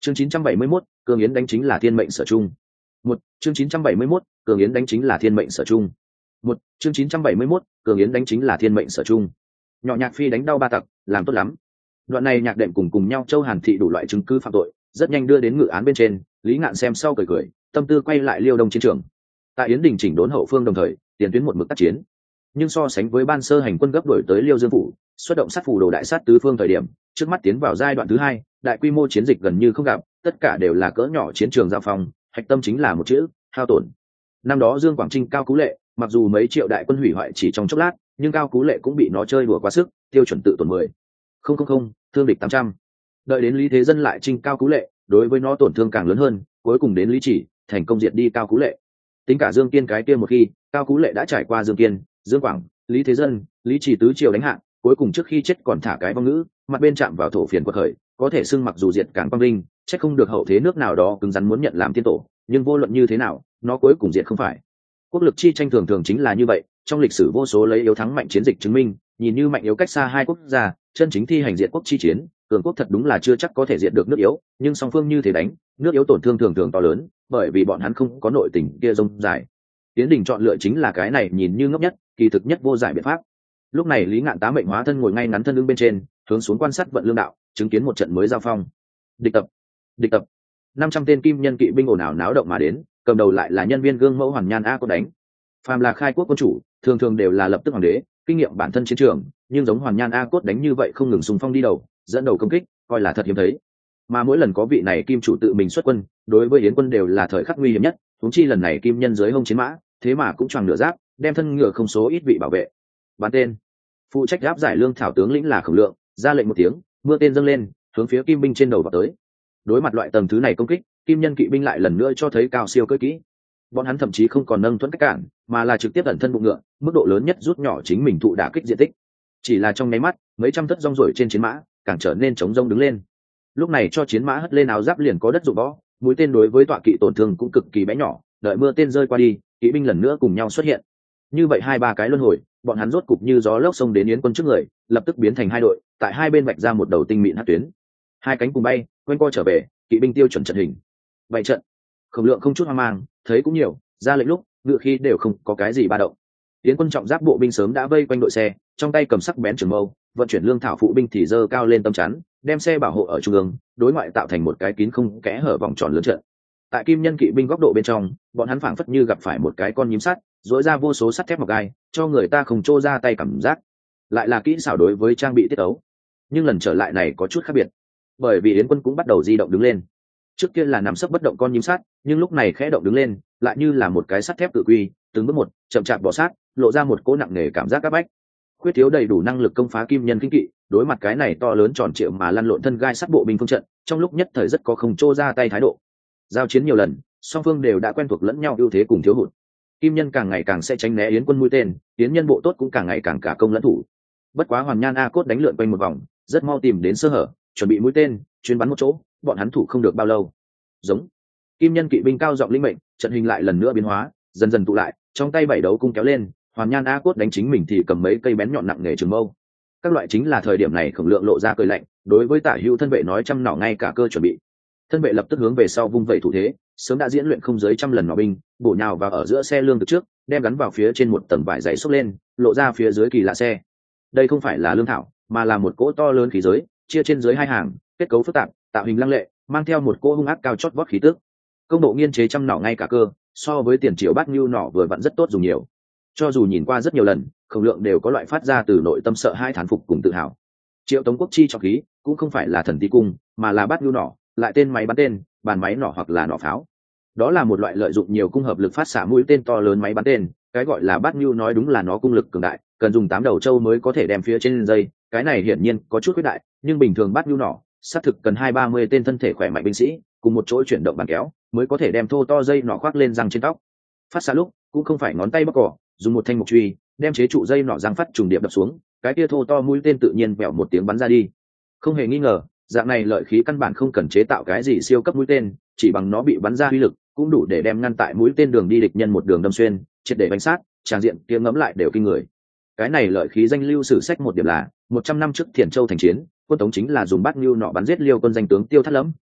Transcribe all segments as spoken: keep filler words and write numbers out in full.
chương chín trăm bảy mươi mốt, cường yến đánh chính là thiên mệnh sở trung. Một chương chín trăm bảy mươi mốt, cường yến đánh chính là thiên mệnh sở trung. Một chương chín trăm bảy mươi mốt, cường yến đánh chính là thiên mệnh sở trung. Nhỏ Nhạc Phi đánh đau ba tặc, làm tốt lắm. Đoạn này nhạc đệm cùng cùng nhau Châu Hàn thị đủ loại chứng cứ phạm tội, rất nhanh đưa đến ngự án bên trên. Lý Ngạn xem sau cười cười, tâm tư quay lại Liêu Đông chiến trường. Tại Yến Đình chỉnh đốn hậu phương đồng thời, tiền tuyến một mực tác chiến. Nhưng so sánh với ban sơ hành quân gấp đổi tới Liêu Dương phủ, xuất động sát phủ đồ đại sát tứ phương thời điểm, trước mắt tiến vào giai đoạn thứ hai, đại quy mô chiến dịch gần như không gặp, tất cả đều là cỡ nhỏ chiến trường giao phong, hạch tâm chính là một chữ, hao tổn. Năm đó Dương Quảng Trinh Cao Cú Lệ, mặc dù mấy triệu đại quân hủy hoại chỉ trong chốc lát, nhưng Cao Cú Lệ cũng bị nó chơi đùa quá sức, tiêu chuẩn tự tổn mười. Không không không, thương địch tám trăm. Đợi đến Lý Thế Dân lại Trinh Cao Cú Lệ, đối với nó tổn thương càng lớn hơn, cuối cùng đến Lý Chỉ, thành công diệt đi Cao Cú Lệ. Tính cả Dương Kiên cái kia một khi, Cao Cú Lệ đã trải qua Dương Kiên, Dương Quảng, Lý Thế Dân, Lý Chỉ tứ triều đánh hạ, cuối cùng trước khi chết còn thả cái vong ngữ, mặt bên chạm vào thổ phiền quật khởi, có thể xưng mặc dù diệt cảng quang linh, chắc không được hậu thế nước nào đó cứng rắn muốn nhận làm tiên tổ, nhưng vô luận như thế nào, nó cuối cùng diệt không phải. Quốc lực chi tranh thường thường chính là như vậy, trong lịch sử vô số lấy yếu thắng mạnh chiến dịch chứng minh, nhìn như mạnh yếu cách xa hai quốc gia, chân chính thi hành diệt quốc chi chiến, cường quốc thật đúng là chưa chắc có thể diệt được nước yếu, nhưng song phương như thế đánh, nước yếu tổn thương thường thường to lớn, bởi vì bọn hắn không có nội tình kia rông dài. Tiến Đình chọn lựa chính là cái này nhìn như ngốc nhất, kỳ thực nhất vô giải biện pháp. Lúc này Lý Ngạn tá mệnh hóa thân ngồi ngay ngắn thân lưng bên trên, hướng xuống quan sát vận lương đạo, chứng kiến một trận mới giao phong. Địch tập, địch tập. năm trăm tên kim nhân kỵ binh ồn ào náo động mà đến, cầm đầu lại là nhân viên gương mẫu Hoàn Nhan A Cốt đánh. Phàm là khai quốc quân chủ, thường thường đều là lập tức hoàng đế, kinh nghiệm bản thân chiến trường, nhưng giống Hoàn Nhan A Cốt đánh như vậy không ngừng xung phong đi đầu, dẫn đầu công kích, coi là thật hiếm thấy. Mà mỗi lần có vị này kim chủ tự mình xuất quân, đối với yến quân đều là thời khắc nguy hiểm nhất, huống chi lần này kim nhân dưới hông chiến mã, thế mà cũng choàng nửa giáp, đem thân ngựa không số ít vị bảo vệ. Bắn tên. Phụ trách áp giải lương thảo tướng lĩnh là Khổng Lượng, ra lệnh một tiếng, mưa tên dâng lên, hướng phía kim binh trên đầu vào tới. Đối mặt loại tầng thứ này công kích, kim nhân kỵ binh lại lần nữa cho thấy cao siêu cơ kỹ. Bọn hắn thậm chí không còn nâng thuẫn cách cản, mà là trực tiếp ẩn thân bụng ngựa, mức độ lớn nhất rút nhỏ chính mình thụ đả kích diện tích. Chỉ là trong nháy mắt, mấy trăm thất rong ruổi trên chiến mã, càng trở nên chống rông đứng lên. Lúc này cho chiến mã hất lên áo giáp liền có đất dụng võ, mũi tên đối với tọa kỵ tổn thương cũng cực kỳ bé nhỏ, đợi mưa tên rơi qua đi, kỵ binh lần nữa cùng nhau xuất hiện. Như vậy hai ba cái luân hồi, bọn hắn rốt cục như gió lốc xông đến yến quân trước người, lập tức biến thành hai đội, tại hai bên vạch ra một đầu tinh mịn hất tuyến. Hai cánh cùng bay, quanh co trở về, kỵ binh tiêu chuẩn trận hình. Vậy trận, Khổng Lượng không chút hoang mang, thấy cũng nhiều, ra lệnh lúc, ngựa khí đều không có cái gì ba động. Yến quân trọng giáp bộ binh sớm đã vây quanh đội xe, trong tay cầm sắc bén trường mâu, vận chuyển lương thảo phụ binh thì giơ cao lên tâm chắn, đem xe bảo hộ ở trung ương, đối ngoại tạo thành một cái kín không kẽ hở vòng tròn lớn trận. Tại kim nhân kỵ binh góc độ bên trong, bọn hắn phảng phất như gặp phải một cái con nhím sắt, dỗi ra vô số sắt thép mọc gai, cho người ta không trô ra tay cảm giác. Lại là kỹ xảo đối với trang bị tiết ấu, nhưng lần trở lại này có chút khác biệt, bởi vì yến quân cũng bắt đầu di động đứng lên. Trước kia là nằm sấp bất động con nhím sắt, nhưng lúc này khẽ động đứng lên, lại như là một cái sắt thép tự quy, từng bước một, chậm chạp bò sát, lộ ra một cỗ nặng nề cảm giác áp bách. Khuyết thiếu đầy đủ năng lực công phá kim nhân kinh kỵ, đối mặt cái này to lớn tròn trịa mà lăn lộn thân gai sắt bộ binh phương trận, trong lúc nhất thời rất có không trô ra tay thái độ. Giao chiến nhiều lần, song phương đều đã quen thuộc lẫn nhau ưu thế cùng thiếu hụt. Kim nhân càng ngày càng sẽ tránh né yến quân mũi tên, yến nhân bộ tốt cũng càng ngày càng cả công lẫn thủ. Bất quá Hoàn Nhan A Cốt đánh lượn quanh một vòng, rất mau tìm đến sơ hở, chuẩn bị mũi tên chuyên bắn một chỗ, bọn hắn thủ không được bao lâu. Giống kim nhân kỵ binh cao giọng linh mệnh, trận hình lại lần nữa biến hóa, dần dần tụ lại, trong tay bảy đấu cung kéo lên, Hoàn Nhan A Cốt đánh chính mình thì cầm mấy cây bén nhọn nặng nghề trường mâu. Các loại chính là thời điểm này Khổng Lượng lộ ra cười lạnh, đối với Tả Hữu thân vệ nói trăm nỏ ngay cả cơ chuẩn bị. Thân vệ lập tức hướng về sau vung vẩy thủ thế, sớm đã diễn luyện không dưới trăm lần nỏ binh, bổ nhào vào ở giữa xe lương từ trước, đem gắn vào phía trên một tầng vải dày xốc lên, lộ ra phía dưới kỳ lạ xe. Đây không phải là lương thảo, mà là một cỗ to lớn khí giới, chia trên dưới hai hàng, kết cấu phức tạp, tạo hình lăng lệ, mang theo một cỗ hung ác cao chót vót khí tức. Công độ nghiên chế trăm nỏ ngay cả cơ, so với tiền triều bát nhu nỏ vừa vặn rất tốt dùng nhiều. Cho dù nhìn qua rất nhiều lần, Khổng Lượng đều có loại phát ra từ nội tâm sợ hai thán phục cùng tự hào. Triệu Tống Quốc chi trọng khí cũng không phải là thần tí cung, mà là bát nhu nỏ, lại tên máy bắn tên, bàn máy nỏ hoặc là nỏ pháo. Đó là một loại lợi dụng nhiều cung hợp lực phát xạ mũi tên to lớn máy bắn tên, cái gọi là bát nhu nói đúng là nó cung lực cường đại, cần dùng tám đầu châu mới có thể đem phía trên dây, cái này hiển nhiên có chút khuyết đại, nhưng bình thường bát nhu nỏ, xác thực cần hai ba mươi tên thân thể khỏe mạnh binh sĩ, cùng một chỗ chuyển động bàn kéo, mới có thể đem thô to dây nỏ khoác lên răng trên tóc. Phát xạ lúc cũng không phải ngón tay bóc cỏ, dùng một thanh mục truy đem chế trụ dây nỏ răng phát trùng điệp đập xuống, cái kia thô to mũi tên tự nhiên vẹo một tiếng bắn ra đi. Không hề nghi ngờ, dạng này lợi khí căn bản không cần chế tạo cái gì siêu cấp mũi tên, chỉ bằng nó bị bắn ra uy lực cũng đủ để đem ngăn tại mũi tên đường đi địch nhân một đường đâm xuyên, triệt để bánh sát, tràng diện kia ngấm lại đều kinh người. Cái này lợi khí danh lưu sử sách một điểm là một trăm năm trước Thiền Châu thành chiến, quân Tống chính là dùng bát nhu nỏ bắn giết Liêu quân danh tướng Tiêu Thát Lẫm,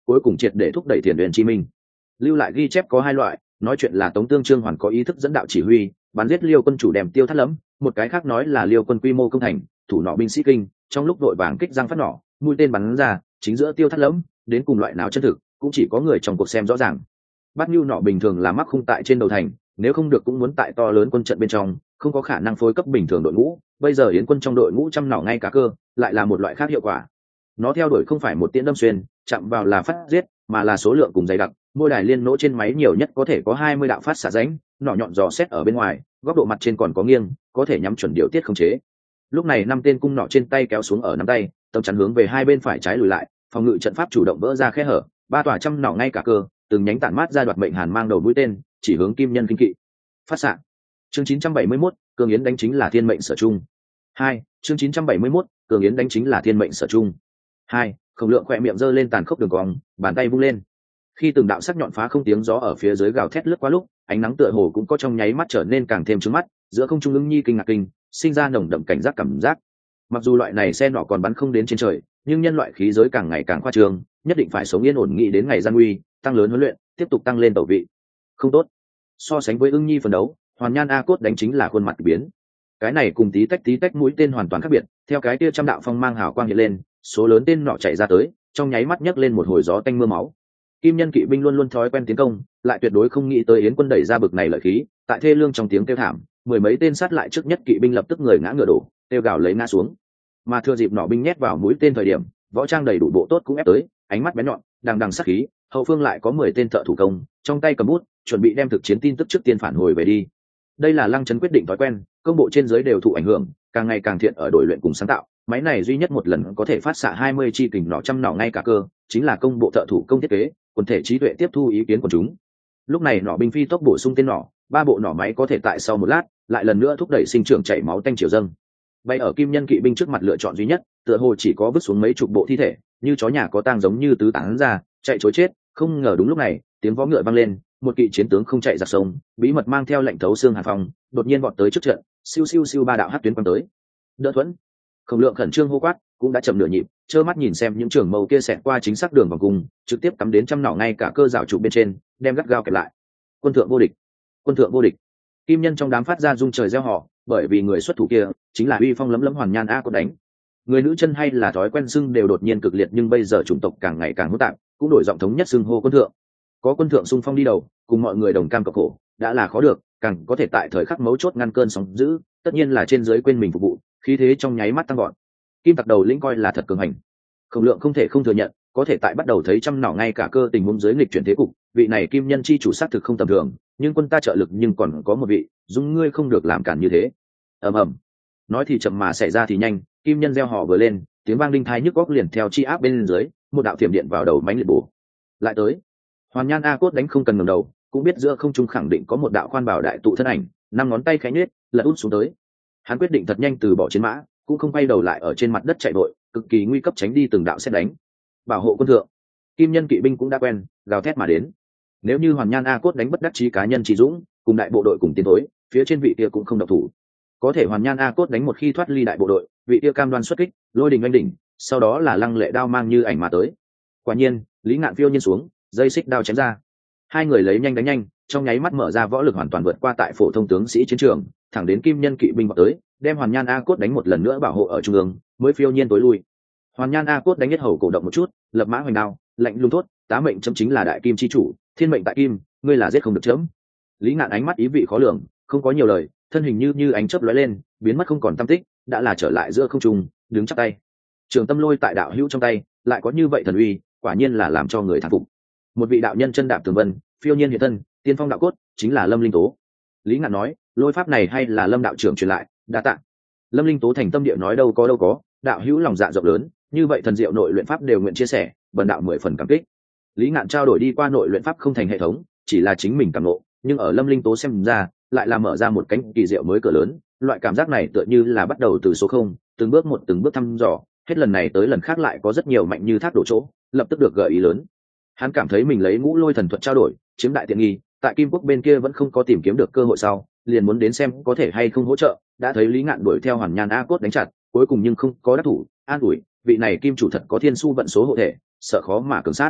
cuối cùng triệt để thúc đẩy tiền huyền chi minh. Lưu lại ghi chép có hai loại, nói chuyện là Tống Tương Trương Hoàn có ý thức dẫn đạo chỉ huy, bắn giết Liêu quân chủ đèm tiêu thắt lẫm, một cái khác nói là Liêu quân quy mô công thành, thủ nọ binh sĩ kinh, trong lúc đội vàng kích răng phát nỏ, mũi tên bắn ra, chính giữa tiêu thắt lẫm, đến cùng loại nào chân thực, cũng chỉ có người trong cuộc xem rõ ràng. Bát Nhu nọ bình thường là mắc khung tại trên đầu thành, nếu không được cũng muốn tại to lớn quân trận bên trong, không có khả năng phối cấp bình thường đội ngũ, bây giờ Yến quân trong đội ngũ trăm nỏ ngay cả cơ, lại là một loại khác hiệu quả. Nó theo đuổi không phải một tiễn đâm xuyên, chạm vào là phát giết, mà là số lượng cùng dày đặc, mỗi đài liên nỗ trên máy nhiều nhất có thể có hai mươi đạo phát xạ rãnh, nỏ nhọn dò xét ở bên ngoài, góc độ mặt trên còn có nghiêng, có thể nhắm chuẩn điều tiết khống chế. Lúc này năm tên cung nỏ trên tay kéo xuống ở nắm tay, tầm chắn hướng về hai bên phải trái lùi lại, phòng ngự trận pháp chủ động vỡ ra khe hở, ba tòa trăm nỏ ngay cả cơ, từng nhánh tản mát ra đoạt mệnh hàn mang đầu mũi tên, chỉ hướng kim nhân kinh kỵ. Phát xạ. Chương chín trăm bảy mươi mốt, Cường Yến đánh chính là thiên mệnh sở trung. Hai, chương chín trăm bảy mươi mốt, Cường Yến đánh chính là thiên mệnh sở trung. Hai, Khổng Lượng khỏe miệng giơ lên tàn khốc đường cong, bàn tay vung lên. Khi từng đạo sắc nhọn phá không tiếng gió ở phía dưới gào thét lướt qua lúc, ánh nắng tựa hồ cũng có trong nháy mắt trở nên càng thêm trướng mắt, giữa không trung ứng nhi kinh ngạc kinh, sinh ra nồng đậm cảnh giác cảm giác. Mặc dù loại này xe nỏ còn bắn không đến trên trời, nhưng nhân loại khí giới càng ngày càng khoa trương, nhất định phải sống yên ổn nghĩ đến ngày gian nguy, tăng lớn huấn luyện, tiếp tục tăng lên tẩu vị. Không tốt. So sánh với ưng nhi phần đấu, Hoàn Nhan A Cốt đánh chính là khuôn mặt biến. Cái này cùng tí tách tí tách mũi tên hoàn toàn khác biệt, theo cái kia trăm đạo phong mang hào quang hiện lên, số lớn tên nọ chạy ra tới, trong nháy mắt nhấc lên một hồi gió tanh mưa máu. Kim nhân kỵ binh luôn luôn thói quen tiến công, lại tuyệt đối không nghĩ tới Yến quân đẩy ra bực này lợi khí, tại thê lương trong tiếng kêu thảm, mười mấy tên sát lại trước nhất kỵ binh lập tức người ngã ngựa đổ, kêu gào lấy ngã xuống. Mà thừa dịp nỏ binh nhét vào mũi tên thời điểm, võ trang đầy đủ bộ tốt cũng ép tới, ánh mắt bén nhọn, đằng đằng sát khí, hậu phương lại có mười tên thợ thủ công, trong tay cầm bút, chuẩn bị đem thực chiến tin tức trước tiên phản hồi về đi. Đây là Lăng Trấn quyết định thói quen, công bộ trên dưới đều thụ ảnh hưởng, càng ngày càng thiện ở đội luyện cùng sáng tạo. Máy này duy nhất một lần có thể phát xạ hai mươi chi kình nỏ trăm nỏ ngay cả cơ, chính là công bộ thợ thủ công thiết kế, quần thể trí tuệ tiếp thu ý kiến của chúng. Lúc này nỏ binh phi tốc bổ sung tên nỏ, ba bộ nỏ máy có thể tại sau một lát, lại lần nữa thúc đẩy sinh trưởng chảy máu tanh chiều dâng. Bay ở kim nhân kỵ binh trước mặt lựa chọn duy nhất, tựa hồ chỉ có vứt xuống mấy chục bộ thi thể, như chó nhà có tang giống như tứ tán ra, chạy trối chết. Không ngờ đúng lúc này, tiếng vó ngựa vang lên, một kỵ chiến tướng không chạy ra sông, bí mật mang theo lệnh thấu xương hàn phong, đột nhiên vọt tới trước trận, siêu siêu siêu ba đạo hắc tuyến quăng tới. Đỡ thuẫn. Khổng Lượng khẩn trương hô quát, cũng đã chậm nửa nhịp, trơ mắt nhìn xem những trường mâu kia xẹt qua chính xác đường vòng cung, trực tiếp cắm đến trăm nỏ ngay cả cơ rào trụ bên trên, đem gắt gao kẹp lại. Quân thượng vô địch, quân thượng vô địch. Kim nhân trong đám phát ra rung trời reo hò, bởi vì người xuất thủ kia chính là uy phong lấm lấm Hoàn Nhan A Cốt đánh. Người nữ chân hay là thói quen xưng đều đột nhiên cực liệt, nhưng bây giờ chủng tộc càng ngày càng hỗn tạp, cũng đổi giọng thống nhất xưng hô quân thượng. Có quân thượng xung phong đi đầu, cùng mọi người đồng cam cộng khổ, đã là khó được, càng có thể tại thời khắc mấu chốt ngăn cơn sóng dữ, tất nhiên là trên dưới quên mình phục vụ, khí thế trong nháy mắt tăng gọn. Kim Tặc đầu lĩnh coi là thật cường hành. Khổng Lượng không thể không thừa nhận, có thể tại bắt đầu thấy trăm nỏ ngay cả cơ tình huống dưới nghịch chuyển thế cục, vị này kim nhân chi chủ sát thực không tầm thường, nhưng quân ta trợ lực nhưng còn có một vị, dung ngươi không được làm cản như thế. Ầm ầm. Nói thì chậm mà xảy ra thì nhanh, kim nhân gieo họ vừa lên, tiếng vang đinh tai nhức óc liền theo chi áp bên dưới, một đạo thiểm điện vào đầu mãnh liệt bổ. Lại tới. Hoàn Nhan A Cốt đánh không cần ngẩng đầu, cũng biết giữa không trung khẳng định có một đạo khoan bảo đại tụ thân ảnh, năm ngón tay khẽ nhếch, lật út xuống tới. Hắn quyết định thật nhanh từ bỏ chiến mã, cũng không quay đầu lại ở trên mặt đất chạy vội, cực kỳ nguy cấp tránh đi từng đạo xét đánh. Bảo hộ quân thượng. Kim nhân kỵ binh cũng đã quen, gào thét mà đến. Nếu như Hoàn Nhan A Cốt đánh bất đắc chí cá nhân trí dũng, cùng đại bộ đội cùng tiến thối, phía trên vị kia cũng không động thủ. Có thể Hoàn Nhan A Cốt đánh một khi thoát ly đại bộ đội, vị kia cam đoan xuất kích, lôi đình anh đỉnh, sau đó là lăng lệ đao mang như ảnh mà tới. Quả nhiên, Lý Ngạn phiêu nhiên xuống, dây xích đao chém ra. Hai người lấy nhanh đánh nhanh, trong nháy mắt mở ra võ lực hoàn toàn vượt qua tại phổ thông tướng sĩ chiến trường, thẳng đến kim nhân kỵ binh vào tới, đem Hoàn Nhan A Cốt đánh một lần nữa bảo hộ ở trung ương, mới phiêu nhiên tối lui. Hoàn Nhan A Cốt đánh nhất hầu cổ động một chút, lập mã hoành đao, lạnh lùng thốt, tá mệnh chấm chính là đại kim chi chủ, thiên mệnh tại kim, ngươi là giết không được chấm. Lý Ngạn ánh mắt ý vị khó lường, không có nhiều lời, thân hình như như ánh chớp lóe lên, biến mất không còn tăm tích, đã là trở lại giữa không trung, đứng chắp tay. Trường tâm lôi tại đạo hữu trong tay, lại có như vậy thần uy, quả nhiên là làm cho người thán phục. Một vị đạo nhân chân đạp tường vân, phiêu nhiên hiện thân, tiên phong đạo cốt, chính là Lâm Linh Tố. Lý Ngạn nói, lôi pháp này hay là Lâm đạo trưởng truyền lại, đa tạ. Lâm Linh Tố thành tâm địa nói đâu có đâu có, đạo hữu lòng dạ rộng lớn, như vậy thần diệu nội luyện pháp đều nguyện chia sẻ, bần đạo mười phần cảm kích. Lý Ngạn trao đổi đi qua nội luyện pháp không thành hệ thống, chỉ là chính mình cảm ngộ, nhưng ở Lâm Linh Tố xem ra, lại là mở ra một cánh kỳ diệu mới cửa lớn. Loại cảm giác này tựa như là bắt đầu từ số không, từng bước một từng bước thăm dò, hết lần này tới lần khác lại có rất nhiều mạnh như thác đổ chỗ, lập tức được gợi ý lớn. Hắn cảm thấy mình lấy ngũ lôi thần thuật trao đổi, chiếm đại tiện nghi, tại Kim Quốc bên kia vẫn không có tìm kiếm được cơ hội sau, liền muốn đến xem có thể hay không hỗ trợ, đã thấy Lý Ngạn đuổi theo Hoàn Nhan A Cốt đánh chặt, cuối cùng nhưng không có đắc thủ, an ủi, vị này kim chủ thật có thiên su vận số hộ thể, sợ khó mà cường sát.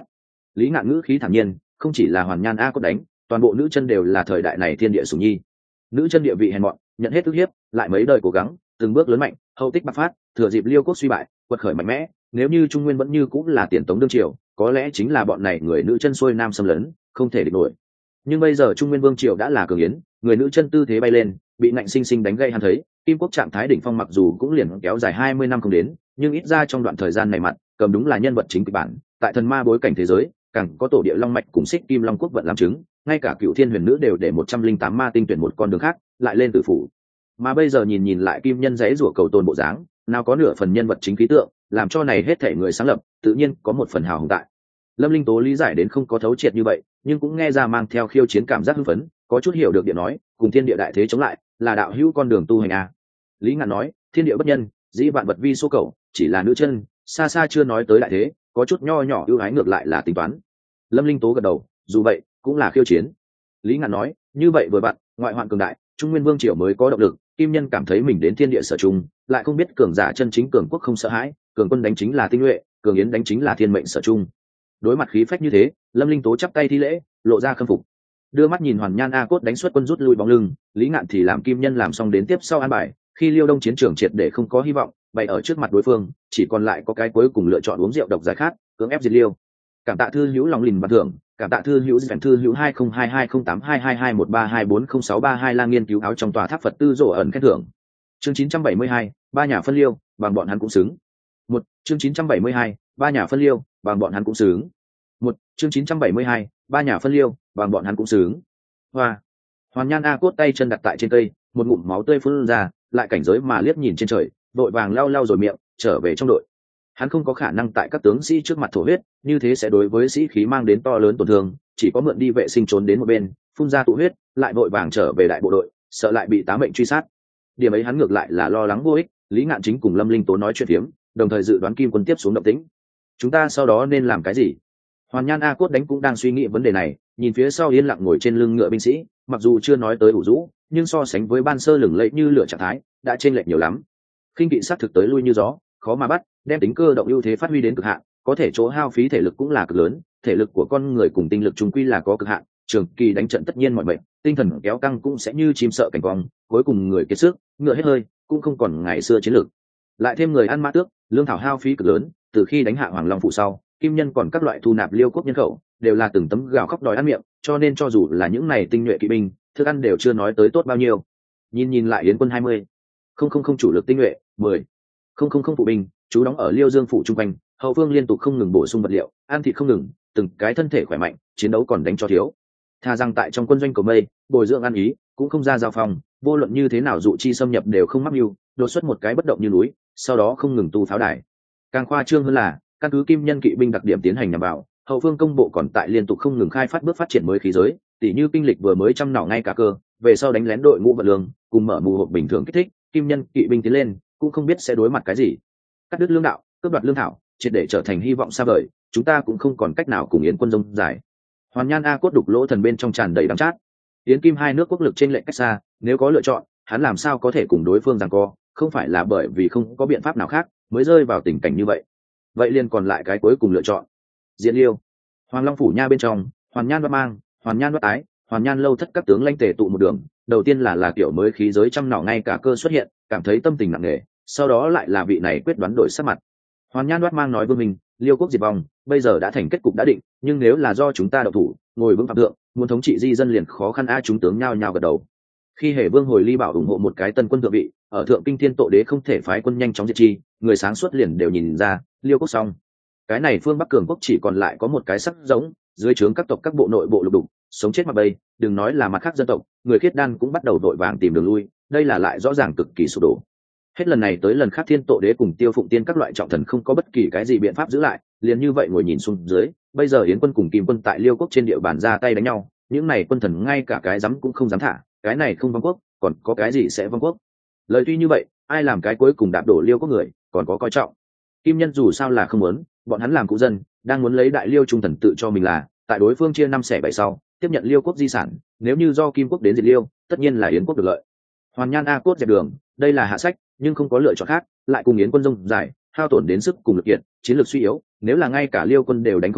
Lý Ngạn ngữ khí thản nhiên, không chỉ là Hoàn Nhan A Cốt đánh, toàn bộ nữ chân đều là thời đại này thiên địa sủng nhi. Nữ chân địa vị hèn mọn, nhận hết ức hiếp, lại mấy đời cố gắng, từng bước lớn mạnh, hậu tích bạc phát, thừa dịp Liêu quốc suy bại, quật khởi mạnh mẽ. Nếu như Trung Nguyên vẫn như cũng là tiền tống đương triều, có lẽ chính là bọn này người nữ chân xuôi nam xâm lấn, không thể địch nổi. Nhưng bây giờ Trung Nguyên vương triều đã là cường yến, người nữ chân tư thế bay lên, bị ngạnh sinh sinh đánh gây hắn thấy. Kim quốc trạng thái đỉnh phong mặc dù cũng liền kéo dài hai mươi năm không đến, nhưng ít ra trong đoạn thời gian này mặt, cầm đúng là nhân vật chính kịch bản, tại thần ma bối cảnh thế giới, càng có tổ địa long mạch cùng xích kim long quốc vận làm chứng, ngay cả cựu thiên huyền nữ đều để một trăm linh tám ma tinh tuyển một con đường khác, lại lên tử phủ. Mà bây giờ nhìn nhìn lại kim nhân giấy rủa cầu tồn bộ dáng, nào có nửa phần nhân vật chính khí tượng, làm cho này hết thể người sáng lập, tự nhiên có một phần hào hùng tại. Lâm Linh Tố lý giải đến không có thấu triệt như vậy, nhưng cũng nghe ra mang theo khiêu chiến cảm giác hưng phấn, có chút hiểu được điện nói, cùng thiên địa đại thế chống lại, là đạo hữu con đường tu hành a. Lý Ngạn nói, thiên địa bất nhân, dĩ vạn vật vi số cầu, chỉ là nữ chân, xa xa chưa nói tới đại thế, có chút nho nhỏ ưu ái ngược lại là tính toán. Lâm Linh Tố gật đầu, dù vậy cũng là khiêu chiến. Lý Ngạn nói, như vậy vừa bạn, ngoại hoạn cường đại, Trung Nguyên vương triều mới có động lực. Kim nhân cảm thấy mình đến thiên địa sở trung, lại không biết cường giả chân chính cường quốc không sợ hãi, cường quân đánh chính là tinh nhuệ, cường yến đánh chính là thiên mệnh sở trung. Đối mặt khí phách như thế, Lâm Linh Tố chắp tay thi lễ, lộ ra khâm phục. Đưa mắt nhìn Hoàn Nhan A Cốt đánh xuất quân rút lui bóng lưng, Lý Ngạn thì làm kim nhân làm xong đến tiếp sau an bài. Khi Liêu Đông chiến trường triệt để không có hy vọng, bày ở trước mặt đối phương, chỉ còn lại có cái cuối cùng lựa chọn uống rượu độc giải khát, cưỡng ép diệt Liêu. Cảm tạ thư hữu lòng lìn và thưởng, cảm tạ thư hữu dàn thư hữu hai không hai hai không tám hai hai hai một ba hai bốn không sáu ba hai la nghiên cứu áo trong tòa tháp Phật tư rổ ẩn khen thưởng. Chương chín trăm bảy mươi hai, ba nhà phân liêu, bằng bọn hắn cũng xứng. Một, chương chín trăm bảy mươi hai, ba nhà phân liêu, bằng bọn hắn cũng xứng. Một, chương chín trăm bảy mươi hai, ba nhà phân liêu, bằng bọn hắn cũng xứng. Hoa. Hoàn Nhan A Cốt tay chân đặt tại trên cây, một ngụm máu tươi phun ra, lại cảnh giới mà liếc nhìn trên trời, vội vàng lau lau rồi miệng, trở về trong đội. Hắn không có khả năng tại các tướng sĩ trước mặt thổ huyết, như thế sẽ đối với sĩ khí mang đến to lớn tổn thương, chỉ có mượn đi vệ sinh trốn đến một bên, phun ra tụ huyết, lại vội vàng trở về đại bộ đội, sợ lại bị tá mệnh truy sát. Điểm ấy hắn ngược lại là lo lắng vô ích. Lý Ngạn chính cùng Lâm Linh Tố nói chuyện phiếm, đồng thời dự đoán Kim quân tiếp xuống động tĩnh. Chúng ta sau đó nên làm cái gì? Hoàn Nhan A Cốt đánh cũng đang suy nghĩ vấn đề này, nhìn phía sau yên lặng ngồi trên lưng ngựa binh sĩ, mặc dù chưa nói tới ủ rũ, nhưng so sánh với ban sơ lừng lẫy như lửa trạng thái, đã chênh lệch nhiều lắm. Khinh kỵ sát thực tới lui như gió, khó mà bắt, đem tính cơ động ưu thế phát huy đến cực hạn, có thể chỗ hao phí thể lực cũng là cực lớn, thể lực của con người cùng tinh lực chung quy là có cực hạn, trường kỳ đánh trận tất nhiên mọi mệnh, tinh thần kéo căng cũng sẽ như chim sợ cảnh quang, cuối cùng người kiệt sức, ngựa hết hơi, cũng không còn ngày xưa chiến lược. Lại thêm người ăn mã tước, lương thảo hao phí cực lớn, từ khi đánh hạ Hoàng Long phụ sau, Kim nhân còn các loại thu nạp Liêu quốc nhân khẩu, đều là từng tấm gạo khóc đòi ăn miệng, cho nên cho dù là những này tinh nhuệ kỵ binh, thức ăn đều chưa nói tới tốt bao nhiêu. Nhìn nhìn lại Yến quân hai mươi, không không không chủ lực tinh nhuệ, mười, không không không phụ binh, chú đóng ở Liêu Dương phủ trung quanh, hậu phương liên tục không ngừng bổ sung vật liệu, ăn thịt không ngừng, từng cái thân thể khỏe mạnh, chiến đấu còn đánh cho thiếu. Tha rằng tại trong quân doanh của mây, bồi dưỡng ăn ý, cũng không ra giao phòng, vô luận như thế nào dụ chi xâm nhập đều không mắc mưu, đột xuất một cái bất động như núi, sau đó không ngừng tu pháo đài. Càng khoa trương hơn là, căn cứ kim nhân kỵ binh đặc điểm tiến hành nhằm vào, hậu phương công bộ còn tại liên tục không ngừng khai phát bước phát triển mới khí giới, tỉ như kinh lịch vừa mới trăm nỏ ngay cả cơ, về sau đánh lén đội ngũ vận lương, cùng mở mù hộp bình thường kích thích, kim nhân kỵ binh tiến lên, cũng không biết sẽ đối mặt cái gì. Cắt đứt lương đạo, cướp đoạt lương thảo, triệt để trở thành hy vọng xa vời, chúng ta cũng không còn cách nào cùng Yến quân dông dài. Hoàn Nhan A Cốt đục lỗ thần bên trong tràn đầy đắng chát. Yến Kim hai nước quốc lực trên lệnh cách xa, nếu có lựa chọn, hắn làm sao có thể cùng đối phương giằng co, không phải là bởi vì không có biện pháp nào khác mới rơi vào tình cảnh như vậy. Vậy liền còn lại cái cuối cùng lựa chọn. Diễn Liêu. Hoàng Long phủ nha bên trong, Hoàn Nhan Đoát Mang, Hoàn Nhan Đoát Tái, Hoàn Nhan Lâu thất các tướng lãnh tề tụ một đường, đầu tiên là là kiểu mới khí giới trăm nỏ ngay cả cơ xuất hiện, cảm thấy tâm tình nặng nề, sau đó lại là vị này quyết đoán đổi sắc mặt. Hoàn Nhan Đoát Mang nói với mình, Liêu quốc diệt vong, bây giờ đã thành kết cục đã định, nhưng nếu là do chúng ta độc thủ, ngồi vững phạm thượng, muốn thống trị di dân liền khó khăn a. Chúng tướng nhao nhao gật đầu. Khi Hề Vương hồi ly bảo ủng hộ một cái tân quân thượng vị, ở thượng kinh thiên Tổ đế không thể phái quân nhanh chóng diệt chi, người sáng suốt liền đều nhìn ra, Liêu quốc xong. Cái này phương Bắc cường quốc chỉ còn lại có một cái sắc giống, dưới trướng các tộc các bộ nội bộ lục đục, sống chết mặc bay, đừng nói là mặt khác dân tộc, người khiết đan cũng bắt đầu vội vàng tìm đường lui, đây là lại rõ ràng cực kỳ sụp đổ. Hết lần này tới lần khác thiên Tổ đế cùng Tiêu Phụng Tiên các loại trọng thần không có bất kỳ cái gì biện pháp giữ lại, liền như vậy ngồi nhìn xuống dưới. Bây giờ Yến quân cùng Kim quân tại Liêu quốc trên địa bàn ra tay đánh nhau, những này quân thần ngay cả cái dám cũng không dám thả, cái này không vong quốc, còn có cái gì sẽ vong quốc? Lời tuy như vậy, ai làm cái cuối cùng đạp đổ Liêu quốc người, còn có coi trọng. Kim nhân dù sao là không muốn, bọn hắn làm cụ dân, đang muốn lấy đại Liêu trung thần tự cho mình là, tại đối phương chia năm xẻ bảy sau, tiếp nhận Liêu quốc di sản, nếu như do Kim quốc đến diệt Liêu, tất nhiên là Yến quốc được lợi. Hoàn Nhan A Cốt dẹp đường, đây là hạ sách, nhưng không có lựa chọn khác, lại cùng Yến quân dông dài, hao tổn đến sức cùng lực kiện, chiến lược suy yếu, nếu là ngay cả Liêu quân đều đánh không lại,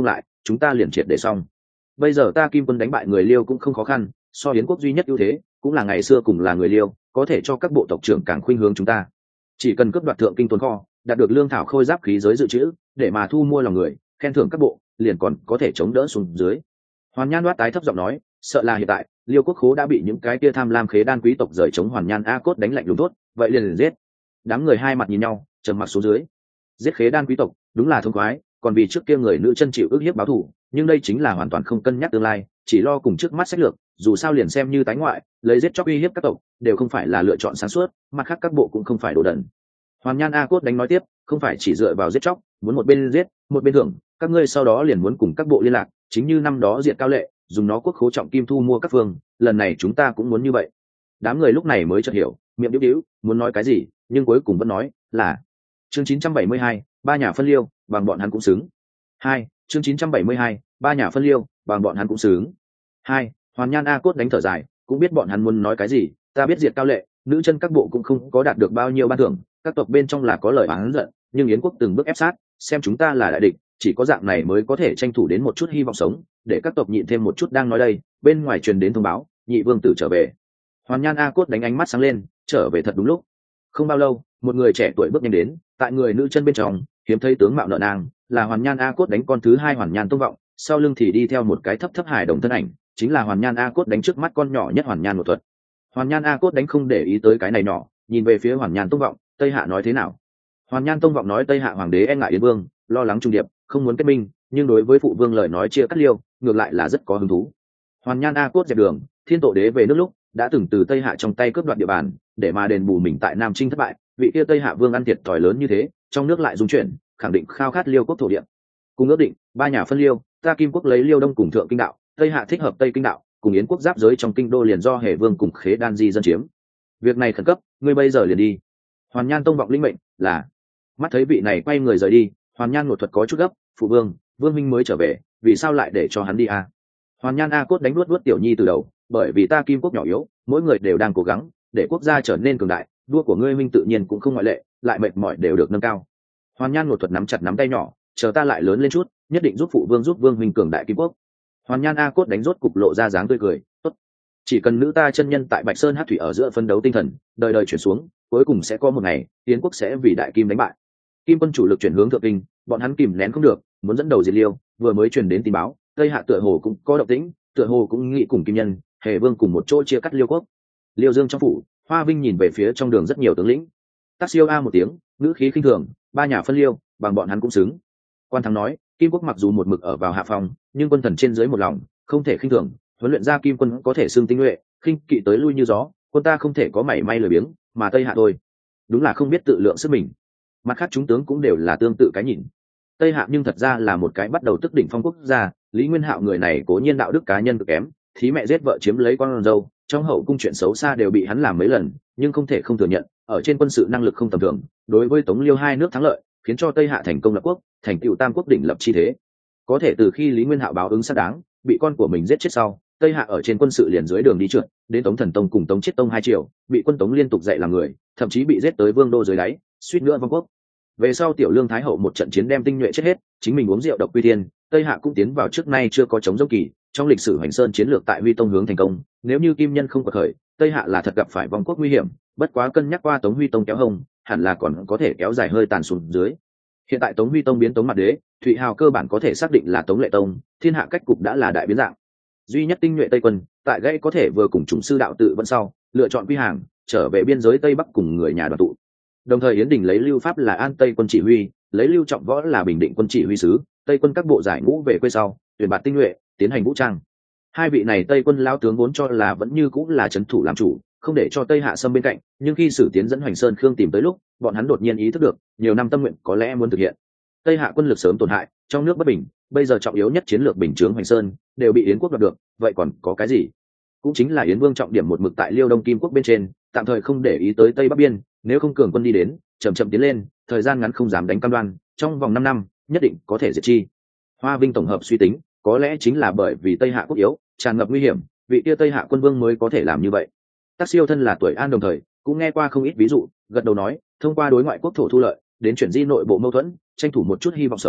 chúng ta liền triệt để xong. Bây giờ ta Kim quân đánh bại người Liêu cũng không khó khăn, so Yến quốc duy nhất ưu thế cũng là ngày xưa cùng là người Liêu, có thể cho các bộ tộc trưởng càng khuynh hướng chúng ta. Chỉ cần cướp đoạt thượng kinh tồn kho, đạt được lương thảo khôi giáp khí giới dự trữ, để mà thu mua lòng người, khen thưởng các bộ, liền còn có thể chống đỡ xuống dưới. Hoàn Nhan đoát tái thấp giọng nói, sợ là hiện tại Liêu quốc khố đã bị những cái kia tham lam khế đan quý tộc rời chống Hoàn Nhan A Cốt đánh lạnh lùng tốt, vậy liền liền giết. Đám người hai mặt nhìn nhau, trầm mặc xuống dưới. Giết khế đan quý tộc đúng là thông khoái, còn vì trước kia người nữ chân chịu ức hiếp báo thù, nhưng đây chính là hoàn toàn không cân nhắc tương lai, chỉ lo cùng trước mắt sách lược, dù sao liền xem như tái ngoại, lấy giết chóc uy hiếp các tộc, đều không phải là lựa chọn sáng suốt, mặt khác các bộ cũng không phải đồ đần. Hoàn Nhan A Cốt đánh nói tiếp, không phải chỉ dựa vào giết chóc, muốn một bên giết, một bên thưởng, các ngươi sau đó liền muốn cùng các bộ liên lạc, chính như năm đó diệt Cao Lệ, dùng nó quốc khố trọng kim thu mua các phương, lần này chúng ta cũng muốn như vậy. Đám người lúc này mới chợt hiểu, miệng điếu điếu, muốn nói cái gì, nhưng cuối cùng vẫn nói là chương chín trăm bảy mươi hai, ba nhà phân liêu, bằng bọn hắn cũng xứng. Hai, chương chín trăm bảy mươi hai, ba nhà phân liêu, bằng bọn hắn cũng xứng. Hai, Hoàn Nhan A Cốt đánh thở dài, cũng biết bọn hắn muốn nói cái gì, ta biết diệt Cao Lệ, nữ chân các bộ cũng không có đạt được bao nhiêu ban thưởng, các tộc bên trong là có lời oán giận, nhưng Yến quốc từng bước ép sát, xem chúng ta là đại địch, chỉ có dạng này mới có thể tranh thủ đến một chút hy vọng sống, để các tộc nhịn thêm một chút. Đang nói đây, bên ngoài truyền đến thông báo, nhị vương tử trở về. Hoàn Nhan A Cốt đánh ánh mắt sáng lên, trở về thật đúng lúc. Không bao lâu, một người trẻ tuổi bước nhanh đến, tại người nữ chân bên trong, hiếm thấy tướng mạo nợ nang, là Hoàn Nhan A Cốt đánh con thứ hai Hoàn Nhan Tông Vọng, sau lưng thì đi theo một cái thấp thấp hài đồng thân ảnh, chính là Hoàn Nhan A Cốt đánh trước mắt con nhỏ nhất Hoàn Nhan Một Thuật. Hoàn Nhan A Cốt đánh không để ý tới cái này nhỏ, nhìn về phía Hoàn Nhan Tông Vọng, Tây Hạ nói thế nào? Hoàn Nhan Tông Vọng nói Tây Hạ hoàng đế e ngại Yến vương, lo lắng trung điệp, không muốn kết minh, nhưng đối với phụ vương lời nói chia cắt liêu, ngược lại là rất có hứng thú. Hoàn Nhan A Cốt dẹp đường, Thiên Tổ đế về nước lúc đã từng từ Tây Hạ trong tay cướp đoạt địa bàn, để mà đền bù mình tại Nam Trinh thất bại, vị kia Tây Hạ vương ăn thiệt thòi lớn như thế, trong nước lại dung chuyển, khẳng định khao khát liêu quốc thổ địa. Cùng ước định, ba nhà phân liêu, ta Kim quốc lấy liêu đông cùng thượng kinh đạo, Tây Hạ thích hợp Tây kinh đạo, cùng Yến quốc giáp giới trong kinh đô liền do Hề vương cùng Khế Đan di dân chiếm. Việc này khẩn cấp, ngươi bây giờ liền đi. Hoàn Nhan Tông Vọng linh mệnh là. Mắt thấy vị này quay người rời đi, Hoàn Nhan Một Thuật có chút gấp, phụ vương, vương minh mới trở về, vì sao lại để cho hắn đi à? Hoàn Nhan A Cốt đánh luốt luốt tiểu nhi từ đầu, bởi vì ta Kim quốc nhỏ yếu, mỗi người đều đang cố gắng để quốc gia trở nên cường đại, đua của ngươi minh tự nhiên cũng không ngoại lệ, lại mệt mỏi đều được nâng cao. Hoàn Nhan Một Thuật nắm chặt nắm tay nhỏ, chờ ta lại lớn lên chút, nhất định giúp phụ vương giúp vương minh cường đại Kim quốc. Hoàn Nhan A Cốt đánh rốt cục lộ ra dáng tươi cười, tốt, chỉ cần nữ ta chân nhân tại Bạch Sơn Hắc Thủy ở giữa phân đấu tinh thần, đời đời chuyển xuống, cuối cùng sẽ có một ngày Yến quốc sẽ vì đại kim đánh bại. Kim quân chủ lực chuyển hướng thượng kinh, bọn hắn kìm nén không được, muốn dẫn đầu diệt liêu, vừa mới truyền đến tin báo, Tây Hạ tựa hồ cũng có động tĩnh, tựa hồ cũng nghĩ cùng Kim nhân, Hề vương cùng một chỗ chia cắt liêu quốc. Liêu Dương trong phủ, Hoa Vinh nhìn về phía trong đường rất nhiều tướng lĩnh. Tác siêu a một tiếng, ngữ khí khinh thường, ba nhà phân liêu, bằng bọn hắn cũng xứng. Quan Thắng nói, Kim quốc mặc dù một mực ở vào hạ phòng, nhưng quân thần trên dưới một lòng, không thể khinh thường, huấn luyện ra Kim quân có thể xưng tinh nhuệ, khinh kỵ tới lui như gió, quân ta không thể có mảy may lười biếng, mà Tây Hạ thôi, đúng là không biết tự lượng sức mình. Mặt khác chúng tướng cũng đều là tương tự cái nhìn. Tây Hạ nhưng thật ra là một cái bắt đầu tức đỉnh phong quốc gia, Lý Nguyên Hạo người này cố nhiên đạo đức cá nhân cực kém, thí mẹ giết vợ chiếm lấy con dâu, trong hậu cung chuyện xấu xa đều bị hắn làm mấy lần, nhưng không thể không thừa nhận, ở trên quân sự năng lực không tầm thường, đối với Tống Liêu hai nước thắng lợi, khiến cho Tây Hạ thành công lập quốc, thành tựu tam quốc đỉnh lập chi thế. Có thể từ khi Lý Nguyên Hạo báo ứng xác đáng, bị con của mình giết chết sau, Tây Hạ ở trên quân sự liền dưới đường đi trượt, đến Tống Thần Tông cùng Tống Chiết Tông hai triều, bị quân Tống liên tục dạy làm người, thậm chí bị giết tới vương đô dưới đáy, suýt nữa vong quốc. Về sau Tiểu Lương Thái hậu một trận chiến đem tinh nhuệ chết hết, chính mình uống rượu độc quy thiên, Tây Hạ cũng tiến vào trước nay chưa có chống dốc kỳ, trong lịch sử Hoành Sơn chiến lược tại Huy Tông hướng thành công, nếu như Kim nhân không có khởi, Tây Hạ là thật gặp phải vong quốc nguy hiểm, bất quá cân nhắc qua Tống Huy Tông kéo hông, hẳn là còn có thể kéo dài hơi tàn xuống dưới. Hiện tại Tống Huy Tông biến Tống Mặt Đế, Thụy Hào cơ bản có thể xác định là Tống Lệ Tông, thiên hạ cách cục đã là đại biến dạng. Duy nhất tinh nhuệ Tây quân, tại gãy có thể vừa cùng chủng sư đạo tự vẫn sau, lựa chọn quy hàng, trở về biên giới Tây Bắc cùng người nhà đoàn tụ. Đồng thời Yến Đình lấy Lưu Pháp là An Tây quân chỉ huy, lấy Lưu Trọng Võ là Bình Định quân chỉ huy sứ, Tây quân các bộ giải ngũ về quê sau, tuyển bạt tinh nhuệ, tiến hành vũ trang. Hai vị này Tây quân lão tướng vốn cho là vẫn như cũng là trấn thủ làm chủ, không để cho Tây Hạ xâm bên cạnh, nhưng khi Sử Tiến dẫn Hoành Sơn Khương tìm tới lúc, bọn hắn đột nhiên ý thức được, nhiều năm tâm nguyện có lẽ muốn thực hiện. Tây Hạ quân lực sớm tổn hại, trong nước bất bình, bây giờ trọng yếu nhất chiến lược bình chướng Hoành Sơn đều bị Yến quốc đoạt được, vậy còn có cái gì? Cũng chính là Yến Vương trọng điểm một mực tại Liêu Đông Kim quốc bên trên, tạm thời không để ý tới Tây Bắc biên, nếu không cường quân đi đến, chậm chậm tiến lên, thời gian ngắn không dám đánh cam đoan, trong vòng năm năm, nhất định có thể diệt chi. Hoa Vinh tổng hợp suy tính, có lẽ chính là bởi vì Tây Hạ quốc yếu, tràn ngập nguy hiểm, vị kia Tây Hạ quân vương mới có thể làm như vậy. Tác Siêu thân là tuổi an đồng thời, cũng nghe qua không ít ví dụ, gật đầu nói, thông qua đối ngoại quốc thổ thu lợi, đến chuyển di nội bộ mâu thuẫn, tranh thủ một chút hy vọng sống,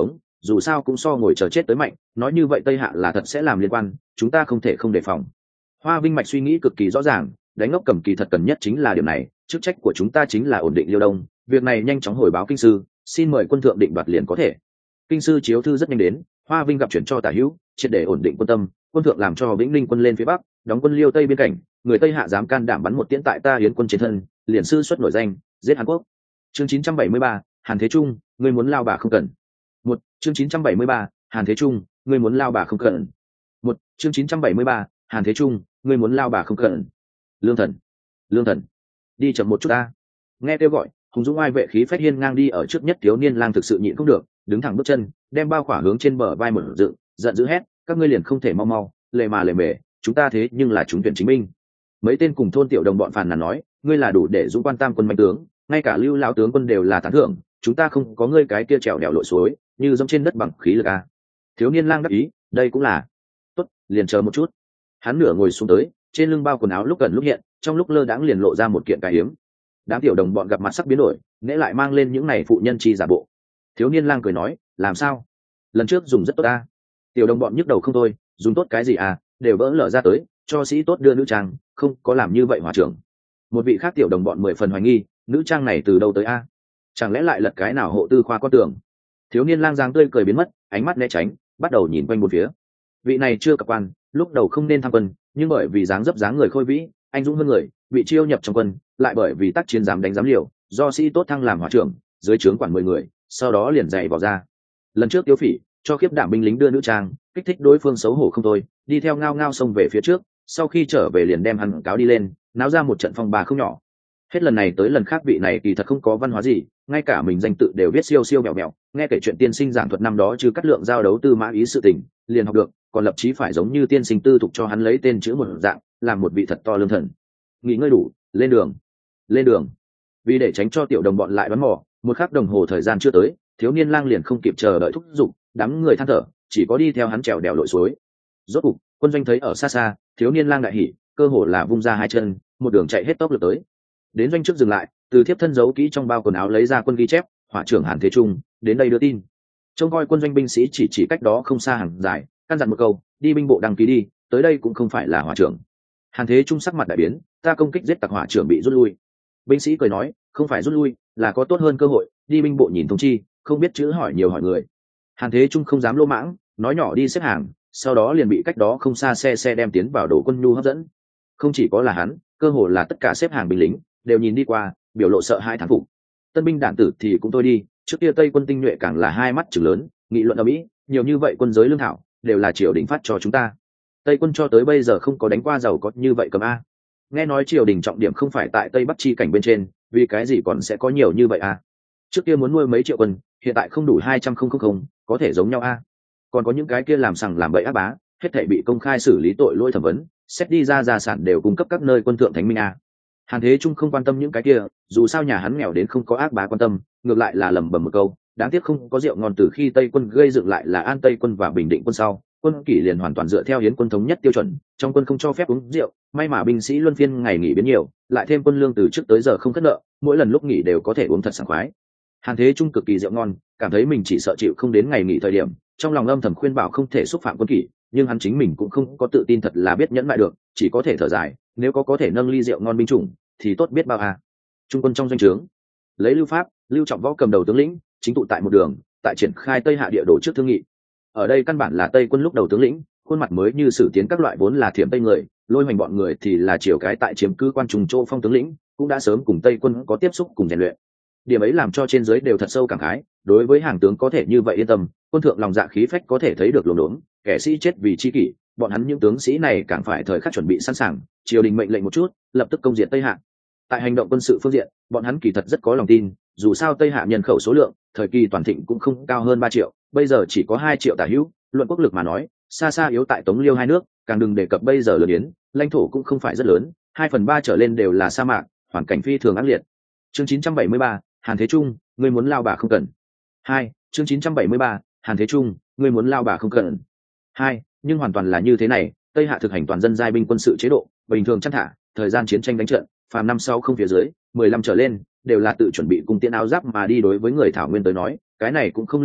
dù sao cũng so ngồi chờ chết tới mạnh, nói như vậy Tây Hạ là thật sẽ làm liên quan, chúng ta không thể không đề phòng. Hoa Vinh Mạch suy nghĩ cực kỳ rõ ràng, đánh ngốc Cầm Kỳ thật cần nhất chính là điều này, chức trách của chúng ta chính là ổn định Liêu Đông, việc này nhanh chóng hồi báo kinh sư, xin mời quân thượng định đoạt liền có thể. Kinh sư chiếu thư rất nhanh đến, Hoa Vinh gặp chuyển cho Tả Hữu, triệt để ổn định quân tâm, quân thượng làm cho Vĩnh Ninh quân lên phía bắc, đóng quân Liêu Tây biên cảnh, người Tây Hạ dám can đảm bắn một tiễn tại ta Hiến quân trên thân, liền sư xuất nổi danh, giết Hàn Quốc. Chương chín trăm bảy mươi ba, Hàn Thế Trung, ngươi muốn lao bà không cần. Một, chương chín trăm bảy mươi ba, Hàn Thế Trung, ngươi muốn lao bà không cần. Một, chương chín trăm bảy mươi ba, Hàn Thế Trung, ngươi muốn lao bà không cần. Lương Thần, Lương Thần, đi chậm một chút ta. Nghe kêu gọi, hùng dũng ai vệ khí phách hiên ngang đi ở trước nhất, thiếu niên lang thực sự nhịn không được, đứng thẳng bước chân, đem bao khỏa hướng trên bờ vai mở dựng, giận dữ hét, các ngươi liền không thể mau mau, lề mà lề mề, chúng ta thế nhưng là chúng tuyển chính minh. Mấy tên cùng thôn tiểu đồng bọn phàn nàn nói, ngươi là đủ để dũng quan tam quân mạnh tướng, ngay cả Lưu lão tướng quân đều là tán thưởng, chúng ta không có ngươi cái kia trèo đèo lội suối, như giống trên đất bằng khí lực a. Thiếu niên lang đáp ý, đây cũng là. Tốt, liền chờ một chút. Hắn nửa ngồi xuống tới, trên lưng bao quần áo lúc gần lúc hiện, trong lúc lơ đãng liền lộ ra một kiện cái hiếm. Đám tiểu đồng bọn gặp mặt sắc biến đổi, nễ lại mang lên những này phụ nhân chi giả bộ. Thiếu niên lang cười nói, làm sao? Lần trước dùng rất tốt a. Tiểu đồng bọn nhức đầu không thôi, dùng tốt cái gì à, đều vỡ lở ra tới, cho sĩ tốt đưa nữ trang, không có làm như vậy hòa trưởng. Một vị khác tiểu đồng bọn mười phần hoài nghi, nữ trang này từ đâu tới a? Chẳng lẽ lại lật cái nào hộ tư khoa con tưởng? Thiếu niên lang giang tươi cười biến mất, ánh mắt né tránh, bắt đầu nhìn quanh một phía. Vị này chưa cập quan, lúc đầu không nên tham quân, nhưng bởi vì dáng dấp dáng người khôi vĩ, anh dũng hơn người, bị chiêu nhập trong quân, lại bởi vì tác chiến dám đánh dám liều, do sĩ tốt thăng làm hỏa trưởng, dưới trướng quản mười người, sau đó liền dạy vào ra. Lần trước Tiêu Phỉ cho khiếp đảm binh lính đưa nữ trang, kích thích đối phương xấu hổ không thôi, đi theo ngao ngao xông về phía trước, sau khi trở về liền đem hắn cáo đi lên, náo ra một trận phong ba không nhỏ. Hết lần này tới lần khác vị này kỳ thật không có văn hóa gì, ngay cả mình danh tự đều viết siêu siêu mèo mèo, nghe kể chuyện tiên sinh giảng thuật năm đó chứ cắt lượng giao đấu tư mã ý sự tình, liền học được, còn lập chí phải giống như tiên sinh tư thục cho hắn lấy tên chữ một dạng, làm một vị thật to lương thần. Nghỉ ngơi đủ, lên đường, lên đường. Vì để tránh cho tiểu đồng bọn lại đoán mò, một khắc đồng hồ thời gian chưa tới, thiếu niên lang liền không kịp chờ đợi thúc giục, đám người than thở, chỉ có đi theo hắn trèo đèo lội suối. Rốt cục, quân doanh thấy ở xa xa, thiếu niên lang đại hỉ, cơ hồ là vung ra hai chân, một đường chạy hết tốc lực tới. Đến doanh trước dừng lại, từ thiếp thân giấu kỹ trong bao quần áo lấy ra quân ghi chép, hỏa trưởng Hàn Thế Trung đến đây đưa tin. Trông coi quân doanh binh sĩ chỉ chỉ cách đó không xa hàng dài, căn dặn một câu, đi binh bộ đăng ký đi, tới đây cũng không phải là hỏa trưởng. Hàn Thế Trung sắc mặt đại biến, ta công kích giết tặc hỏa trưởng bị rút lui. Binh sĩ cười nói, không phải rút lui, là có tốt hơn cơ hội, đi binh bộ nhìn thông chi, không biết chữ hỏi nhiều hỏi người. Hàn Thế Trung không dám lô mãng, nói nhỏ đi xếp hàng, sau đó liền bị cách đó không xa xe xe đem tiến vào đổ quân nhu hấp dẫn. Không chỉ có là hắn, cơ hồ là tất cả xếp hàng binh lính đều nhìn đi qua, biểu lộ sợ hai thán phục. Tân binh đản tử thì cũng thôi đi, trước kia Tây quân tinh nhuệ càng là hai mắt chừng lớn, nghị luận ở mỹ, nhiều như vậy quân giới lương thảo đều là triều đình phát cho chúng ta. Tây quân cho tới bây giờ không có đánh qua giàu có như vậy cầm a. Nghe nói triều đình trọng điểm không phải tại Tây Bắc chi cảnh bên trên, vì cái gì còn sẽ có nhiều như vậy a? Trước kia muốn nuôi mấy triệu quân, hiện tại không đủ hai trăm không không không, có thể giống nhau a. Còn có những cái kia làm sằng làm bậy ác bá, hết thảy bị công khai xử lý tội lỗi thẩm vấn, xét đi ra gia sản đều cung cấp các nơi quân thượng thánh minh a. Hàn Thế Trung không quan tâm những cái kia, dù sao nhà hắn nghèo đến không có ác bá quan tâm, ngược lại là lẩm bẩm một câu, đáng tiếc không có rượu ngon. Từ khi Tây quân gây dựng lại là An Tây quân và Bình Định quân sau, quân kỷ liền hoàn toàn dựa theo hiến quân thống nhất tiêu chuẩn, trong quân không cho phép uống rượu, may mà binh sĩ luân phiên ngày nghỉ biến nhiều, lại thêm quân lương từ trước tới giờ không cất nợ, mỗi lần lúc nghỉ đều có thể uống thật sảng khoái. Hàn Thế Trung cực kỳ rượu ngon, cảm thấy mình chỉ sợ chịu không đến ngày nghỉ thời điểm, trong lòng âm thầm khuyên bảo không thể xúc phạm quân kỷ, nhưng hắn chính mình cũng không có tự tin thật là biết nhẫn lại được, chỉ có thể thở dài, nếu có có thể nâng ly rượu ngon binh chủng thì tốt biết bao à. Trung quân trong doanh trướng, lấy Lưu Pháp, Lưu Trọng Võ cầm đầu tướng lĩnh, chính tụ tại một đường, tại triển khai Tây Hạ địa đồ trước thương nghị. Ở đây căn bản là Tây quân lúc đầu tướng lĩnh, khuôn mặt mới như sử tiến các loại vốn là thiểm Tây người, lôi hoành bọn người thì là chiều cái tại chiếm cứ quan trùng Châu Phong tướng lĩnh, cũng đã sớm cùng Tây quân có tiếp xúc cùng rèn luyện. Điểm ấy làm cho trên dưới đều thật sâu cảm khái, đối với hàng tướng có thể như vậy yên tâm, quân thượng lòng dạ khí phách có thể thấy được luồng đốn, kẻ sĩ chết vì chi kỷ, bọn hắn những tướng sĩ này càng phải thời khắc chuẩn bị sẵn sàng, triều đình mệnh lệnh một chút, lập tức công diệt Tây Hạ. Tại hành động quân sự phương diện, bọn hắn kỳ thật rất có lòng tin, dù sao Tây Hạ nhân khẩu số lượng, thời kỳ toàn thịnh cũng không cao hơn ba triệu, bây giờ chỉ có hai triệu tả hữu, luận quốc lực mà nói, xa xa yếu tại Tống Liêu hai nước, càng đừng đề cập bây giờ lớn yến, lãnh thổ cũng không phải rất lớn, hai phần ba trở lên đều là sa mạc, hoàn cảnh phi thường ác liệt. Chương chín trăm bảy mươi ba, Hàn Thế Trung, ngươi muốn lao bà không cần. Hai, chương chín trăm bảy mươi ba, Hàn Thế Trung, ngươi muốn lao bà không cần. Hai, nhưng hoàn toàn là như thế này, Tây Hạ thực hành toàn dân giai binh quân sự chế độ, bình thường chăn thả, thời gian chiến tranh đánh trận, phàm năm sau không phía dưới, mười lăm trở lên, đều là tự chuẩn bị cung tiễn áo giáp mà đi. Đối với người thảo nguyên tới nói, cái này cũng không ly kỳ,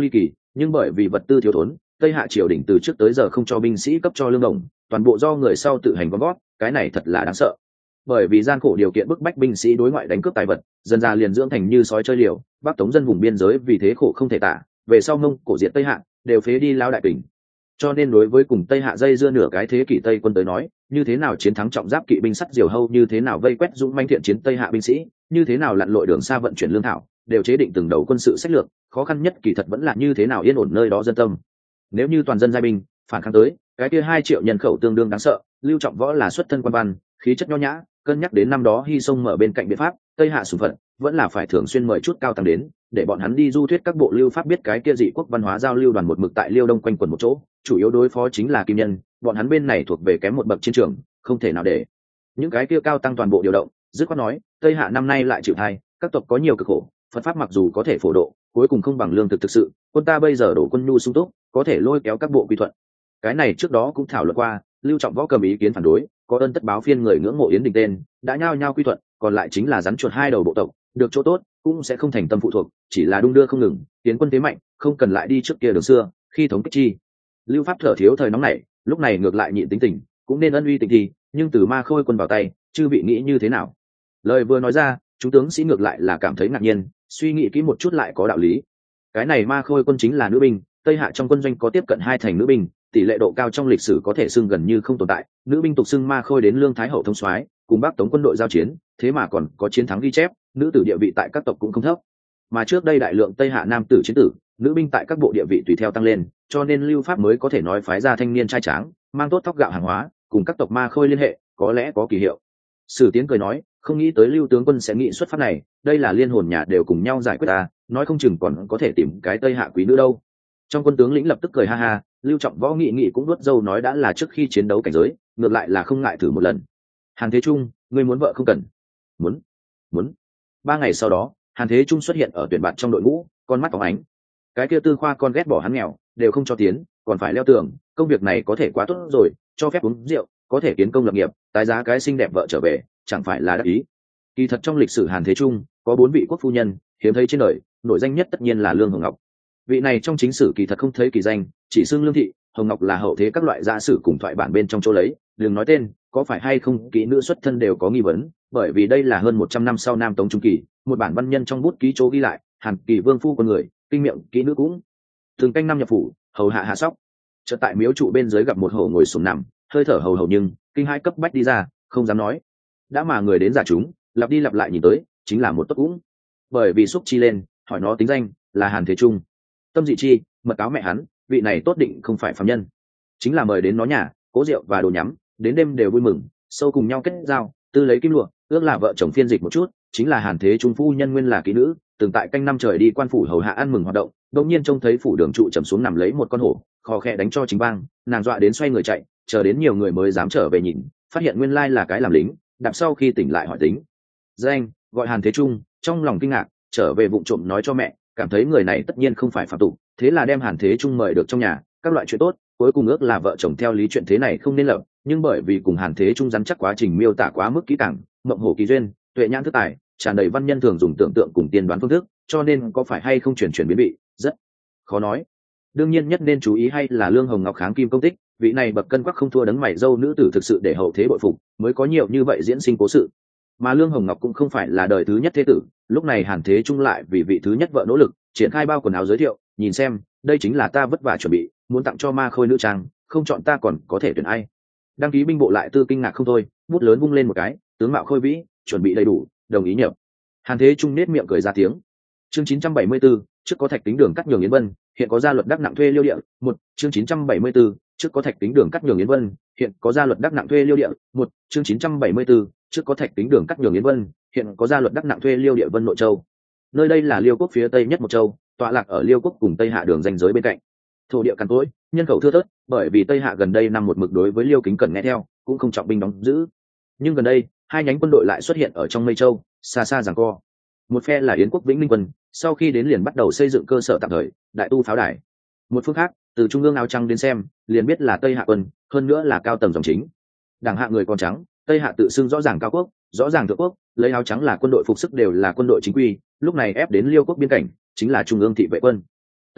nhưng bởi vì vật tư thiếu thốn, tây hạ triều đình từ trước tới giờ không cho binh sĩ cấp cho lương đồng, toàn bộ do người sau tự hành gom gót, cái này thật là đáng sợ. Bởi vì gian khổ điều kiện bức bách binh sĩ đối ngoại đánh cướp tài vật, dần ra liền dưỡng thành như sói chơi liều, bắc tống dân vùng biên giới vì thế khổ không thể tả, về sau mông cổ diệt tây hạ đều phế đi lao đại kình. Cho nên đối với cùng tây hạ dây dưa nửa cái thế kỷ tây quân tới nói, như thế nào chiến thắng trọng giáp kỵ binh sắt diều hâu, như thế nào vây quét dũng manh thiện chiến tây hạ binh sĩ, như thế nào lặn lội đường xa vận chuyển lương thảo, đều chế định từng đầu quân sự sách lược, khó khăn nhất kỳ thật vẫn là như thế nào yên ổn nơi đó dân tâm. Nếu như toàn dân giai binh phản kháng tới, cái kia hai triệu nhân khẩu tương đương đáng sợ. Lưu Trọng Võ là xuất thân quan văn, khí chất nho nhã, cân nhắc đến năm đó Hy Sông mở bên cạnh biện pháp, tây hạ sùng phận vẫn là phải thường xuyên mời chút cao tăng đến, để bọn hắn đi du thuyết các bộ lưu pháp, biết cái kia dị quốc văn hóa giao lưu đoàn một mực tại Liêu Đông quanh quẩn một chỗ, chủ yếu đối phó chính là kim nhân, bọn hắn bên này thuộc về kém một bậc chiến trường, không thể nào để những cái kia cao tăng toàn bộ điều động. Dứt khoát nói, tây hạ năm nay lại chịu thai, các tộc có nhiều cực khổ, Phật pháp mặc dù có thể phổ độ, cuối cùng không bằng lương thực thực sự, quân ta bây giờ đổ quân nhu sung túc, có thể lôi kéo các bộ quy thuận. Cái này trước đó cũng thảo luận qua, Lưu Trọng Võ cầm ý kiến phản đối, có ơn tất báo phiên người ngưỡng mộ Yến Đình tên, đã nhao nhao quy thuận, còn lại chính là rắn chuột hai đầu bộ tộc, được chỗ tốt cũng sẽ không thành tâm phụ thuộc, chỉ là đung đưa không ngừng, tiến quân thế mạnh, không cần lại đi trước kia đường xưa, khi thống kích chi. Lưu Pháp thở thiếu thời nóng này, lúc này ngược lại nhịn tính tình, cũng nên ân uy tình thì, nhưng từ Ma Khôi quân vào tay, chư vị nghĩ như thế nào? Lời vừa nói ra, chúng tướng sĩ ngược lại là cảm thấy ngạc nhiên, suy nghĩ kỹ một chút lại có đạo lý. Cái này Ma Khôi quân chính là nữ binh, tây hạ trong quân doanh có tiếp cận hai thành nữ binh, tỷ lệ độ cao trong lịch sử có thể xưng gần như không tồn tại. Nữ binh tục xưng Ma Khôi đến lương thái hậu thông soái, cùng Bắc Tống quân đội giao chiến, thế mà còn có chiến thắng ghi chép, nữ tử địa vị tại các tộc cũng không thấp. Mà trước đây đại lượng tây hạ nam tử chiến tử, nữ binh tại các bộ địa vị tùy theo tăng lên, cho nên Lưu Pháp mới có thể nói phái ra thanh niên trai tráng, mang tốt tóc gạo hàng hóa, cùng các tộc Ma Khôi liên hệ, có lẽ có kỳ hiệu. Sử Tiến cười nói, không nghĩ tới Lưu tướng quân sẽ nghĩ xuất phát này, đây là liên hồn nhà đều cùng nhau giải quyết ta, nói không chừng còn có thể tìm cái tây hạ quý nữ đâu. Trong quân tướng lĩnh lập tức cười ha ha, Lưu Trọng Võ nghị nghị cũng đuốt dâu nói đã là trước khi chiến đấu cảnh giới, ngược lại là không ngại thử một lần. Hàn Thế Trung, ngươi muốn vợ không cần? Muốn, muốn. Ba ngày sau đó, Hàn Thế Trung xuất hiện ở tuyển bạn trong đội ngũ, con mắt phóng ánh. Cái kia Tư Khoa con ghét bỏ hắn nghèo, đều không cho tiến, còn phải leo tường, công việc này có thể quá tốt rồi, cho phép uống rượu, có thể kiến công lập nghiệp, tái giá cái xinh đẹp vợ trở về, chẳng phải là đắc ý. Kỳ thật trong lịch sử Hàn Thế Trung có bốn vị quốc phu nhân, hiếm thấy trên đời, nổi danh nhất tất nhiên là Lương Hồng Ngọc. Vị này trong chính sử kỳ thật không thấy kỳ danh, chỉ xưng Lương thị, Hồng Ngọc là hậu thế các loại giả sử cùng thoại bản bên trong chỗ lấy, đừng nói tên, có phải hay không kỹ nữ xuất thân đều có nghi vấn, bởi vì đây là hơn một trăm năm sau Nam Tống trung kỳ, một bản văn nhân trong bút ký chỗ ghi lại, Hàn Kỳ Vương phu con người, kinh miệng kỹ nữ cũng thường canh năm nhập phủ, hầu hạ hạ sóc. Chợt tại miếu trụ bên dưới gặp một hổ ngồi xổm nằm, hơi thở hầu hầu nhưng kinh hai cấp bách đi ra, không dám nói. Đã mà người đến giả chúng, lặp đi lặp lại nhìn tới, chính là một tốt cũng. Bởi vì xúc chi lên, hỏi nó tính danh, là Hàn Thế Trung. Tâm dị chi, mật cáo mẹ hắn, vị này tốt định không phải phàm nhân, chính là mời đến nó nhà, cố rượu và đồ nhắm, đến đêm đều vui mừng, sâu cùng nhau kết giao, tư lấy kim lụa, ước là vợ chồng phiên dịch một chút, chính là Hàn Thế Trung phu nhân nguyên là kỹ nữ, từng tại canh năm trời đi quan phủ hầu hạ ăn mừng hoạt động, đột nhiên trông thấy phủ đường trụ trầm xuống nằm lấy một con hổ, khò khẽ đánh cho chính bang, nàng dọa đến xoay người chạy, chờ đến nhiều người mới dám trở về nhìn, phát hiện nguyên lai là cái làm lính, đạp sau khi tỉnh lại hỏi tính danh, gọi Hàn Thế Trung, trong lòng kinh ngạc, trở về vụng trộm nói cho mẹ, cảm thấy người này tất nhiên không phải phạm tục, thế là đem Hàn Thế Trung mời được trong nhà, các loại chuyện tốt, cuối cùng ước là vợ chồng theo lý chuyện thế này không nên lập, nhưng bởi vì cùng Hàn Thế Trung rắn chắc quá trình miêu tả quá mức kỹ càng, mộng hổ kỳ duyên, tuệ nhãn thức tài, tràn đầy văn nhân thường dùng tưởng tượng cùng tiên đoán phương thức, cho nên có phải hay không chuyển chuyển biến bị, rất khó nói. Đương nhiên nhất nên chú ý hay là Lương Hồng Ngọc kháng kim công tích, vị này bậc cân quắc không thua đấng mày dâu nữ tử thực sự để hậu thế bội phục, mới có nhiều như vậy diễn sinh cố sự. Mà Lương Hồng Ngọc cũng không phải là đời thứ nhất thế tử, lúc này Hàn Thế Trung lại vì vị thứ nhất vợ nỗ lực, triển khai bao quần áo giới thiệu, nhìn xem, đây chính là ta vất vả chuẩn bị, muốn tặng cho Ma Khôi nữ trang, không chọn ta còn có thể tuyển ai. Đăng ký binh bộ lại tư kinh ngạc không thôi, bút lớn vung lên một cái, tướng mạo khôi vĩ, chuẩn bị đầy đủ, đồng ý nhập. Hàn Thế Trung nết miệng cười ra tiếng. Chương chín trăm bảy mươi tư, trước có thạch tính đường cắt nhường Yến Vân, hiện có gia luật đắc nặng thuê liêu địa. Một, chương chín trăm bảy mươi tư, trước có thạch tính đường cắt nhường Yến Vân, hiện có gia luật đắc nặng thuê liêu địa. Một, chương chín trăm bảy mươi tư, trước có thạch tính đường cắt nhường Yến Vân, hiện có gia luật đắc nặng thuê liêu địa Vân Nội Châu. Nơi đây là Liêu quốc phía tây nhất một châu, tọa lạc ở Liêu quốc cùng Tây Hạ đường ranh giới bên cạnh. Thổ địa cằn cỗi, nhân khẩu thưa thớt, bởi vì Tây Hạ gần đây năm một mực đối với Liêu kính cẩn nghe theo, cũng không trọng binh đóng giữ. Nhưng gần đây, hai nhánh quân đội lại xuất hiện ở trong Mây Châu, xa xa giằng co. Một phe là Yến quốc Vĩnh Ninh quân, sau khi đến liền bắt đầu xây dựng cơ sở tạm thời, đại tu pháo đài. Một phương khác, từ trung ương áo trắng đến xem, liền biết là Tây Hạ quân, hơn nữa là cao tầng dòng chính. Đảng hạ người còn trắng, Tây Hạ tự xưng rõ ràng cao quốc, rõ ràng thượng quốc, lấy áo trắng là quân đội phục sức đều là quân đội chính quy, lúc này ép đến Liêu quốc biên cảnh, chính là trung ương thị vệ quân.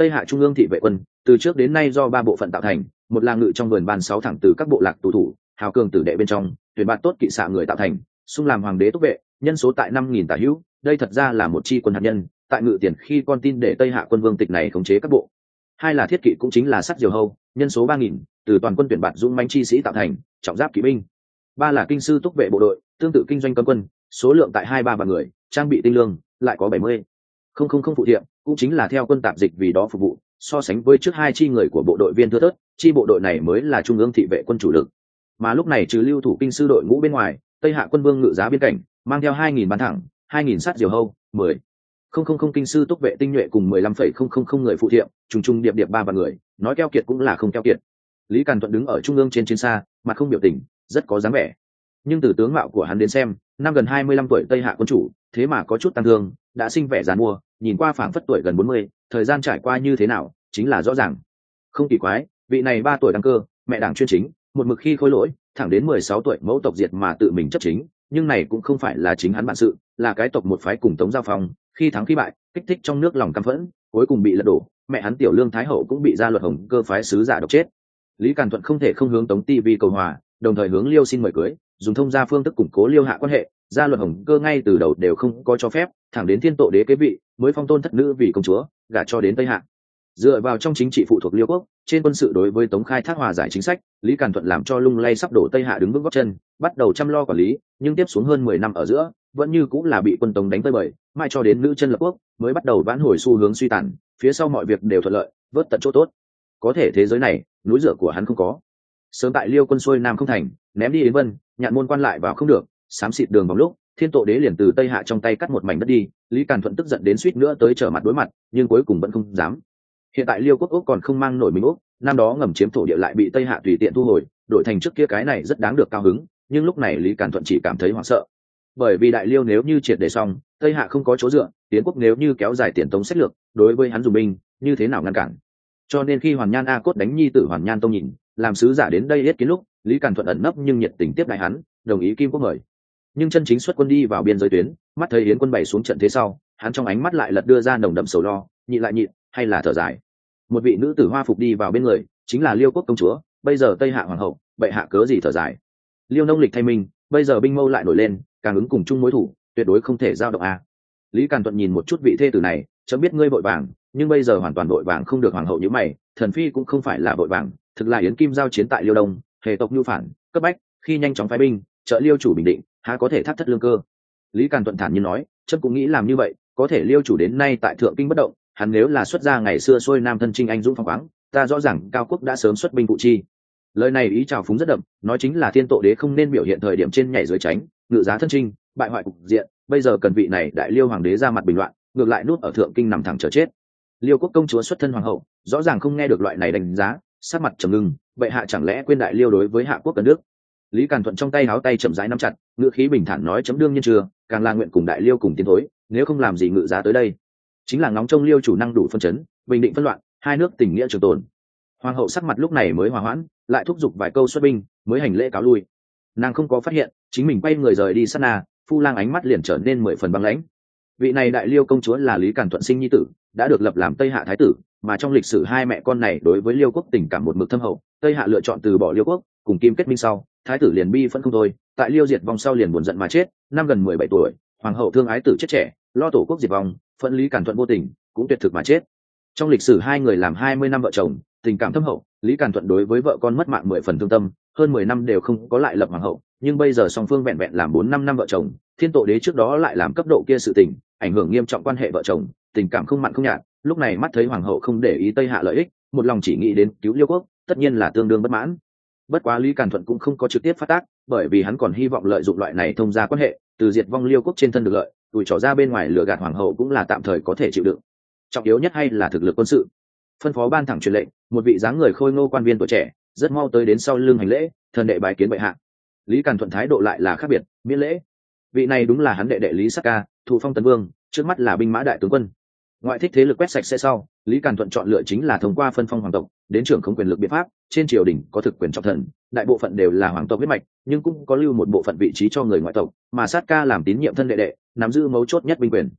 Tây Hạ Trung ương thị vệ quân từ trước đến nay do ba bộ phận tạo thành, một là ngự trong vườn ban sáu thẳng từ các bộ lạc tù thủ, hào cường tử đệ bên trong, tuyển bạn tốt kỵ xạ người tạo thành, xung làm hoàng đế túc vệ, nhân số tại năm nghìn tả hữu, đây thật ra là một chi quân hạt nhân, tại ngự tiền khi con tin để Tây Hạ quân vương tịch này khống chế các bộ. Hai là thiết kỵ cũng chính là sắt diều hâu, nhân số ba nghìn, từ toàn quân tuyển bạn dũng mãnh chi sĩ tạo thành, trọng giáp kỵ binh. Ba là kinh sư túc vệ bộ đội, tương tự kinh doanh cấm quân, số lượng tại hai ba vạn người, trang bị tinh lương, lại có bảy mươi. Không không không phụ thiệm, cũng chính là theo quân tạp dịch vì đó phục vụ, so sánh với trước hai chi người của bộ đội viên thưa thớt, chi bộ đội này mới là trung ương thị vệ quân chủ lực. Mà lúc này trừ lưu thủ kinh sư đội ngũ bên ngoài, Tây Hạ quân vương ngự giá biên cảnh, mang theo hai nghìn bắn thẳng, hai nghìn sát diều hâu, mười không không không kinh sư túc vệ tinh nhuệ cùng mười lăm phẩy không không không người phụ thiệm, trùng trùng điệp điệp ba vạn người, nói keo kiệt cũng là không keo kiệt. Lý Càn Thuận đứng ở trung ương trên chiến xa, mặt không biểu tình, rất có dáng vẻ. Nhưng từ tướng mạo của hắn đến xem, năm gần hai mươi lăm tuổi Tây Hạ quân chủ, thế mà có chút tăng thương, đã sinh vẻ giàn mua, nhìn qua phảng phất tuổi gần bốn mươi, thời gian trải qua như thế nào, chính là rõ ràng. Không kỳ quái, vị này ba tuổi đăng cơ, mẹ đảng chuyên chính, một mực khi khôi lỗi, thẳng đến mười sáu tuổi mẫu tộc diệt mà tự mình chấp chính, nhưng này cũng không phải là chính hắn bản sự, là cái tộc một phái cùng Tống Giao Phong, khi thắng khi bại, kích thích trong nước lòng căm phẫn, cuối cùng bị lật đổ, mẹ hắn Tiểu Lương Thái hậu cũng bị gia luật Hồng Cơ phái sứ giả độc chết. Lý Càn Thuận không thể không hướng Tống Ti Vi cầu hòa, đồng thời hướng Liêu xin mời cưới, dùng thông gia phương thức củng cố Liêu Hạ quan hệ, gia luật Hồng Cơ ngay từ đầu đều không có cho phép, thẳng đến Thiên Tổ đế kế vị, mới phong tôn thất nữ vì công chúa, gả cho đến Tây Hạ. Dựa vào trong chính trị phụ thuộc Liêu quốc, trên quân sự đối với Tống khai thác hòa giải chính sách, Lý Càn Thuận làm cho lung lay sắp đổ Tây Hạ đứng vững gót chân, bắt đầu chăm lo quản lý, nhưng tiếp xuống hơn mười năm ở giữa, vẫn như cũng là bị quân Tống đánh tới bời, mai cho đến nữ chân lập quốc, mới bắt đầu vãn hồi xu hướng suy tàn, phía sau mọi việc đều thuận lợi, vớt tận chỗ tốt. Có thể thế giới này, núi dựa của hắn không có. Sớm tại Liêu quân xuôi nam không thành, ném đi Yến Vân, nhạn môn quan lại vào không được, xám xịt đường vòng lúc, Thiên Tổ đế liền từ Tây Hạ trong tay cắt một mảnh đất đi, Lý Càn Thuận tức giận đến suýt nữa tới trở mặt đối mặt, nhưng cuối cùng vẫn không dám. Hiện tại Liêu quốc Úc còn không mang nổi mình Úc, năm đó ngầm chiếm thổ địa lại bị Tây Hạ tùy tiện thu hồi, đổi thành trước kia cái này rất đáng được cao hứng, nhưng lúc này Lý Càn Thuận chỉ cảm thấy hoảng sợ. Bởi vì Đại Liêu nếu như triệt để xong, Tây Hạ không có chỗ dựa, Tiến quốc nếu như kéo dài tiền Tống sách lược, đối với hắn dùng binh, như thế nào ngăn cản? Cho nên khi Hoàn Nhan A Cốt đánh nhi tử Hoàn Nhan Tông nhìn, làm sứ giả đến đây yết kiến lúc, Lý Càn Thuận ẩn nấp nhưng nhiệt tình tiếp đại hắn, đồng ý Kim Quốc mời. Nhưng chân chính xuất quân đi vào biên giới tuyến, mắt thấy Yến quân bày xuống trận thế sau, hắn trong ánh mắt lại lật đưa ra nồng đậm sầu lo, nhịn lại nhịn, hay là thở dài. Một vị nữ tử hoa phục đi vào bên người, chính là Liêu quốc công chúa, bây giờ Tây Hạ hoàng hậu, bệ hạ cớ gì thở dài? Liêu nông lịch thay mình, bây giờ binh mâu lại nổi lên, càng ứng cùng chung mối thủ, tuyệt đối không thể giao động a. Lý Càn Thuận nhìn một chút vị thê tử này, chấm biết ngươi vội vàng, nhưng bây giờ hoàn toàn vội vàng không được hoàng hậu như mày, thần phi cũng không phải là vội vàng, thực là Yến Kim giao chiến tại Liêu Đông, hệ tộc nhu phản, cấp bách, khi nhanh chóng phái binh, trợ Liêu chủ bình định, há có thể thắt thất lương cơ. Lý Càn Thuận thản nhiên nói, chấm cũng nghĩ làm như vậy, có thể Liêu chủ đến nay tại thượng kinh bất động, hắn nếu là xuất gia ngày xưa xuôi nam thân trinh anh dũng phong khoáng, ta rõ ràng cao quốc đã sớm xuất binh phụ chi. Lời này ý trào phúng rất đậm, nói chính là Thiên Tổ đế không nên biểu hiện thời điểm trên nhảy dưới tránh, ngự giá thân trinh, bại hoại cục diện, bây giờ cần vị này đại Liêu hoàng đế ra mặt bình loạn, ngược lại nuốt ở thượng kinh nằm thẳng chờ chết. Liêu quốc công chúa xuất thân hoàng hậu, rõ ràng không nghe được loại này đánh giá, sát mặt trầm ngưng, bệ hạ chẳng lẽ quên đại Liêu đối với hạ quốc cần nước? Lý Càn Thuận trong tay háo tay chậm rãi nắm chặt, ngữ khí bình thản nói chấm đương nhiên chưa, càng là nguyện cùng đại Liêu cùng tiến thối, nếu không làm gì ngự giá tới đây. Chính là ngóng trông Liêu chủ năng đủ phân chấn, bình định phân loạn, hai nước tình nghĩa trường tồn. Hoàng hậu sắc mặt lúc này mới hòa hoãn, lại thúc giục vài câu xuất binh, mới hành lễ cáo lui. Nàng không có phát hiện, chính mình quay người rời đi sát na, Phu Lang ánh mắt liền trở nên mười phần băng lãnh. Vị này đại Liêu công chúa là Lý Càn Thuận sinh nhi tử, đã được lập làm Tây Hạ thái tử, mà trong lịch sử hai mẹ con này đối với Liêu quốc tình cảm một mực thâm hậu, Tây Hạ lựa chọn từ bỏ Liêu quốc, cùng Kim kết minh sau, thái tử liền bi phẫn không thôi, tại Liêu diệt vong sau liền buồn giận mà chết, năm gần mười bảy tuổi, hoàng hậu thương ái tử chết trẻ, lo tổ quốc diệt vong, phẫn Lý Càn Thuận vô tình, cũng tuyệt thực mà chết. Trong lịch sử hai người làm hai mươi năm vợ chồng, tình cảm thâm hậu, Lý Càn Thuận đối với vợ con mất mạng mười phần thương tâm, hơn mười năm đều không có lại lập hoàng hậu, nhưng bây giờ song phương vẹn vẹn làm bốn năm năm vợ chồng, Thiên Tổ đế trước đó lại làm cấp độ kia sự tình, ảnh hưởng nghiêm trọng quan hệ vợ chồng, tình cảm không mặn không nhạt, lúc này mắt thấy hoàng hậu không để ý Tây Hạ lợi ích, một lòng chỉ nghĩ đến cứu Liêu quốc, tất nhiên là tương đương bất mãn. Bất quá Lý Càn Thuận cũng không có trực tiếp phát tác, bởi vì hắn còn hy vọng lợi dụng loại này thông gia quan hệ, từ diệt vong Liêu quốc trên thân được lợi, tuổi trò ra bên ngoài lừa gạt hoàng hậu cũng là tạm thời có thể chịu đựng. Trọng yếu nhất hay là thực lực quân sự. Phân phó ban thẳng truyền lệnh, một vị dáng người khôi ngô quan viên tuổi trẻ, rất mau tới đến sau lưng hành lễ, thần đệ bái kiến bệ hạ. Lý Càn Thuận thái độ lại là khác biệt, miễn lễ. Vị này đúng là hắn đệ đệ Lý Sắc Ca, thụ phong tấn vương, trước mắt là binh mã đại tướng quân. Ngoại thích thế lực quét sạch sẽ sau, Lý Càn Thuận chọn lựa chính là thông qua phân phong hoàng tộc, đến trưởng không quyền lực biện pháp, trên triều đình có thực quyền trọng thần, đại bộ phận đều là hoàng tộc huyết mạch, nhưng cũng có lưu một bộ phận vị trí cho người ngoại tộc, mà Sát Ca làm tín nhiệm thân đệ đệ, nắm giữ mấu chốt nhất binh quyền.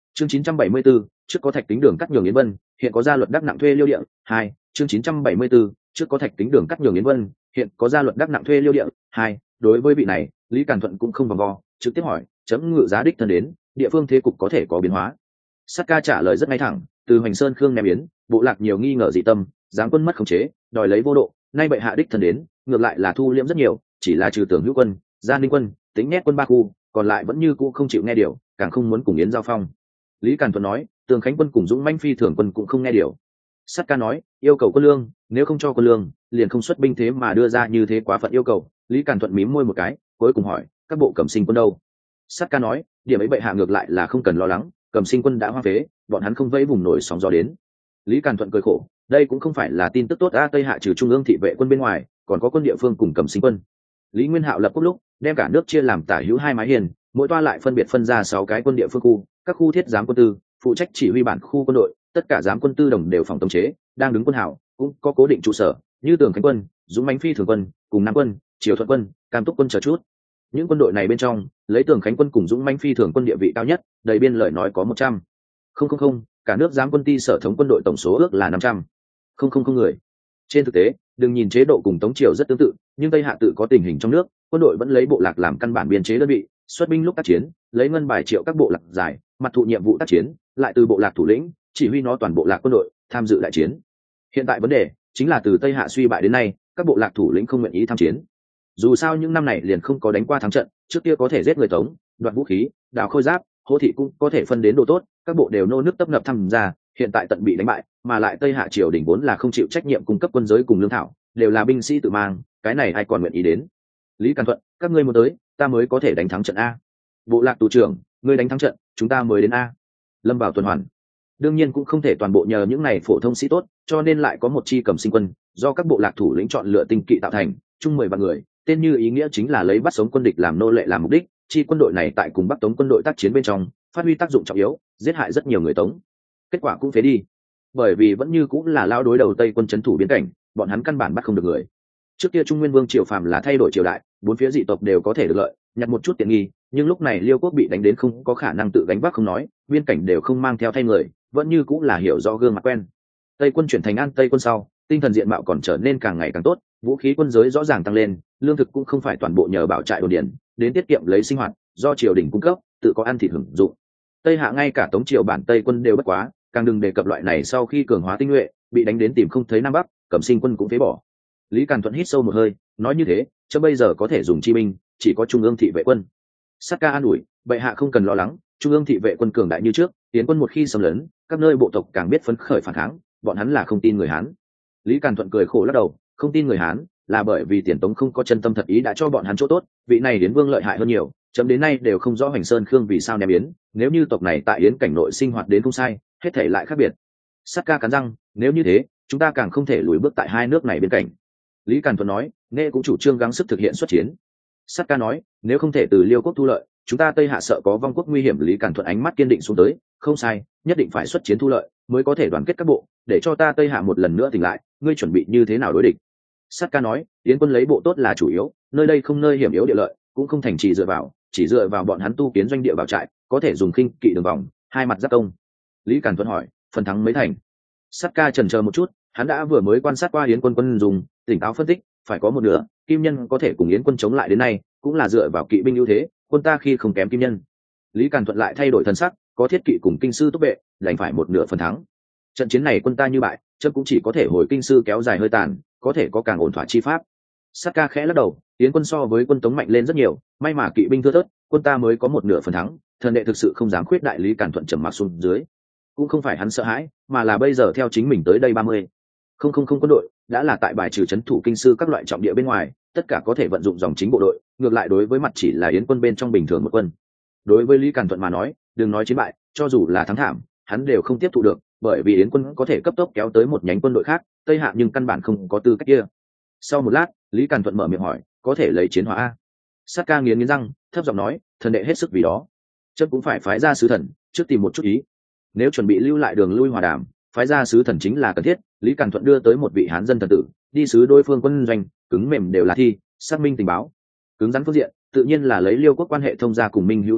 chương chín trăm bảy mươi 744, trước có thạch tính đường cắt nhường yến vân, hiện có gia luật đắc nặng thuê liêu địa. Hai, chương chín trăm bảy mươi 744, trước có thạch tính đường cắt nhường yến vân, hiện có gia luật đắc nặng thuê liêu địa. Hai, đối với vị này, Lý Càn Thuận cũng không vòng vo, trực tiếp hỏi, chấm ngự giá đích thân đến, địa phương thế cục có thể có biến hóa. Sát ca trả lời rất ngay thẳng, từ Hoành Sơn Khương ném yến, bộ lạc nhiều nghi ngờ dị tâm, giáng quân mất khống chế, đòi lấy vô độ, nay bệ hạ đích thân đến, ngược lại là thu liễm rất nhiều, chỉ là trừ Tưởng Hữu quân, Gia Ninh quân, tính nhét quân ba khu, còn lại vẫn như cũ không chịu nghe điều, càng không muốn cùng yến giao phong. Lý Càn Thuận nói, Tường Khánh quân cùng Dũng Mãnh phi thường quân cũng không nghe điều. Sát ca nói, yêu cầu quân lương, nếu không cho quân lương, liền không xuất binh, thế mà đưa ra như thế quá phận yêu cầu. Lý Càn Thuận mím môi một cái, cuối cùng hỏi, các bộ Cẩm Sinh quân đâu? Sát ca nói, điểm ấy bệ hạ ngược lại là không cần lo lắng, Cẩm Sinh quân đã hoang phế, bọn hắn không vẫy vùng nổi sóng gió đến. Lý Càn Thuận cười khổ, đây cũng không phải là tin tức tốt. A Tây Hạ trừ trung ương thị vệ quân bên ngoài, còn có quân địa phương cùng Cẩm Sinh quân. Lý Nguyên Hạo lập quốc lúc, đem cả nước chia làm tả hữu hai mái hiền, mỗi toa lại phân biệt phân ra sáu cái quân địa phương khu, các khu thiết giám quân tư phụ trách chỉ huy bản khu quân đội, tất cả giám quân tư đồng đều phòng tống chế, đang đứng quân hảo, cũng có cố định trụ sở, như Tường Khánh quân, Dũng Mãnh phi thường quân, cùng Nam quân, Triều Thuận quân, Cam Túc quân chờ chút. Những quân đội này bên trong, lấy Tường Khánh quân cùng Dũng Mãnh phi thường quân địa vị cao nhất, đầy biên lợi nói có một trăm không không không, cả nước giám quân ty sở thống quân đội tổng số ước là năm trăm không không không người. Trên thực tế, đừng nhìn chế độ cùng Tống Triều rất tương tự, nhưng Tây Hạ tự có tình hình trong nước, quân đội vẫn lấy bộ lạc làm căn bản biên chế đơn vị, xuất binh lúc tác chiến, lấy ngân bài triệu các bộ lạc giải, mặt thụ nhiệm vụ tác chiến, lại từ bộ lạc thủ lĩnh chỉ huy nó toàn bộ lạc quân đội tham dự đại chiến. Hiện tại vấn đề chính là từ Tây Hạ suy bại đến nay, các bộ lạc thủ lĩnh không nguyện ý tham chiến. Dù sao những năm này liền không có đánh qua thắng trận, trước kia có thể giết người Tống, đoạt vũ khí, đào khôi giáp, hỗ thị cũng có thể phân đến đồ tốt, các bộ đều nô nước tấp nập tham gia, hiện tại tận bị đánh bại, mà lại Tây Hạ triều đình vốn là không chịu trách nhiệm cung cấp quân giới cùng lương thảo, đều là binh sĩ tự mang, cái này ai còn nguyện ý đến. Lý Càn Thuận, các ngươi muốn tới, ta mới có thể đánh thắng trận a. Bộ lạc tù trưởng, ngươi đánh thắng trận, chúng ta mới đến a. Lâm vào tuần hoàn. Đương nhiên cũng không thể toàn bộ nhờ những này phổ thông sĩ tốt, cho nên lại có một chi Cẩm Sinh quân, do các bộ lạc thủ lĩnh chọn lựa tinh kỵ tạo thành, chung mười vạn người, tên như ý nghĩa chính là lấy bắt sống quân địch làm nô lệ làm mục đích. Chi quân đội này tại cùng Bắc Tống quân đội tác chiến bên trong, phát huy tác dụng trọng yếu, giết hại rất nhiều người Tống. Kết quả cũng phế đi, bởi vì vẫn như cũng là lao đối đầu Tây quân trấn thủ biên cảnh, bọn hắn căn bản bắt không được người. Trước kia Trung Nguyên Vương triều phàm là thay đổi triều đại, bốn phía dị tộc đều có thể được lợi, nhặt một chút tiện nghi, nhưng lúc này Liêu quốc bị đánh đến không có khả năng tự gánh vác không nói, biên cảnh đều không mang theo thay người, vẫn như cũng là hiểu rõ gương mặt quen. Tây quân chuyển thành An Tây quân sau, tinh thần diện mạo còn trở nên càng ngày càng tốt, vũ khí quân giới rõ ràng tăng lên, lương thực cũng không phải toàn bộ nhờ bảo trại đồn điền, đến tiết kiệm lấy sinh hoạt, do triều đình cung cấp, tự có ăn thịt hưởng dụng. Tây Hạ ngay cả Tống triều bản Tây quân đều bất quá, càng đừng đề cập loại này sau khi cường hóa tinh nhuệ, bị đánh đến tìm không thấy Nam Bắc, Cẩm Sinh quân cũng phế bỏ. Lý Càn Thuận hít sâu một hơi, nói như thế, cho bây giờ có thể dùng chi binh, chỉ có Trung ương thị vệ quân. Sát ca an ủi, bệ hạ không cần lo lắng, Trung ương thị vệ quân cường đại như trước, tiến quân một khi xâm lấn, các nơi bộ tộc càng biết phấn khởi phản kháng, bọn hắn là không tin người Hán. Lý Càn Thuận cười khổ lắc đầu, không tin người Hán, là bởi vì Tiền Tống không có chân tâm thật ý đã cho bọn hắn chỗ tốt, vị này Yến Vương lợi hại hơn nhiều, chấm đến nay đều không rõ Hoành Sơn Khương vì sao ném Yến, nếu như tộc này tại Yến cảnh nội sinh hoạt đến không sai, hết thể lại khác biệt. Sát ca cắn răng, nếu như thế, chúng ta càng không thể lùi bước tại hai nước này bên cạnh. Lý Càn Thuận nói, nghe cũng chủ trương gắng sức thực hiện xuất chiến. Sát ca nói, nếu không thể từ Liêu quốc thu lợi, chúng ta Tây Hạ sợ có vong quốc nguy hiểm. Lý Càn Thuận ánh mắt kiên định xuống tới, không sai, nhất định phải xuất chiến thu lợi, mới có thể đoàn kết các bộ, để cho ta Tây Hạ một lần nữa tỉnh lại. Ngươi chuẩn bị như thế nào đối địch? Sát ca nói, Yến quân lấy bộ tốt là chủ yếu, nơi đây không nơi hiểm yếu địa lợi, cũng không thành trì dựa vào, chỉ dựa vào bọn hắn tu kiến doanh địa bảo trại, có thể dùng khinh kỵ đường vòng, hai mặt giáp công. Lý Càn Thuận hỏi, phần thắng mấy thành? Sát ca chần chờ một chút, hắn đã vừa mới quan sát qua Yến quân quân dùng, tỉnh táo phân tích, phải có một nửa, Kim Nhân có thể cùng Yến quân chống lại đến nay, cũng là dựa vào kỵ binh ưu thế, quân ta khi không kém Kim Nhân. Lý Càn Thuận lại thay đổi thân sắc, có thiết kỵ cùng kinh sư túc vệ, đánh phải một nửa phần thắng. Trận chiến này quân ta như bại, chấm cũng chỉ có thể hồi kinh sư kéo dài hơi tàn, có thể có càng ổn thỏa chi pháp. Sát ca khẽ lắc đầu, Yến quân so với quân Tống mạnh lên rất nhiều, may mà kỵ binh thưa thớt, quân ta mới có một nửa phần thắng. Thần đệ thực sự không dám khuyết đại. Lý Càn Thuận trầm mặc xuống dưới, cũng không phải hắn sợ hãi, mà là bây giờ theo chính mình tới đây ba mươi không không không quân đội đã là tại bài trừ trấn thủ kinh sư các loại trọng địa bên ngoài, tất cả có thể vận dụng dòng chính bộ đội, ngược lại đối với mặt chỉ là Yến quân bên trong bình thường một quân. Đối với Lý Càn Thuận mà nói, đừng nói chiến bại, cho dù là thắng thảm, hắn đều không tiếp thụ được, bởi vì Yến quân có thể cấp tốc kéo tới một nhánh quân đội khác, Tây Hạ nhưng căn bản không có tư cách kia. Sau một lát, Lý Càn Thuận mở miệng hỏi, có thể lấy chiến hóa a? Sát ca nghiến nghiến răng, thấp giọng nói, thần đệ hết sức vì đó, chấm cũng phải phái ra sứ thần trước tìm một chút ý, nếu chuẩn bị lưu lại đường lui hòa đàm, phái ra sứ thần chính là cần thiết. Lý Càn Thuận đưa tới một vị hán dân thần tử, đi sứ đối phương quân doanh, cứng mềm đều là thi, xác minh tình báo. Cứng rắn phương diện, tự nhiên là lấy Liêu quốc quan hệ thông gia cùng minh hữu thân phận,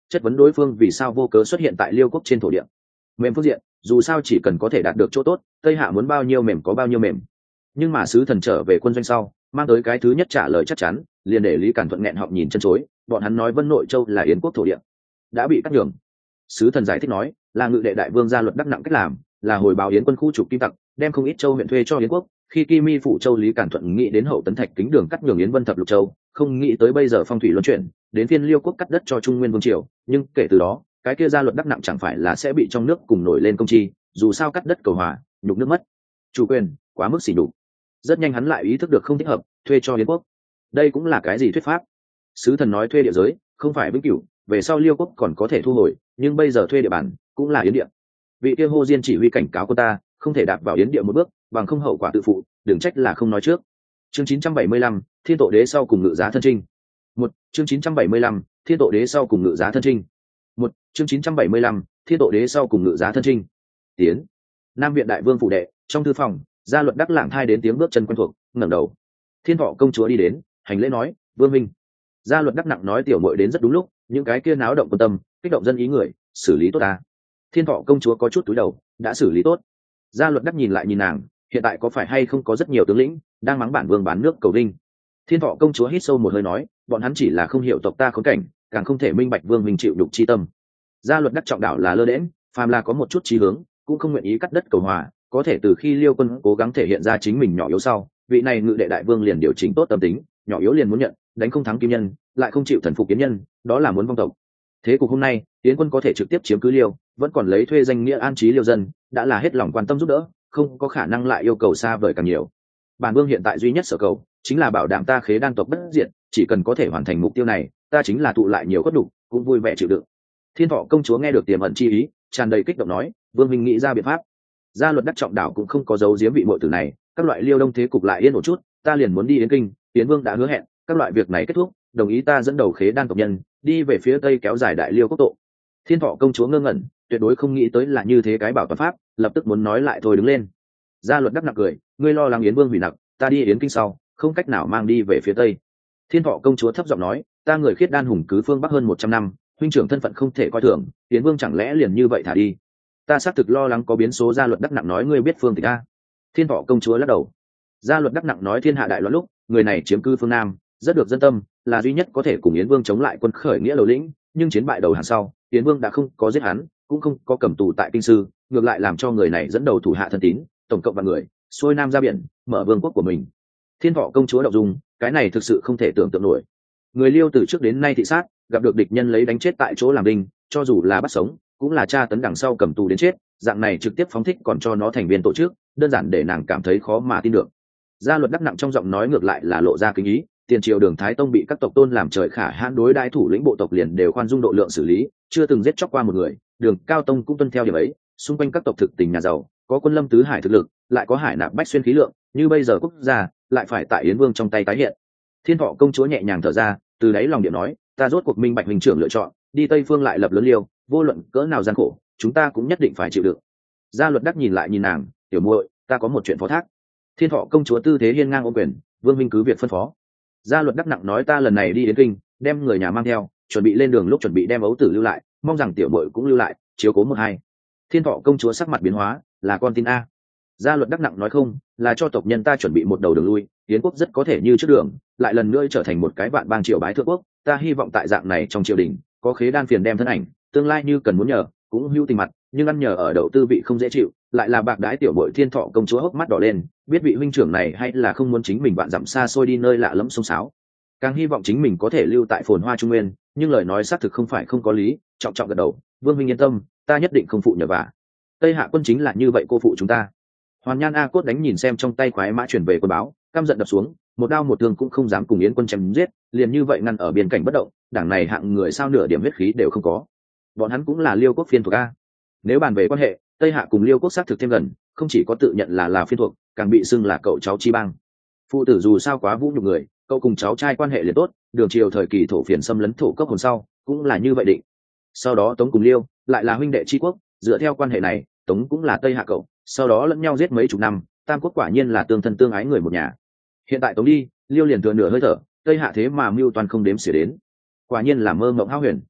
chất vấn đối phương vì sao vô cớ xuất hiện tại liêu quốc trên thổ địa. Mềm phương diện, dù sao chỉ cần có thể đạt được chỗ tốt, tây hạ muốn bao nhiêu mềm có bao nhiêu mềm. Nhưng mà sứ thần trở về quân doanh sau, mang tới cái thứ nhất trả lời chắc chắn, liền để Lý Cản Thuận nghẹn họng nhìn chân chối. Bọn hắn nói Vân Nội Châu là Yến quốc thổ địa, đã bị cắt nhường. Sứ thần giải thích nói, là ngự đệ đại vương ra luật đắc nặng cách làm, là hồi báo Yến quân khu trục kim tặc, đem không ít châu huyện thuê cho Yến quốc. Khi Kim Mi phủ châu Lý Cản Thuận nghĩ đến hậu tấn thạch kính đường cắt nhường Yến Vân thập lục châu, không nghĩ tới bây giờ phong thủy luân chuyển, đến phiên Liêu quốc cắt đất cho Trung Nguyên vương triều. Nhưng kể từ đó, cái kia ra luật đắc nặng chẳng phải là sẽ bị trong nước cùng nổi lên công chi, dù sao cắt đất cầu hòa, nhục nước mất chủ quyền, quá mức xỉ nhục. Rất nhanh hắn lại ý thức được không thích hợp, thuê cho Yến quốc. Đây cũng là cái gì thuyết pháp? Sứ thần nói thuê địa giới không phải vĩnh cửu, về sau Liêu quốc còn có thể thu hồi, nhưng bây giờ thuê địa bàn cũng là Yến địa. Vị kia Hô Diên chỉ huy cảnh cáo cô ta không thể đạp vào Yến địa một bước, bằng không hậu quả tự phụ, đừng trách là không nói trước. Chương chín trăm bảy mươi lăm, Thiên Tổ Đế sau cùng ngự giá thân trinh. Một chương chín trăm bảy mươi lăm, Thiên Tổ Đế sau cùng ngự giá thân trinh. Một chương chín trăm bảy mươi lăm, Thiên Tổ Đế sau cùng ngự giá thân trinh. Tiến. Nam viện đại vương phủ đệ, trong thư phòng, gia luật đắc lạng thai đến tiếng bước chân quen thuộc, ngẩng đầu. Thiên Thọ công chúa đi đến, hành lễ nói, vương minh. Gia luật đắc nặng nói tiểu muội đến rất đúng lúc, những cái kia náo động quan tâm, kích động dân ý người, xử lý tốt ta. Thiên Thọ công chúa có chút túi đầu, đã xử lý tốt. Gia luật đắc nhìn lại nhìn nàng, hiện tại có phải hay không có rất nhiều tướng lĩnh đang mắng bản vương bán nước cầu vinh. Thiên Thọ công chúa hít sâu một hơi nói, bọn hắn chỉ là không hiểu tộc ta khốn cảnh, càng không thể minh bạch vương mình chịu đục chi tâm. Gia luật đắc trọng đạo là lơ đễnh, phàm là có một chút chí hướng, cũng không nguyện ý cắt đất cầu hòa. Có thể từ khi Liêu quân cố gắng thể hiện ra chính mình nhỏ yếu sau, vị này ngự đệ đại vương liền điều chỉnh tốt tâm tính, nhỏ yếu liền muốn nhận, đánh không thắng kim nhân, lại không chịu thần phục kiến nhân, đó là muốn vong tộc. Thế cục hôm nay, Yến quân có thể trực tiếp chiếm cứ Liêu, vẫn còn lấy thuê danh nghĩa an trí Liêu dân, đã là hết lòng quan tâm giúp đỡ, không có khả năng lại yêu cầu xa vời càng nhiều. Bản vương hiện tại duy nhất sở cầu chính là bảo đảm ta Khế Đan tộc bất diệt, chỉ cần có thể hoàn thành mục tiêu này, ta chính là tụ lại nhiều cốt đủ, cũng vui vẻ chịu đựng. Thiên Thọ công chúa nghe được tiềm ẩn chi ý, tràn đầy kích động nói, vương minh nghĩ ra biện pháp. Gia luật đắc trọng đảo cũng không có giấu giếm vị muội tử này, các loại Liêu đông thế cục lại yên một chút, ta liền muốn đi Yến kinh. Yến vương đã hứa hẹn, các loại việc này kết thúc, đồng ý ta dẫn đầu Khế Đan tộc nhân đi về phía tây kéo dài đại Liêu quốc độ. Thiên Thọ công chúa ngơ ngẩn, tuyệt đối không nghĩ tới là như thế cái bảo toàn pháp, lập tức muốn nói lại thôi đứng lên. Gia luật đắc nặng cười, ngươi lo lắng Yến vương hủy nặc, ta đi Yến kinh sau không cách nào mang đi về phía tây. Thiên Thọ công chúa thấp giọng nói, ta người Khiết Đan hùng cứ phương bắc hơn một trăm năm, huynh trưởng thân phận không thể coi thường, Yến vương chẳng lẽ liền như vậy thả đi? Ta xác thực lo lắng có biến số. Gia luật đắc nặng nói, ngươi biết phương tịch a? Thiên Thọ công chúa lắc đầu. Gia luật đắc nặng nói, thiên hạ đại loạn lúc, người này chiếm cư phương nam, rất được dân tâm, là duy nhất có thể cùng Yến vương chống lại quân khởi nghĩa đầu lĩnh, nhưng chiến bại đầu hàng sau, Yến vương đã không có giết hắn, cũng không có cầm tù tại kinh sư, ngược lại làm cho người này dẫn đầu thủ hạ thân tín, tổng cộng vạn người, xuôi nam ra biển, mở vương quốc của mình. Thiên Thọ công chúa động dung, cái này thực sự không thể tưởng tượng nổi. Người Liêu từ trước đến nay thị sát, gặp được địch nhân lấy đánh chết tại chỗ làm đinh, cho dù là bắt sống, cũng là tra tấn đằng sau cầm tù đến chết, dạng này trực tiếp phóng thích còn cho nó thành viên tổ chức, đơn giản để nàng cảm thấy khó mà tin được. Gia luật đắc nặng trong giọng nói ngược lại là lộ ra kính ý, tiền triều Đường Thái Tông bị các tộc tôn làm trời khả hãn đối đãi thủ lĩnh bộ tộc liền đều khoan dung độ lượng xử lý, chưa từng giết chóc qua một người. Đường Cao Tông cũng tuân theo điểm ấy, xung quanh các tộc thực tình nhà giàu, có quân lâm tứ hải thực lực, lại có hải nạp bách xuyên khí lượng, như bây giờ quốc gia lại phải tại Yến vương trong tay tái hiện. Thiên Thọ công chúa nhẹ nhàng thở ra, từ đáy lòng điểm nói, ta rốt cuộc minh bạch huynh trưởng lựa chọn, đi Tây phương lại lập lớn Liêu, vô luận cỡ nào gian khổ, chúng ta cũng nhất định phải chịu đựng. Gia luật đắc nhìn lại nhìn nàng, tiểu muội, ta có một chuyện phó thác. Thiên Thọ công chúa tư thế hiên ngang ôm quyền, vương minh cứ việc phân phó. Gia luật đắc nặng nói, ta lần này đi đến kinh, đem người nhà mang theo, chuẩn bị lên đường lúc chuẩn bị đem ấu tử lưu lại, mong rằng tiểu muội cũng lưu lại, chiếu cố một hai. Thiên Thọ công chúa sắc mặt biến hóa, là con tin a? Gia luật đắc nặng nói, không, là cho tộc nhân ta chuẩn bị một đầu đường lui, Yến quốc rất có thể như trước đường, lại lần nữa trở thành một cái vạn bang triều bái thượng quốc, ta hy vọng tại dạng này trong triều đình, có Khế Đan phiền đem thân ảnh, tương lai như cần muốn nhờ, cũng hữu tình mặt, nhưng ăn nhờ ở đậu tư vị không dễ chịu, lại là bạc đái tiểu bội. Thiên Thọ công chúa hốc mắt đỏ lên, biết vị huynh trưởng này hay là không muốn chính mình vạn dặm xa xôi đi nơi lạ lẫm sông sáo, càng hy vọng chính mình có thể lưu tại phồn hoa trung nguyên, nhưng lời nói xác thực không phải không có lý. Trọng trọng gật đầu, vương huynh yên tâm, ta nhất định không phụ nhờ vả. Tây hạ quân chính là như vậy cô phụ chúng ta. Hoàn Nhan A Cốt đánh nhìn xem trong tay khoái mã chuyển về quân báo, căm giận đập xuống, một đao một thương cũng không dám cùng Yến quân chém giết, liền như vậy ngăn ở biên cảnh bất động, đảng này hạng người sao nửa điểm huyết khí đều không có. Bọn hắn cũng là Liêu quốc phiên thuộc a. Nếu bàn về quan hệ, Tây hạ cùng Liêu quốc xác thực thêm gần, không chỉ có tự nhận là là phiên thuộc, càng bị xưng là cậu cháu chi bang. Phụ tử dù sao quá vũ nhục người, cậu cùng cháu trai quan hệ liền tốt, đường triều thời kỳ thổ phiền xâm lấn thổ cấp hồn sau, cũng là như vậy định. Sau đó Tống cùng Liêu lại là huynh đệ chi quốc, dựa theo quan hệ này, Tống cũng là Tây hạ cậu, sau đó lẫn nhau giết mấy chục năm, tam quốc quả nhiên là tương thân tương ái người một nhà. Hiện tại Tống đi, Liêu liền thừa nửa hơi thở, Tây hạ thế mà mưu toàn không đếm xỉa đến, quả nhiên là mơ mộng hão huyền.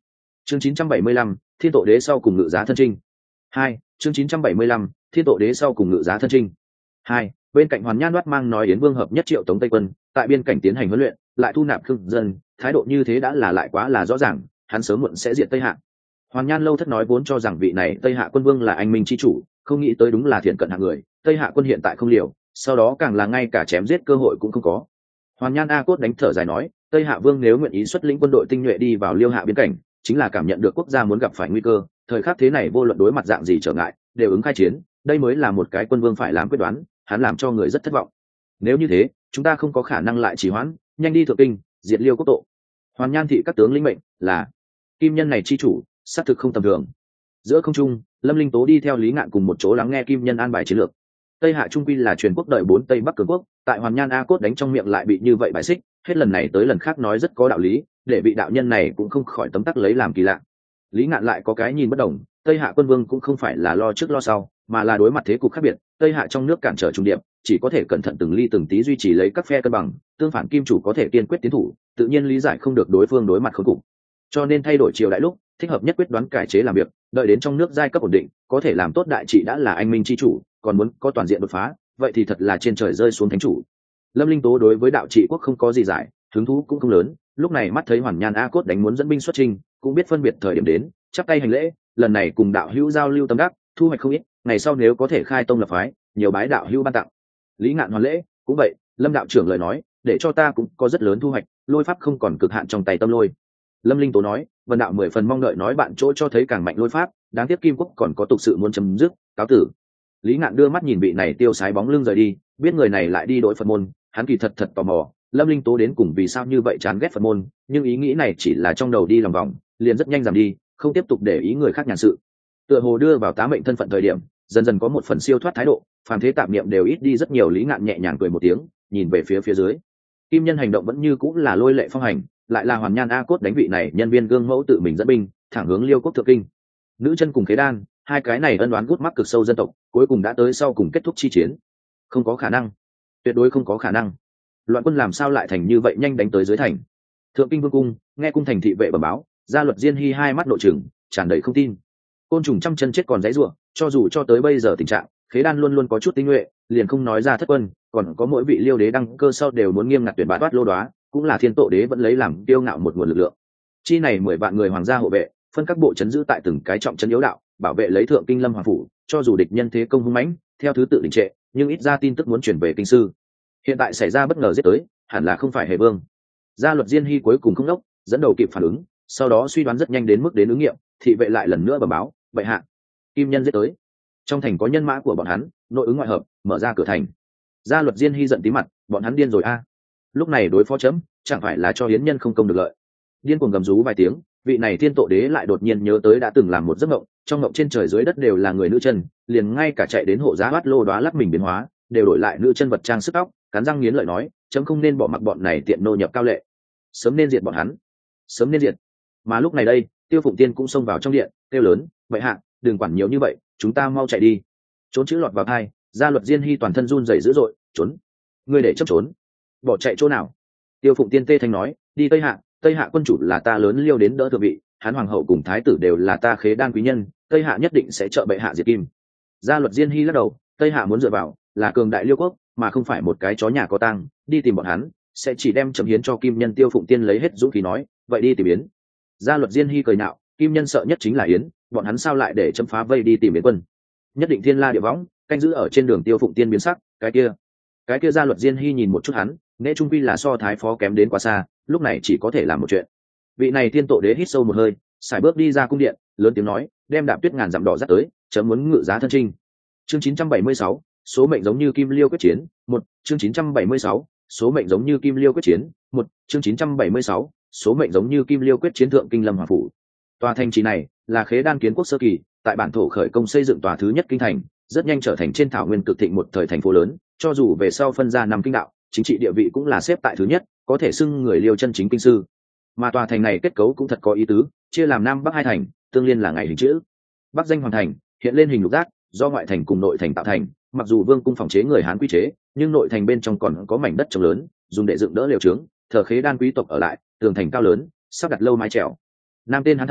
chương chín trăm bảy mươi lăm, thiên tổ đế sau cùng ngự giá thân trinh. Hai, chương chín trăm bảy mươi lăm, thiên tổ đế sau cùng ngự giá thân trinh. Hai, bên cạnh Hoàn Nhan Đoát mang nói Yến Vương hợp nhất triệu tống Tây quân, tại biên cảnh tiến hành huấn luyện, lại thu nạp khương dân, thái độ như thế đã là lại quá là rõ ràng, hắn sớm muộn sẽ diệt Tây Hạ. Hoàn Nhan Lâu Thất nói vốn cho rằng vị này Tây Hạ quân vương là anh minh chi chủ, không nghĩ tới đúng là thiện cận hạng người, Tây Hạ quân hiện tại không liều, sau đó càng là ngay cả chém giết cơ hội cũng không có. Hoàn Nhan A Cốt đánh thở dài nói, Tây Hạ vương nếu nguyện ý xuất lĩnh quân đội tinh nhuệ đi vào Liêu Hạ biên cảnh, chính là cảm nhận được quốc gia muốn gặp phải nguy cơ, thời khắc thế này vô luận đối mặt dạng gì trở ngại, đều ứng khai chiến, đây mới là một cái quân vương phải làm quyết đoán, hắn làm cho người rất thất vọng. Nếu như thế, chúng ta không có khả năng lại trì hoãn, nhanh đi thượng kinh, diệt Liêu quốc tội. Hoàn Nhan thị các tướng lĩnh mệnh là kim nhân này chi chủ, xác thực không tầm thường. Giữa không trung, Lâm Linh Tố đi theo Lý Ngạn cùng một chỗ lắng nghe kim nhân an bài chiến lược. Tây Hạ trung quy là truyền quốc đợi bốn Tây Bắc cường quốc, tại Hoàn Nhan A Cốt đánh trong miệng lại bị như vậy bài xích, hết lần này tới lần khác nói rất có đạo lý, để vị đạo nhân này cũng không khỏi tấm tắc lấy làm kỳ lạ. Lý Ngạn lại có cái nhìn bất đồng, Tây Hạ quân vương cũng không phải là lo trước lo sau, mà là đối mặt thế cục khác biệt, Tây Hạ trong nước cản trở trung điểm, chỉ có thể cẩn thận từng ly từng tí duy trì lấy các phe cân bằng, tương phản kim chủ có thể kiên quyết tiến thủ, tự nhiên lý giải không được đối phương đối mặt khốn cục. Cho nên thay đổi triều đại lúc, thích hợp nhất quyết đoán cải chế làm việc, đợi đến trong nước giai cấp ổn định, có thể làm tốt đại trị đã là anh minh chi chủ, còn muốn có toàn diện đột phá, vậy thì thật là trên trời rơi xuống thánh chủ. Lâm Linh Tố đối với đạo trị quốc không có gì giải, hứng thú cũng không lớn, lúc này mắt thấy Hoàn Nhan A Cốt đánh muốn dẫn binh xuất chinh, cũng biết phân biệt thời điểm đến, chắp tay hành lễ, lần này cùng đạo hữu giao lưu tâm đắc, thu hoạch không ít, ngày sau nếu có thể khai tông lập phái, nhiều bái đạo hữu ban tặng. Lý Ngạn hoàn lễ, cũng vậy, Lâm đạo trưởng lời nói, để cho ta cũng có rất lớn thu hoạch, lôi pháp không còn cực hạn trong tay tâm lôi. Lâm Linh Tố nói, Vân đạo mười phần mong đợi nói bạn chỗ cho thấy càng mạnh lôi pháp, đáng tiếc Kim Quốc còn có tục sự muốn chấm dứt, cáo tử. Lý Ngạn đưa mắt nhìn vị này tiêu sái bóng lưng rời đi, biết người này lại đi đổi Phật môn, hắn kỳ thật thật tò mò, Lâm Linh Tố đến cùng vì sao như vậy chán ghét Phật môn, nhưng ý nghĩ này chỉ là trong đầu đi lòng vòng, liền rất nhanh giảm đi, không tiếp tục để ý người khác nhàn sự. Tựa hồ đưa vào tá mệnh thân phận thời điểm, dần dần có một phần siêu thoát thái độ, phàm thế tạp niệm đều ít đi rất nhiều. Lý Ngạn nhẹ nhàng cười một tiếng, nhìn về phía phía dưới. Kim nhân hành động vẫn như cũng là lôi lệ phong hành, lại là Hoàn Nhan A Cốt đánh vị này nhân viên gương mẫu tự mình dẫn binh, thẳng hướng Liêu quốc thượng kinh. Nữ chân cùng Khế Đan, hai cái này ân oán gút mắc cực sâu dân tộc, cuối cùng đã tới sau cùng kết thúc chi chiến. Không có khả năng, tuyệt đối không có khả năng. Loạn quân làm sao lại thành như vậy nhanh đánh tới dưới thành? Thượng kinh vương cung, nghe cung thành thị vệ bẩm báo, Gia Luật Diên Hy hai mắt nội trừng, tràn đầy không tin. Côn trùng trăm chân chết còn dãy rủa, cho dù cho tới bây giờ tình trạng, Khế Đan luôn luôn có chút tinh nhuệ, liền không nói ra thất quân, còn có mỗi vị Liêu đế đăng cơ sau đều muốn nghiêm ngặt tuyển bạt toát lô đoá, cũng là thiên tổ đế vẫn lấy làm kiêu ngạo một nguồn lực lượng. Chi này mười vạn người hoàng gia hộ vệ, phân các bộ chấn giữ tại từng cái trọng trấn yếu đạo, bảo vệ lấy thượng kinh lâm hoàng phủ, cho dù địch nhân thế công hung mãnh, theo thứ tự đình trệ, nhưng ít ra tin tức muốn chuyển về kinh sư. Hiện tại xảy ra bất ngờ giết tới, hẳn là không phải Hề Vương. Gia Luật Diên Hy cuối cùng không đốc, dẫn đầu kịp phản ứng, sau đó suy đoán rất nhanh đến mức đến ứng nghiệm, thị vệ lại lần nữa bẩm báo, bệ hạ, kim nhân giết tới. Trong thành có nhân mã của bọn hắn, nội ứng ngoại hợp, mở ra cửa thành. Gia Luật Diên Hy giận tí mặt, bọn hắn điên rồi a. Lúc này đối phó chấm, chẳng phải là cho hiến nhân không công được lợi. Điên cuồng gầm rú vài tiếng, vị này thiên tổ đế lại đột nhiên nhớ tới đã từng làm một giấc mộng, trong mộng trên trời dưới đất đều là người nữ chân, liền ngay cả chạy đến hộ giá bắt lô đoá lắp mình biến hóa, đều đổi lại nữ chân vật trang sức tóc, cắn răng nghiến lợi nói, chấm không nên bỏ mặc bọn này tiện nô nhập cao lệ, sớm nên diệt bọn hắn, sớm nên diệt. Mà lúc này đây, Tiêu Phụng Tiên cũng xông vào trong điện, kêu lớn, vậy hạ, đừng quản nhiều như vậy, chúng ta mau chạy đi. Trốn chữ lọt vào tai, Gia Luật Diên Hy toàn thân run rẩy dữ dội, trốn, ngươi để chấp trốn, bỏ chạy chỗ nào? Tiêu Phụng Tiên tê thanh nói, đi Tây Hạ, Tây Hạ quân chủ là ta lớn Liêu đến đỡ thượng vị, hắn hoàng hậu cùng thái tử đều là ta Khế Đan quý nhân, Tây Hạ nhất định sẽ trợ bệ hạ diệt kim. Gia Luật Diên Hy lắc đầu, Tây Hạ muốn dựa vào là cường đại Liêu quốc, mà không phải một cái chó nhà có tang, đi tìm bọn hắn sẽ chỉ đem chấm hiến cho kim nhân. Tiêu Phụng Tiên lấy hết dũng khí nói, vậy đi tìm Yến. Gia Luật Diên Hy cười nhạo, kim nhân sợ nhất chính là Yến, bọn hắn sao lại để chấm phá vây đi tìm Yến quân? Nhất định thiên la địa võng, canh giữ ở trên đường. Tiêu Phụng Tiên biến sắc, cái kia cái kia Gia Luật Diên Hy nhìn một chút hắn, nễ trung quy là so thái phó kém đến quá xa, lúc này chỉ có thể làm một chuyện. Vị này thiên tổ đế hít sâu một hơi, xài bước đi ra cung điện, lớn tiếng nói, đem đạp tuyết ngàn dặm đỏ dắt tới, chấm muốn ngự giá thân trinh. Chương chín trăm bảy mươi sáu, số mệnh giống như kim liêu quyết chiến. Một, chương chín trăm bảy mươi sáu, số mệnh giống như kim liêu quyết chiến. Một, chương chín trăm bảy mươi sáu, số mệnh giống như kim liêu quyết chiến. Thượng kinh lâm hoàng phủ. Tòa thành trì này là Khế Đan kiến quốc sơ kỳ, tại bản thổ khởi công xây dựng tòa thứ nhất kinh thành, rất nhanh trở thành trên thảo nguyên cực thịnh một thời thành phố lớn, cho dù về sau phân ra năm kinh đạo, chính trị địa vị cũng là xếp tại thứ nhất, có thể xưng người Liêu chân chính kinh sư. Mà tòa thành này kết cấu cũng thật có ý tứ, chia làm nam bắc hai thành, tương liên là ngày hình chữ. Bắc danh hoàng thành, hiện lên hình lục giác, do ngoại thành cùng nội thành tạo thành, mặc dù vương cung phòng chế người Hán quy chế, nhưng nội thành bên trong còn có mảnh đất trống lớn, dùng để dựng đỡ liều trướng, thờ Khế Đan quý tộc ở lại, tường thành cao lớn, sắp đặt lâu mái chèo. Nam tên Hán thành,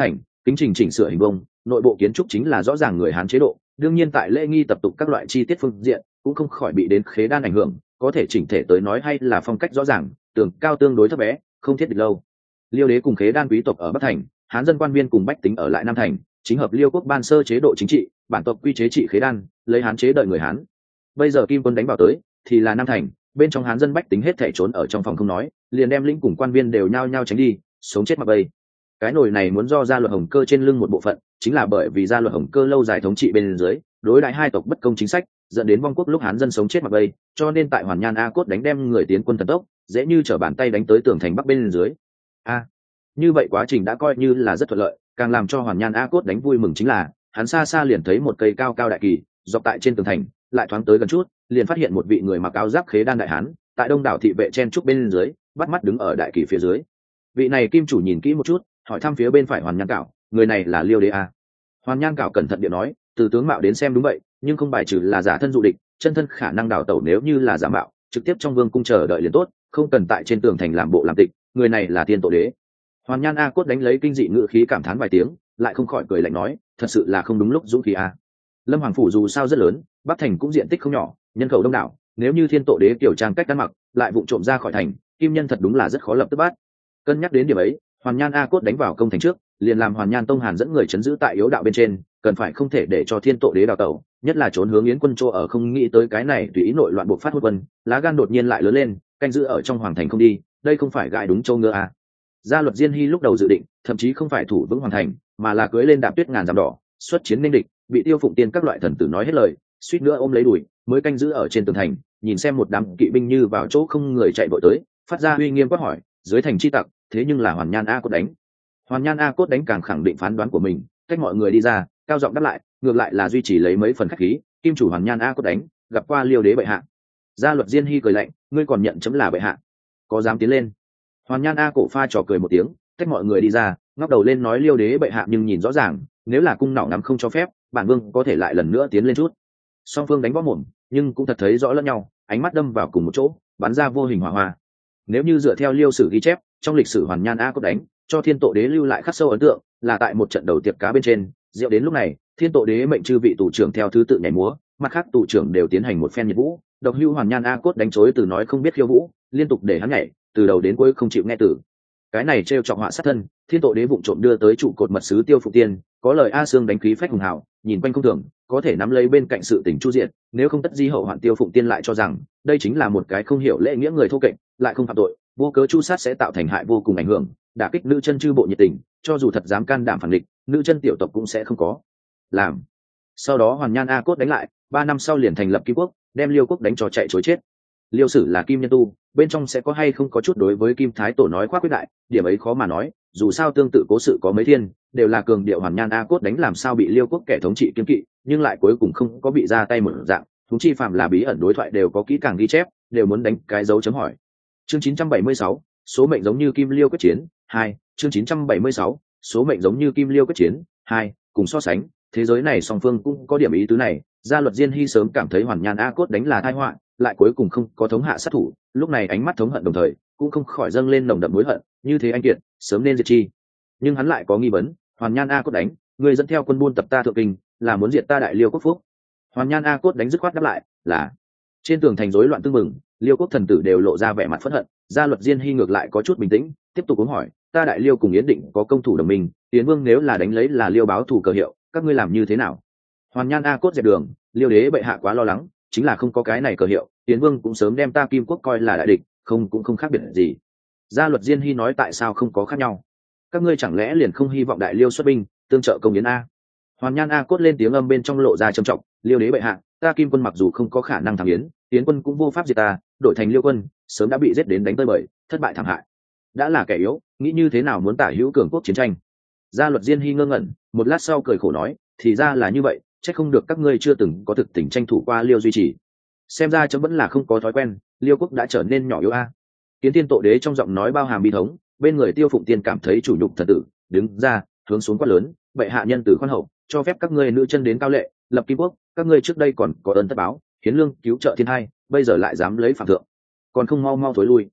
kính trình chỉnh sửa hình vông, nội bộ kiến trúc chính là rõ ràng người Hán chế độ, đương nhiên tại lễ nghi tập tục các loại chi tiết phương diện cũng không khỏi bị đến khế đan ảnh hưởng, có thể chỉnh thể tới nói hay là phong cách rõ ràng, tường cao tương đối thấp bé, không thiết địch lâu. Liêu đế cùng khế đan quý tộc ở Bắc Thành, Hán dân quan viên cùng bách tính ở lại Nam Thành, chính hợp Liêu quốc ban sơ chế độ chính trị, bản tộc quy chế trị khế đan, lấy Hán chế đợi người Hán. Bây giờ Kim quân đánh vào tới, thì là Nam Thành, bên trong Hán dân bách tính hết thảy trốn ở trong phòng không nói, liền đem lĩnh cùng quan viên đều nhao nhao tránh đi, sống chết mặc bay. Cái nồi này muốn do gia luật Hồng Cơ trên lưng một bộ phận, chính là bởi vì gia luật Hồng Cơ lâu dài thống trị bên dưới, đối đãi hai tộc bất công chính sách, dẫn đến vong quốc lúc Hán dân sống chết mặc bay, cho nên tại Hoàn Nhan A Cốt đánh đem người tiến quân thần tốc, dễ như trở bàn tay đánh tới tường thành bắc bên dưới. A, như vậy quá trình đã coi như là rất thuận lợi, càng làm cho Hoàn Nhan A Cốt đánh vui mừng chính là, hắn xa xa liền thấy một cây cao cao đại kỳ, dọc tại trên tường thành, lại thoáng tới gần chút, liền phát hiện một vị người mặc áo giáp khế đan đại hán, tại đông đảo thị vệ chen trúc bên dưới, bắt mắt đứng ở đại kỳ phía dưới. Vị này kim chủ nhìn kỹ một chút, hỏi thăm phía bên phải Hoàn Nhan Cảo, người này là Liêu đế a? Hoàn Nhan Cảo cẩn thận điện nói, từ tướng mạo đến xem đúng vậy, nhưng không bài trừ là giả thân dụ địch, chân thân khả năng đào tẩu, nếu như là giả mạo, trực tiếp trong vương cung chờ đợi liền tốt, không cần tại trên tường thành làm bộ làm tịch, người này là tiên tổ đế. Hoàn Nhan A Cốt đánh lấy kinh dị ngữ khí cảm thán vài tiếng, lại không khỏi cười lạnh nói, thật sự là không đúng lúc dũng khí a. Lâm Hoàng phủ dù sao rất lớn, Bắc Thành cũng diện tích không nhỏ, nhân khẩu đông đảo, nếu như thiên tổ đế kiểu trang cách ăn mặc, lại vụng trộm ra khỏi thành, kim nhân thật đúng là rất khó lập tức bắt. Cân nhắc đến điểm ấy, Hoàn Nhan A Cốt đánh vào công thành trước, liền làm Hoàn Nhan Tông Hàn dẫn người chấn giữ tại yếu đạo bên trên, cần phải không thể để cho thiên tổ đế đào tẩu, nhất là trốn hướng Yến quân chỗ ở, không nghĩ tới cái này tùy ý nội loạn buộc phát hốt quân, lá gan đột nhiên lại lớn lên, canh giữ ở trong hoàng thành không đi, đây không phải gãi đúng châu ngựa à. Gia luật Diên Hy lúc đầu dự định, thậm chí không phải thủ vững hoàng thành, mà là cưỡi lên đạp tuyết ngàn dặm đỏ, xuất chiến nên địch, bị Tiêu Phụng Tiên các loại thần tử nói hết lời, suýt nữa ôm lấy đùi, mới canh giữ ở trên tường thành, nhìn xem một đám kỵ binh như vào chỗ không người chạy vội tới, phát ra uy nghiêm quát hỏi, dưới thành chi tặc, thế nhưng là Hoàn Nhan A Cốt đánh. Hoàn Nhan A Cốt đánh càng khẳng định phán đoán của mình, cách mọi người đi ra, cao giọng đáp lại, ngược lại là duy trì lấy mấy phần khách khí, kim chủ Hoàn Nhan A Cốt đánh, gặp qua Liêu đế bệ hạ. Gia luật Diên Hy cười lạnh, ngươi còn nhận chấm là bệ hạ, có dám tiến lên? Hoàn Nhan A Cổ pha trò cười một tiếng, cách mọi người đi ra, ngóc đầu lên nói, Liêu đế bệ hạ nhưng nhìn rõ ràng, nếu là cung nỏ nắm không cho phép, bản vương có thể lại lần nữa tiến lên chút. Song phương đánh võ mồm, nhưng cũng thật thấy rõ lẫn nhau, ánh mắt đâm vào cùng một chỗ, bắn ra vô hình hỏa hoa. Nếu như dựa theo Liêu sử ghi chép, trong lịch sử Hoàn Nhan A Cốt đánh, cho thiên tổ đế lưu lại khắc sâu ấn tượng, là tại một trận đầu tiệc cá bên trên, rượu đến lúc này, thiên tổ đế mệnh chư vị tù trưởng theo thứ tự nhảy múa, mặt khác tù trưởng đều tiến hành một phen nhiệt vũ, độc hưu Hoàn Nhan A Cốt đánh chối từ nói không biết khiêu vũ, liên tục để hắn nhảy, từ đầu đến cuối không chịu nghe từ. Cái này trêu chọc họa sát thân, thiên tổ đế vụng trộm đưa tới trụ cột mật sứ Tiêu Phụng Tiên, có lời A Sương đánh khí phách hùng hào, nhìn quanh không thường, có thể nắm lấy bên cạnh sự tình chu diện, nếu không tất di hậu hoạn. Tiêu Phụng Tiên lại cho rằng đây chính là một cái không hiểu lễ nghĩa người thô kệch, lại không phạm tội, vô cớ chu sát sẽ tạo thành hại vô cùng ảnh hưởng, đả kích nữ chân chư bộ nhiệt tình, cho dù thật dám can đảm phản địch, nữ chân tiểu tộc cũng sẽ không có làm. Sau đó Hoàn Nhan A Cốt đánh lại, ba năm sau liền thành lập Kim quốc, đem Liêu quốc đánh cho chạy chối chết. Liêu sử là kim nhân tu, bên trong sẽ có hay không có chút đối với Kim Thái Tổ nói khoác quyết đại, điểm ấy khó mà nói, dù sao tương tự cố sự có mấy thiên, đều là cường điệu Hoàn Nhan A Cốt đánh làm sao bị Liêu quốc kẻ thống trị kiêng kỵ, nhưng lại cuối cùng không có bị ra tay một dạng, chúng chi phạm là bí ẩn đối thoại đều có kỹ càng ghi chép, đều muốn đánh cái dấu chấm hỏi. Chương chín trăm bảy mươi sáu, số mệnh giống như Kim Liêu quyết chiến hai. Chương chín trăm bảy mươi sáu, số mệnh giống như Kim Liêu quyết chiến hai. Cùng so sánh, thế giới này song phương cũng có điểm ý tứ này, gia luật Diên Hy sớm cảm thấy Hoàn Nhan A Cốt đánh là tai họa, lại cuối cùng không có thống hạ sát thủ, lúc này ánh mắt thống hận đồng thời cũng không khỏi dâng lên nồng đậm mối hận, như thế anh kiệt sớm nên diệt chi. Nhưng hắn lại có nghi vấn, Hoàn Nhan A Cốt đánh, người dẫn theo quân buôn tập ta thượng kinh, là muốn diệt ta đại Liêu quốc phúc? Hoàn Nhan A Cốt đánh dứt khoát đáp lại là. Trên tường thành rối loạn tương mừng, Liêu quốc thần tử đều lộ ra vẻ mặt phẫn hận, gia luật Diên Hy ngược lại có chút bình tĩnh, tiếp tục cũng hỏi, ta đại Liêu cùng Yến Định có công thủ đồng minh, Yến Vương nếu là đánh lấy là Liêu báo thù cờ hiệu, các ngươi làm như thế nào? Hoàn Nhan A Cốt dẹp đường, Liêu đế bệ hạ quá lo lắng, chính là không có cái này cờ hiệu, Yến Vương cũng sớm đem ta Kim quốc coi là đại địch, không cũng không khác biệt gì. Gia luật Diên Hy nói, tại sao không có khác nhau? Các ngươi chẳng lẽ liền không hy vọng đại Liêu xuất binh tương trợ công Yến a? Hoàn Nhan A Cốt lên tiếng âm bên trong lộ ra trầm trọng, Liêu đế bệ hạ, ta Kim quân mặc dù không có khả năng thắng Yến, Yến quân cũng vô pháp diệt ta, đổi thành Liêu quân sớm đã bị giết đến đánh tơi bời, thất bại thảm hại. Đã là kẻ yếu, nghĩ như thế nào muốn tả hữu cường quốc chiến tranh? Gia luật Diên Hy ngơ ngẩn, một lát sau cười khổ nói, thì ra là như vậy, chắc không được các ngươi chưa từng có thực tình tranh thủ qua Liêu duy trì. Xem ra chấm vẫn là không có thói quen, Liêu quốc đã trở nên nhỏ yếu a. Kiến Tiên Tổ đế trong giọng nói bao hàm bi thống, bên người Tiêu Phụng Tiên cảm thấy chủ nhục thần tử, đứng ra hướng xuống quát lớn, bệ hạ nhân từ khoan hậu, cho phép các ngươi nữ chân đến cao lệ, lập Kim quốc, các ngươi trước đây còn có ơn tất báo, hiến lương cứu trợ thiên hai, bây giờ lại dám lấy phạm thượng, còn không mau mau thối lui.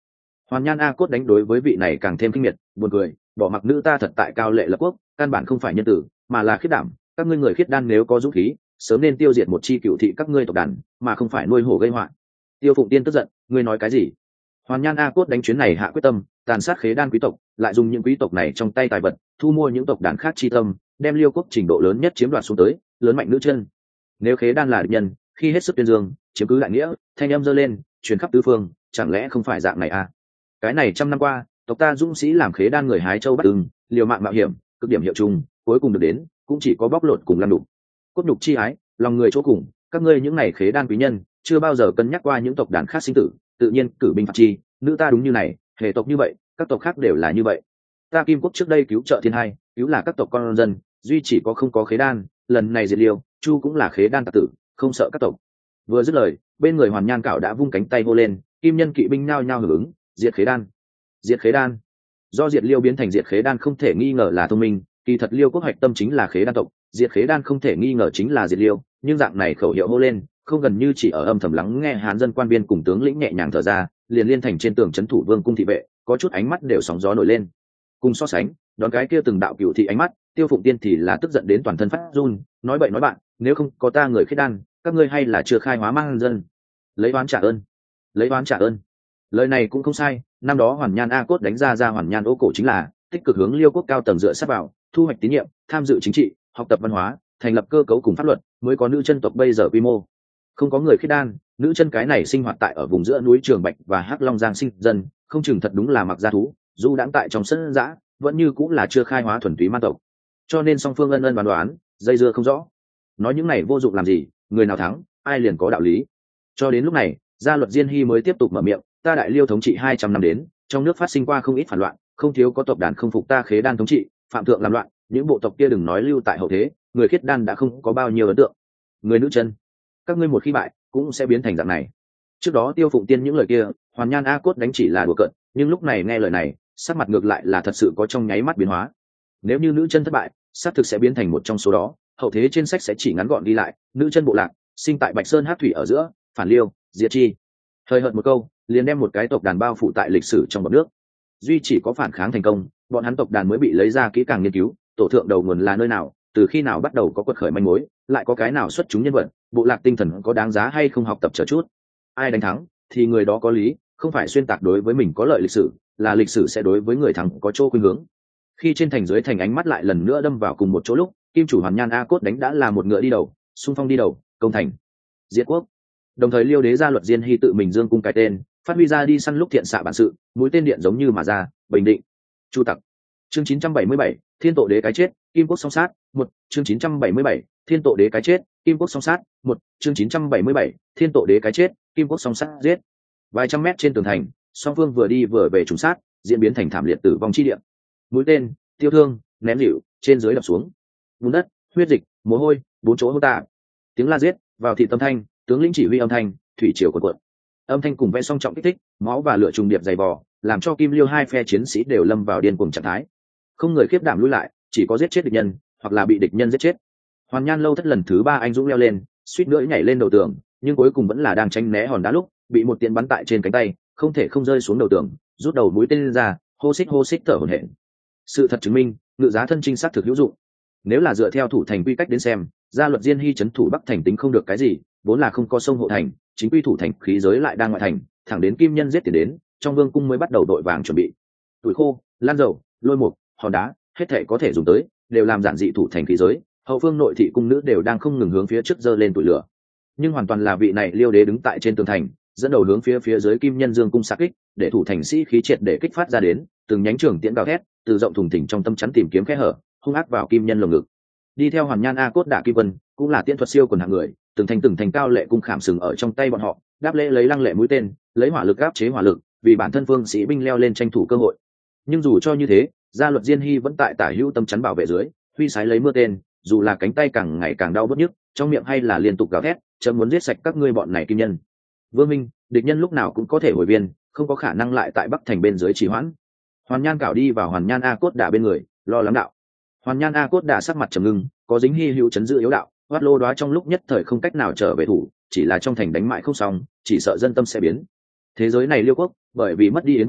Hoàn Nhan A Cốt đánh đối với vị này càng thêm kinh miệt, buồn cười, bỏ mặc nữ ta thật tại cao lệ lập quốc, căn bản không phải nhân tử, mà là khiết đảm. Các ngươi người khiết đan nếu có dũng khí, sớm nên tiêu diệt một chi cựu thị các ngươi tộc đàn, mà không phải nuôi hổ gây họa. Tiêu Phụng Tiên tức giận, ngươi nói cái gì? Hoàn Nhan A Cốt đánh chuyến này hạ quyết tâm, tàn sát khế đan quý tộc, lại dùng những quý tộc này trong tay tài vật, thu mua những tộc đàn khác chi tâm, đem Liêu quốc trình độ lớn nhất chiếm đoạt xuống tới, lớn mạnh nữ chân. Nếu khế đan là địch nhân, khi hết sức tuyên dương, chiếm cứ đại nghĩa, thanh âm giơ lên, truyền khắp tứ phương, chẳng lẽ không phải dạng này à? Cái này trăm năm qua, tộc ta dũng sĩ làm khế đan người hái châu bắt ưng, liều mạng mạo hiểm, cực điểm hiệu chung, cuối cùng được đến, cũng chỉ có bóc lột cùng lăn đục. Cốt nhục chi ái, lòng người chỗ cùng, các ngươi những này khế đan quý nhân, chưa bao giờ cân nhắc qua những tộc đàn khác sinh tử, tự nhiên cử binh phạt chi, nữ ta đúng như này, hệ tộc như vậy, các tộc khác đều là như vậy. Ta Kim quốc trước đây cứu trợ thiên hai, cứu là các tộc con dân, duy chỉ có không có khế đan, lần này diệt Liêu, Chu cũng là khế đan tặc tử, không sợ các tộc. Vừa dứt lời, bên người Hoàn Nhan Cảo đã vung cánh tay hô lên, kim nhân kỵ binh nhao nhao hưởng ứng, diệt khế đan. Diệt khế đan. Do diệt Liêu biến thành diệt khế đan không thể nghi ngờ là thông minh, kỳ thật Liêu quốc hoạch tâm chính là khế đan tộc, diệt khế đan không thể nghi ngờ chính là diệt Liêu, nhưng dạng này khẩu hiệu hô lên, không gần như chỉ ở âm thầm lắng nghe hán dân quan viên cùng tướng lĩnh nhẹ nhàng thở ra, liền liên thành trên tường trấn thủ vương cung thị vệ, có chút ánh mắt đều sóng gió nổi lên. Cùng so sánh, đón cái kia từng đạo cửu thị ánh mắt, Tiêu Phụng Tiên thì là tức giận đến toàn thân phát run, nói bậy nói bạn, nếu không có ta người khiết đan, các ngươi hay là chưa khai hóa mang dân. Lấy oán trả ơn, lấy oán trả ơn. Lời này cũng không sai, năm đó Hoàn Nhan A Cốt đánh ra ra Hoàn Nhan Ô Cổ chính là tích cực hướng Liêu quốc cao tầng dựa sát vào, thu hoạch tín nhiệm, tham dự chính trị, học tập văn hóa, thành lập cơ cấu cùng pháp luật, mới có nữ chân tộc bây giờ quy mô. Không có người khiết đan, nữ chân cái này sinh hoạt tại ở vùng giữa núi Trường Bạch và Hắc Long Giang sinh dân, không chừng thật đúng là mặc gia thú, dù đãng tại trong sân dã, vẫn như cũng là chưa khai hóa thuần túy ma tộc. Cho nên song phương ân ân đoán đoán, dây dưa không rõ. Nói những này vô dụng làm gì, người nào thắng, ai liền có đạo lý. Cho đến lúc này, gia luật Diên Hy mới tiếp tục mở miệng, ta đại Liêu thống trị hai trăm năm đến, trong nước phát sinh qua không ít phản loạn, không thiếu có tộc đàn không phục ta khế đan thống trị, phạm thượng làm loạn, những bộ tộc kia đừng nói lưu tại hậu thế, người khiết đan đã không có bao nhiêu ấn tượng. Người nữ chân, các ngươi một khi bại, cũng sẽ biến thành dạng này. Trước đó Tiêu Phụng Tiên những lời kia, Hoàn Nhan A Cốt đánh chỉ là đùa cợt, nhưng lúc này nghe lời này, sắc mặt ngược lại là thật sự có trong nháy mắt biến hóa. Nếu như nữ chân thất bại, xác thực sẽ biến thành một trong số đó, hậu thế trên sách sẽ chỉ ngắn gọn đi lại, nữ chân bộ lạc, sinh tại Bạch Sơn Hát thủy ở giữa, phản Liêu, diệt chi. Hơi hợt một câu, liền đem một cái tộc đàn bao phủ tại lịch sử trong bọt nước. Duy chỉ có phản kháng thành công, bọn hắn tộc đàn mới bị lấy ra kỹ càng nghiên cứu, tổ thượng đầu nguồn là nơi nào, từ khi nào bắt đầu có quật khởi manh mối, lại có cái nào xuất chúng nhân vật, bộ lạc tinh thần có đáng giá hay không học tập chờ chút. Ai đánh thắng, thì người đó có lý, không phải xuyên tạc đối với mình có lợi lịch sử, là lịch sử sẽ đối với người thắng có chỗ khuynh hướng. Khi trên thành dưới thành ánh mắt lại lần nữa đâm vào cùng một chỗ lúc, kim chủ Hoàn Nhan A Cốt đánh đã là một ngựa đi đầu, xung phong đi đầu, công thành, diệt quốc. Đồng thời Liêu đế gia luật Diên Hy tự mình dương cung cái tên, phát huy ra đi săn lúc thiện xạ bản sự, mũi tên điện giống như mà ra, bình định. Chu tặc. Chương chín trăm bảy mươi bảy, Thiên Tổ Đế cái chết, Kim Quốc song sát, một. Chương chín trăm bảy mươi bảy, Thiên Tổ Đế cái chết, Kim Quốc song sát, một. Chương chín trăm bảy mươi bảy, Thiên Tổ Đế cái chết, Kim Quốc song sát giết. Vài trăm mét trên tường thành, song phương vừa đi vừa về trùng sát, diễn biến thành thảm liệt tử vong chi địa. Mũi tên, tiêu thương, ném dịu, trên dưới đập xuống. Bùn đất, huyết dịch, mồ hôi, bốn chỗ hô tạ. Tiếng la giết, vào thị tâm thanh, tướng lĩnh chỉ huy âm thanh, thủy triều cuộn cuộn. Âm thanh cùng vẽ song trọng kích thích, máu và lửa trùng điệp dày vò, làm cho Kim Liêu hai phe chiến sĩ đều lâm vào điên cuồng trạng thái. Không người khiếp đảm lùi lại, chỉ có giết chết địch nhân, hoặc là bị địch nhân giết chết. Hoàn Nhan Lâu Thất lần thứ ba anh dũng leo lên, suýt nữa nhảy lên đầu tường, nhưng cuối cùng vẫn là đang tránh né hòn đá lúc, bị một tiễn bắn tại trên cánh tay, không thể không rơi xuống đầu tường, rút đầu mũi tên lên ra, hô xích hô xích thở hổn hển. Sự thật chứng minh, ngự giá thân trinh sát thực hữu dụng. Nếu là dựa theo thủ thành quy cách đến xem, gia luật Diên Hy trấn thủ Bắc thành tính không được cái gì, vốn là không có sông hộ thành, chính quy thủ thành khí giới lại đang ngoại thành, thẳng đến kim nhân giết tiền đến, trong vương cung mới bắt đầu đội vàng chuẩn bị. Tuổi khô, lan dầu, lôi mục, hòn đá, hết thảy có thể dùng tới, đều làm giản dị thủ thành khí giới, hậu phương nội thị cung nữ đều đang không ngừng hướng phía trước giơ lên tủi lửa. Nhưng hoàn toàn là vị này Liêu đế đứng tại trên tường thành, dẫn đầu hướng phía phía dưới kim nhân dương cung xạ kích, để thủ thành sĩ khí triệt để kích phát ra đến, từng nhánh trường tiễn gào thét, từ rộng thùng thình trong tâm chắn tìm kiếm kẽ hở, hung ác vào kim nhân lồng ngực. Đi theo Hoàn Nhan A Cốt đả kim quân, cũng là tiễn thuật siêu quần hạng người, từng thành từng thành cao lệ cung khảm sừng ở trong tay bọn họ, đáp lễ lấy lăng lệ mũi tên, lấy hỏa lực áp chế hỏa lực, vì bản thân phương sĩ binh leo lên tranh thủ cơ hội. Nhưng dù cho như thế, gia luật Diên Hy vẫn tại tả hữu tâm chắn bảo vệ dưới, huy sái lấy mưa tên, dù là cánh tay càng ngày càng đau bứt nhức, trong miệng hay là liên tục gào thét, chấm muốn giết sạch các ngươi bọn này kim nhân. Vương Minh, địch nhân lúc nào cũng có thể hồi viên, không có khả năng lại tại Bắc thành bên dưới trì hoãn. Hoàn Nhan Cảo đi vào Hoàn Nhan A Cốt đả bên người, lo lắng đạo. Hoàn Nhan A Cốt đả sắc mặt trầm ngưng, có dính hy hữu chấn giữ yếu đạo, Hoát Lô Đoá trong lúc nhất thời không cách nào trở về thủ, chỉ là trong thành đánh mãi không xong, chỉ sợ dân tâm sẽ biến. Thế giới này Liêu quốc, bởi vì mất đi Yến Vân,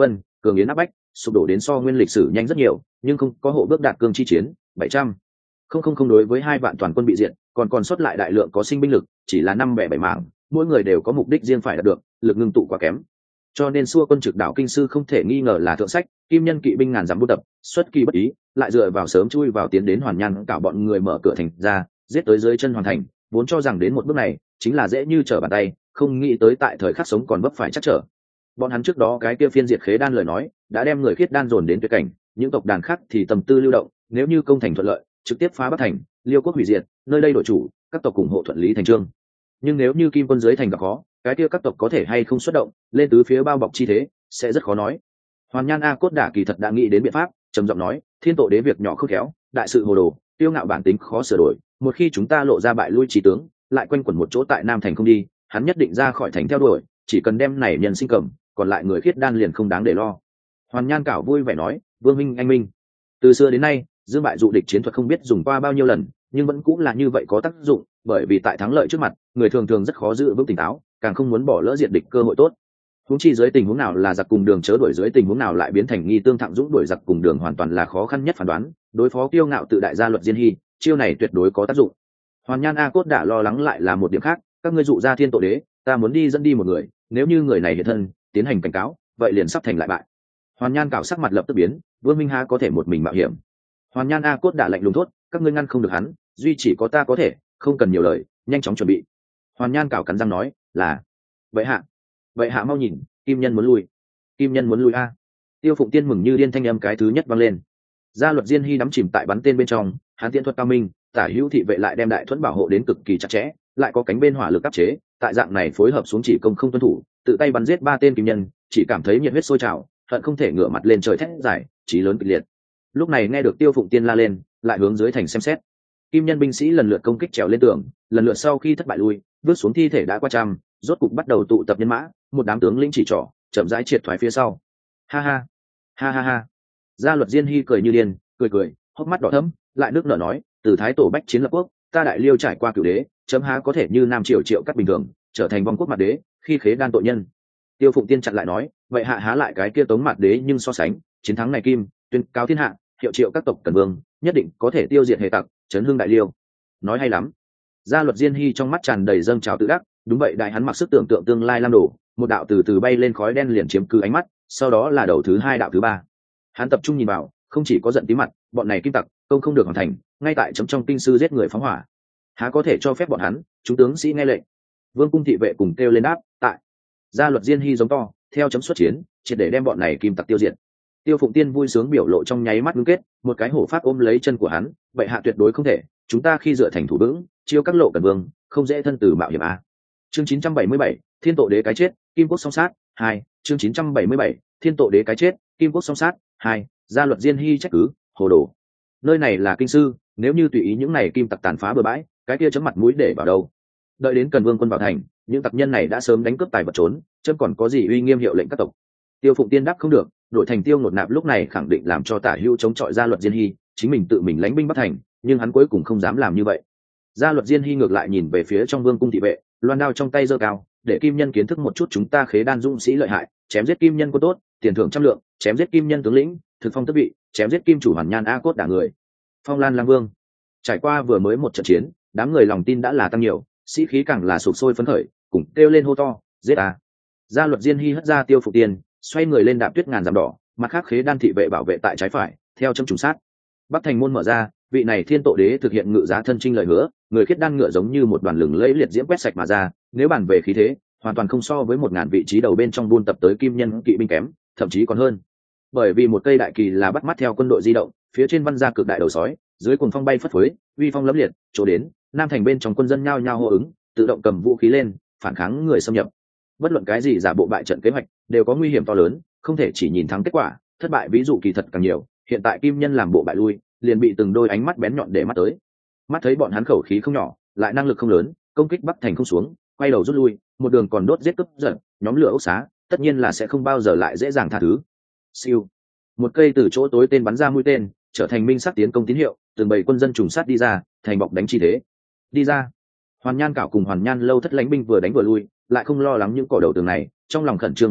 cường yến áp bách sụp đổ đến so nguyên lịch sử nhanh rất nhiều, nhưng không có hộ bước đạt cương chi chiến bảy trăm không không không đối với hai vạn toàn quân bị diệt, còn còn sót lại đại lượng có sinh binh lực chỉ là năm bẻ bảy mảng, mỗi người đều có mục đích riêng phải đạt được, lực ngưng tụ quá kém. Cho nên xua quân trực đảo kinh sư không thể nghi ngờ là thượng sách, kim nhân kỵ binh ngàn dặm buôn tập, xuất kỳ bất ý, lại dựa vào sớm chui vào tiến đến Hoàn Nhan cảo bọn người mở cửa thành ra, giết tới dưới chân hoàn thành, vốn cho rằng đến một bước này chính là dễ như trở bàn tay, không nghĩ tới tại thời khắc sống còn vấp phải chắc trở. Bọn hắn trước đó cái kia phiên diệt khế đan lời nói đã đem người khiết đan dồn đến tuyệt cảnh, những tộc đàn khác thì tầm tư lưu động, nếu như công thành thuận lợi trực tiếp phá Bắc thành, Liêu quốc hủy diệt, nơi đây đổi chủ, các tộc ủng hộ thuận lý thành trương. Nhưng nếu như kim quân dưới thành gặp khó, cái kia các tộc có thể hay không xuất động lên tứ phía bao bọc chi thế sẽ rất khó nói. Hoàn Nhan A Cốt Đả kỳ thật đã nghĩ đến biện pháp, trầm giọng nói, thiên tổ đế việc nhỏ không khéo, đại sự hồ đồ, tiêu ngạo bản tính khó sửa đổi, một khi chúng ta lộ ra bại lui trí tướng, lại quanh quẩn một chỗ tại Nam thành không đi, hắn nhất định ra khỏi thành theo đuổi, chỉ cần đem này nhân sinh cầm, còn lại người khiết đan liền không đáng để lo. Hoàn Nhan cảo vui vẻ nói, vương minh anh minh, từ xưa đến nay dương bại dụ địch chiến thuật không biết dùng qua bao nhiêu lần, nhưng vẫn cũng là như vậy có tác dụng, bởi vì tại thắng lợi trước mặt người thường thường rất khó giữ vững tỉnh táo, càng không muốn bỏ lỡ diện địch cơ hội tốt. Huống chi dưới tình huống nào là giặc cùng đường chớ đuổi, dưới tình huống nào lại biến thành nghi tương thẳng dũng đuổi giặc cùng đường, hoàn toàn là khó khăn nhất phán đoán. Đối phó kiêu ngạo tự đại gia Luật Diên Hy, chiêu này tuyệt đối có tác dụng. Hoàn Nhan A Cốt đã lo lắng lại là một điểm khác, các ngươi dụ ra thiên tổ đế, ta muốn đi dẫn đi một người, nếu như người này hiện thân tiến hành cảnh cáo, vậy liền sắp thành lại bại. Hoàn Nhan cảo sắc mặt lập tức biến, Vương Minh Há có thể một mình mạo hiểm? Hoàn Nhan A Cốt đã lạnh lùng thốt, các ngươi ngăn không được hắn, duy chỉ có ta có thể, không cần nhiều lời, nhanh chóng chuẩn bị. Hoàn Nhan cảo cắn răng nói, là vậy hạ. Vậy hạ mau nhìn, kim nhân muốn lui, kim nhân muốn lui a. Tiêu Phụng Tiên mừng như điên, thanh âm cái thứ nhất vang lên. Gia Luật Diên Hy đắm chìm tại bắn tên bên trong, hắn tiễn thuật cao minh, tả hữu thị vệ lại đem đại thuẫn bảo hộ đến cực kỳ chặt chẽ, lại có cánh bên hỏa lực áp chế, tại dạng này phối hợp xuống chỉ công không tuân thủ, tự tay bắn giết ba tên kim nhân, chỉ cảm thấy nhiệt huyết sôi trào, hận không thể ngửa mặt lên trời thét giải, chí lớn kịch liệt. Lúc này nghe được Tiêu Phụng Tiên la lên, lại hướng dưới thành xem xét. Kim nhân binh sĩ lần lượt công kích trèo lên tường, lần lượt sau khi thất bại lui, vứt xuống thi thể đã qua trăm, rốt cục bắt đầu tụ tập nhân mã, một đám tướng lĩnh chỉ trỏ, chậm rãi triệt thoái phía sau. Ha ha, ha ha ha. Gia Luật Diên Hy cười như điên, cười cười, hốc mắt đỏ thẫm, lại nước nở nói, từ thái tổ bách chiến lập quốc, ta đại liêu trải qua cửu đế, chấm há có thể như nam triều triệu cắt bình thường, trở thành vong quốc mặt đế, khi khế đan tội nhân. Tiêu Phụng Tiên chặn lại nói, vậy hạ há lại cái kia tống mặt đế, nhưng so sánh chiến thắng này kim, tuyên cáo thiên hạ, hiệu triệu các tộc cần vương, nhất định có thể tiêu diệt hệ tặc, chấn hưng đại liêu. Nói hay lắm. Gia Luật Diên Hy trong mắt tràn đầy dâng trào tự đắc, đúng vậy, đại hắn mặc sức tưởng tượng tương lai lam đổ, một đạo từ từ bay lên khói đen liền chiếm cứ ánh mắt, sau đó là đầu thứ hai đạo thứ ba. Hắn tập trung nhìn vào, không chỉ có giận tí mặt, bọn này kim tặc công không được hoàn thành, ngay tại chấm trong kinh sư giết người phóng hỏa, há có thể cho phép bọn hắn chúng tướng sĩ nghe lệnh. Vương cung thị vệ cùng kêu lên đáp, tại. Gia Luật Diên Hy giống to, theo chấm xuất chiến, triệt để đem bọn này kim tặc tiêu diệt. Tiêu Phụng Tiên vui sướng biểu lộ trong nháy mắt ngưng kết, một cái hổ pháp ôm lấy chân của hắn, vậy hạ tuyệt đối không thể, chúng ta khi dựa thành thủ vững, chiêu các lộ cần vương, không dễ thân từ mạo hiểm a. Chương chín trăm bảy mươi bảy, Thiên Tổ Đế cái chết, Kim Quốc song sát, hai. Chương chín trăm bảy mươi bảy, Thiên Tổ Đế cái chết, Kim Quốc song sát, hai. Gia Luật Diên Hy trách cứ, hồ đồ. Nơi này là kinh sư, nếu như tùy ý những này kim tặc tàn phá bừa bãi, cái kia chấm mặt mũi để vào đâu? Đợi đến cần vương quân vào thành, những tặc nhân này đã sớm đánh cướp tài vật trốn, chấm còn có gì uy nghiêm hiệu lệnh các tộc? Tiêu Phụng Tiên đáp không được, đội thành Tiêu Nột Nạp lúc này khẳng định làm cho Tả Hữu chống chọi Gia Luật Diên Hy, chính mình tự mình lãnh binh bắt thành, nhưng hắn cuối cùng không dám làm như vậy. Gia Luật Diên Hy ngược lại nhìn về phía trong vương cung thị vệ, loan đao trong tay giơ cao, để kim nhân kiến thức một chút chúng ta khế đan dũng sĩ lợi hại, chém giết kim nhân có tốt, tiền thưởng trăm lượng, chém giết kim nhân tướng lĩnh, thực phong tước vị, chém giết kim chủ Hoàn Nhan A Cốt đả người. Phong Lan Lang Vương. Trải qua vừa mới một trận chiến, đám người lòng tin đã là tăng nhiều, sĩ khí càng là sục sôi phấn khởi, cùng kêu lên hô to, giết a. Gia Luật Diên Hy hất ra Tiêu Phụng Tiên, xoay người lên đạp tuyết ngàn dặm đỏ, mặt khác khế đan thị vệ bảo vệ tại trái phải, theo châm trùng sát. Bắc thành môn mở ra, vị này Thiên Tổ Đế thực hiện ngự giá thân trinh lời hứa, người khiết đan ngựa giống như một đoàn lừng lẫy liệt diễm quét sạch mà ra, nếu bàn về khí thế, hoàn toàn không so với một ngàn vị trí đầu bên trong buôn tập tới kim nhân kỵ binh kém, thậm chí còn hơn. Bởi vì một cây đại kỳ là bắt mắt theo quân đội di động, phía trên văn ra cực đại đầu sói, dưới cuồng phong bay phất phới, uy phong lẫm liệt, chỗ đến, nam thành bên trong quân dân nhao nhao hô ứng, tự động cầm vũ khí lên, phản kháng người xâm nhập. Bất luận cái gì giả bộ bại trận kế hoạch, đều có nguy hiểm to lớn, không thể chỉ nhìn thắng kết quả, thất bại ví dụ kỳ thật càng nhiều. Hiện tại kim nhân làm bộ bại lui, liền bị từng đôi ánh mắt bén nhọn để mắt tới. Mắt thấy bọn hắn khẩu khí không nhỏ, lại năng lực không lớn, công kích Bắc thành không xuống, quay đầu rút lui, một đường còn đốt giết cướp giật, nhóm lửa ốc xá, tất nhiên là sẽ không bao giờ lại dễ dàng tha thứ. Siêu, một cây từ chỗ tối tên bắn ra mũi tên, trở thành minh sắc tiến công tín hiệu, từng bầy quân dân trùng sát đi ra, thành bọc đánh chi thế. Đi ra. Hoàn Nhan cảo cùng Hoàn Nhan lâu thất lãnh binh vừa đánh vừa lui, lại không lo lắng những cỏ đầu tường này, trong lòng khẩn trương và phần,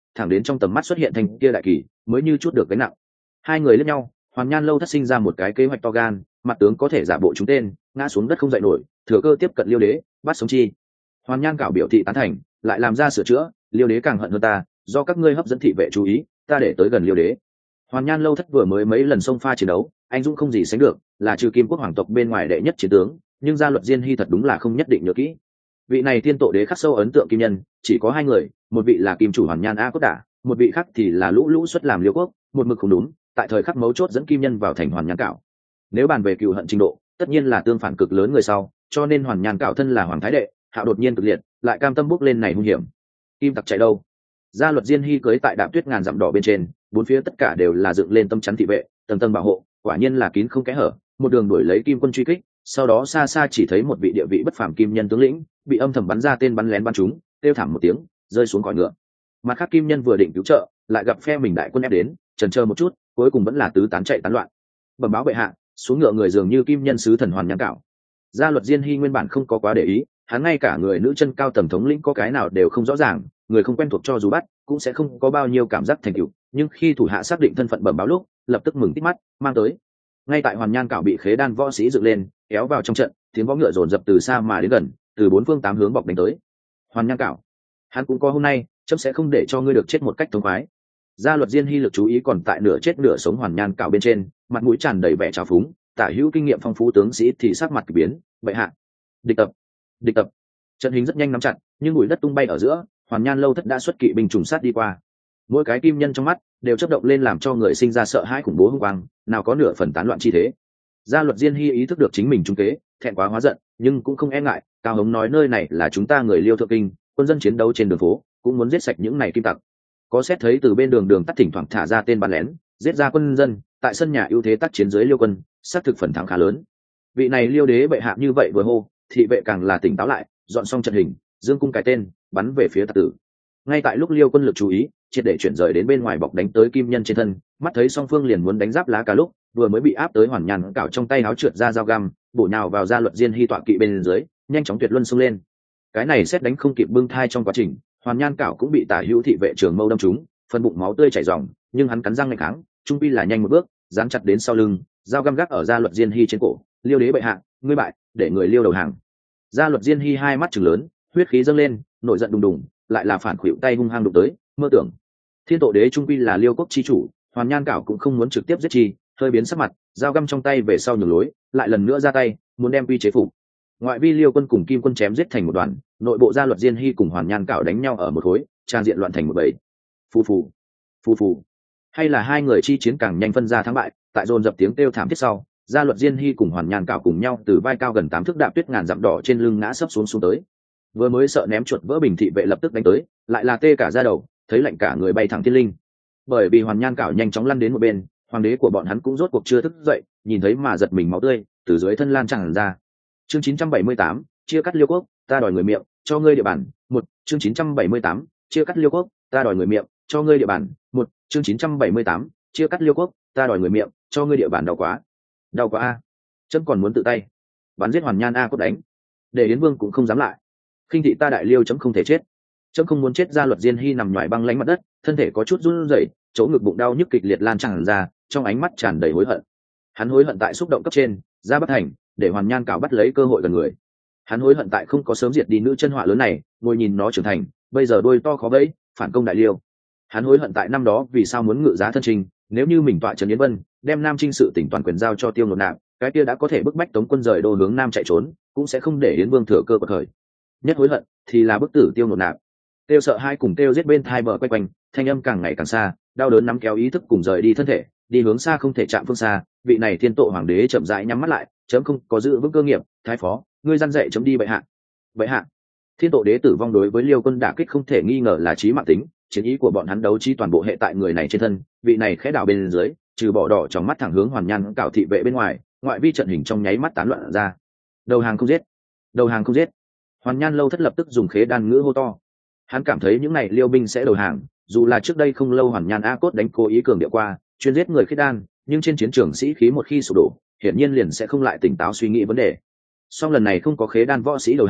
thẳng đến trong tầm mắt xuất hiện thành kia đại kỳ mới như chút được gánh nặng. Hai người lẫn nhau, Hoàn Nhan Lâu Thất sinh ra một cái kế hoạch to gan, mặt tướng có thể giả bộ trúng tên, ngã xuống đất không dậy nổi, thừa cơ tiếp cận Liêu đế, bắt sống chi. Hoàn Nhan cảo biểu thị tán thành, lại làm ra sửa chữa, Liêu đế càng hận hơn ta, do các ngươi hấp dẫn thị vệ chú ý, ta để tới gần Liêu đế. Hoàn Nhan Lâu Thất vừa mới mấy lần xông pha chiến đấu, anh dũng không gì sánh được, là trừ Kim Quốc hoàng tộc bên ngoài đệ nhất chiến tướng, nhưng gia luật Diên Hy thật đúng là không nhất định nhớ kỹ. Vị này tiên tổ đế khắc sâu ấn tượng kim nhân, chỉ có hai người, một vị là kim chủ Hoàn Nhan A Cốt Đả, một vị khác thì là Lũ Lũ xuất làm Liêu Quốc, một mực không đúng, tại thời khắc mấu chốt dẫn kim nhân vào thành Hoàn Nhan cảo. Nếu bàn về cừu hận trình độ, tất nhiên là tương phản cực lớn người sau, cho nên Hoàn Nhan cảo thân là hoàng thái đệ, hạo đột nhiên cực liệt, lại cam tâm bước lên này hung hiểm. Kim tặc chạy đâu? Gia luật Diên Hy cưới tại đạp tuyết ngàn dặm đỏ bên trên, bốn phía tất cả đều là dựng lên tâm chắn thị vệ, tầng tầng bảo hộ, quả nhiên là kín không kẽ hở, một đường đuổi lấy kim quân truy kích, sau đó xa xa chỉ thấy một vị địa vị bất phàm kim nhân tướng lĩnh, bị âm thầm bắn ra tên bắn lén bắn trúng, kêu thảm một tiếng, rơi xuống cõi ngựa. Mặt khác kim nhân vừa định cứu trợ, lại gặp phe mình đại quân ép đến, chần chờ một chút, cuối cùng vẫn là tứ tán chạy tán loạn. Bẩm báo bệ hạ, xuống ngựa người dường như kim nhân sứ thần Hoàn Nhan cảo. Gia luật Diên Hy nguyên bản không có quá để ý, hắn ngay cả người nữ chân cao tầm thống lĩnh có cái nào đều không rõ ràng, người không quen thuộc cho dù bắt cũng sẽ không có bao nhiêu cảm giác thành tựu, nhưng khi thủ hạ xác định thân phận bẩm báo lúc, lập tức mừng tít mắt, mang tới. Ngay tại Hoàn Nhan cảo bị khế đan võ sĩ dựng lên, kéo vào trong trận, tiếng võ ngựa dồn dập từ xa mà đến gần, từ bốn phương tám hướng bọc đánh tới. Hoàn Nhan cảo, hắn cũng có hôm nay, chấm sẽ không để cho ngươi được chết một cách thống khoái. Gia luật Diên Hy lực chú ý còn tại nửa chết nửa sống Hoàn Nhan cảo bên trên, mặt mũi tràn đầy vẻ trào phúng, tả hữu kinh nghiệm phong phú tướng sĩ thì sắc mặt kỳ biến, vậy hạ, địch tập, địch tập. Trận hình rất nhanh nắm chặt, nhưng bụi đất tung bay ở giữa, Hoàn Nhan Lâu Thất đã xuất kỵ binh trùng sát đi qua. Mỗi cái kim nhân trong mắt đều chớp động lên làm cho người sinh ra sợ hãi khủng bố hung quang, nào có nửa phần tán loạn chi thế. Gia luật Diên Hy ý thức được chính mình trung kế, thẹn quá hóa giận, nhưng cũng không e ngại, cao hống nói nơi này là chúng ta người Liêu thượng kinh, quân dân chiến đấu trên đường phố, cũng muốn giết sạch những này kim tặc. Có xét thấy từ bên đường đường tắt thỉnh thoảng thả ra tên bắn lén, giết ra quân dân, tại sân nhà ưu thế tác chiến dưới Liêu quân, xác thực phần thắng khá lớn. Vị này Liêu đế bệ hạ như vậy vừa hô, thị vệ càng là tỉnh táo lại, dọn xong trận hình, dương cung cái tên, bắn về phía tặc tử. Ngay tại lúc Liêu quân lực chú ý, triệt để chuyển rời đến bên ngoài bọc đánh tới kim nhân trên thân, mắt thấy song phương liền muốn đánh giáp lá cả lúc, vừa mới bị áp tới Hoàn Nhan cảo trong tay áo trượt ra dao găm, bổ nhào vào Gia luật Diên Hy tọa kỵ bên dưới, nhanh chóng tuyệt luân xông lên. Cái này xét đánh không kịp bưng thai trong quá trình, Hoàn Nhan cảo cũng bị tả hữu thị vệ trường mâu đâm trúng, phần bụng máu tươi chảy ròng, nhưng hắn cắn răng nghịch kháng, trung quy là nhanh một bước, dán chặt đến sau lưng, dao găm gác ở Gia luật Diên Hy trên cổ. Liêu đế bệ hạ, ngươi bại, để người Liêu đầu hàng. Gia luật Diên Hy hai mắt trừng lớn, huyết khí dâng lên, nổi giận đùng đùng, lại là phản khuỵu tay hung hăng đụng tới, mơ tưởng thiên tổ đế trung quy là Liêu quốc chi chủ, Hoàn Nhan cảo cũng không muốn trực tiếp giết chi, hơi biến sắc mặt, dao găm trong tay về sau nhường lối, lại lần nữa ra tay, muốn đem quy chế phục. Ngoại vi Liêu quân cùng kim quân chém giết thành một đoàn, nội bộ Gia luật Diên Hy cùng Hoàn Nhan cảo đánh nhau ở một khối, trang diện loạn thành một bầy. Phù phù, phù phù. Hay là hai người chi chiến càng nhanh phân ra thắng bại, tại dồn dập tiếng kêu thảm thiết sau, Gia luật Diên Hy cùng Hoàn Nhan cảo cùng nhau từ vai cao gần tám thước đạp tuyết ngàn dặm đỏ trên lưng ngã sấp xuống xuống tới. Vừa mới sợ ném chuột vỡ bình thị vệ lập tức đánh tới, lại là tê cả da đầu, thấy lạnh cả người bay thẳng thiên linh. Bởi vì Hoàn Nhan cảo nhanh chóng lăn đến một bên, hoàng đế của bọn hắn cũng rốt cuộc chưa thức dậy, nhìn thấy mà giật mình máu tươi từ dưới thân lan tràn ra. Chương chín trăm bảy mươi tám, chia cắt Liêu quốc, ta đòi người miệng, cho ngươi địa bàn. Một, chương chín trăm bảy mươi tám, chia cắt Liêu quốc, ta đòi người miệng, cho ngươi địa bàn. Một, chương chín trăm bảy mươi tám, chia cắt Liêu quốc, ta đòi người miệng, cho ngươi địa bàn. Đau quá, đau quá a. Chấm còn muốn tự tay bắn giết Hoàn Nhan A Cốt đánh, để Yến Vương cũng không dám lại. Khinh thị ta đại Liêu chấm không thể chết, chấm không muốn chết. Gia luật Diên Hy nằm nhoài băng lánh mặt đất, thân thể có chút run rẩy, chỗ ngực bụng đau nhức kịch liệt lan tràn ra, trong ánh mắt tràn đầy hối hận. Hắn hối hận tại xúc động cấp trên, ra bất thành, để Hoàn Nhan cảo bắt lấy cơ hội gần người. Hắn hối hận tại không có sớm diệt đi nữ chân họa lớn này, ngồi nhìn nó trưởng thành, bây giờ đôi to khó bẫy, phản công đại Liêu. Hắn hối hận tại năm đó vì sao muốn ngự giá thân trình, nếu như mình tọa trấn Yến Vân, đem Nam Trinh sự tỉnh toàn quyền giao cho Tiêu Ngột Nạp, cái kia đã có thể bức bách Tống quân rời đô hướng Nam chạy trốn, cũng sẽ không để Yến Vương thừa cơ bật khởi. Nhất hối hận thì là bức tử Tiêu Ngột Nạp. Tiêu sợ hai cùng Tiêu giết bên thai bờ quay quanh, thanh âm càng ngày càng xa, đau đớn nắm kéo ý thức cùng rời đi thân thể, đi hướng xa không thể chạm phương xa. Vị này thiên tổ hoàng đế chậm rãi nhắm mắt lại, chấm không có giữ vững cơ nghiệp. Thái phó, ngươi răn dạy chấm đi bệ hạ. Bệ hạ. Thiên tổ đế tử vong đối với Liêu quân đả kích không thể nghi ngờ là chí mạng tính, chiến ý của bọn hắn đấu trí toàn bộ hệ tại người này trên thân. Vị này khẽ đảo bên dưới, trừ bỏ đỏ trong mắt thẳng hướng Hoàn Nhan cảo thị vệ bên ngoài, ngoại vi trận hình trong nháy mắt tán loạn ra. Đầu hàng không giết, đầu hàng không giết. Hoàn Nhan Lâu Thất lập tức dùng khế đan ngữ hô to. Hắn cảm thấy những này Liêu binh sẽ đầu hàng, dù là trước đây không lâu Hoàn Nhan A Cốt đánh cố ý cường điệu qua, chuyên giết người khiết đan, nhưng trên chiến trường sĩ khí một khi sụp đổ, hiển nhiên liền sẽ không lại tỉnh táo suy nghĩ vấn đề. Song lần này không có khế đan võ sĩ đầu hàng,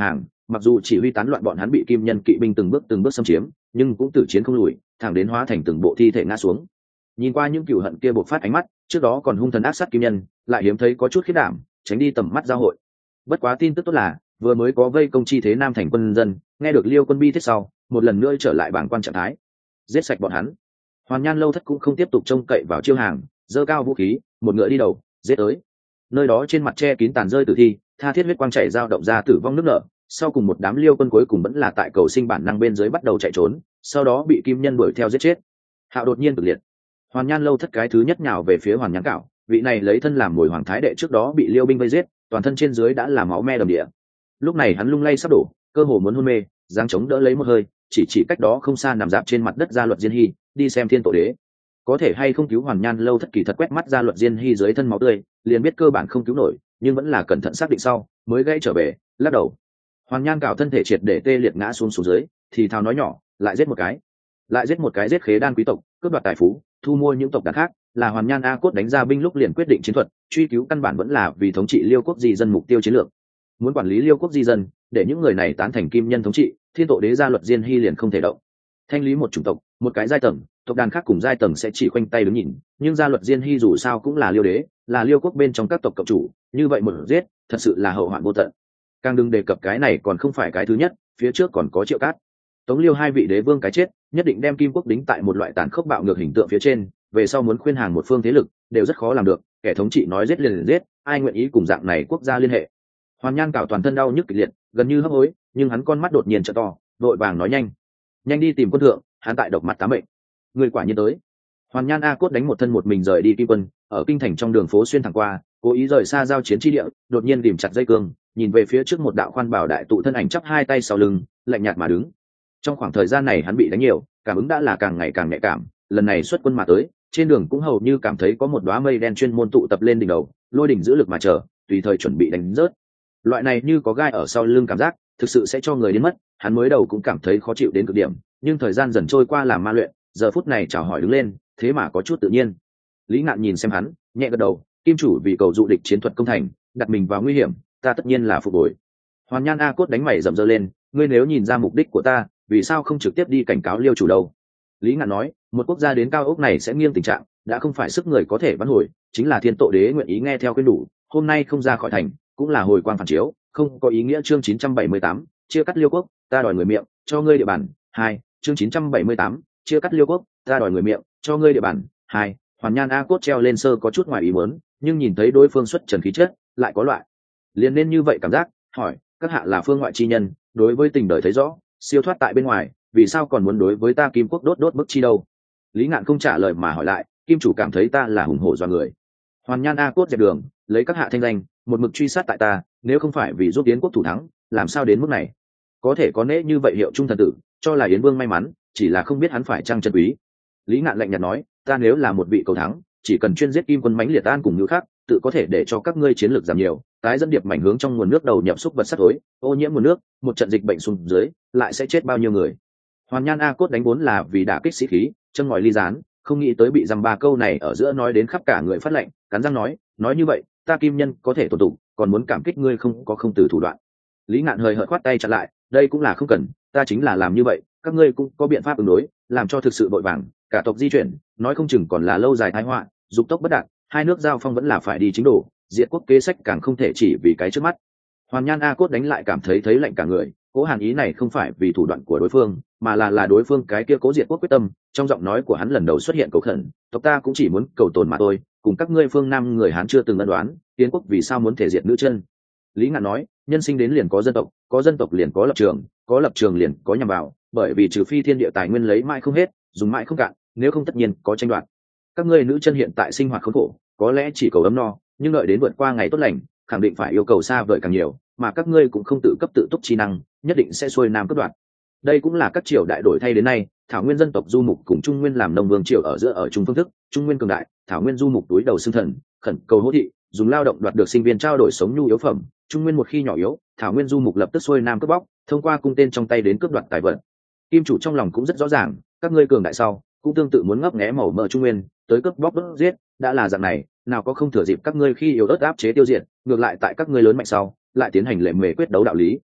mặc dù chỉ huy tán loạn bọn hắn bị kim nhân kỵ binh từng bước từng bước xâm chiếm, nhưng cũng tử chiến không lùi, thẳng đến hóa thành từng bộ thi thể ngã xuống. Nhìn qua những cừu hận kia bộc phát ánh mắt, trước đó còn hung thần ác sát kim nhân lại hiếm thấy có chút khiết đảm, tránh đi tầm mắt giao hội. Bất quá tin tức tốt là vừa mới có vây công chi thế Nam thành quân dân nghe được Liêu Quân bi thiết sau, một lần nữa trở lại bảng quan trạng thái, giết sạch bọn hắn. Hoàn Nhan Lâu Thất cũng không tiếp tục trông cậy vào chiêu hàng, giơ cao vũ khí, một ngựa đi đầu, giết tới. Nơi đó trên mặt che kín tàn rơi tử thi, tha thiết huyết quang chảy dao động ra tử vong nước nở. Sau cùng một đám Liêu Quân cuối cùng vẫn là tại cầu sinh bản năng bên dưới bắt đầu chạy trốn, sau đó bị kim nhân đuổi theo giết chết. Hạo đột nhiên cực liệt, Hoàn Nhan Lâu Thất cái thứ nhất nhào về phía Hoàn Nhan Cảo, vị này lấy thân làm mồi hoàng thái đệ trước đó bị Liêu binh vây giết, toàn thân trên dưới đã là máu me đầm địa. Lúc này hắn lung lay sắp đổ, cơ hồ muốn hôn mê, giáng chống đỡ lấy một hơi, chỉ chỉ cách đó không xa nằm dạp trên mặt đất Gia Luật Diên Hy, đi xem Thiên Tổ Đế có thể hay không cứu Hoàn Nhan Lâu Thất. Kỳ thật quét mắt Gia Luật Diên Hy dưới thân máu tươi, liền biết cơ bản không cứu nổi, nhưng vẫn là cẩn thận xác định sau mới gãy trở về, lắc đầu. Hoàn Nhan Cảo thân thể triệt để tê liệt ngã xuống xuống dưới, thì thào nói nhỏ, lại giết một cái, lại giết một cái giết khế đan quý tộc, cướp đoạt tài phú, thu mua những tộc đàn khác, là Hoàn Nhan A Cốt đánh ra binh lúc liền quyết định chiến thuật, truy cứu căn bản vẫn là vì thống trị Liêu quốc di dân mục tiêu chiến lược. Muốn quản lý Liêu quốc di dân, để những người này tán thành kim nhân thống trị, Thiên Tổ Đế Gia Luật Diên Hy liền không thể động. Thanh lý một chủng tộc, một cái giai tầng, tộc đàn khác cùng giai tầng sẽ chỉ khoanh tay đứng nhìn, nhưng Gia Luật Diên Hy dù sao cũng là Liêu đế, là Liêu quốc bên trong các tộc cộng chủ, như vậy một giết, thật sự là hậu hoạn vô tận. Càng đừng đề cập cái này còn không phải cái thứ nhất, phía trước còn có Triệu Cát, Tống Liêu hai vị đế vương cái chết, nhất định đem Kim quốc đính tại một loại tàn khốc bạo ngược hình tượng phía trên, về sau muốn khuyên hàng một phương thế lực, đều rất khó làm được, kẻ thống trị nói giết liền liền giết, ai nguyện ý cùng dạng này quốc gia liên hệ. Hoàn Nhan Cảo toàn thân đau nhức kịch liệt, gần như hấp hối, nhưng hắn con mắt đột nhiên trợ to, vội vàng nói nhanh, nhanh đi tìm quân thượng, hắn tại độc mặt tám mệnh. Người quả nhiên tới. Hoàn Nhan A Cốt đánh một thân một mình rời đi Kim quân, ở kinh thành trong đường phố xuyên thẳng qua, cố ý rời xa giao chiến chi địa, đột nhiên rìm chặt dây cương, nhìn về phía trước một đạo khoan bảo đại tụ thân ảnh chắp hai tay sau lưng, lạnh nhạt mà đứng. Trong khoảng thời gian này hắn bị đánh nhiều, cảm ứng đã là càng ngày càng nhạy cảm, lần này xuất quân mà tới, trên đường cũng hầu như cảm thấy có một đóa mây đen chuyên môn tụ tập lên đỉnh đầu, lôi đỉnh giữ lực mà chờ, tùy thời chuẩn bị đánh rớt. Loại này như có gai ở sau lưng cảm giác, thực sự sẽ cho người đến mất, hắn mới đầu cũng cảm thấy khó chịu đến cực điểm, nhưng thời gian dần trôi qua làm ma luyện, giờ phút này chào hỏi đứng lên, thế mà có chút tự nhiên. Lý Ngạn nhìn xem hắn, nhẹ gật đầu, kim chủ vì cầu dụ địch chiến thuật công thành, đặt mình vào nguy hiểm, ta tất nhiên là phục hồi. Hoàn Nhan A Cốt đánh mày rậm rơ lên, ngươi nếu nhìn ra mục đích của ta, vì sao không trực tiếp đi cảnh cáo Liêu chủ đâu? Lý Ngạn nói, một quốc gia đến cao ốc này sẽ nghiêng tình trạng, đã không phải sức người có thể vãn hồi, chính là Thiên Tổ Đế nguyện ý nghe theo khuyên đủ, hôm nay không ra khỏi thành, cũng là hồi quang phản chiếu, không có ý nghĩa. Chương chín trăm bảy mươi tám, chia cắt Liêu quốc, ta đòi người miệng, cho ngươi địa bàn. Hai, chương chín trăm bảy mươi tám, chia cắt Liêu quốc, ta đòi người miệng, cho ngươi địa bàn. Hai, Hoàn Nhan A Cốt treo lên sơ có chút ngoài ý muốn, nhưng nhìn thấy đối phương xuất trần khí chất, lại có loại liền nên như vậy cảm giác, hỏi, các hạ là phương ngoại chi nhân, đối với tình đời thấy rõ, siêu thoát tại bên ngoài, vì sao còn muốn đối với ta Kim quốc đốt đốt bức chi đâu? Lý Ngạn không trả lời mà hỏi lại, kim chủ cảm thấy ta là hùng hổ do người. Hoàn Nhan A Cốt dẹp đường, lấy các hạ thanh danh, một mực truy sát tại ta, nếu không phải vì giúp Yến quốc thủ thắng, làm sao đến mức này? Có thể có nễ như vậy hiệu trung thần tử, cho là Yến vương may mắn, chỉ là không biết hắn phải trăng chân quý. Lý Ngạn lạnh nhạt nói, ta nếu là một vị cầu thắng, chỉ cần chuyên giết kim quân mãnh liệt an cùng nữ khác, tự có thể để cho các ngươi chiến lược giảm nhiều, tái dẫn điệp mảnh hướng trong nguồn nước đầu nhập xúc vật sắt thối, ô nhiễm nguồn nước, một trận dịch bệnh xuống dưới, lại sẽ chết bao nhiêu người. Hoàn Nhan A Cốt đánh vốn là vì đả kích sĩ khí, châm ngòi ly gián, không nghĩ tới bị dăm ba câu này ở giữa nói đến khắp cả người phát lệnh, cắn răng nói, nói như vậy, ta kim nhân có thể tồn tụ, còn muốn cảm kích ngươi không có không từ thủ đoạn. Lý Ngạn hơi hợt khoát tay chặn lại, đây cũng là không cần, ta chính là làm như vậy, các ngươi cũng có biện pháp ứng đối, làm cho thực sự vội vàng, cả tộc di chuyển, nói không chừng còn là lâu dài tai họa, dục tốc bất đạt, hai nước giao phong vẫn là phải đi chính đồ, diệt quốc kế sách càng không thể chỉ vì cái trước mắt. Hoàn Nhan A Cốt đánh lại cảm thấy thấy lạnh cả người, cố hàn ý này không phải vì thủ đoạn của đối phương, mà là là đối phương cái kia cố diệt quốc quyết tâm. Trong giọng nói của hắn lần đầu xuất hiện cầu khẩn, tộc ta cũng chỉ muốn cầu tồn mà thôi, cùng các ngươi phương Nam người Hán chưa từng ân đoán, Yến quốc vì sao muốn thể diệt nữ chân? Lý Ngạn nói, nhân sinh đến liền có dân tộc, có dân tộc liền có lập trường, có lập trường liền có nhằm vào, bởi vì trừ phi thiên địa tài nguyên lấy mãi không hết, dùng mãi không cạn, nếu không tất nhiên có tranh đoạt. Các ngươi nữ chân hiện tại sinh hoạt khốn khổ, có lẽ chỉ cầu ấm no, nhưng đợi đến vượt qua ngày tốt lành, khẳng định phải yêu cầu xa vời càng nhiều, mà các ngươi cũng không tự cấp tự túc chi năng, nhất định sẽ xuôi nam cướp đoạt. Đây cũng là các triều đại đổi thay đến nay, thảo nguyên dân tộc du mục cùng trung nguyên làm nông vương triều ở giữa ở trung phương thức, trung nguyên cường đại, thảo nguyên du mục túi đầu xương thần, khẩn cầu hỗ thị, dùng lao động đoạt được sinh viên trao đổi sống nhu yếu phẩm, trung nguyên một khi nhỏ yếu, thảo nguyên du mục lập tức xuôi nam cướp bóc, thông qua cung tên trong tay đến cướp đoạt tài vật. Kim chủ trong lòng cũng rất rõ ràng, các ngươi cường đại sau, cũng tương tự muốn ngấp nghé màu mỡ trung nguyên, tới cướp bóc đốt giết, đã là dạng này, nào có không thừa dịp các ngươi khi yếu ớt áp chế tiêu diệt, ngược lại tại các ngươi lớn mạnh sau, lại tiến hành lệ mề quyết đấu đạo lý.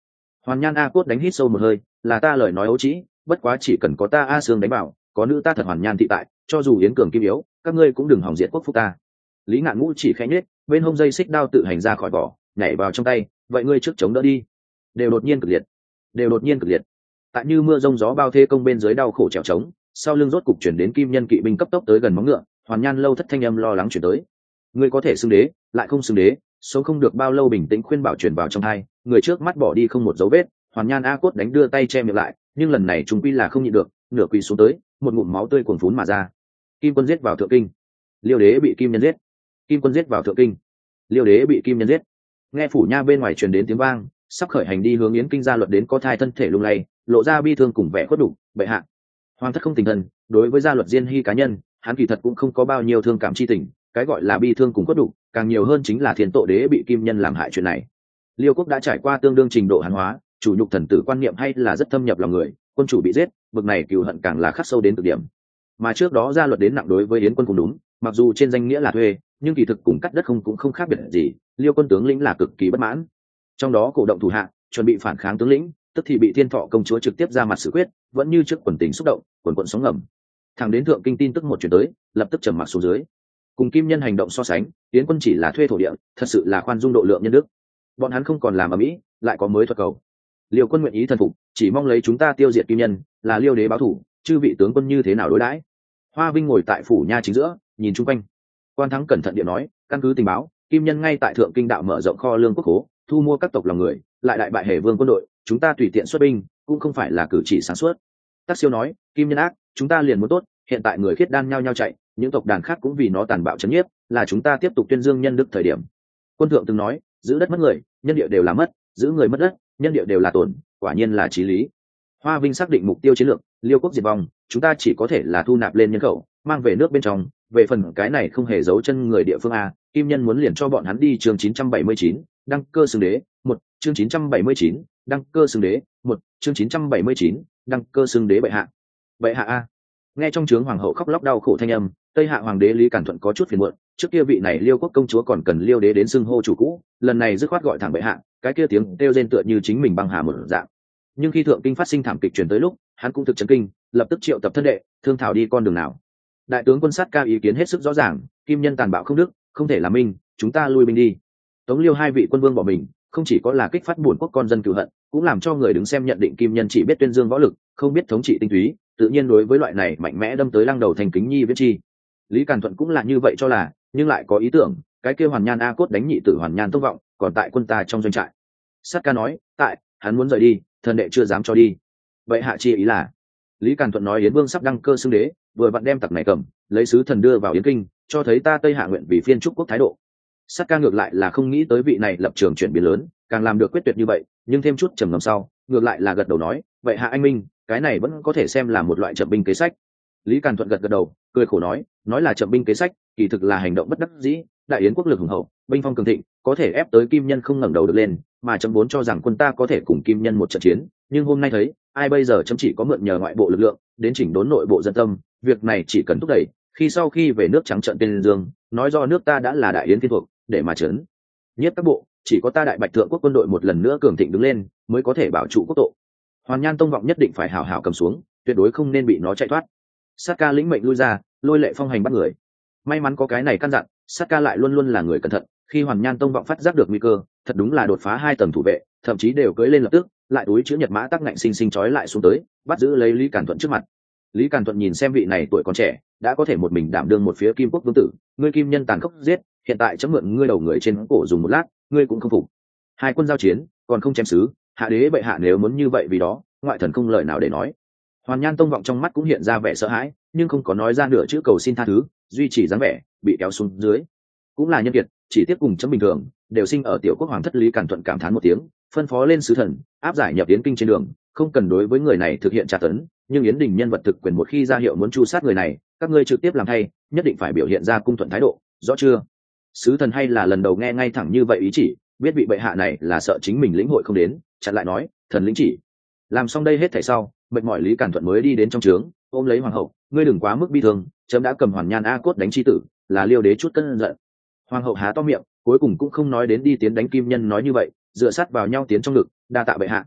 Hoàn Nhan A Cốt đánh hít sâu một hơi, là ta lời nói ấu trĩ, bất quá chỉ cần có ta A Sương đánh bảo, có nữ ta thật Hoàn Nhan thị tại, cho dù Yến Cường kim yếu, các ngươi cũng đừng hỏng diệt quốc phúc ta. Lý Ngạn Ngũ chỉ khẽ nhếch, bên hông dây xích đao tự hành ra khỏi vỏ, nhảy vào trong tay, vậy ngươi trước chống đỡ đi. Đều đột nhiên cực liệt, đều đột nhiên cực liệt. Tại như mưa rông gió bao thê công bên dưới đau khổ trèo trống, sau lưng rốt cục chuyển đến kim nhân kỵ binh cấp tốc tới gần móng ngựa, Hoàn Nhan lâu thất thanh âm lo lắng chuyển tới. Ngươi có thể xưng đế, lại không xưng đế, sống không được bao lâu bình tĩnh khuyên bảo truyền vào trong tai, người trước mắt bỏ đi không một dấu vết. Hoàn Nhan A Cốt đánh đưa tay che miệng lại, nhưng lần này chúng quy là không nhịn được, nửa quỳ xuống tới, một ngụm máu tươi cuồn phún mà ra. Kim quân giết vào thượng kinh, Liêu đế bị kim nhân giết. Kim quân giết vào thượng kinh, Liêu đế bị kim nhân giết. Nghe phủ nha bên ngoài truyền đến tiếng vang, sắp khởi hành đi hướng Yến kinh gia luật đến có thai thân thể lung lay, lộ ra bi thương cùng vẻ khuất đủ. Bệ hạ, hoàng thất không tình thân, đối với gia luật diên hy cá nhân, hắn kỳ thật cũng không có bao nhiêu thương cảm chi tình, cái gọi là bi thương cùng khuất đủ, càng nhiều hơn chính là thiên tội đế bị kim nhân làm hại chuyện này. Liêu quốc đã trải qua tương đương trình độ hàn hóa, chủ nhục thần tử quan niệm hay là rất thâm nhập lòng người, quân chủ bị giết, bực này cừu hận càng là khắc sâu đến cực điểm. Mà trước đó gia luật đến nặng đối với Yến quân cũng đúng, mặc dù trên danh nghĩa là thuê, nhưng kỳ thực cùng cắt đất không cũng không khác biệt gì, Liêu quân tướng lĩnh là cực kỳ bất mãn. Trong đó cổ động thủ hạ, chuẩn bị phản kháng tướng lĩnh, tức thì bị Thiên Thọ công chúa trực tiếp ra mặt xử quyết, vẫn như trước quần tình xúc động, quần quần sóng ngầm. Thẳng đến thượng kinh tin tức một chuyển tới, lập tức trầm mặc xuống dưới. Cùng kim nhân hành động so sánh, Yến quân chỉ là thuê thổ địa, thật sự là khoan dung độ lượng nhân đức. Bọn hắn không còn làm ở mỹ, lại có mới thuật cầu. Liêu quân nguyện ý thần phục, chỉ mong lấy chúng ta tiêu diệt kim nhân, là Liêu đế báo thủ, chư vị tướng quân như thế nào đối đãi? Hoa Vinh ngồi tại phủ nha chính giữa, nhìn chung quanh. Quan Thắng cẩn thận điện nói, căn cứ tình báo, kim nhân ngay tại thượng kinh đạo mở rộng kho lương quốc khố, thu mua các tộc lòng người, lại đại bại Hề Vương quân đội, chúng ta tùy tiện xuất binh, cũng không phải là cử chỉ sáng suốt. Tắc Siêu nói, kim nhân ác, chúng ta liền muốn tốt, hiện tại người khiết đan nhau nhau chạy, những tộc đàn khác cũng vì nó tàn bạo chấn nhiếp, là chúng ta tiếp tục tuyên dương nhân đức thời điểm. Quân thượng từng nói, giữ đất mất người, nhân địa đều là mất, giữ người mất đất, nhân địa đều là tổn, quả nhiên là chí lý. Hoa Vinh xác định mục tiêu chiến lược, Liêu quốc diệt vong, chúng ta chỉ có thể là thu nạp lên nhân khẩu, mang về nước bên trong, về phần cái này không hề giấu chân người địa phương a, kim nhân muốn liền cho bọn hắn đi chương chín trăm bảy mươi chín, đăng cơ xưng đế, một, chương chín trăm bảy mươi chín, đăng cơ xưng đế, một, chương chín trăm bảy mươi chín, đăng cơ xưng đế bệ hạ. Bệ hạ a. Nghe trong trướng hoàng hậu khóc lóc đau khổ thanh âm, Tây Hạ hoàng đế Lý Càn Thuận có chút phiền muộn, trước kia vị này Liêu quốc công chúa còn cần Liêu đế đến xưng hô chủ cũ, lần này dứt khoát gọi thẳng bệ hạ, cái kia tiếng kêu rên tựa như chính mình băng hà một dạng. Nhưng khi thượng kinh phát sinh thảm kịch truyền tới lúc, hắn cũng thực chấn kinh, lập tức triệu tập thân đệ, thương thảo đi con đường nào. Đại tướng quân sát ca ý kiến hết sức rõ ràng, kim nhân tàn bạo không đức, không thể làm minh, chúng ta lui binh đi. Tống Liêu hai vị quân vương bỏ mình, không chỉ có là kích phát buồn quốc con dân cừu hận, cũng làm cho người đứng xem nhận định kim nhân chỉ biết tuyên dương võ lực, không biết thống trị tinh túy, tự nhiên đối với loại này mạnh mẽ đâm tới lăng đầu thành kính nhi viết chi. Lý Càn Thuận cũng là như vậy cho là, nhưng lại có ý tưởng, cái kia Hoàn Nhan A Cốt đánh nhị tử Hoàn Nhan Tông Vọng, còn tại quân ta trong doanh trại. Sát ca nói, tại, hắn muốn rời đi, thần đệ chưa dám cho đi. Vậy hạ chi ý là, Lý Càn Thuận nói Yến Vương sắp đăng cơ xưng đế, vừa vặn đem tặc này cầm, lấy sứ thần đưa vào Yến Kinh, cho thấy ta Tây Hạ nguyện vì phiên trúc quốc thái độ. Sát ca ngược lại là không nghĩ tới vị này lập trường chuyển biến lớn, càng làm được quyết tuyệt như vậy, nhưng thêm chút trầm ngâm sau, ngược lại là gật đầu nói, vậy hạ anh minh, cái này vẫn có thể xem là một loại chậm binh kế sách. Lý Càn Thuận gật gật đầu, cười khổ nói, nói là chậm binh kế sách, kỳ thực là hành động bất đắc dĩ. Đại Yến quốc lực hùng hậu, binh phong cường thịnh, có thể ép tới kim nhân không ngẩng đầu được lên, mà chấm vốn cho rằng quân ta có thể cùng kim nhân một trận chiến, nhưng hôm nay thấy, ai bây giờ chấm chỉ có mượn nhờ ngoại bộ lực lượng, đến chỉnh đốn nội bộ dân tâm, việc này chỉ cần thúc đẩy, khi sau khi về nước trắng trận tên dương, nói do nước ta đã là Đại Yến thiên thuộc, để mà trấn nhiếp các bộ, chỉ có ta Đại Bạch thượng quốc quân đội một lần nữa cường thịnh đứng lên, mới có thể bảo trụ quốc độ. Hoàn Nhan Tông Vọng nhất định phải hảo hảo cầm xuống, tuyệt đối không nên bị nó chạy thoát. Sát ca lĩnh mệnh lui ra, lôi lệ phong hành bắt người. May mắn có cái này căn dặn, Sát ca lại luôn luôn là người cẩn thận, khi Hoàn Nhan Tông Vọng phát giác được nguy cơ, thật đúng là đột phá hai tầng thủ vệ, thậm chí đều cưỡi lên lập tức, lại túi chữ nhật mã tắc ngạnh sinh sinh trói lại xuống tới, bắt giữ lấy Lý Càn Thuận trước mặt. Lý Càn Thuận nhìn xem vị này tuổi còn trẻ, đã có thể một mình đảm đương một phía Kim Quốc vương tử, ngươi kim nhân tàn khốc giết, hiện tại chấm mượn ngươi đầu người trên cổ dùng một lát, ngươi cũng không phục. Hai quân giao chiến, còn không chém sứ, hạ đế bệ hạ nếu muốn như vậy vì đó, ngoại thần không lời nào để nói. Hoàn Nhan Tông Vọng trong mắt cũng hiện ra vẻ sợ hãi, nhưng không có nói ra nửa chữ cầu xin tha thứ, duy trì dáng vẻ, bị kéo xuống dưới. Cũng là nhân kiệt, chỉ tiếp cùng chấm bình thường, đều sinh ở tiểu quốc hoàng thất. Lý Càn Thuận cảm thán một tiếng, phân phó lên sứ thần, áp giải nhập Yến Kinh trên đường, không cần đối với người này thực hiện tra tấn, nhưng Yến Đình nhân vật thực quyền một khi ra hiệu muốn tru sát người này, các ngươi trực tiếp làm thay, nhất định phải biểu hiện ra cung thuận thái độ, rõ chưa? Sứ thần hay là lần đầu nghe ngay thẳng như vậy ý chỉ, biết vị bệ hạ này là sợ chính mình lĩnh hội không đến, chặn lại nói, thần lĩnh chỉ. Làm xong đây hết thảy sau, mệt mỏi Lý Càn Thuận mới đi đến trong trướng, ôm lấy hoàng hậu, ngươi đừng quá mức bi thương, chấm đã cầm Hoàn Nhan A Cốt đánh chi tử, là Liêu đế chút cơn giận. Hoàng hậu há to miệng, cuối cùng cũng không nói đến đi tiến đánh kim nhân nói như vậy, dựa sát vào nhau tiến trong ngực, đa tạ bệ hạ.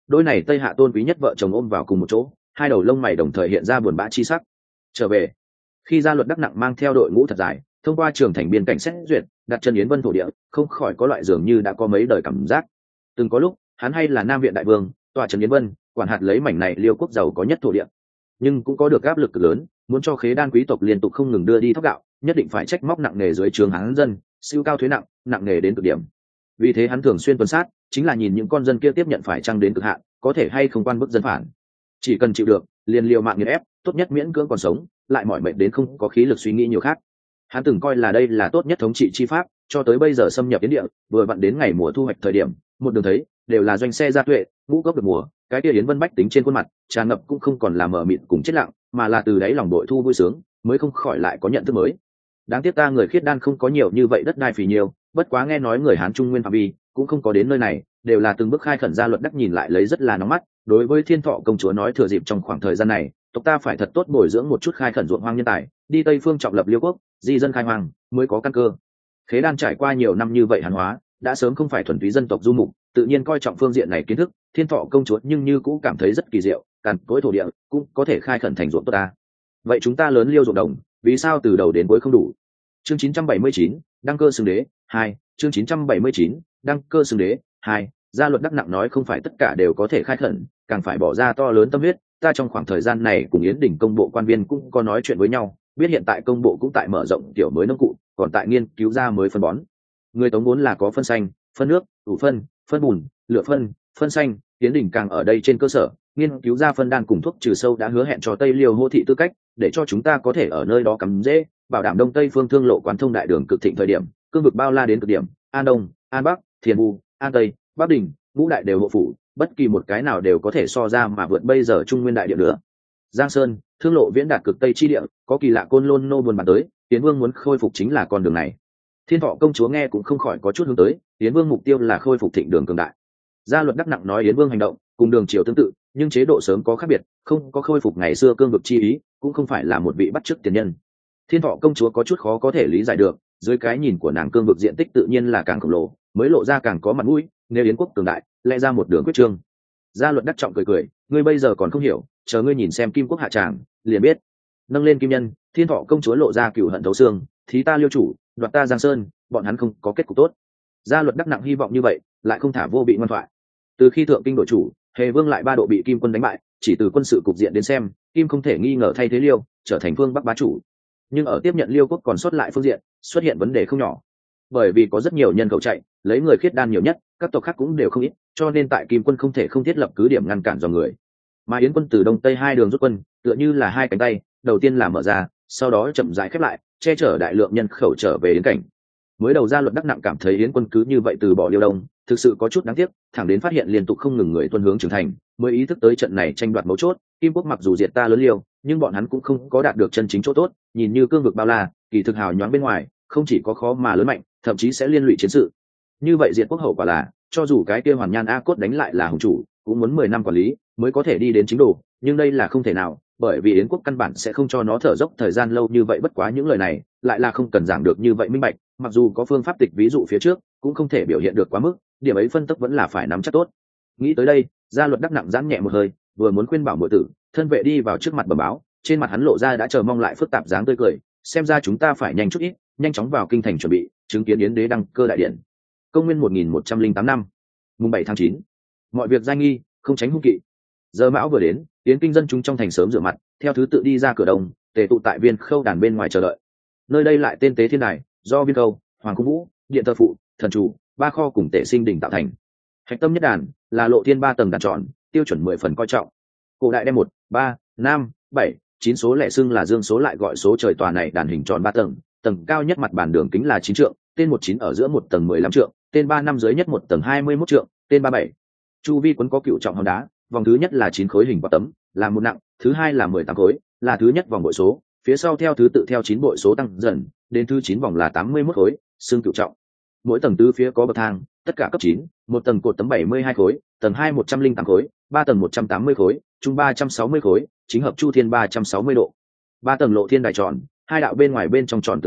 đôi này tây hạ tôn quý nhất vợ chồng ôm vào cùng một chỗ, hai đầu lông mày đồng thời hiện ra buồn bã chi sắc. Trở về, khi Gia Luật Đắc Nặng mang theo đội ngũ thật dài thông qua trường thành biên cảnh xét duyệt, đặt chân Yến Vân thổ địa, không khỏi có loại dường như đã có mấy đời cảm giác. Từng có lúc hắn hay là Nam Viện đại vương, tọa trấn Yến Vân, quản hạt lấy mảnh này liêu quốc giàu có nhất thổ địa, nhưng cũng có được áp lực cực lớn, muốn cho khế đan quý tộc liên tục không ngừng đưa đi thóc gạo, nhất định phải trách móc nặng nề dưới trường hắn dân, siêu cao thuế nặng, nặng nề đến cực điểm. Vì thế hắn thường xuyên tuần sát, chính là nhìn những con dân kia tiếp nhận phải chăng đến cực hạn, có thể hay không quan bức dân phản. Chỉ cần chịu được, liền liều mạng nghiền ép, tốt nhất miễn cưỡng còn sống, lại mỏi mệt đến không có khí lực suy nghĩ nhiều khác. Hắn từng coi là đây là tốt nhất thống trị chi pháp, cho tới bây giờ xâm nhập Yến địa, vừa vặn đến ngày mùa thu hoạch thời điểm, một đường thấy đều là doanh xe gia tuệ, ngũ cốc được mùa, cái kia Yến Vân bách tính trên khuôn mặt tràn ngập cũng không còn là mờ mịt cùng chết lặng, mà là từ đáy lòng đội thu vui sướng, mới không khỏi lại có nhận thức mới. Đáng tiếc ta người khiết đan không có nhiều như vậy đất đai phì nhiều, bất quá nghe nói người Hán Trung Nguyên phạm vi cũng không có đến nơi này, đều là từng bước khai khẩn. Gia Luật Đắc nhìn lại lấy rất là nóng mắt, đối với Thiên Thọ công chúa nói thừa dịp trong khoảng thời gian này, tộc ta phải thật tốt bồi dưỡng một chút khai khẩn ruộng hoang nhân tài, đi Tây phương trọng lập liêu quốc, di dân khai hoang, mới có căn cơ. Khế đan trải qua nhiều năm như vậy hàn hóa, đã sớm không phải thuần túy dân tộc du mục, tự nhiên coi trọng phương diện này kiến thức. Thiên Thọ công chúa nhưng như cũng cảm thấy rất kỳ diệu, càn cối thổ địa cũng có thể khai khẩn thành ruộng tốt ta. Vậy chúng ta lớn liêu ruộng đồng, vì sao từ đầu đến cuối không đủ? Chương chín trăm bảy mươi chín, đăng cơ xưng đế hai. Chương chín trăm bảy mươi chín, đăng cơ xưng đế hai. Gia Luật Đắc Nặng nói không phải tất cả đều có thể khai khẩn, càng phải bỏ ra to lớn tâm huyết. Ta trong khoảng thời gian này cùng Yến Đỉnh công bộ quan viên cũng có nói chuyện với nhau, biết hiện tại công bộ cũng tại mở rộng tiểu mới nông cụ, còn tại nghiên cứu ra mới phân bón. Người Tống vốn là có phân xanh, phân nước, ủ phân, phân bùn, lựa phân, phân xanh, Yến Đỉnh càng ở đây trên cơ sở nghiên cứu ra phân đan cùng thuốc trừ sâu, đã hứa hẹn cho Tây Liêu hô thị tư cách, để cho chúng ta có thể ở nơi đó cắm rễ, bảo đảm đông tây phương thương lộ quán thông đại đường cực thịnh thời điểm, cương vực bao la đến cực điểm, An Đông, An Bắc, Thiền Vu, An Tây, Bắc Đình, ngũ đại đều hộ phủ, bất kỳ một cái nào đều có thể so ra mà vượt bây giờ Trung Nguyên đại địa nữa. Giang Sơn, thương lộ viễn đạt cực tây chi địa, có kỳ lạ côn lôn nô buồn bàn tới, Tiến Vương muốn khôi phục chính là con đường này. Thiên Thọ công chúa nghe cũng không khỏi có chút hướng tới, Tiến Vương mục tiêu là khôi phục thịnh đường cường đại. Gia Luật Đắc Nặng nói Yến Vương hành động cùng đường triều tương tự, nhưng chế độ sớm có khác biệt, không có khôi phục ngày xưa cương vực chi ý, cũng không phải là một vị bắt chước tiền nhân. Thiên Thọ công chúa có chút khó có thể lý giải được, dưới cái nhìn của nàng cương vực diện tích tự nhiên là càng khổng lồ, mới lộ ra càng có mặt mũi, nếu Yến quốc cường đại, lẽ ra một đường quyết trương. Gia Luật Đắc Trọng cười cười, ngươi bây giờ còn không hiểu, chờ ngươi nhìn xem Kim quốc hạ tràng, liền biết. Nâng lên kim nhân, Thiên Thọ công chúa lộ ra cừu hận thấu xương, thí ta Liêu chủ, đoạt ta Giang Sơn, bọn hắn không có kết cục tốt. Gia Luật Đắc Nặng hy vọng như vậy, lại không thả vô bị ngoan thoại. Từ khi thượng kinh đổi chủ, Hề Vương lại ba độ bị Kim quân đánh bại, chỉ từ quân sự cục diện đến xem, Kim không thể nghi ngờ thay thế Liêu, trở thành phương Bắc bá chủ. Nhưng ở tiếp nhận Liêu quốc còn sót lại phương diện, xuất hiện vấn đề không nhỏ. Bởi vì có rất nhiều nhân khẩu chạy, lấy người khiết đan nhiều nhất, các tộc khác cũng đều không ít, cho nên tại Kim quân không thể không thiết lập cứ điểm ngăn cản dòng người. Mà Yến quân từ đông tây hai đường rút quân, tựa như là hai cánh tay, đầu tiên là mở ra, sau đó chậm rãi khép lại, che chở đại lượng nhân khẩu trở về đến cảnh. Mới đầu Gia Luật Đắc Nặng cảm thấy Yến quân cứ như vậy từ bỏ Liêu Đông, thực sự có chút đáng tiếc, thẳng đến phát hiện liên tục không ngừng người tuân hướng trưởng thành, mới ý thức tới trận này tranh đoạt mấu chốt. Kim quốc mặc dù diệt ta lớn Liêu, nhưng bọn hắn cũng không có đạt được chân chính chỗ tốt, nhìn như cương vực bao la, kỳ thực hào nhoáng bên ngoài, không chỉ có khó mà lớn mạnh, thậm chí sẽ liên lụy chiến sự. Như vậy diệt quốc hậu quả là, cho dù cái kia Hoàn Nhan A Cốt đánh lại là hùng chủ, cũng muốn mười năm quản lý mới có thể đi đến chính đồ, nhưng đây là không thể nào, bởi vì Yến quốc căn bản sẽ không cho nó thở dốc thời gian lâu như vậy. Bất quá những lời này lại là không cần giảng được như vậy minh bạch, mặc dù có phương pháp tịch ví dụ phía trước, cũng không thể biểu hiện được quá mức, điểm ấy phân tích vẫn là phải nắm chắc tốt. Nghĩ tới đây, Gia Luật Đắc Nặng giãn nhẹ một hơi, vừa muốn khuyên bảo muội tử, thân vệ đi vào trước mặt bẩm báo, trên mặt hắn lộ ra đã chờ mong lại phức tạp dáng tươi cười, xem ra chúng ta phải nhanh chút ít, nhanh chóng vào kinh thành chuẩn bị chứng kiến Yến đế đăng cơ đại điện. Công nguyên một nghìn một trăm lẻ tám năm, mùng bảy tháng chín, mọi việc giai nghi, không tránh hung kỵ. Giờ mão vừa đến, Yến kinh dân chúng trong thành sớm rửa mặt, theo thứ tự đi ra cửa đông, tề tụ tại Viên Khâu đàn bên ngoài chờ đợi. Nơi đây lại tên tế thiên đài, do Viên Khâu, Hoàng Cung Vũ, Điện Thờ Phụ, Thần Chủ, ba kho cùng Tể Sinh đỉnh tạo thành. Hạch tâm nhất đàn là lộ thiên ba tầng đàn tròn, tiêu chuẩn mười phần coi trọng. Cổ đại đem một, ba, năm, bảy, chín số lẻ xưng là dương số, lại gọi số trời. Tòa này đàn hình tròn ba tầng, tầng cao nhất mặt bàn đường kính là chín trượng, tên một chín ở giữa một tầng mười lăm trượng, tên ba năm dưới nhất một tầng hai mươi mốt trượng, tên ba bảy. Chu vi quấn có cựu trọng hòn đá, vòng thứ nhất là chín khối hình quả tấm, là một nặng, thứ hai là mười tám khối, là thứ nhất vòng bội số, phía sau theo thứ tự theo chín bội số tăng dần, đến thứ chín vòng là tám mươi mốt khối, xương cựu trọng. Mỗi tầng tứ phía có bậc thang, tất cả cấp chín, một tầng cột tấm bảy mươi hai khối, tầng hai một trăm lẻ tám khối, ba tầng một trăm tám mươi khối, trung ba trăm sáu mươi khối, chính hợp chu thiên ba trăm sáu mươi độ. Ba tầng lộ thiên đài tròn, hai đạo bên ngoài bên trong tròn tường đây,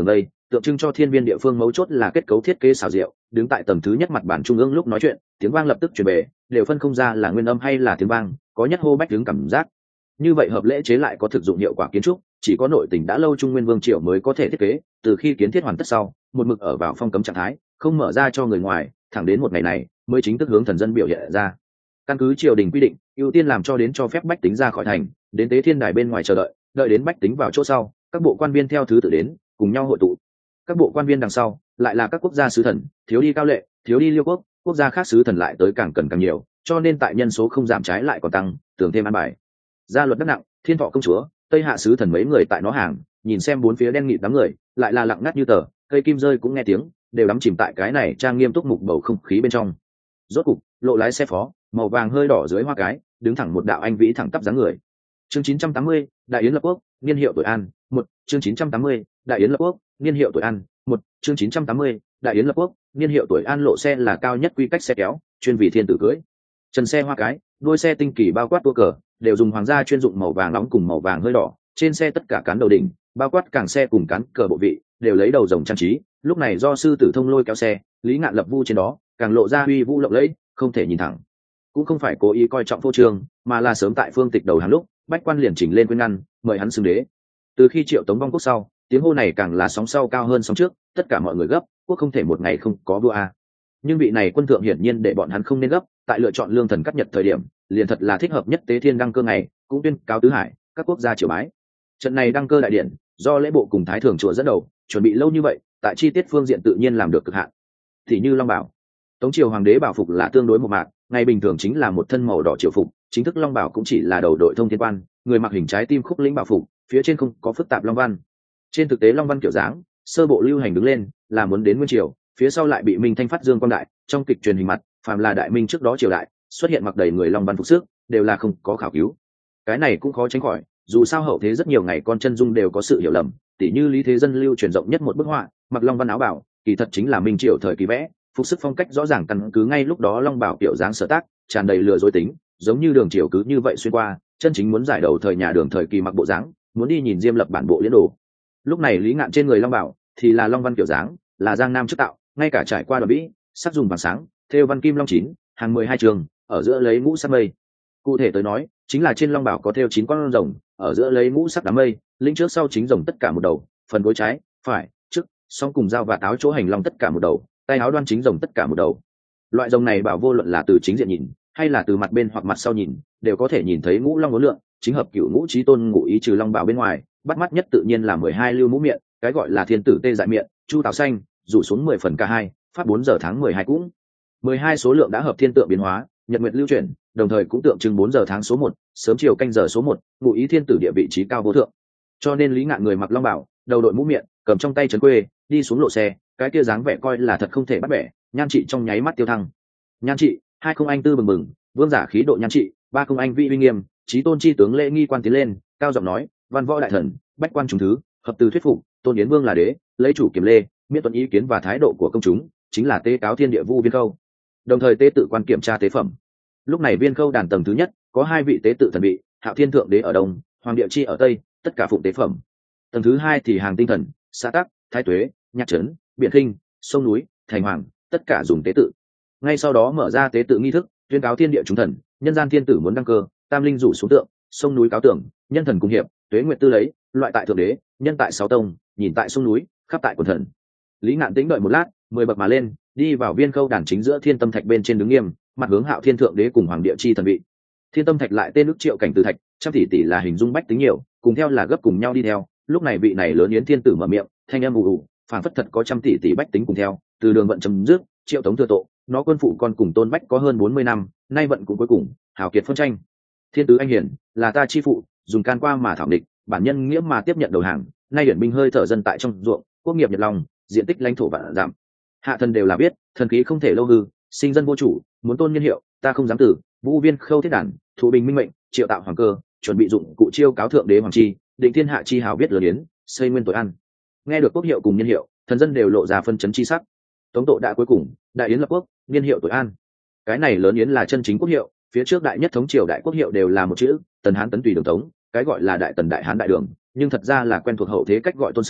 tượng trưng cho thiên viên địa phương mấu chốt là kết cấu thiết kế xảo diệu, đứng tại tầng thứ nhất mặt bản trung ương lúc nói chuyện, tiếng vang lập tức truyền về, đều phân không ra là nguyên âm hay là tiếng vang, có nhất hô bách đứng cảm giác. Như vậy hợp lễ chế lại có thực dụng hiệu quả kiến trúc, chỉ có nội tình đã lâu Trung Nguyên Vương triều mới có thể thiết kế, từ khi kiến thiết hoàn tất sau, một mực ở vào phong cấm trạng thái, không mở ra cho người ngoài, thẳng đến một ngày này mới chính thức hướng thần dân biểu hiện ra. Căn cứ triều đình quy định, ưu tiên làm cho đến cho phép bách tính ra khỏi thành, đến tế thiên đài bên ngoài chờ đợi, đợi đến bách tính vào chỗ sau, các bộ quan viên theo thứ tự đến, cùng nhau hội tụ. Các bộ quan viên đằng sau lại là các quốc gia sứ thần, thiếu đi Cao Lệ, thiếu đi Liêu quốc, quốc gia khác sứ thần lại tới càng cần càng nhiều, cho nên tại nhân số không giảm trái lại còn tăng, tưởng thêm an bài. Gia luật đất nặng, Thiên Thọ công chúa, Tây Hạ sứ thần mấy người tại nó hàng, nhìn xem bốn phía đen nghịt đám người, lại là lặng ngắt như tờ, cây kim rơi cũng nghe tiếng, đều đắm chìm tại cái này trang nghiêm túc mục bầu không khí bên trong. Rốt cục, lộ lái xe phó, màu vàng hơi đỏ dưới hoa cái, đứng thẳng một đạo anh vĩ thẳng tắp dáng người. Chương chín trăm tám mươi, Đại yến lập quốc, niên hiệu tuổi An, một, chương chín trăm tám mươi, Đại yến lập quốc, niên hiệu tuổi An, một, chương chín trăm tám mươi, Đại yến lập quốc, niên hiệu tuổi An. Lộ xe là cao nhất quy cách xe kéo, chuyên vì thiên tử cưới. Trần xe hoa cái, đuôi xe tinh kỳ bao quát tua cờ, đều dùng hoàng gia chuyên dụng màu vàng nóng cùng màu vàng hơi đỏ, trên xe tất cả cán đầu đỉnh, bao quát càng xe cùng cán cờ bộ vị, đều lấy đầu rồng trang trí. Lúc này do sư tử thông lôi kéo xe, Lý Ngạn lập vu trên đó, càng lộ ra uy vũ lộng lẫy, không thể nhìn thẳng. Cũng không phải cố ý coi trọng phô trương, mà là sớm tại phương tịch đầu hàng lúc, bách quan liền chỉnh lên quyên ngăn, mời hắn xưng đế. Từ khi Triệu Tống vong quốc sau, tiếng hô này càng là sóng sau cao hơn sóng trước, tất cả mọi người gấp, quốc không thể một ngày không có vua a. Nhưng vị này quân thượng hiển nhiên để bọn hắn không nên gấp, tại lựa chọn lương thần cắt nhật thời điểm, liền thật là thích hợp nhất tế thiên đăng cơ ngày, cũng tuyên cáo tứ hải, các quốc gia triều bái. Trận này đăng cơ đại điện, do lễ bộ cùng thái thường chùa dẫn đầu, chuẩn bị lâu như vậy, tại chi tiết phương diện tự nhiên làm được cực hạn. Thì như Long Bảo, Tống triều hoàng đế bảo phục là tương đối một mạc, ngày bình thường chính là một thân màu đỏ triều phục, chính thức Long Bảo cũng chỉ là đầu đội thông thiên quan, người mặc hình trái tim khúc lĩnh bảo phục, phía trên không có phức tạp long văn. Trên thực tế long văn kiểu dáng, sơ bộ lưu hành đứng lên, là muốn đến nguyên triều, phía sau lại bị Minh Thanh phát dương quang đại, trong kịch truyền hình mặt, phàm là đại minh trước đó triều đại, xuất hiện mặc đầy người long văn phục sức, đều là không có khảo cứu. Cái này cũng khó tránh khỏi, dù sao hậu thế rất nhiều ngày con chân dung đều có sự hiểu lầm, tỉ như Lý Thế Dân lưu truyền rộng nhất một bức họa, mặc long văn áo bảo, kỳ thật chính là minh triều thời kỳ vẽ, phục sức phong cách rõ ràng căn cứ ngay lúc đó long bảo kiểu dáng sở tác, tràn đầy lừa dối tính, giống như đường triều cứ như vậy xuyên qua, chân chính muốn giải đầu thời nhà đường thời kỳ mặc bộ dáng, muốn đi nhìn Diêm Lập bản bộ liễn đồ. Lúc này Lý Ngạn trên người long bảo thì là long văn kiểu dáng, là giang nam trước tạo, ngay cả trải qua đoạn vĩ, sắc dùng vàng sáng, thêu văn kim long chín, hàng mười hai trường, ở giữa lấy ngũ sắc mây. Cụ thể tới nói, chính là trên long bảo có thêu chín con rồng, ở giữa lấy ngũ sắc đám mây, lĩnh trước sau chính rồng tất cả một đầu, phần gối trái, phải, trước, song cùng dao và áo chỗ hành long tất cả một đầu, tay áo đoan chính rồng tất cả một đầu. Loại rồng này bảo vô luận là từ chính diện nhìn, hay là từ mặt bên hoặc mặt sau nhìn, đều có thể nhìn thấy ngũ long ngũ lượng, chính hợp cửu ngũ chí tôn ngũ ý trừ long bảo bên ngoài, bắt mắt nhất tự nhiên là mười hai lưu mũ miệng, cái gọi là thiên tử tê dại miệng, chu tảo xanh, rủ xuống mười phần ca hai, phát bốn giờ tháng mười hai cũng. mười hai số lượng đã hợp thiên tượng biến hóa, nhật nguyệt lưu chuyển, đồng thời cũng tượng trưng bốn giờ tháng số một, sớm chiều canh giờ số một, ngụ ý thiên tử địa vị trí cao vô thượng. Cho nên Lý Ngạn người mặc long bảo, đầu đội mũ miệng, cầm trong tay trấn quê, đi xuống lộ xe, cái kia dáng vẻ coi là thật không thể bắt bẻ, nhan trị trong nháy mắt tiêu thăng. Nhan trị, hai không anh tư bừng bừng, vương giả khí độ nhan trị, ba không anh vị uy nghiêm, chí tôn chi tướng lễ nghi quan tiến lên, cao giọng nói, văn võ đại thần, bách quan chúng thứ, hợp từ thuyết phục, tôn yến vương là đế, lấy chủ kiểm lê, miễn tuân ý kiến và thái độ của công chúng, chính là tế cáo thiên địa vu viên khâu. Đồng thời tế tự quan kiểm tra tế phẩm. Lúc này viên khâu đàn tầng thứ nhất, có hai vị tế tự thần vị, hạo thiên thượng đế ở đông, hoàng địa chi ở tây, tất cả phụng tế phẩm. Tầng thứ hai thì hàng tinh thần, xã tắc, thái tuế, nhạc trấn, biện kinh, sông núi, thành hoàng, tất cả dùng tế tự. Ngay sau đó mở ra tế tự nghi thức, tuyên cáo thiên địa chúng thần, nhân gian thiên tử muốn đăng cơ, tam linh rủ xuống tượng, sông núi cáo tưởng, nhân thần cung hiệp, tuế nguyện tư lấy, loại tại thượng đế, nhân tại sáu tông, nhìn tại sông núi, khắp tại quần thần. Lý Ngạn tĩnh đợi một lát, mười bậc mà lên, đi vào viên khâu đàn chính giữa thiên tâm thạch bên trên đứng nghiêm, mặt hướng hạo thiên thượng đế cùng hoàng địa chi thần vị. Thiên tâm thạch lại tên ức triệu cảnh từ thạch, trăm tỷ tỷ là hình dung bách tính nhiều, cùng theo là gấp cùng nhau đi theo. Lúc này vị này lớn yến thiên tử mở miệng, thanh âm ù ù, phảng phất thật có trăm tỷ tỷ bách tính cùng theo, từ đường vận chấm dứt, triệu tống thừa tội, nó quân phụ con cùng tôn bách có hơn bốn mươi năm, nay vận cũng cuối cùng, hào kiệt phân tranh. Thiên tứ anh hiển, là ta chi phụ, dùng can qua mà thảo địch, bản nhân nghĩa mà tiếp nhận đầu hàng, nay điển binh hơi thở dân tại trong ruộng, quốc nghiệp nhật lòng, diện tích lãnh thổ vạn giảm. Hạ thần đều là biết, thần khí không thể lâu hư, sinh dân vô chủ, muốn tôn nhân hiệu, ta không dám tử. Vũ viên khâu thiết đản, thủ bình minh mệnh, triệu tạo hoàng cơ, chuẩn bị dụng cụ chiêu cáo thượng đế hoàng chi, định thiên hạ chi hào biết lừa yến, xây nguyên tội ăn. Nghe được quốc hiệu cùng nhân hiệu, thần dân đều lộ ra phân chấn chi sắc. Tống tội đã cuối cùng, đại yến lập quốc, niên hiệu tội an. Cái này lớn yến là chân chính quốc hiệu, phía trước đại nhất thống triều đại quốc hiệu đều là một chữ, tần hán tấn tùy đường tống, cái gọi là đại tần đại hán đại đường, nhưng thật ra là quen thuộc hậu thế cách gọi tôn sưng,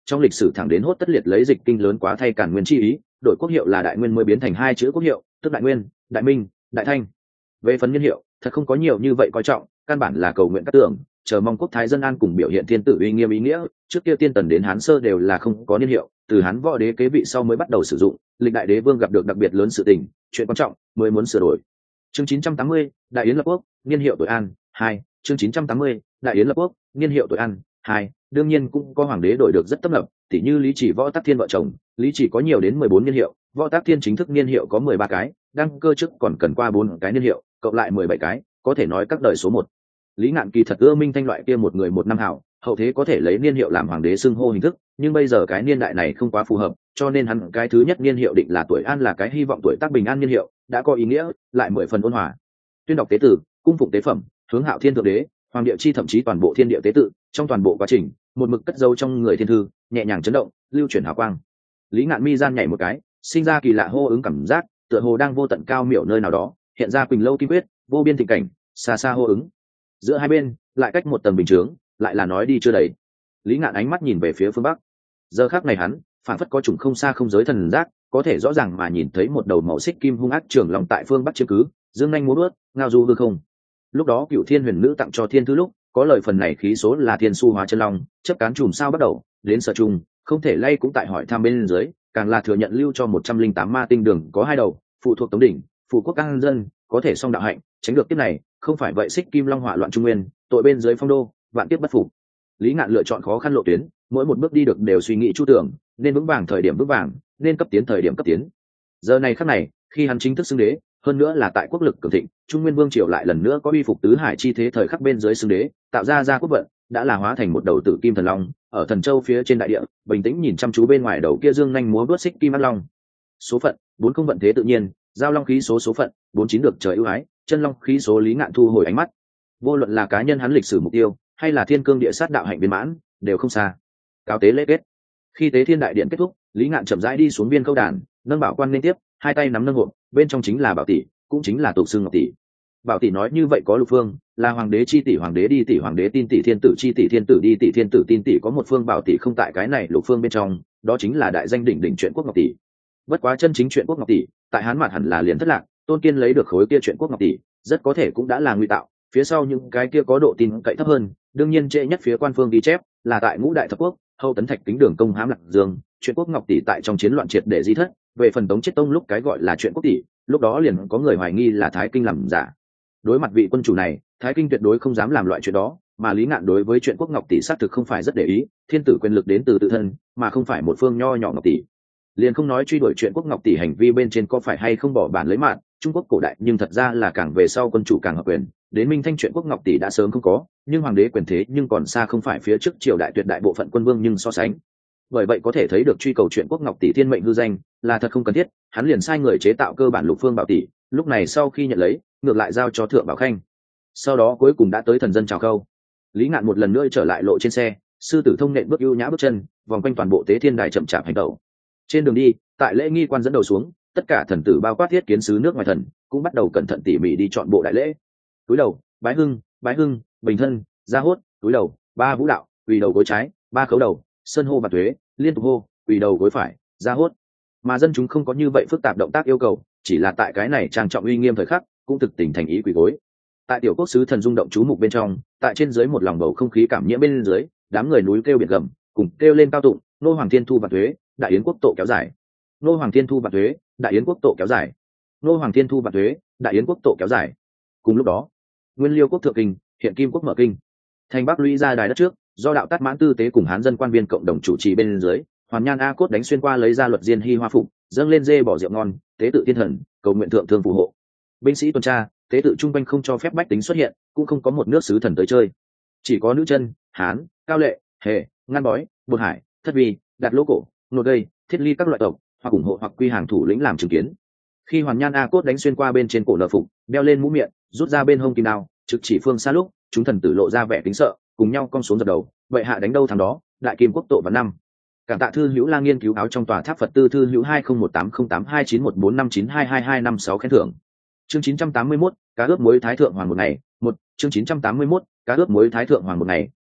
trong lịch sử thẳng đến hốt tất liệt lấy dịch kinh lớn quá thay cản nguyên chi ý, đổi quốc hiệu là đại nguyên mới biến thành hai chữ quốc hiệu, tức đại nguyên, đại minh, đại thanh. Về phần niên hiệu, thật không có nhiều như vậy coi trọng, căn bản là cầu nguyện các tưởng, chờ mong quốc thái dân an cùng biểu hiện thiên tử uy nghiêm ý nghĩa. Trước kia tiên tần đến hán sơ đều là không có niên hiệu, từ hán võ đế kế vị sau mới bắt đầu sử dụng. Lịch đại đế vương gặp được đặc biệt lớn sự tình, chuyện quan trọng mới muốn sửa đổi. Chương chín trăm tám mươi, đại yến lập quốc, niên hiệu tuổi an. Hai. Chương chín trăm tám mươi, đại yến lập quốc, niên hiệu tuổi an. Hai. Đương nhiên cũng có hoàng đế đổi được rất tấp nập, tỉ như Lý Chỉ, Võ Tắc Thiên vợ chồng, Lý Chỉ có nhiều đến mười bốn niên hiệu, Võ Tắc Thiên chính thức niên hiệu có mười ba cái, đăng cơ chức còn cần qua bốn cái niên hiệu, cộng lại mười bảy cái, có thể nói các đời số một. Lý Ngạn kỳ thật ưa Minh Thanh loại kia một người một năm hảo, hậu thế có thể lấy niên hiệu làm hoàng đế xưng hô hình thức, nhưng bây giờ cái niên đại này không quá phù hợp, cho nên hắn cái thứ nhất niên hiệu định là tuổi an, là cái hy vọng tuổi tác bình an niên hiệu, đã có ý nghĩa, lại mười phần ôn hòa. Tuyên đọc tế tử, cung phụng tế phẩm, hướng hạo thiên thượng đế, hoàng địa chi thậm chí toàn bộ thiên địa tế tự, trong toàn bộ quá trình, một mực cất dấu trong người thiên thư, nhẹ nhàng chấn động, lưu chuyển hào quang. Lý Ngạn mi gian nhảy một cái, sinh ra kỳ lạ hô ứng cảm giác, tựa hồ đang vô tận cao miểu nơi nào đó, hiện ra quỳnh lâu kim quyết, vô biên thịnh cảnh, xa xa hô ứng. Giữa hai bên, lại cách một tầng bình chướng, lại là nói đi chưa đầy. Lý Ngạn ánh mắt nhìn về phía phương bắc. Giờ khắc này hắn, phản phất có trùng không xa không giới thần giác, có thể rõ ràng mà nhìn thấy một đầu màu xích kim hung ác trường long tại phương bắc chiếm cứ, dương nhanh múa vuốt, ngao du hư không. Lúc đó Cựu Thiên Huyền Nữ tặng cho thiên thư lúc, có lời phần này khí số là thiên su hóa chân long, chấp cán chùm sao bắt đầu, đến sở trung, không thể lay cũng tại hỏi thăm bên dưới, càng là thừa nhận lưu cho một trăm linh tám ma tinh đường có hai đầu, phụ thuộc Tống đỉnh, phụ quốc can dân, có thể song đạo hạnh, tránh được kiếp này, không phải vậy xích kim long hỏa loạn trung nguyên, tội bên dưới phong đô, vạn kiếp bất phục. Lý Ngạn lựa chọn khó khăn lộ tuyến, mỗi một bước đi được đều suy nghĩ chu tưởng, nên vững vàng thời điểm vững vàng, nên cấp tiến thời điểm cấp tiến. Giờ này khắc này, khi hắn chính thức xưng đế, hơn nữa là tại quốc lực cường thịnh, Trung Nguyên Vương triều lại lần nữa có uy phục tứ hải chi thế thời khắc bên dưới xưng đế, tạo ra gia quốc vận, đã là hóa thành một đầu tử kim thần long, ở thần châu phía trên đại địa, bình tĩnh nhìn chăm chú bên ngoài đầu kia dương nhanh múa vuốt xích kim ác long. Số phận, bốn không vận thế tự nhiên, giao long khí số số phận, bốn chín được trời ưu ái, chân long khí số Lý Ngạn thu hồi ánh mắt. Vô luận là cá nhân hắn lịch sử mục tiêu, hay là thiên cương địa sát đạo hạnh viên mãn, đều không xa. Cáo tế lễ kết. Khi tế thiên đại điện kết thúc, Lý Ngạn chậm rãi đi xuống viên câu đàn, nâng bảo quan liên tiếp, hai tay nắm nâng hộp, bên trong chính là bảo tỷ, cũng chính là tục xưng ngọc tỷ. Bảo tỷ nói như vậy có lục phương, là hoàng đế chi tỷ hoàng đế đi tỷ hoàng đế tin tỷ thiên tử chi tỷ thiên tử đi tỷ thiên tử tin tỷ, có một phương bảo tỷ không tại cái này lục phương bên trong, đó chính là đại danh đỉnh đỉnh chuyện quốc ngọc tỷ. Bất quá chân chính chuyện quốc ngọc tỷ, tại Hán Mạt hẳn là liền thất lạc, Tôn Kiên lấy được khối kia chuyện quốc ngọc tỷ, rất có thể cũng đã là ngụy tạo, phía sau những cái kia có độ tin cậy thấp hơn, đương nhiên trễ nhất phía quan phương ghi chép là tại ngũ đại thập quốc, hậu tấn thạch kính đường công hãm lạc dương, chuyện quốc ngọc tỷ tại trong chiến loạn triệt để di thất. Về phần Tống Chiết Tông lúc cái gọi là chuyện quốc tỷ, lúc đó liền có người hoài nghi là Thái Kinh làm giả. Đối mặt vị quân chủ này, Thái Kinh tuyệt đối không dám làm loại chuyện đó, mà Lý Ngạn đối với chuyện quốc ngọc tỷ xác thực không phải rất để ý, thiên tử quyền lực đến từ tự thân, mà không phải một phương nho nhỏ ngọc tỷ. Liền không nói truy đuổi chuyện quốc ngọc tỷ hành vi bên trên có phải hay không bỏ bản lấy mạng, Trung Quốc cổ đại nhưng thật ra là càng về sau quân chủ càng hợp quyền, đến Minh Thanh chuyện quốc ngọc tỷ đã sớm không có, nhưng hoàng đế quyền thế nhưng còn xa không phải phía trước triều đại tuyệt đại bộ phận quân vương nhưng so sánh. Bởi vậy có thể thấy được truy cầu chuyện quốc ngọc tỷ thiên mệnh hư danh là thật không cần thiết, hắn liền sai người chế tạo cơ bản lục phương bảo tỷ, lúc này sau khi nhận lấy, ngược lại giao cho Thượng Bảo Khanh. Sau đó cuối cùng đã tới thần dân chào câu. Lý Ngạn một lần nữa trở lại lộ trên xe, sư tử thông nện bước ưu nhã bước chân, vòng quanh toàn bộ tế thiên đài chậm chạp hành tẩu. Trên đường đi, tại lễ nghi quan dẫn đầu xuống, tất cả thần tử bao quát thiết kiến sứ nước ngoài thần cũng bắt đầu cẩn thận tỉ mỉ đi chọn bộ đại lễ. Túi đầu, bái hưng, bái hưng, bình thân, gia hốt, túi đầu, ba vũ đạo, quỳ đầu gối trái, ba khấu đầu, sơn hô và thuế, liên tục hô, quỳ đầu gối phải, gia hốt. Mà dân chúng không có như vậy phức tạp động tác yêu cầu, chỉ là tại cái này trang trọng uy nghiêm thời khắc, cũng thực tình thành ý quỳ gối. Tại tiểu quốc sứ thần rung động chú mục bên trong, tại trên dưới một lòng bầu không khí cảm nhiễm bên dưới, đám người núi kêu biển gầm, cùng kêu lên cao tụng, nô hoàng thiên thu và thuế, đại yến quốc tổ kéo dài. Nô hoàng thiên thu và thuế, đại yến quốc tổ kéo dài. Nô hoàng thiên thu và thuế, đại yến quốc tổ kéo dài. Cùng lúc đó, Nguyên Liêu quốc thượng kinh, hiện Kim quốc mở kinh. Thành Bắc lũy ra đài đất trước, do đạo Tát Mãn tư tế cùng hán dân quan viên cộng đồng chủ trì bên dưới, Hoàn Nhan A Cốt đánh xuyên qua lấy ra luật diên hy hoa phục, dâng lên dê bỏ rượu ngon, tế tự thiên thần, cầu nguyện thượng thương phù hộ. Binh sĩ tuần tra, tế tự trung quanh không cho phép bách tính xuất hiện, cũng không có một nước sứ thần tới chơi. Chỉ có nữ chân, hán, cao lệ, hề, ngăn bói, bột hải, thất vi, đặt lỗ cổ, nột gây, thiết ly các loại tộc, hoặc ủng hộ hoặc quy hàng thủ lĩnh làm chứng kiến. Khi Hoàn Nhan A Cốt đánh xuyên qua bên trên cổ nợ phục, đeo lên mũ miệng, rút ra bên hông kim đao, trực chỉ phương xa lúc, chúng thần tử lộ ra vẻ kính sợ, cùng nhau cong xuống dập đầu, vậy hạ đánh đâu thằng đó, đại kim quốc tổ và năm. Cảm tạ thư hữu lang nghiên cứu áo trong tòa tháp Phật tư thư hữu hai không một tám không tám hai chín một bốn năm chín hai hai hai năm sáu khen thưởng. Chương chín trăm tám mươi mốt, cá ướp muối thái thượng hoàng một ngày, một, chương chín trăm tám mươi mốt, cá ướp muối thái thượng hoàng một ngày,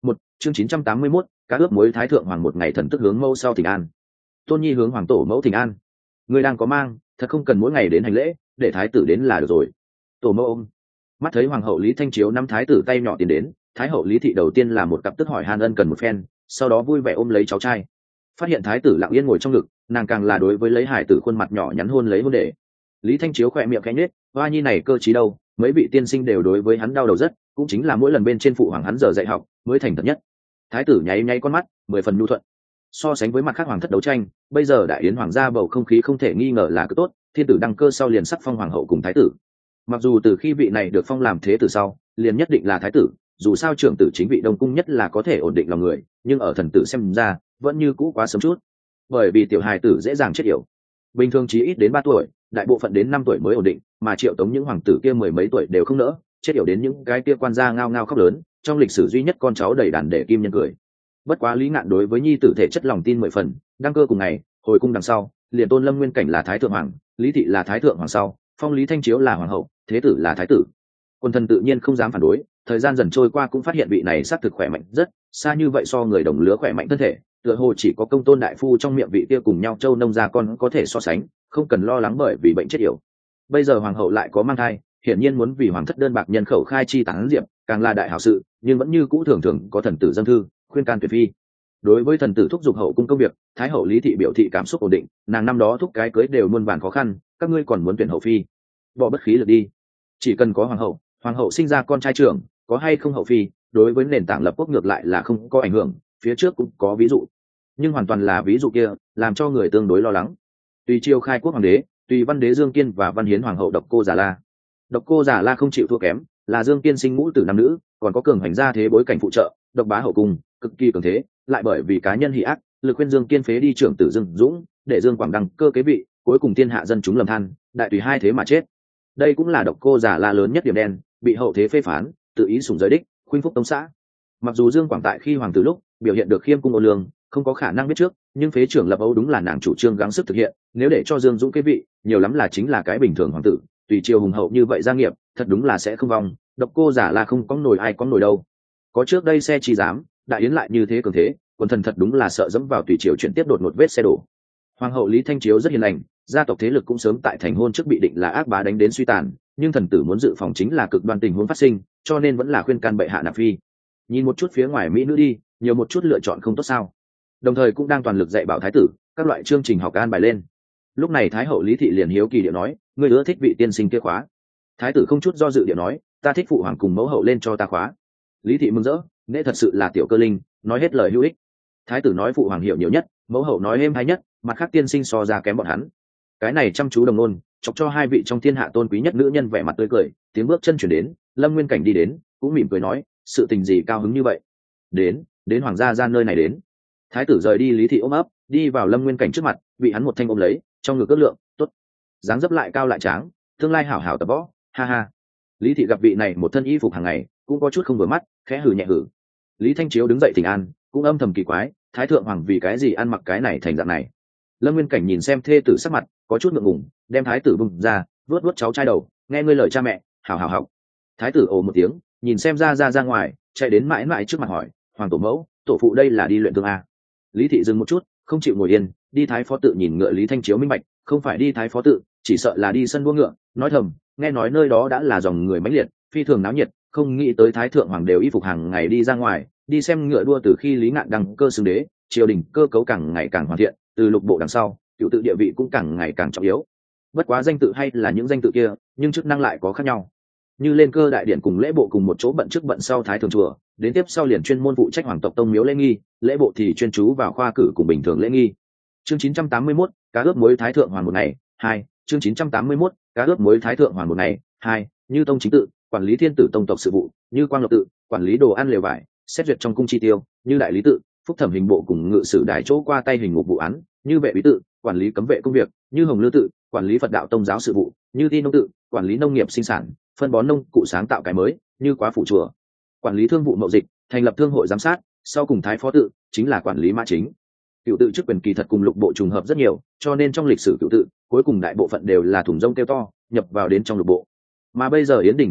Một chương chín trăm tám mươi mốt, cá ướp muối thái thượng hoàng một ngày thần tức hướng mẫu sau thỉnh an. Tôn Nhi hướng hoàng tổ mẫu thỉnh an. Người đang có mang, thật không cần mỗi ngày đến hành lễ, để thái tử đến là được rồi. Tổ mẫu ôm. Mắt thấy hoàng hậu Lý Thanh Chiếu năm thái tử tay nhỏ tiến đến, thái hậu Lý thị đầu tiên là một cặp tức hỏi han ân cần một phen, sau đó vui vẻ ôm lấy cháu trai. Phát hiện thái tử lặng yên ngồi trong ngực, nàng càng là đối với lấy hải tử khuôn mặt nhỏ nhắn hôn lấy hôn để. Lý Thanh Chiếu khỏe miệng khẽ nhếch, hoa nhi này cơ trí đâu, mấy vị tiên sinh đều đối với hắn đau đầu rất, cũng chính là mỗi lần bên trên phụ hoàng hắn giờ dạy học mới thành thật nhất. Thái tử nháy nháy con mắt, mười phần nhu thuận. So sánh với mặt khác hoàng thất đấu tranh, bây giờ đại yến hoàng gia bầu không khí không thể nghi ngờ là cực tốt, thiên tử đăng cơ sau liền sắc phong hoàng hậu cùng thái tử. Mặc dù từ khi vị này được phong làm thế tử sau, liền nhất định là thái tử, dù sao trưởng tử chính vị đông cung nhất là có thể ổn định lòng người, nhưng ở thần tử xem ra vẫn như cũ quá sớm chút, bởi vì tiểu hài tử dễ dàng chết yểu. Bình thường chỉ ít đến ba tuổi, đại bộ phận đến năm tuổi mới ổn định, mà Triệu Tống những hoàng tử kia mười mấy tuổi đều không nỡ, chết yểu đến những cái kia quan gia ngao ngao khóc lớn, trong lịch sử duy nhất con cháu đầy đàn để kim nhân cười. Bất quá Lý Ngạn đối với nhi tử thể chất lòng tin mười phần, đăng cơ cùng ngày, hồi cung đằng sau, liền tôn Lâm Nguyên Cảnh là thái thượng hoàng, Lý thị là thái thượng hoàng sau, phong Lý Thanh Chiếu là hoàng hậu, thế tử là thái tử. Quân thần tự nhiên không dám phản đối, thời gian dần trôi qua cũng phát hiện vị này xác thực khỏe mạnh rất xa, như vậy so người đồng lứa khỏe mạnh thân thể, tựa hồ chỉ có Công Tôn đại phu trong miệng vị kia cùng nhau châu nông gia con có thể so sánh, không cần lo lắng bởi vì bệnh chết yểu. Bây giờ hoàng hậu lại có mang thai, hiển nhiên muốn vì hoàng thất đơn bạc nhân khẩu khai chi tán diệp, càng là đại hảo sự, nhưng vẫn như cũ thường thường có thần tử dâng thư khuyên can tuyệt phi. Đối với thần tử thúc giục hậu cung công việc, thái hậu Lý thị biểu thị cảm xúc ổn định, nàng năm đó thúc cái cưới đều muôn vàn khó khăn, các ngươi còn muốn tuyển hậu phi, bỏ bất khí lực đi, chỉ cần có hoàng hậu, hoàng hậu sinh ra con trai trưởng, có hay không hậu phi, đối với nền tảng lập quốc ngược lại là không có ảnh hưởng, phía trước cũng có ví dụ, nhưng hoàn toàn là ví dụ kia, làm cho người tương đối lo lắng. Tùy triều khai quốc hoàng đế, tùy văn đế Dương Kiên và văn hiến hoàng hậu Độc Cô Già La. Độc Cô Già La không chịu thua kém, là Dương Kiên sinh ngũ tử nam nữ, còn có cường hành gia thế bối cảnh phụ trợ, độc bá hậu cung, cực kỳ cường thế, lại bởi vì cá nhân hỉ ác, lực khuyên Dương Kiên phế đi trưởng tử Dương Dũng, để Dương Quảng đăng cơ kế vị, cuối cùng thiên hạ dân chúng lầm than, đại tùy hai thế mà chết. Đây cũng là Độc Cô Già La lớn nhất điểm đen, bị hậu thế phê phán, tự ý sủng giới đích, khuynh phúc tống xã. Mặc dù Dương Quảng tại khi hoàng tử lúc biểu hiện được khiêm cung ô lương, không có khả năng biết trước, nhưng phế trưởng lập ấu đúng là nàng chủ trương gắng sức thực hiện, nếu để cho Dương Dũng kế vị, nhiều lắm là chính là cái bình thường hoàng tử, tùy triều hùng hậu như vậy gia nghiệp, thật đúng là sẽ không vong. Độc Cô Già La không có nổi ai có nổi đâu. Có trước đây xe chi dám, đại yến lại như thế cường thế, quần thần thật đúng là sợ dẫm vào tùy triều chuyển tiếp đột một vết xe đổ. Hoàng hậu Lý Thanh Chiếu rất hiền lành, gia tộc thế lực cũng sớm tại thành hôn trước bị định là ác bá đánh đến suy tàn, nhưng thần tử muốn dự phòng chính là cực đoan tình huống phát sinh, cho nên vẫn là khuyên can bệ hạ nạp phi. Nhìn một chút phía ngoài mỹ nữ đi, nhiều một chút lựa chọn không tốt sao? Đồng thời cũng đang toàn lực dạy bảo thái tử các loại chương trình học an bài lên. Lúc này thái hậu Lý thị liền hiếu kỳ điệu nói, ngươi ưa thích vị tiên sinh kia khóa? Thái tử không chút do dự điệu nói, ta thích phụ hoàng cùng mẫu hậu lên cho ta khóa. Lý thị mừng rỡ, nễ thật sự là tiểu cơ linh, nói hết lời hữu ích. Thái tử nói phụ hoàng hiểu nhiều nhất, mẫu hậu nói êm hay nhất, mặt khác tiên sinh so ra kém bọn hắn. Cái này chăm chú đồng nôn, chọc cho hai vị trong thiên hạ tôn quý nhất nữ nhân vẻ mặt tươi cười. Tiếng bước chân chuyển đến, Lâm Nguyên Cảnh đi đến, cũng mỉm cười nói, sự tình gì cao hứng như vậy? Đến, đến hoàng gia gian nơi này đến. Thái tử rời đi Lý thị ôm ấp, đi vào Lâm Nguyên Cảnh trước mặt, bị hắn một thanh ôm lấy, trong ngực cất lượng, tốt, dáng dấp lại cao lại tráng, tương lai hảo hảo tập võ, ha ha. Lý thị gặp vị này một thân y phục hàng ngày, cũng có chút không vừa mắt, khẽ hừ nhẹ hừ. Lý Thanh Chiếu đứng dậy thỉnh an, cũng âm thầm kỳ quái, thái thượng hoàng vì cái gì ăn mặc cái này thành dạng này. Lâm Nguyên Cảnh nhìn xem thê tử sắc mặt, có chút ngượng ngùng, đem thái tử bung ra, vuốt vuốt cháu trai đầu, nghe ngươi lời cha mẹ, hảo hảo học. Thái tử ồ một tiếng, nhìn xem ra ra ra ngoài, chạy đến mãi mãi trước mặt hỏi, hoàng tổ mẫu, tổ phụ đây là đi luyện thương a? Lý thị dừng một chút, không chịu ngồi yên, đi thái phó tự nhìn ngựa. Lý Thanh Chiếu minh bạch, không phải đi thái phó tự, chỉ sợ là đi sân đua ngựa, nói thầm, nghe nói nơi đó đã là dòng người mãnh liệt, phi thường náo nhiệt, không nghĩ tới thái thượng hoàng đều y phục hàng ngày đi ra ngoài, đi xem ngựa đua. Từ khi Lý Ngạn đăng cơ xưng đế, triều đình cơ cấu càng ngày càng hoàn thiện, từ lục bộ đằng sau, cựu tự địa vị cũng càng ngày càng trọng yếu. Bất quá danh tự hay là những danh tự kia, nhưng chức năng lại có khác nhau. Như lên cơ đại điện cùng lễ bộ cùng một chỗ bận trước bận sau thái thường chùa, đến tiếp sau liền chuyên môn phụ trách hoàng tộc tông miếu lễ nghi, lễ bộ thì chuyên chú vào khoa cử cùng bình thường lễ nghi. Chương chín trăm tám mươi mốt, cá ướp muối thái thượng hoàng một ngày, hai. Chương chín trăm tám mươi mốt, cá ướp muối thái thượng hoàng một ngày, hai. Như tông chính tự, quản lý thiên tử tông tộc sự vụ, như quang lộc tự, quản lý đồ ăn lều vải, xét duyệt trong cung chi tiêu, như đại lý tự, phúc thẩm hình bộ cùng ngự sử đại chỗ qua tay hình ngục vụ án, như vệ bí tự, quản lý cấm vệ công việc, như hồng lư tự, quản lý phật đạo tông giáo sự vụ, như ti nông tự, quản lý nông nghiệp sinh sản, phân bón nông cụ sáng tạo cái mới, như quá phủ chùa, quản lý thương vụ mậu dịch, thành lập thương hội giám sát, sau cùng thái phó tự chính là quản lý mã chính. Cựu tự chức quyền kỳ thật cùng lục bộ trùng hợp rất nhiều, cho nên trong lịch sử cựu tự cuối cùng đại bộ phận đều là thùng rông kêu to nhập vào đến trong lục bộ. Mà bây giờ Yến Đình cựu tự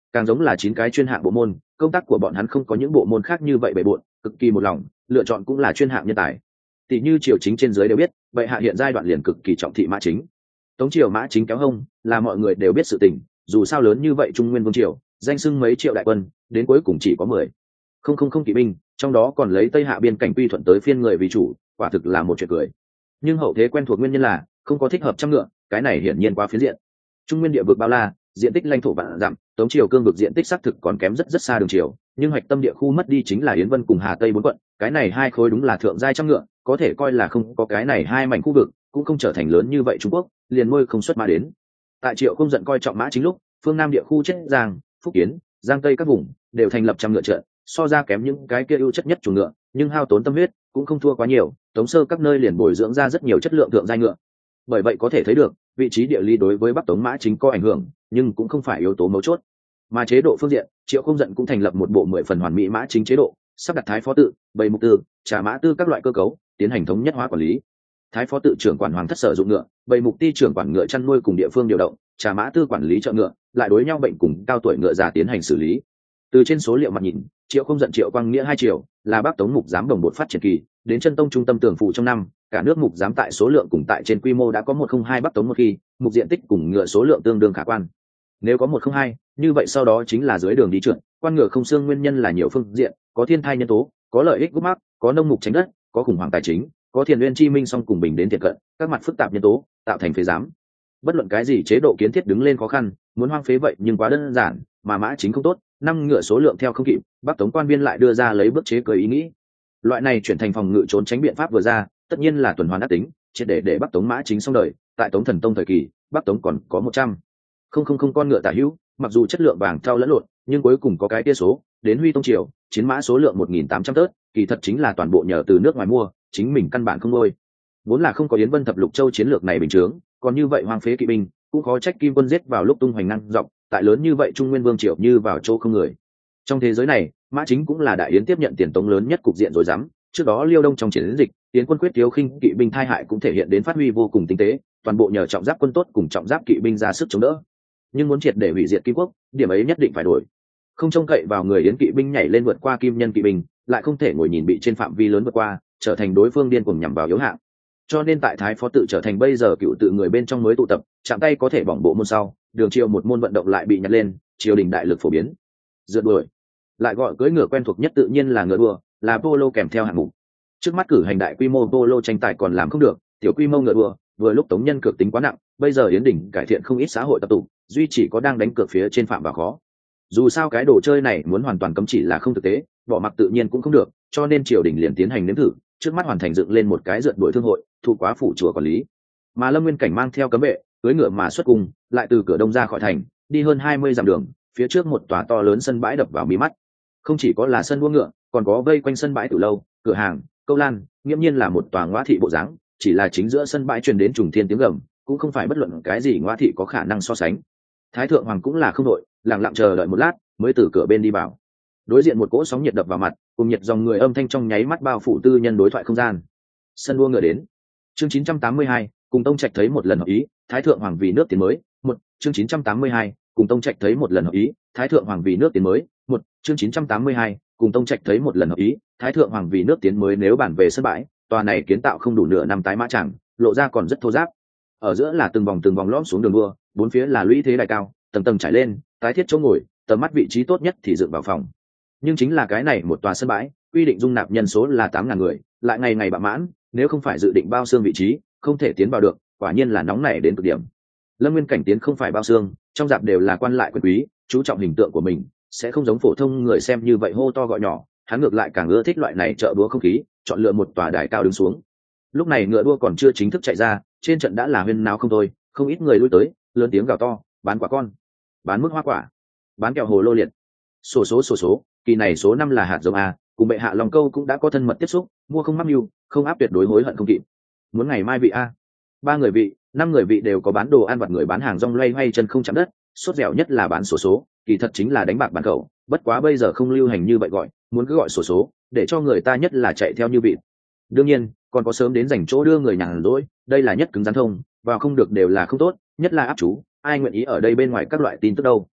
càng giống là chín cái chuyên hạng bộ môn. Công tác của bọn hắn không có những bộ môn khác như vậy bề bộn, cực kỳ một lòng, lựa chọn cũng là chuyên hạng nhân tài. Tỷ như triều chính trên dưới đều biết, vậy hạ hiện giai đoạn liền cực kỳ trọng thị mã chính. Tống triều mã chính kéo hông là mọi người đều biết sự tình, dù sao lớn như vậy Trung Nguyên vương triều, danh xưng mấy triệu đại quân, đến cuối cùng chỉ có mười không không không kỵ binh, trong đó còn lấy Tây Hạ biên cảnh quy thuận tới phiên người vì chủ, quả thực là một chuyện cười. Nhưng hậu thế quen thuộc nguyên nhân là không có thích hợp trăm ngựa, cái này hiển nhiên quá phiến diện. Trung Nguyên địa vực bao la, diện tích lãnh thổ vạn dặm, Tống triều cương vực diện tích xác thực còn kém rất rất xa đường triều, nhưng hoạch tâm địa khu mất đi chính là Yến Vân cùng Hà Tây bốn quận, cái này hai khối đúng là thượng giai trăm ngựa, có thể coi là không có cái này hai mảnh khu vực, cũng không trở thành lớn như vậy Trung Quốc, liền nuôi không xuất mã đến. Tại Triệu không giận coi trọng mã chính lúc, phương Nam địa khu Chiết Giang, Phúc Kiến, Giang Tây các vùng đều thành lập trăm ngựa trận, so ra kém những cái kia ưu chất nhất chủ ngựa, nhưng hao tốn tâm huyết cũng không thua quá nhiều. Tống sơ các nơi liền bồi dưỡng ra rất nhiều chất lượng thượng giai ngựa. Bởi vậy có thể thấy được, vị trí địa lý đối với Bắc Tống mã chính có ảnh hưởng, nhưng cũng không phải yếu tố mấu chốt. Mà chế độ phương diện, Triệu không giận cũng thành lập một bộ mười phần hoàn mỹ mã chính chế độ, sắp đặt thái phó tự, bày mục tư, trả mã tư các loại cơ cấu, tiến hành thống nhất hóa quản lý. Thái phó tự trưởng quản hoàng thất sở dụng ngựa, bày mục ti trưởng quản ngựa chăn nuôi cùng địa phương điều động, trả mã tư quản lý chợ ngựa, lại đối nhau bệnh cùng cao tuổi ngựa già tiến hành xử lý. Từ trên số liệu mặt nhìn, Triệu không giận Triệu Quang Nghĩa hai triệu là Bắc Tống mục giám đồng bột phát triển kỳ, đến chân tông trung tâm tường phủ trong năm, cả nước mục giám tại số lượng cùng tại trên quy mô đã có một không hai Bắc Tống một khi, mục diện tích cùng ngựa số lượng tương đương khả quan. Nếu có một không hai, như vậy sau đó chính là dưới đường đi trượt, quan ngựa không xương nguyên nhân là nhiều phương diện, có thiên thai nhân tố, có lợi ích gút mắc, có nông mục tránh đất, có khủng hoảng tài chính, có thiền nguyên chi minh song cùng bình đến thiệt cận, các mặt phức tạp nhân tố tạo thành phế giám. Bất luận cái gì chế độ kiến thiết đứng lên khó khăn, muốn hoang phế vậy nhưng quá đơn giản, mà mã chính không tốt, năm ngựa số lượng theo không kịp, Bắc Tống quan viên lại đưa ra lấy bước chế cười ý nghĩ. Loại này chuyển thành phòng ngự trốn tránh biện pháp vừa ra, tất nhiên là tuần hoàn ác tính, chỉ để để Bắc Tống mã chính xong đời. Tại Tống Thần Tông thời kỳ, Bắc Tống còn có một trăm không không không con ngựa tả hữu, mặc dù chất lượng vàng thau lẫn lộn, nhưng cuối cùng có cái tia số, đến Huy Tông triều, chiến mã số lượng một nghìn tám trăm tớt, kỳ thật chính là toàn bộ nhờ từ nước ngoài mua, chính mình căn bản không nuôi. Vốn là không có Yến Vân thập lục châu chiến lược này bình chướng, còn như vậy hoang phế kỵ binh, cũng khó trách Kim Quân giết vào lúc tung hoành năng dọc, tại lớn như vậy Trung Nguyên vương triều như vào chỗ không người. Trong thế giới này, mã chính cũng là đại yến tiếp nhận tiền tống lớn nhất cục diện rồi dám. Trước đó Liêu Đông trong chiến dịch, Yến quân quyết thiếu khinh kỵ binh thai hại cũng thể hiện đến phát huy vô cùng tinh tế, toàn bộ nhờ trọng giáp quân tốt cùng trọng giáp kỵ binh ra sức chống đỡ. Nhưng muốn triệt để hủy diệt Kim Quốc, điểm ấy nhất định phải đổi. Không trông cậy vào người Yến kỵ binh nhảy lên vượt qua Kim nhân kỵ binh, lại không thể ngồi nhìn bị trên phạm vi lớn vượt qua, trở thành đối phương điên cuồng nhằm vào yếu hạng. Cho nên tại Thái phó tự trở thành bây giờ cựu tự người bên trong mới tụ tập, chạm tay có thể bỏng bộ môn sau, đường triều một môn vận động lại bị nhặt lên, triều đình đại lực phổ biến. Rượt đuổi, lại gọi cưỡi ngựa quen thuộc nhất tự nhiên là ngựa đua, là polo kèm theo hạng mục. Trước mắt cử hành đại quy mô polo tranh tài còn làm không được, tiểu quy mô ngựa đua, vừa lúc tống nhân cược tính quá nặng, bây giờ Yến đỉnh cải thiện không ít xã hội tập tụ, duy chỉ có đang đánh cược phía trên phạm vào khó. Dù sao cái đồ chơi này muốn hoàn toàn cấm chỉ là không thực tế, bỏ mặc tự nhiên cũng không được, cho nên triều đình liền tiến hành nếm thử, trước mắt hoàn thành dựng lên một cái rượt đuổi thương hội, thu quá phủ chùa quản lý. Mà Lâm Nguyên Cảnh mang theo cấm vệ, cưỡi ngựa mà xuất cung, lại từ cửa đông ra khỏi thành, đi hơn hai mươi dặm đường, phía trước một tòa to lớn sân bãi đập vào mí mắt. Không chỉ có là sân đua ngựa, còn có vây quanh sân bãi từ lâu, cửa hàng, câu lan, nghiễm nhiên là một tòa ngõ thị bộ dáng, chỉ là chính giữa sân bãi truyền đến trùng thiên tiếng gầm, cũng không phải bất luận cái gì ngõ thị có khả năng so sánh. Thái thượng hoàng cũng là không đội, lặng lặng chờ đợi một lát, mới từ cửa bên đi vào. Đối diện một cỗ sóng nhiệt đập vào mặt, cùng nhiệt dòng người âm thanh trong nháy mắt bao phủ tư nhân đối thoại không gian. Sân đua ngựa đến. Chương chín trăm tám mươi hai, cùng Tông Trạch thấy một lần hợp ý, Thái thượng hoàng vì nước tiến mới. Một, chương chín trăm tám mươi hai, cùng Tông Trạch thấy một lần hợp ý, Thái thượng hoàng vì nước tiến mới. Một, chương chín trăm tám mươi hai, cùng Tông Trạch thấy một lần hợp ý, Thái thượng hoàng vì nước tiến mới. Nếu bản về sân bãi, tòa này kiến tạo không đủ nửa năm tái mã chẳng, lộ ra còn rất thô ráp. Ở giữa là từng vòng từng vòng lõm xuống đường đua, bốn phía là lũy thế đài cao, tầng tầng trải lên, tái thiết chỗ ngồi, tầm mắt vị trí tốt nhất thì dựng vào phòng. Nhưng chính là cái này một tòa sân bãi, quy định dung nạp nhân số là tám ngàn người, lại ngày ngày bạ mãn, nếu không phải dự định bao xương vị trí, không thể tiến vào được, quả nhiên là nóng nảy đến cực điểm. Lâm Nguyên Cảnh tiến không phải bao xương, trong dạp đều là quan lại quyền quý, chú trọng hình tượng của mình, sẽ không giống phổ thông người xem như vậy hô to gọi nhỏ, hắn ngược lại càng ưa thích loại này chợ đua không khí, chọn lựa một tòa đài cao đứng xuống. Lúc này ngựa đua còn chưa chính thức chạy ra, trên trận đã là huyên náo không thôi, không ít người lui tới, lớn tiếng gào to, bán quả con, bán mức hoa quả, bán kẹo hồ lô liệt. Sổ số sổ số, kỳ này số năm là hạt giống a, cùng bệ hạ Long Câu cũng đã có thân mật tiếp xúc, mua không mắc mưu, không áp tuyệt đối hối hận không kịp. Muốn ngày mai vị a, ba người vị, năm người vị đều có bán đồ ăn vặt, người bán hàng rong loay hoay chân không chạm đất, sốt dẻo nhất là bán sổ số, kỳ thật chính là đánh bạc bàn cẩu, bất quá bây giờ không lưu hành như vậy gọi, muốn cứ gọi sổ số, để cho người ta nhất là chạy theo như vị. Đương nhiên, còn có sớm đến dành chỗ đưa người nhàn rỗi, đây là nhất cứng rắn thông, vào không được đều là không tốt, nhất là áp chú, ai nguyện ý ở đây bên ngoài các loại tin tức đâu.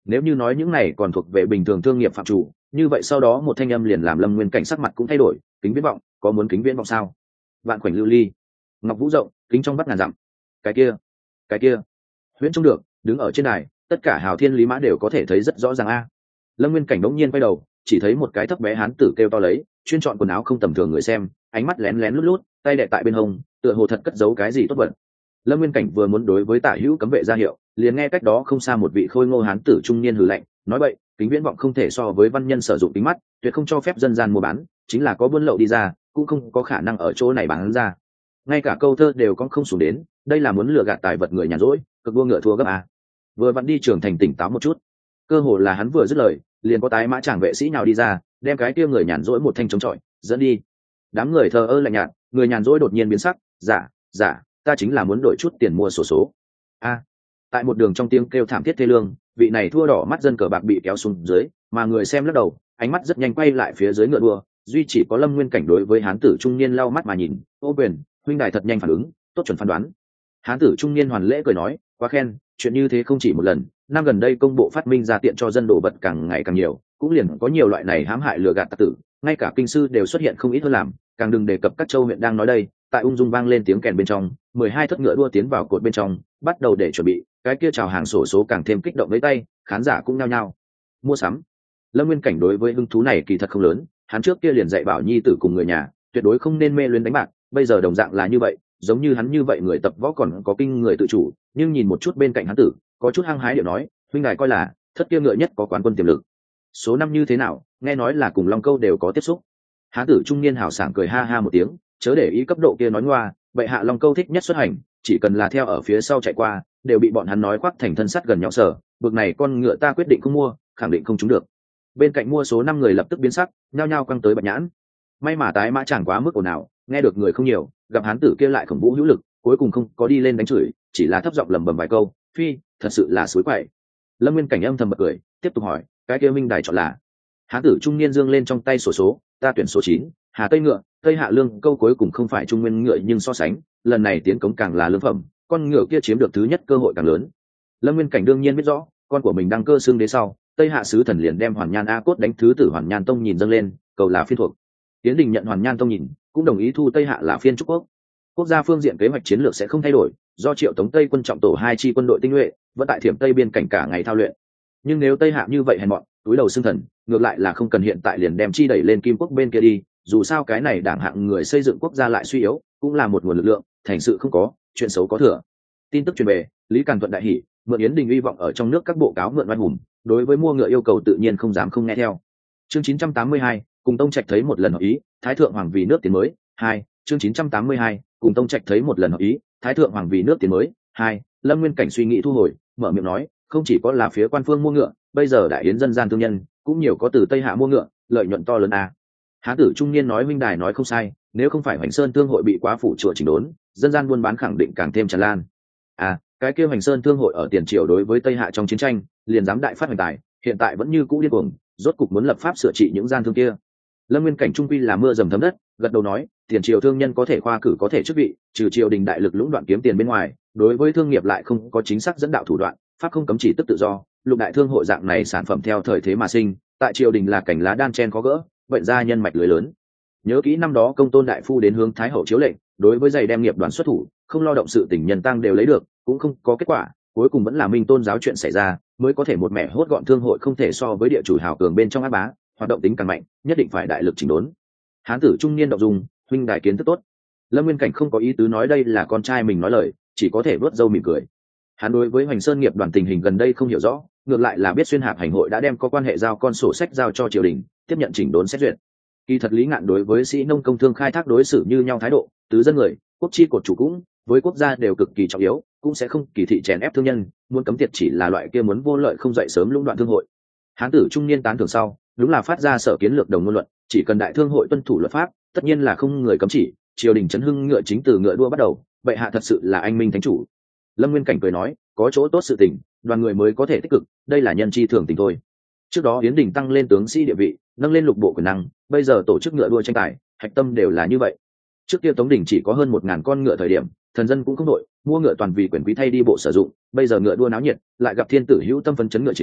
Nếu như nói những này còn thuộc về bình thường thương nghiệp phạm chủ, như vậy sau đó một thanh âm liền làm Lâm Nguyên Cảnh sắc mặt cũng thay đổi. Kính viễn vọng, có muốn kính viễn vọng sao? Vạn khoảnh lưu ly, ngọc vũ rộng, kính trong bắt ngàn dặm. Cái kia, cái kia, huyễn trông được, đứng ở trên đài, tất cả hào thiên lý mã đều có thể thấy rất rõ ràng a. Lâm Nguyên Cảnh đống nhiên quay đầu, chỉ thấy một cái thấp bé hán tử kêu to lấy, chuyên chọn quần áo không tầm thường người xem, ánh mắt lén lén lút lút, tay đè tại bên hông, tựa hồ thật cất giấu cái gì tốt vật. Lâm Nguyên Cảnh vừa muốn đối với Tả Hữu cấm vệ ra hiệu, liền nghe cách đó không xa một vị khôi ngô hán tử trung niên hừ lạnh, nói vậy, kính viễn vọng không thể so với văn nhân sử dụng kính mắt, tuyệt không cho phép dân gian mua bán, chính là có buôn lậu đi ra, cũng không có khả năng ở chỗ này bán ra. Ngay cả câu thơ đều có không xuống đến, đây là muốn lừa gạt tài vật người nhàn rỗi, cực đua ngựa thua gấp a. Vừa vặn đi trường thành tỉnh táo một chút, cơ hồ là hắn vừa dứt lời, liền có tái mã chàng vệ sĩ nào đi ra, đem cái kia người nhàn rỗi một thanh chống chọi, dẫn đi. Đám người thờ ơ lạnh nhạt, người nhàn rỗi đột nhiên biến sắc, giả, giả, ta chính là muốn đổi chút tiền mua sổ số. A. Tại một đường trong tiếng kêu thảm thiết thê lương, vị này thua đỏ mắt dân cờ bạc bị kéo xuống dưới, mà người xem lắc đầu, ánh mắt rất nhanh quay lại phía dưới ngựa đua, duy chỉ có Lâm Nguyên Cảnh đối với hán tử trung niên lau mắt mà nhìn, ô quyền, huynh đài thật nhanh phản ứng, tốt chuẩn phán đoán. Hán tử trung niên hoàn lễ cười nói, quá khen, chuyện như thế không chỉ một lần, năm gần đây công bộ phát minh ra tiện cho dân đổ vật càng ngày càng nhiều, cũng liền có nhiều loại này hãm hại lừa gạt tặc tử, ngay cả kinh sư đều xuất hiện không ít hơn làm, càng đừng đề cập các châu huyện đang nói đây. Tại ung dung vang lên tiếng kèn bên trong, mười hai thất ngựa đua tiến vào cột bên trong, bắt đầu để chuẩn bị, cái kia chào hàng sổ số càng thêm kích động với tay, khán giả cũng nhao nhao mua sắm. Lâm Nguyên Cảnh đối với hứng thú này kỳ thật không lớn, hắn trước kia liền dạy bảo nhi tử cùng người nhà, tuyệt đối không nên mê luyến đánh bạc, bây giờ đồng dạng là như vậy, giống như hắn như vậy người tập võ còn có kinh người tự chủ, nhưng nhìn một chút bên cạnh hắn tử, có chút hăng hái điệu nói, huynh đài coi là thất kia ngựa nhất có quán quân tiềm lực. Số năm như thế nào, nghe nói là cùng Long Câu đều có tiếp xúc. Hán tử trung niên hào sảng cười ha ha một tiếng, chớ để ý cấp độ kia nói ngoa, bệ hạ Long Câu thích nhất xuất hành, chỉ cần là theo ở phía sau chạy qua, đều bị bọn hắn nói khoác thành thân sắt gần nhau sở, bực này con ngựa ta quyết định không mua, khẳng định không trúng được. Bên cạnh mua số năm người lập tức biến sắc, nhao nhao quăng tới Bạch Nhãn. May mà tái mã chẳng quá mức ồn ào, nghe được người không nhiều, gặp hán tử kia lại khổng vũ hữu lực, cuối cùng không có đi lên đánh chửi, chỉ là thấp giọng lẩm bẩm vài câu, phi, thật sự là suối quậy. Lâm Nguyên Cảnh âm thầm bật cười, tiếp tục hỏi, cái kia minh đài chọn là? Hán tử trung niên dương lên trong tay sổ số, ta tuyển số chín, Hà Tây ngựa, Tây Hạ lương, câu cuối cùng không phải trung nguyên ngựa nhưng so sánh, lần này tiến cống càng là lương phẩm, con ngựa kia chiếm được thứ nhất cơ hội càng lớn. Lâm Nguyên Cảnh đương nhiên biết rõ, con của mình đăng cơ xương đế sau, Tây Hạ sứ thần liền đem Hoàn Nhan A Cốt đánh thứ tử Hoàn Nhan Tông nhìn dâng lên, cầu là phiên thuộc. Tiến Đình nhận Hoàn Nhan Tông nhìn, cũng đồng ý thu Tây Hạ là phiên trúc quốc. Quốc gia phương diện kế hoạch chiến lược sẽ không thay đổi, do Triệu Tống Tây quân trọng tổ hai chi quân đội tinh nhuệ, vẫn tại Thiểm Tây biên cảnh cả ngày thao luyện. Nhưng nếu Tây Hạ như vậy hèn mọn, túi đầu xương thần, ngược lại là không cần hiện tại liền đem chi đẩy lên Kim Quốc bên kia đi, dù sao cái này đảng hạng người xây dựng quốc gia lại suy yếu, cũng là một nguồn lực lượng, thành sự không có, chuyện xấu có thừa. Tin tức truyền về, Lý Càn Thuận đại hỉ, mượn Yến Đình uy vọng ở trong nước các bộ cáo mượn oai hùng, đối với mua ngựa yêu cầu tự nhiên không dám không nghe theo. Chương chín trăm tám mươi hai, cùng Tông Trạch thấy một lần hợp ý, Thái thượng hoàng vì nước tiến mới. Hai, chương chín trăm tám mươi hai, cùng Tông Trạch thấy một lần hợp ý, Thái thượng hoàng vì nước tiến mới. Hai, Lâm Nguyên Cảnh suy nghĩ thu hồi, mở miệng nói, không chỉ có là phía quan phương mua ngựa, bây giờ đại yến dân gian thương nhân cũng nhiều có từ Tây Hạ mua ngựa, lợi nhuận to lớn a. Hán tử trung niên nói minh đài nói không sai, nếu không phải Hoành Sơn thương hội bị quá phủ chùa chỉnh đốn, dân gian buôn bán khẳng định càng thêm tràn lan. À, cái kia Hoành Sơn thương hội ở tiền triều đối với Tây Hạ trong chiến tranh, liền dám đại phát hoành tài, hiện tại vẫn như cũ điên cuồng, rốt cục muốn lập pháp sửa trị những gian thương kia. Lâm Nguyên Cảnh trung quy là mưa dầm thấm đất, gật đầu nói, tiền triều thương nhân có thể khoa cử có thể chức vị, trừ triều đình đại lực lũng đoạn kiếm tiền bên ngoài, đối với thương nghiệp lại không có chính xác dẫn đạo thủ đoạn, pháp không cấm chỉ tức tự do, lục đại thương hội dạng này sản phẩm theo thời thế mà sinh, tại triều đình là cảnh lá đan chen khó gỡ, bệnh ra nhân mạch lưới lớn. Nhớ kỹ năm đó Công Tôn đại phu đến hướng Thái hậu chiếu lệnh, đối với giày đem nghiệp đoàn xuất thủ, không lo động sự tình nhân tăng đều lấy được, cũng không có kết quả, cuối cùng vẫn là Minh Tôn giáo chuyện xảy ra, mới có thể một mẻ hốt gọn thương hội không thể so với địa chủ hào cường bên trong áp bá, hoạt động tính càng mạnh, nhất định phải đại lực chỉnh đốn. Hán tử trung niên động dung, huynh đại kiến thức tốt. Lâm Nguyên Cảnh không có ý tứ nói đây là con trai mình nói lời, chỉ có thể vớt râu mỉm cười. Hắn đối với Hoành Sơn nghiệp đoàn tình hình gần đây không hiểu rõ, ngược lại là biết xuyên hạp hành hội đã đem có quan hệ giao con sổ sách giao cho triều đình, tiếp nhận chỉnh đốn xét duyệt. Kỳ thật Lý Ngạn đối với sĩ nông công thương khai thác đối xử như nhau thái độ, tứ dân người, quốc chi cột chủ cũng, với quốc gia đều cực kỳ trọng yếu, cũng sẽ không kỳ thị chèn ép thương nhân, muốn cấm tiệt chỉ là loại kia muốn vô lợi không dậy sớm lũng đoạn thương hội. Hán tử trung niên tán thưởng sau, đúng là phát ra sở kiến lược đồng ngôn luận, chỉ cần đại thương hội tuân thủ luật pháp, tất nhiên là không người cấm chỉ, triều đình chấn hưng ngựa chính từ ngựa đua bắt đầu, bệ hạ thật sự là anh minh thánh chủ. Lâm Nguyên Cảnh cười nói, có chỗ tốt sự tình, đoàn người mới có thể tích cực, đây là nhân chi thường tình thôi. Trước đó Yến Đình tăng lên tướng sĩ địa vị, nâng lên lục bộ quyền năng, bây giờ tổ chức ngựa đua tranh tài, hạch tâm đều là như vậy. Trước kia Tống Đình chỉ có hơn một ngàn con ngựa thời điểm, thần dân cũng không đội, mua ngựa toàn vì quyền quý thay đi bộ sử dụng, bây giờ ngựa đua náo nhiệt, lại gặp thiên tử hữu tâm phấn chấn ngựa chính,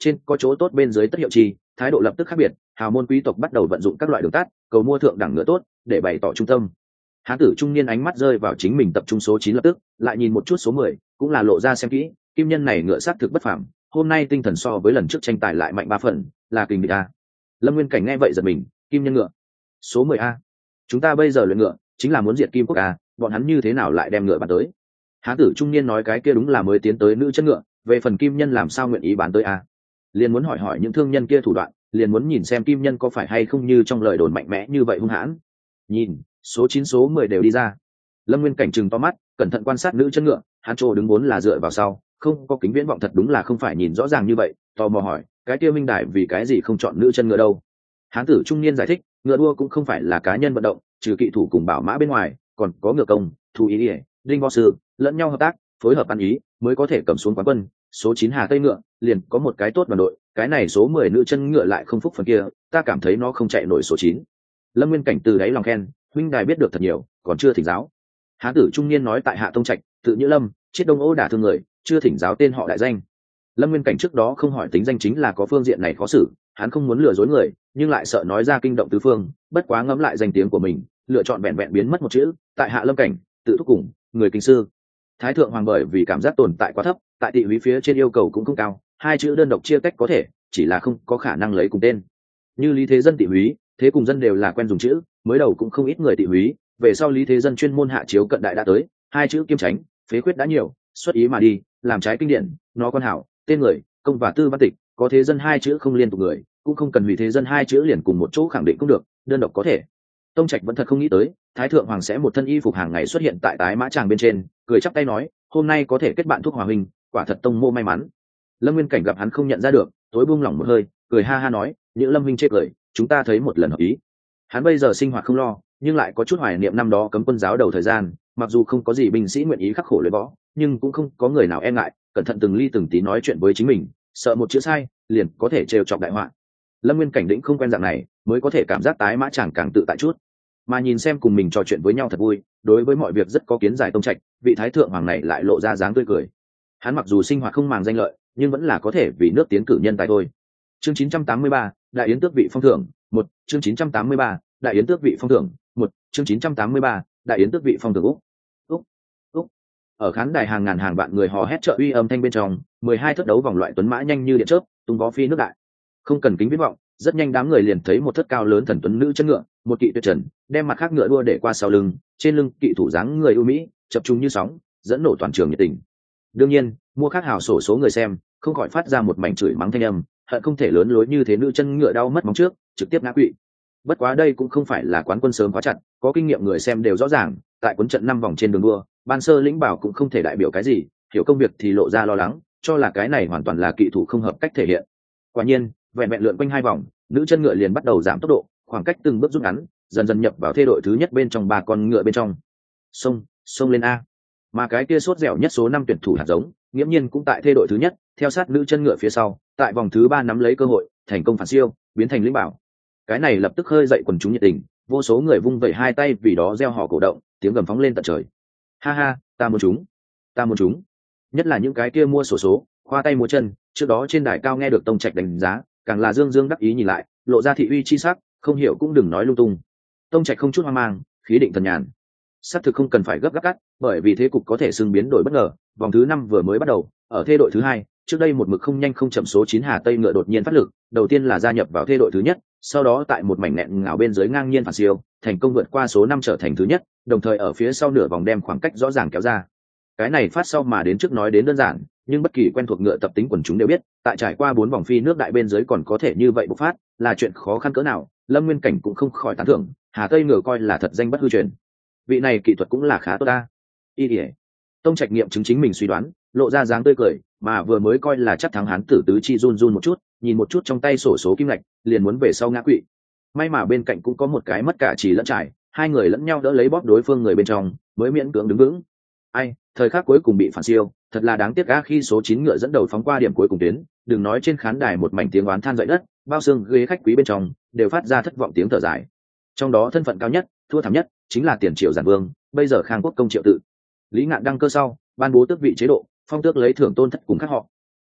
trên có chỗ tốt bên dưới tất hiệu chi, thái độ lập tức khác biệt. Hào môn quý tộc bắt đầu vận dụng các loại đường tắt cầu mua thượng đẳng ngựa tốt để bày tỏ trung tâm. Hán tử trung niên ánh mắt rơi vào chính mình tập trung số chín lập tức lại nhìn một chút số mười, cũng là lộ ra xem kỹ, kim nhân này ngựa xác thực bất phàm, hôm nay tinh thần so với lần trước tranh tài lại mạnh ba phần, là kình địch a. Lâm Nguyên Cảnh nghe vậy giật mình, kim nhân ngựa số mười a, chúng ta bây giờ luyện ngựa chính là muốn diệt kim quốc a, bọn hắn như thế nào lại đem ngựa bán tới? Hán tử trung niên nói cái kia đúng là mới tiến tới nữ chân ngựa, về phần kim nhân làm sao nguyện ý bán tới a? Liền muốn hỏi hỏi những thương nhân kia thủ đoạn, liền muốn nhìn xem kim nhân có phải hay không như trong lời đồn mạnh mẽ như vậy hung hãn. Nhìn, số chín số mười đều đi ra. Lâm Nguyên Cảnh trừng to mắt, cẩn thận quan sát nữ chân ngựa, hắn trô đứng vốn là dựa vào sau, không có kính viễn vọng thật đúng là không phải nhìn rõ ràng như vậy, tò mò hỏi, cái kia minh đại vì cái gì không chọn nữ chân ngựa đâu? Hán tử trung niên giải thích, ngựa đua cũng không phải là cá nhân vận động, trừ kỵ thủ cùng bảo mã bên ngoài, còn có ngựa công, thú ý ỉa, đinh võ sư, lẫn nhau hợp tác, phối hợp ăn ý, mới có thể cầm xuống quán quân. Số chín Hà Tây ngựa, liền có một cái tốt đoàn đội, cái này số mười nữ chân ngựa lại không phúc phần kia, ta cảm thấy nó không chạy nổi số chín. Lâm Nguyên Cảnh từ đáy lòng khen, huynh đài biết được thật nhiều, còn chưa thỉnh giáo. Hán tử trung niên nói tại Hạ Tông Trạch, tự Nhữ Lâm, chiết Đông Ô đả thương người, chưa thỉnh giáo tên họ đại danh. Lâm Nguyên Cảnh trước đó không hỏi tính danh chính là có phương diện này khó xử, hắn không muốn lừa dối người, nhưng lại sợ nói ra kinh động tứ phương, bất quá ngẫm lại danh tiếng của mình, lựa chọn vẹn vẹn biến mất một chữ, tại Hạ Lâm Cảnh, tự thúc cùng, người kinh sư. Thái thượng hoàng bởi vì cảm giác tồn tại quá thấp, tại tị húy phía trên yêu cầu cũng không cao, hai chữ đơn độc chia cách có thể, chỉ là không có khả năng lấy cùng tên. Như Lý Thế Dân tị húy, thế cùng dân đều là quen dùng chữ, mới đầu cũng không ít người tị húy, về sau Lý Thế Dân chuyên môn hạ chiếu cận đại đã tới, hai chữ kiêm tránh, phế khuyết đã nhiều, xuất ý mà đi, làm trái kinh điển, nó con hảo, tên người, công và tư văn tịch, có thế dân hai chữ không liên tục người, cũng không cần hủy thế dân hai chữ liền cùng một chỗ khẳng định cũng được, đơn độc có thể. Tông Trạch vẫn thật không nghĩ tới, Thái thượng hoàng sẽ một thân y phục hàng ngày xuất hiện tại tái mã tràng bên trên, cười chắp tay nói, hôm nay có thể kết bạn thuốc hòa huynh, quả thật tông mô may mắn. Lâm Nguyên Cảnh gặp hắn không nhận ra được, tối buông lỏng một hơi, cười ha ha nói, những Lâm huynh chê cười, chúng ta thấy một lần hợp ý. Hắn bây giờ sinh hoạt không lo, nhưng lại có chút hoài niệm năm đó cấm quân giáo đầu thời gian, mặc dù không có gì binh sĩ nguyện ý khắc khổ luyện võ, nhưng cũng không có người nào e ngại, cẩn thận từng ly từng tí nói chuyện với chính mình, sợ một chữ sai liền có thể trêu chọc đại họa. Lâm Nguyên Cảnh định không quen dạng này, mới có thể cảm giác tái mã chàng càng tự tại chút, mà nhìn xem cùng mình trò chuyện với nhau thật vui, đối với mọi việc rất có kiến giải. Tông Trạch, vị thái thượng hoàng này lại lộ ra dáng tươi cười. Hắn mặc dù sinh hoạt không màng danh lợi, nhưng vẫn là có thể vì nước tiến cử nhân tài thôi. Chương chín trăm tám mươi ba, đại yến tước vị phong thưởng, một. Chương chín trăm tám mươi ba, đại yến tước vị phong thưởng, một. Chương chín trăm tám mươi ba, đại yến tước vị phong thưởng. Úc úc úc. Ở khán đài hàng ngàn hàng vạn người hò hét trợ uy âm thanh bên trong, mười hai thất đấu vòng loại tuấn mã nhanh như điện chớp, tung vó phi nước đại. Không cần kính viễn vọng, rất nhanh đám người liền thấy một thất cao lớn thần tuấn nữ chân ngựa, một kỵ tuyệt trần, đem mặt khác ngựa đua để qua sau lưng, trên lưng kỵ thủ dáng người ưu mỹ, chập trung như sóng, dẫn nổ toàn trường nhiệt tình. Đương nhiên, mua khác hào sổ số người xem, không khỏi phát ra một mảnh chửi mắng thanh âm, hận không thể lớn lối như thế nữ chân ngựa đau mất móng trước, trực tiếp ngã quỵ. Bất quá đây cũng không phải là quán quân sớm quá chặt, có kinh nghiệm người xem đều rõ ràng, tại cuốn trận năm vòng trên đường đua, ban sơ lĩnh bảo cũng không thể đại biểu cái gì, hiểu công việc thì lộ ra lo lắng, cho là cái này hoàn toàn là kỵ thủ không hợp cách thể hiện. Quả nhiên, vẹn vẹn lượn quanh hai vòng, nữ chân ngựa liền bắt đầu giảm tốc độ, khoảng cách từng bước rút ngắn, dần dần nhập vào thê đội thứ nhất bên trong ba con ngựa bên trong. Xông, xông lên a! Mà cái kia sốt dẻo nhất số năm tuyển thủ hạt giống, nghiễm nhiên cũng tại thê đội thứ nhất, theo sát nữ chân ngựa phía sau, tại vòng thứ ba nắm lấy cơ hội, thành công phản siêu, biến thành lĩnh bảo. Cái này lập tức khơi dậy quần chúng nhiệt tình, vô số người vung vẩy hai tay vì đó reo hò cổ động, tiếng gầm phóng lên tận trời. Ha ha, ta muốn chúng, ta muốn chúng. Nhất là những cái kia mua sổ số, khoa tay múa chân, trước đó trên đài cao nghe được Tông Trạch đánh giá, càng là dương dương đắc ý nhìn lại, lộ ra thị uy chi sắc, không hiểu cũng đừng nói lung tung. Tông Trạch không chút hoang mang, khí định thần nhàn. Xác thực không cần phải gấp gáp cắt, bởi vì thế cục có thể xưng biến đổi bất ngờ, vòng thứ năm vừa mới bắt đầu, ở thê đội thứ hai, trước đây một mực không nhanh không chậm số chín Hà Tây ngựa đột nhiên phát lực, đầu tiên là gia nhập vào thê đội thứ nhất, sau đó tại một mảnh nẹn ngào bên dưới ngang nhiên phản siêu, thành công vượt qua số năm trở thành thứ nhất, đồng thời ở phía sau nửa vòng đem khoảng cách rõ ràng kéo ra. Cái này phát sau mà đến trước nói đến đơn giản, nhưng bất kỳ quen thuộc ngựa tập tính quần chúng đều biết, tại trải qua bốn vòng phi nước đại bên dưới còn có thể như vậy bộc phát, là chuyện khó khăn cỡ nào. Lâm Nguyên Cảnh cũng không khỏi tán thưởng, Hà Tây ngựa coi là thật danh bất hư truyền. Vị này kỹ thuật cũng là khá tốt ta. Y ỉa. Tông Trạch nghiệm chứng chính mình suy đoán, lộ ra dáng tươi cười, mà vừa mới coi là chắc thắng hán tử tứ chi run run một chút, nhìn một chút trong tay sổ số kim lạch, liền muốn về sau ngã quỵ. May mà bên cạnh cũng có một cái mất cả chỉ lẫn trải, hai người lẫn nhau đỡ lấy bóp đối phương người bên trong, mới miễn cưỡng đứng vững. Ai, thời khắc cuối cùng bị phản siêu, thật là đáng tiếc ga khi số chín ngựa dẫn đầu phóng qua điểm cuối cùng tuyến, đừng nói trên khán đài một mảnh tiếng oán than dậy đất, bao xương ghế khách quý bên trong đều phát ra thất vọng tiếng thở dài. Trong đó thân phận cao nhất, thua thảm nhất, chính là tiền triệu giản vương, bây giờ Khang Quốc công Triệu Tự. Lý Ngạn đăng cơ sau, ban bố tước vị chế độ, phong tước lấy thưởng tôn thất cùng các họ.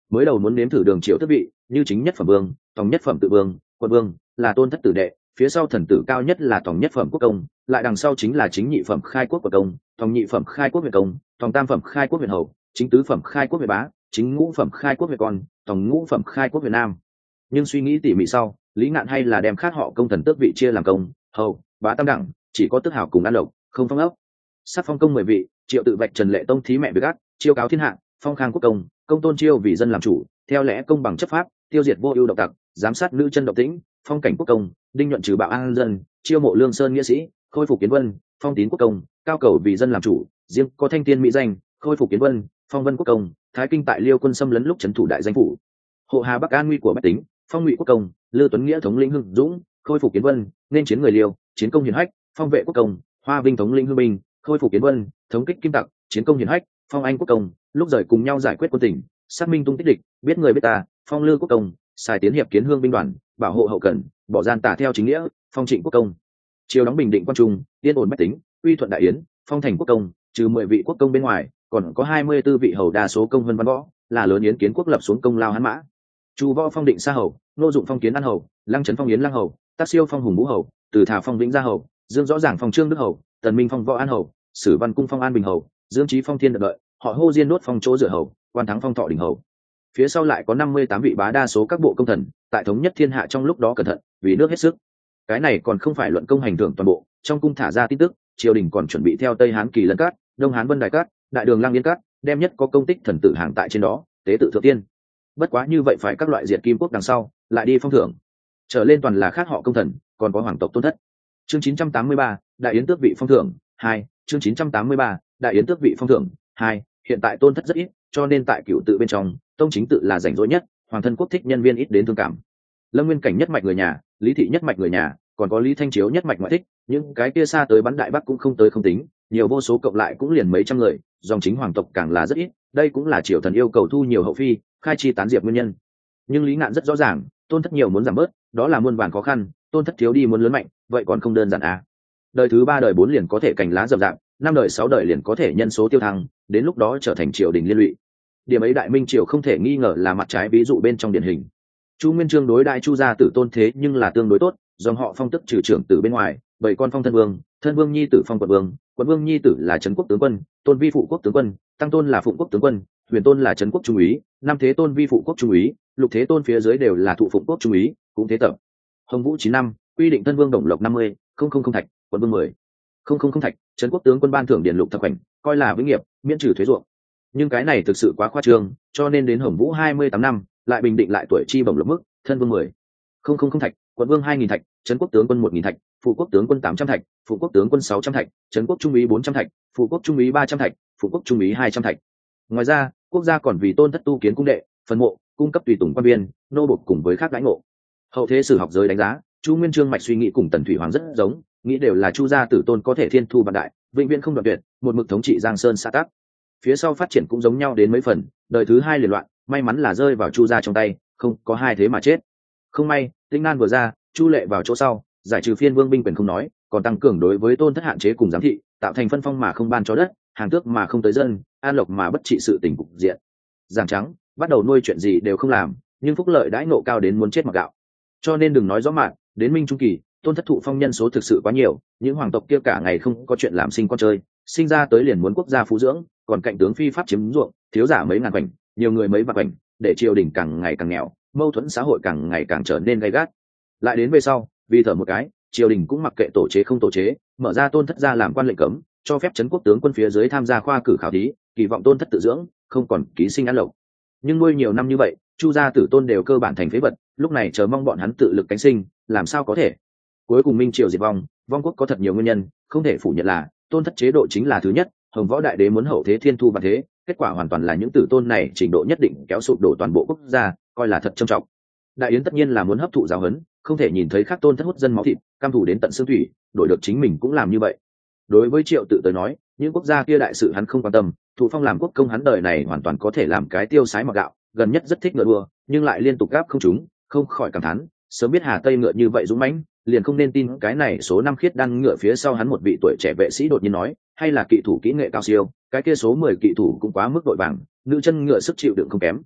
mới đầu muốn nếm thử đường triều tước vị, như chính nhất phẩm vương, tòng nhất phẩm tự vương, quận vương, là tôn thất tử đệ, phía sau thần tử cao nhất là tòng nhất phẩm quốc công, lại đằng sau chính là chính nhị phẩm khai quốc quốc công, tòng nhị phẩm khai quốc huyện công, tòng tam phẩm khai quốc huyện hầu, chính tứ phẩm khai quốc huyện bá, chính ngũ phẩm khai quốc huyện con, tòng ngũ phẩm khai quốc huyện nam. Nhưng suy nghĩ tỉ mỉ sau, Lý Ngạn hay là đem khác họ công thần tước vị chia làm công, hầu, bá tam đẳng, chỉ có tước hảo cùng an lộc, không phong ốc. Sát phong công mười vị, Triệu tự vạch Trần Lệ Tông thí mẹ việc ác, chiêu cáo thiên hạ, phong khang quốc công, công tôn chiêu vì dân làm chủ, theo lẽ công bằng chấp pháp, tiêu diệt vô ưu độc tặc, giám sát nữ chân độc tĩnh, phong cảnh quốc công, đinh nhuận trừ bạo an dân, chiêu mộ lương sơn nghĩa sĩ, khôi phục kiến vân, phong tín quốc công, cao cầu vì dân làm chủ, riêng có thanh tiên mỹ danh, khôi phục kiến vân, phong vân quốc công, thái kinh tại liêu quân xâm lấn lúc trấn thủ đại danh phủ, hộ hà bắc an nguy của bách tính, phong ngụy quốc công, lư tuấn nghĩa thống lĩnh hưng dũng, khôi phục kiến vân, nên chiến người liêu, chiến công hiển hách, phong vệ quốc công, hoa vinh thống lĩnh hưng binh, khôi phục kiến vân, thống kích kim tặc, chiến công hiển hách, phong anh quốc công, lúc rời cùng nhau giải quyết quân tỉnh, xác minh tung tích địch, biết người biết ta, phong lư quốc công, xài tiến hiệp kiến hương binh đoàn, bảo hộ hậu cần, bỏ gian tả theo chính nghĩa, phong trịnh quốc công, chiều đóng bình định quan trung, yên ổn bách tính, uy thuận đại yến, phong thành quốc công, trừ mười vị quốc công bên ngoài, còn có hai mươi tư vị hầu, đa số công vân văn võ, là lớn yến kiến quốc lập xuống công lao hán mã. Chu võ phong định sa hầu, nô dụng phong kiến an hầu, lăng trấn phong yến lăng hầu, tác siêu phong hùng vũ hầu, từ thả phong vĩnh gia hầu, dương rõ ràng phong trương đức hầu, tần minh phong võ an hầu, sử văn cung phong an bình hầu, dương trí phong thiên đợi đợi, họ hô diên đốt phong chỗ dựa hầu, quan thắng phong thọ đình hầu. Phía sau lại có năm mươi tám vị bá, đa số các bộ công thần, tại thống nhất thiên hạ trong lúc đó cẩn thận, vì nước hết sức. Cái này còn không phải luận công hành thưởng toàn bộ, trong cung thả ra tin tức, triều đình còn chuẩn bị theo Tây Hán Kỳ Lân Cát, Đông Hán Vân Đài Cát, Đại Đường Lăng Yên Cát, đem nhất có công tích thần tử hàng tại trên đó, tế tự thượng tiên. Bất quá như vậy phải các loại diệt kim quốc đằng sau, lại đi phong thưởng. Trở lên toàn là khác họ công thần, còn có hoàng tộc tôn thất. Chương chín trăm tám mươi ba, Đại Yến tước vị phong thưởng hai. Chương chín trăm tám mươi ba, Đại Yến tước vị phong thưởng hai. Hiện tại tôn thất rất ít, cho nên tại cửu tự bên trong, tông chính tự là rảnh rỗi nhất, hoàng thân quốc thích nhân viên ít đến thương cảm. Lâm Nguyên Cảnh nhất mạch người nhà, Lý thị nhất mạch người nhà, còn có Lý Thanh Chiếu nhất mạch ngoại thích, những cái kia xa tới bắn đại bắc cũng không tới không tính, nhiều vô số cộng lại cũng liền mấy trăm người, dòng chính hoàng tộc càng là rất ít, đây cũng là triều thần yêu cầu thu nhiều hậu phi, khai chi tán diệp nguyên nhân. Nhưng Lý Ngạn rất rõ ràng, tôn thất nhiều muốn giảm bớt, đó là muôn vàn khó khăn, tôn thất thiếu đi muốn lớn mạnh, vậy còn không đơn giản à? Đời thứ ba đời bốn liền có thể cành lá rậm rạp, năm đời sáu đời liền có thể nhân số tiêu thăng, đến lúc đó trở thành triều đình liên lụy. Điểm ấy đại minh triều không thể nghi ngờ là mặt trái ví dụ bên trong điển hình. Chu Nguyên Chương đối đại Chu gia tử tôn thế nhưng là tương đối tốt, dòng họ phong tức trừ trưởng tử bên ngoài, bảy con phong thân vương, thân vương nhi tử phong quận vương, quận vương nhi tử là trấn quốc tướng quân, tôn vi phụ quốc tướng quân, tăng tôn là phụng quốc tướng quân, huyền tôn là trấn quốc trung úy, năm thế tôn vi phụ quốc trung úy, lục thế tôn phía dưới đều là thụ phụng quốc trung úy, cũng thế tập. Hồng Vũ chín năm, quy định thân vương đồng lộc năm mươi, không không không thạch, quận vương mười, không không không thạch, trấn quốc tướng quân ban thưởng điển lục thập khoảnh, coi là vĩnh nghiệp, miễn trừ thuế ruộng. Nhưng cái này thực sự quá khoa trương, cho nên đến Hồng Vũ hai mươi tám năm, lại bình định lại tuổi chi bổng lộc mức, thân vương mười, không không không thạch, quận vương hai nghìn thạch, trấn quốc tướng quân một nghìn thạch, phụ quốc tướng quân tám trăm thạch, phụ quốc tướng quân sáu trăm thạch, trấn quốc trung úy bốn trăm thạch, phụ quốc trung úy ba trăm thạch, phụ quốc trung úy hai trăm thạch. Ngoài ra, quốc gia còn vì tôn thất tu kiến cung đệ, phần mộ, cung cấp tùy tùng quan viên, nô bộc cùng với khác đãi ngộ. Hậu thế sử học giới đánh giá, Chu Nguyên Chương mạch suy nghĩ cùng Tần Thủy Hoàng rất giống, nghĩ đều là Chu gia tử tôn có thể thiên thu vạn đại, vĩnh viễn không đoạn tuyệt, một mực thống trị Giang Sơn xã tắc. Phía sau phát triển cũng giống nhau đến mấy phần, đời thứ hai liền loạn, may mắn là rơi vào Chu gia trong tay, không có hai thế mà chết. Không may, Tĩnh Nan vừa ra, Chu Lệ vào chỗ sau, giải trừ phiên vương binh quyền không nói, còn tăng cường đối với tôn thất hạn chế cùng giám thị, tạo thành phân phong mà không ban cho đất, hàng tước mà không tới dân, an lộc mà bất trị sự tình cục diện. Giang trắng, bắt đầu nuôi chuyện gì đều không làm, nhưng phúc lợi đãi ngộ cao đến muốn chết mặc gạo. Cho nên đừng nói rõ mạn, đến minh trung kỳ, tôn thất thụ phong nhân số thực sự quá nhiều, những hoàng tộc kia cả ngày không có chuyện làm sinh con chơi, sinh ra tới liền muốn quốc gia phú dưỡng, còn cạnh tướng phi pháp chiếm ruộng, thiếu giả mấy ngàn quảnh, nhiều người mấy vạn quảnh, để triều đình càng ngày càng nghèo, mâu thuẫn xã hội càng ngày càng trở nên gay gắt. Lại đến về sau, vì thở một cái, triều đình cũng mặc kệ tổ chế không tổ chế, mở ra tôn thất ra làm quan lệnh cấm, cho phép trấn quốc tướng quân phía dưới tham gia khoa cử khảo thí, kỳ vọng tôn thất tự dưỡng, không còn ký sinh ăn lộc. Nhưng nuôi nhiều năm như vậy, Chu gia tử tôn đều cơ bản thành phế vật, lúc này chờ mong bọn hắn tự lực cánh sinh, làm sao có thể? Cuối cùng minh triều diệt vong, vong quốc có thật nhiều nguyên nhân, không thể phủ nhận là tôn thất chế độ chính là thứ nhất. Hồng Võ Đại Đế muốn hậu thế thiên thu vạn thế, kết quả hoàn toàn là những tử tôn này trình độ nhất định kéo sụp đổ toàn bộ quốc gia, coi là thật trầm trọng. Đại Yến tất nhiên là muốn hấp thụ giáo huấn, không thể nhìn thấy khác tôn thất hút dân máu thịt, cam thủ đến tận xương thủy, đổi được chính mình cũng làm như vậy. Đối với Triệu Tự tới nói, những quốc gia kia đại sự hắn không quan tâm, thụ phong làm quốc công hắn đời này hoàn toàn có thể làm cái tiêu sái mặc gạo, gần nhất rất thích ngựa đua, nhưng lại liên tục gáp không trúng, không khỏi cảm thán, sớm biết Hà Tây ngựa như vậy dũng mãnh, liền không nên tin cái này số năm khiết đăng ngựa phía sau hắn một vị tuổi trẻ vệ sĩ đột nhiên nói, hay là kỵ thủ kỹ nghệ cao siêu, cái kia số mười kỵ thủ cũng quá mức đội vàng, nữ chân ngựa sức chịu đựng không kém.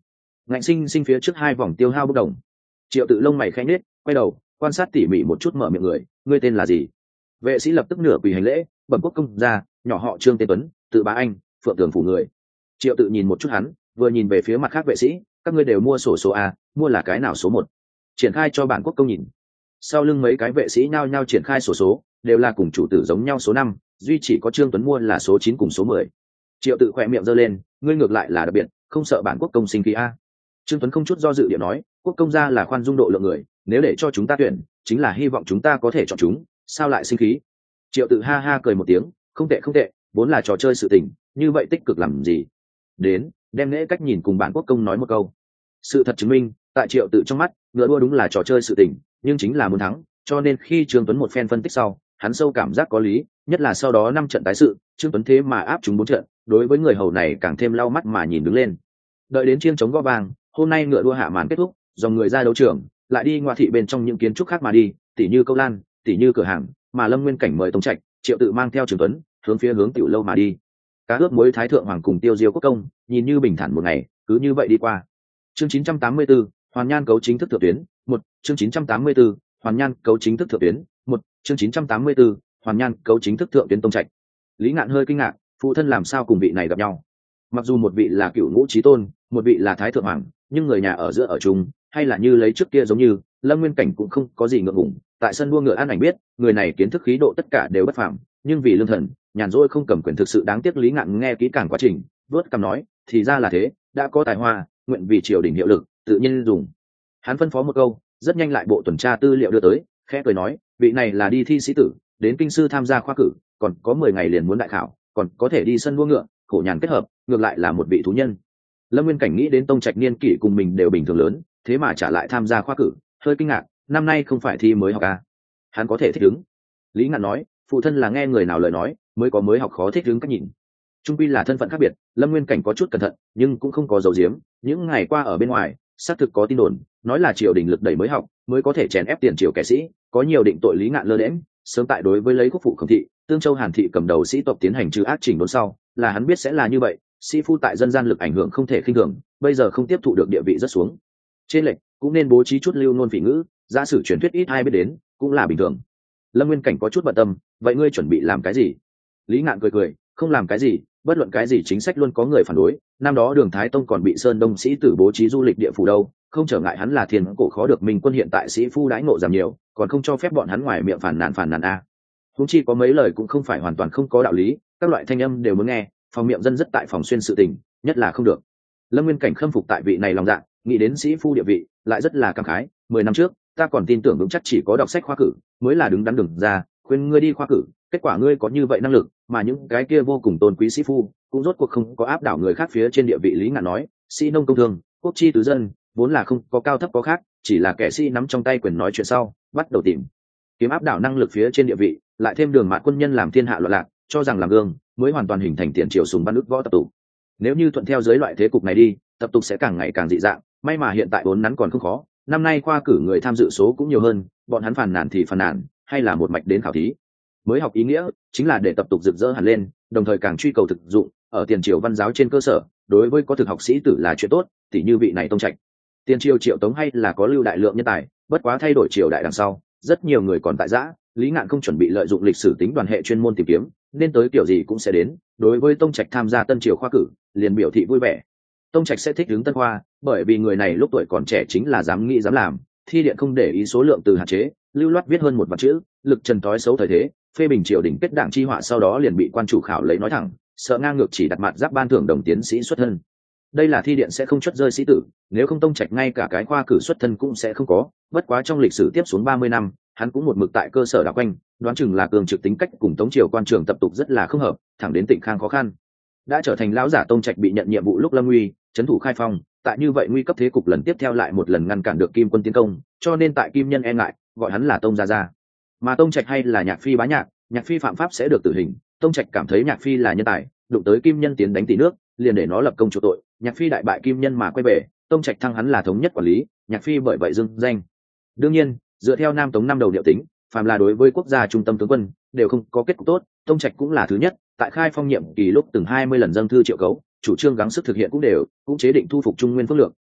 ngạnh sinh sinh phía trước hai vòng tiêu hao bốc đồng. Triệu Tự lông mày khẽ nhếch, quay đầu quan sát tỉ mỉ một chút, mở miệng người, ngươi tên là gì? Vệ sĩ lập tức nửa quỳ hành lễ, bẩm quốc công gia, nhỏ họ Trương tên Tuấn, tự bá anh, Phượng Tường phủ người. Triệu Tự nhìn một chút hắn, vừa nhìn về phía mặt khác vệ sĩ, các ngươi đều mua sổ số a, mua là cái nào số một? Triển khai cho bản quốc công nhìn. Sau lưng mấy cái vệ sĩ nhao nhao triển khai sổ số, đều là cùng chủ tử giống nhau số năm, duy chỉ có Trương Tuấn mua là số chín cùng số mười. Triệu Tự khỏe miệng giơ lên, ngươi ngược lại là đặc biệt, không sợ bản quốc công sinh khí a? Trương Tuấn không chút do dự điệu nói, quốc công gia là khoan dung độ lượng người, nếu để cho chúng ta tuyển, chính là hy vọng chúng ta có thể chọn chúng, sao lại sinh khí? Triệu Tự ha ha cười một tiếng, không tệ không tệ, vốn là trò chơi sự tình, như vậy tích cực làm gì? Đến, đem lễ cách nhìn cùng bản quốc công nói một câu. Sự thật chứng minh, tại Triệu Tự trong mắt, ngựa đua đúng là trò chơi sự tình, nhưng chính là muốn thắng, cho nên khi Trương Tuấn một phen phân tích sau, hắn sâu cảm giác có lý, nhất là sau đó năm trận tái sự, Trương Tuấn thế mà áp chúng bốn trận, đối với người hầu này càng thêm lau mắt mà nhìn đứng lên. Đợi đến chiêng chống gõ vang, hôm nay ngựa đua hạ màn kết thúc, dòng người ra đấu trường, lại đi ngoại thị bên trong những kiến trúc khác mà đi, tỉ như câu lan, tỉ như cửa hàng, mà Lâm Nguyên Cảnh mời Tông Trạch, Triệu Tự mang theo Trương Tuấn, hướng phía hướng tiểu lâu mà đi. Cá ướp muối Thái thượng hoàng cùng Tiêu Diêu quốc công, nhìn như bình thản một ngày, cứ như vậy đi qua. Chương chín trăm tám mươi tư, Hoàn Nhan cấu chính thức thượng tuyến, một, chương chín trăm tám mươi tư, Hoàn Nhan cấu chính thức thượng tuyến, một, chương chín trăm tám mươi tư, Hoàn Nhan cấu chính thức thượng tuyến Tông Trạch. Lý Ngạn hơi kinh ngạc, phụ thân làm sao cùng vị này gặp nhau? Mặc dù một vị là cựu ngũ chí tôn, một vị là Thái thượng hoàng, nhưng người nhà ở giữa ở chung, hay là như lấy trước kia giống như, Lâm Nguyên Cảnh cũng không có gì ngượng ngùng, tại sân đua ngựa an ảnh biết, người này kiến thức khí độ tất cả đều bất phàm, nhưng vì lương thần, nhàn rỗi không cầm quyền thực sự đáng tiếc. Lý Ngạn nghe kỹ càng quá trình, vớt cằm nói, thì ra là thế, đã có tài hoa, nguyện vì triều đình hiệu lực, tự nhiên dùng. Hắn phân phó một câu, rất nhanh lại bộ tuần tra tư liệu đưa tới, khẽ cười nói, vị này là đi thi sĩ tử, đến kinh sư tham gia khoa cử, còn có mười ngày liền muốn đại khảo, còn có thể đi sân đua ngựa, khổ nhàn kết hợp, ngược lại là một vị thú nhân. Lâm Nguyên Cảnh nghĩ đến Tông Trạch niên kỷ cùng mình đều bình thường lớn, thế mà trả lại tham gia khoa cử, hơi kinh ngạc, năm nay không phải thi mới học à? Hắn có thể thích ứng. Lý Ngạn nói, phụ thân là nghe người nào lời nói, mới có mới học khó thích ứng cách nhìn. Trung quy là thân phận khác biệt, Lâm Nguyên Cảnh có chút cẩn thận, nhưng cũng không có dầu diếm. Những ngày qua ở bên ngoài, xác thực có tin đồn, nói là triều đình lực đẩy mới học, mới có thể chèn ép tiền triều kẻ sĩ, có nhiều định tội Lý Ngạn lơ đễm. Sớm tại đối với lấy quốc phụ Khổng thị, Tương Châu Hàn thị cầm đầu sĩ tộc tiến hành trừ ác chỉnh đốn sau, là hắn biết sẽ là như vậy. Sĩ phu tại dân gian lực ảnh hưởng không thể khinh thường, bây giờ không tiếp thụ được địa vị rất xuống. Trên lệnh cũng nên bố trí chút lưu nôn phỉ ngữ, giả sử truyền thuyết ít ai biết đến, cũng là bình thường. Lâm Nguyên Cảnh có chút bận tâm, vậy ngươi chuẩn bị làm cái gì? Lý Ngạn cười cười, không làm cái gì, bất luận cái gì chính sách luôn có người phản đối. Năm đó Đường Thái Tông còn bị Sơn Đông sĩ tử bố trí du lịch địa phủ đâu, không trở ngại hắn là thiên cổ khó được minh quân, hiện tại sĩ phu đãi ngộ giảm nhiều, còn không cho phép bọn hắn ngoài miệng phản nàn phản nàn a. Huống chi có mấy lời cũng không phải hoàn toàn không có đạo lý, các loại thanh âm đều muốn nghe, phòng miệng dân rất tại phòng xuyên sự tình, nhất là không được. Lâm Nguyên Cảnh khâm phục tại vị này lòng dạ, nghĩ đến sĩ phu địa vị, lại rất là cảm khái. Mười năm trước, ta còn tin tưởng vững chắc chỉ có đọc sách khoa cử mới là đứng đắn đừng ra, khuyên ngươi đi khoa cử, kết quả ngươi có như vậy năng lực, mà những cái kia vô cùng tôn quý sĩ phu, cũng rốt cuộc không có áp đảo người khác phía trên địa vị. Lý Ngạn nói, sĩ nông công thương, quốc chi tứ dân, vốn là không có cao thấp có khác, chỉ là kẻ sĩ nắm trong tay quyền nói chuyện sau, bắt đầu tìm kiếm áp đảo năng lực phía trên địa vị, lại thêm Đường Mạt quân nhân làm thiên hạ loạn lạc, cho rằng làm gương, mới hoàn toàn hình thành tiền triều sùng văn ức võ tập tục. Nếu như thuận theo dưới loại thế cục này đi, tập tục sẽ càng ngày càng dị dạng. May mà hiện tại vốn nắn còn không khó, năm nay khoa cử người tham dự số cũng nhiều hơn, bọn hắn phàn nàn thì phàn nàn, hay là một mạch đến khảo thí. Mới học ý nghĩa chính là để tập tục rực rỡ hẳn lên, đồng thời càng truy cầu thực dụng, ở tiền triều văn giáo trên cơ sở, đối với có thực học sĩ tử là chuyện tốt, tỉ như vị này Tông Trạch. Tiền triều Triệu Tống hay là có lưu đại lượng nhân tài, bất quá thay đổi triều đại đằng sau, rất nhiều người còn tại giã. Lý Ngạn không chuẩn bị lợi dụng lịch sử tính đoàn hệ chuyên môn tìm kiếm, nên tới kiểu gì cũng sẽ đến. Đối với Tông Trạch tham gia tân triều khoa cử, liền biểu thị vui vẻ. Tông Trạch sẽ thích ứng tân khoa, bởi vì người này lúc tuổi còn trẻ chính là dám nghĩ dám làm, thi điện không để ý số lượng từ hạn chế, lưu loát viết hơn một vạn chữ, lực trần thói xấu thời thế, phê bình triều đình kết đảng chi họa, sau đó liền bị quan chủ khảo lấy nói thẳng, sợ ngang ngược chỉ đặt mặt giáp ban thưởng đồng tiến sĩ xuất thân. Đây là thi điện sẽ không chuất rơi sĩ tử, nếu không Tông Trạch ngay cả cái khoa cử xuất thân cũng sẽ không có. Bất quá trong lịch sử tiếp xuống ba mươi năm, hắn cũng một mực tại cơ sở đảo quanh, đoán chừng là cường trực tính cách cùng Tống triều quan trường tập tục rất là không hợp, thẳng đến Tịnh Khang khó khăn. Đã trở thành lão giả Tông Trạch bị nhận nhiệm vụ lúc lâm nguy, trấn thủ khai phong, tại như vậy nguy cấp thế cục lần tiếp theo lại một lần ngăn cản được Kim quân tiến công, cho nên tại Kim nhân e ngại, gọi hắn là Tông gia gia. Mà Tông Trạch hay là Nhạc Phi bá nhạc, Nhạc Phi phạm pháp sẽ được tử hình, Tông Trạch cảm thấy Nhạc Phi là nhân tài, đụng tới Kim nhân tiến đánh tỷ nước, liền để nó lập công chuộc tội. Nhạc Phi đại bại Kim nhân mà quay về, Tông Trạch thăng hắn là thống nhất quản lý, Nhạc Phi bởi vậy dưng danh. Đương nhiên, dựa theo Nam Tống năm đầu điệu tính, phàm là đối với quốc gia trung tâm tướng quân đều không có kết cục tốt, Tông Trạch cũng là thứ nhất. Tại khai phong nhiệm kỳ lúc từng hai mươi lần dâng thư triệu cấu, chủ trương gắng sức thực hiện cũng đều, cũng chế định thu phục Trung Nguyên phương lược,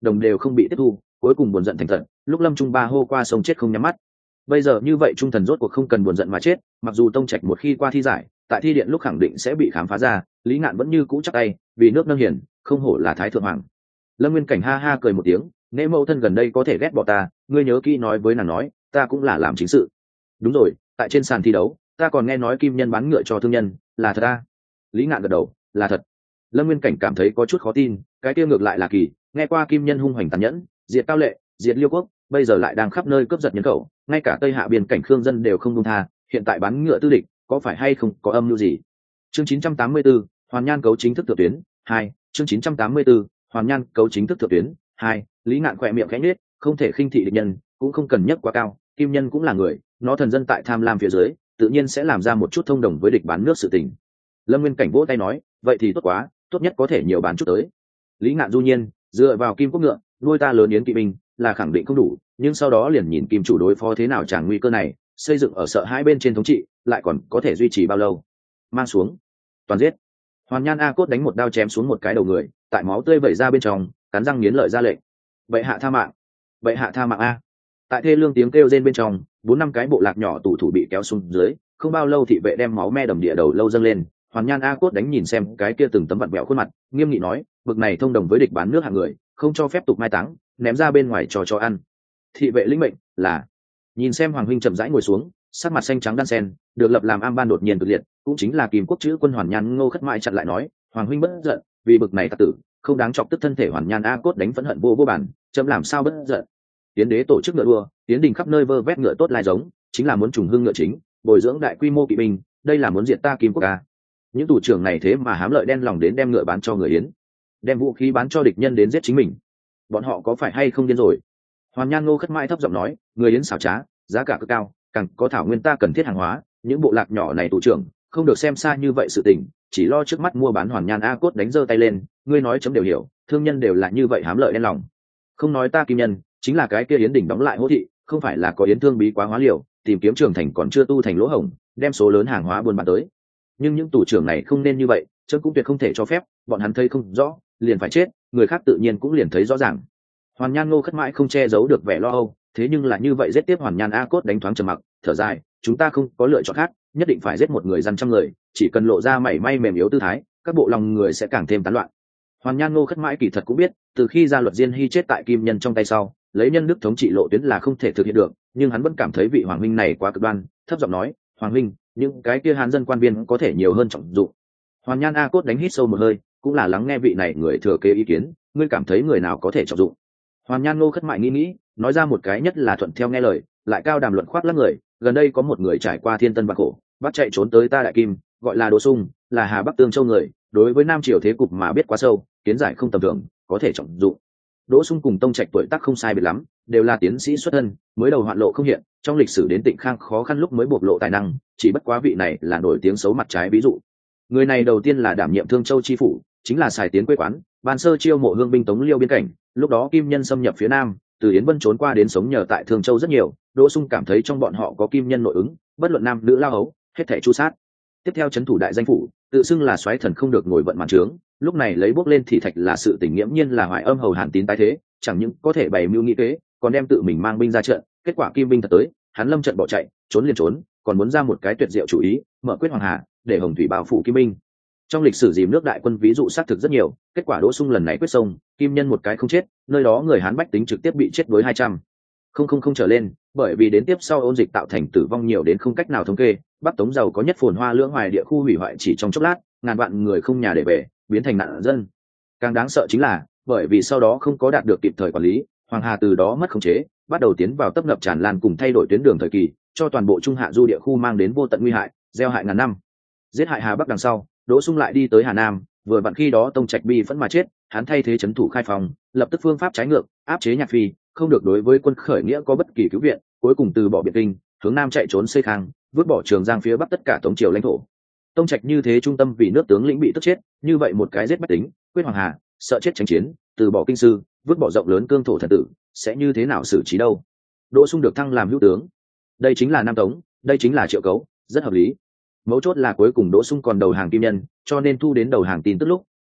đồng đều không bị tiếp thu, cuối cùng buồn giận thành tận, lúc lâm trung ba hô qua sông chết không nhắm mắt. Bây giờ như vậy trung thần rốt cuộc không cần buồn giận mà chết, mặc dù tông trạch một khi qua thi giải, tại thi điện lúc khẳng định sẽ bị khám phá ra, Lý Ngạn vẫn như cũ chắc tay, vì nước nâng hiển, không hổ là thái thượng hoàng. Lâm Nguyên Cảnh ha ha cười một tiếng, nễ mẫu thân gần đây có thể ghét bỏ ta, ngươi nhớ kỹ nói với nàng nói, ta cũng là làm chính sự. Đúng rồi, tại trên sàn thi đấu, ta còn nghe nói kim nhân bán ngựa cho thương nhân, là thật à? Lý Ngạn gật đầu, là thật. Lâm Nguyên Cảnh cảm thấy có chút khó tin, cái kia ngược lại là kỳ, nghe qua kim nhân hung hoành tàn nhẫn, diệt Cao Lệ, diệt Liêu Quốc, bây giờ lại đang khắp nơi cướp giật nhân khẩu, ngay cả Tây Hạ biên cảnh khương dân đều không buông tha, hiện tại bán ngựa tư địch, có phải hay không có âm mưu gì? Chương chín trăm tám mươi tư, Hoàn Nhan cấu chính thức thượng tuyến, hai, chương chín trăm tám mươi tư, Hoàn Nhan cấu chính thức thượng tuyến, hai. Lý Ngạn khỏe miệng khẽ nhếch, không thể khinh thị địch nhân, cũng không cần nhấc quá cao, kim nhân cũng là người, nó thần dân tại tham lam phía dưới, tự nhiên sẽ làm ra một chút thông đồng với địch bán nước sự tình. Lâm Nguyên Cảnh vỗ tay nói, vậy thì tốt quá, tốt nhất có thể nhiều bán chút tới. Lý Ngạn du nhiên, dựa vào kim quốc ngựa, nuôi ta lớn yến kỵ binh, là khẳng định không đủ, nhưng sau đó liền nhìn kim chủ đối phó thế nào chẳng nguy cơ này, xây dựng ở sợ hai bên trên thống trị, lại còn có thể duy trì bao lâu. Mang xuống, toàn giết. Hoàn Nhan A Cốt đánh một đao chém xuống một cái đầu người, tại máu tươi vẩy ra bên trong, cắn răng nghiến lợi ra lệnh. Bệ hạ tha mạng, bệ hạ tha mạng a. Tại thê lương tiếng kêu rên bên trong, bốn năm cái bộ lạc nhỏ tù thủ bị kéo xuống dưới, không bao lâu thị vệ đem máu me đầm địa đầu lâu dâng lên. Hoàn Nhan A Cốt đánh nhìn xem cái kia từng tấm vặn vẹo khuôn mặt, nghiêm nghị nói, bực này thông đồng với địch bán nước hạng người, không cho phép tục mai táng, ném ra bên ngoài cho cho ăn. Thị vệ lĩnh mệnh là. Nhìn xem Hoàng huynh chậm rãi ngồi xuống, sắc mặt xanh trắng đan sen, được lập làm am ban đột nhiên cực liệt, cũng chính là Kim Quốc chữ quân Hoàn Nhan Ngô Khất Mãi chặn lại nói, Hoàng huynh bất giận, vì bực này tặc tử, không đáng chọc tức thân thể Hoàn Nhan A Cốt đánh phẫn hận vô vô bản, chấm làm sao bất giận. Tiến đế tổ chức ngựa đua, tiến đình khắp nơi vơ vét ngựa tốt lai giống, chính là muốn trùng hương ngựa chính, bồi dưỡng đại quy mô kỵ binh, đây là muốn diệt ta Kim Quốc ca. Những tù trưởng này thế mà hám lợi đen lòng đến đem ngựa bán cho người yến, đem vũ khí bán cho địch nhân đến giết chính mình, bọn họ có phải hay không điên rồi? Hoàn Nhan Ngô Khất Mãi thấp giọng nói, người yến xảo trá, giá cả cực cao, càng có thảo nguyên ta cần thiết hàng hóa, những bộ lạc nhỏ này tù trưởng không được xem xa như vậy sự tình, chỉ lo trước mắt mua bán. Hoàn Nhan A Cốt đánh giơ tay lên, ngươi nói chấm đều hiểu, thương nhân đều là như vậy hám lợi đen lòng, không nói ta kim nhân, chính là cái kia yến đỉnh đóng lại hỗ thị, không phải là có yến thương bí quá hóa liều, tìm kiếm trường thành còn chưa tu thành lỗ hổng, đem số lớn hàng hóa buôn bán tới. Nhưng những tù trưởng này không nên như vậy, chấm cũng tuyệt không thể cho phép, bọn hắn thấy không rõ liền phải chết, người khác tự nhiên cũng liền thấy rõ ràng. Hoàn Nhan Ngô Khất Mãi không che giấu được vẻ lo âu, thế nhưng là như vậy giết tiếp Hoàn Nhan A Cốt đánh thoáng trầm mặc, thở dài, chúng ta không có lựa chọn khác, nhất định phải giết một người dân trăm người, chỉ cần lộ ra mảy may mềm yếu tư thái, các bộ lòng người sẽ càng thêm tán loạn. Hoàn Nhan Ngô Khất Mãi kỳ thật cũng biết, từ khi gia luật Diên Hy chết tại kim nhân trong tay sau, lấy nhân đức thống trị lộ tuyến là không thể thực hiện được, nhưng hắn vẫn cảm thấy vị hoàng huynh này quá cực đoan, thấp giọng nói, hoàng huynh, những cái kia hán dân quan viên có thể nhiều hơn trọng dụng. Hoàn Nhan A Cốt đánh hít sâu một hơi, cũng là lắng nghe vị này người thừa kế ý kiến, ngươi cảm thấy người nào có thể trọng dụng? Hoàn Nhan Ngô Khất Mãi nghĩ nghĩ, nói ra một cái nhất là thuận theo nghe lời, lại cao đàm luận khoác lác người, gần đây có một người trải qua thiên tân bạc khổ, bắt chạy trốn tới ta Đại Kim, gọi là Đỗ Sung, là Hà Bắc Tương Châu người, đối với Nam Triều thế cục mà biết quá sâu, kiến giải không tầm thường, có thể trọng dụng. Đỗ Sung cùng Tông Trạch tuổi tác không sai biệt lắm, đều là tiến sĩ xuất thân, mới đầu hoạn lộ không hiện, trong lịch sử đến Tịnh Khang khó khăn lúc mới bộc lộ tài năng, chỉ bất quá vị này là nổi tiếng xấu mặt trái ví dụ. Người này đầu tiên là đảm nhiệm Thương Châu chi phủ, chính là xài tiến quê quán, ban sơ chiêu mộ hương binh Tống Liêu biên cảnh, lúc đó kim nhân xâm nhập phía nam, từ Yến Vân trốn qua đến sống nhờ tại Thương Châu rất nhiều, Đỗ Sung cảm thấy trong bọn họ có kim nhân nội ứng, bất luận nam nữ lao hấu, hết thảy chu sát. Tiếp theo trấn thủ đại danh phủ, tự xưng là soái thần không được ngồi vận màn trướng, lúc này lấy bước lên thì thạch là sự tình nghiễm nhiên là Hoài Âm hầu Hàn Tín tái thế, chẳng những có thể bày mưu nghị kế, còn đem tự mình mang binh ra trận, kết quả kim binh thật tới, hắn lâm trận bỏ chạy, trốn liền trốn, còn muốn ra một cái tuyệt diệu chủ ý, mở quyết hoàng hà, để hồng thủy bao phủ kim binh. Trong lịch sử dìm nước đại quân ví dụ xác thực rất nhiều, kết quả Đỗ Sung lần này quyết sông, kim nhân một cái không chết, nơi đó người Hán bách tính trực tiếp bị chết với hai trăm không không không trở lên, bởi vì đến tiếp sau ôn dịch tạo thành tử vong nhiều đến không cách nào thống kê. Bắc Tống giàu có nhất phồn hoa lưỡng hoài địa khu hủy hoại chỉ trong chốc lát, ngàn vạn người không nhà để về, biến thành nạn dân. Càng đáng sợ chính là, bởi vì sau đó không có đạt được kịp thời quản lý, Hoàng Hà từ đó mất khống chế, bắt đầu tiến vào tấp nập tràn lan cùng thay đổi tuyến đường thời kỳ, cho toàn bộ trung hạ du địa khu mang đến vô tận nguy hại, gieo hại ngàn năm. Giết hại Hà Bắc đằng sau, Đỗ Sung lại đi tới Hà Nam, vừa vặn khi đó Tông Trạch bi phẫn mà chết, hắn thay thế trấn thủ khai phòng, lập tức phương pháp trái ngược, áp chế Nhạc Phi, không được đối với quân khởi nghĩa có bất kỳ cứu viện, cuối cùng từ bỏ Biện Kinh, hướng nam chạy trốn Xây Khang, vứt bỏ Trường Giang phía bắc tất cả Tống triều lãnh thổ. Tông Trạch như thế trung tâm vì nước tướng lĩnh bị tức chết, như vậy một cái giết bách tính, quyết Hoàng Hà, sợ chết tránh chiến, từ bỏ kinh sư, vứt bỏ rộng lớn cương thổ thần tử, sẽ như thế nào xử trí đâu? Đỗ Sung được thăng làm hữu tướng, đây chính là Nam Tống, đây chính là Triệu Cấu, rất hợp lý. Mấu chốt là cuối cùng Đỗ Sung còn đầu hàng kim nhân, cho nên thu đến đầu hàng tin tức lúc,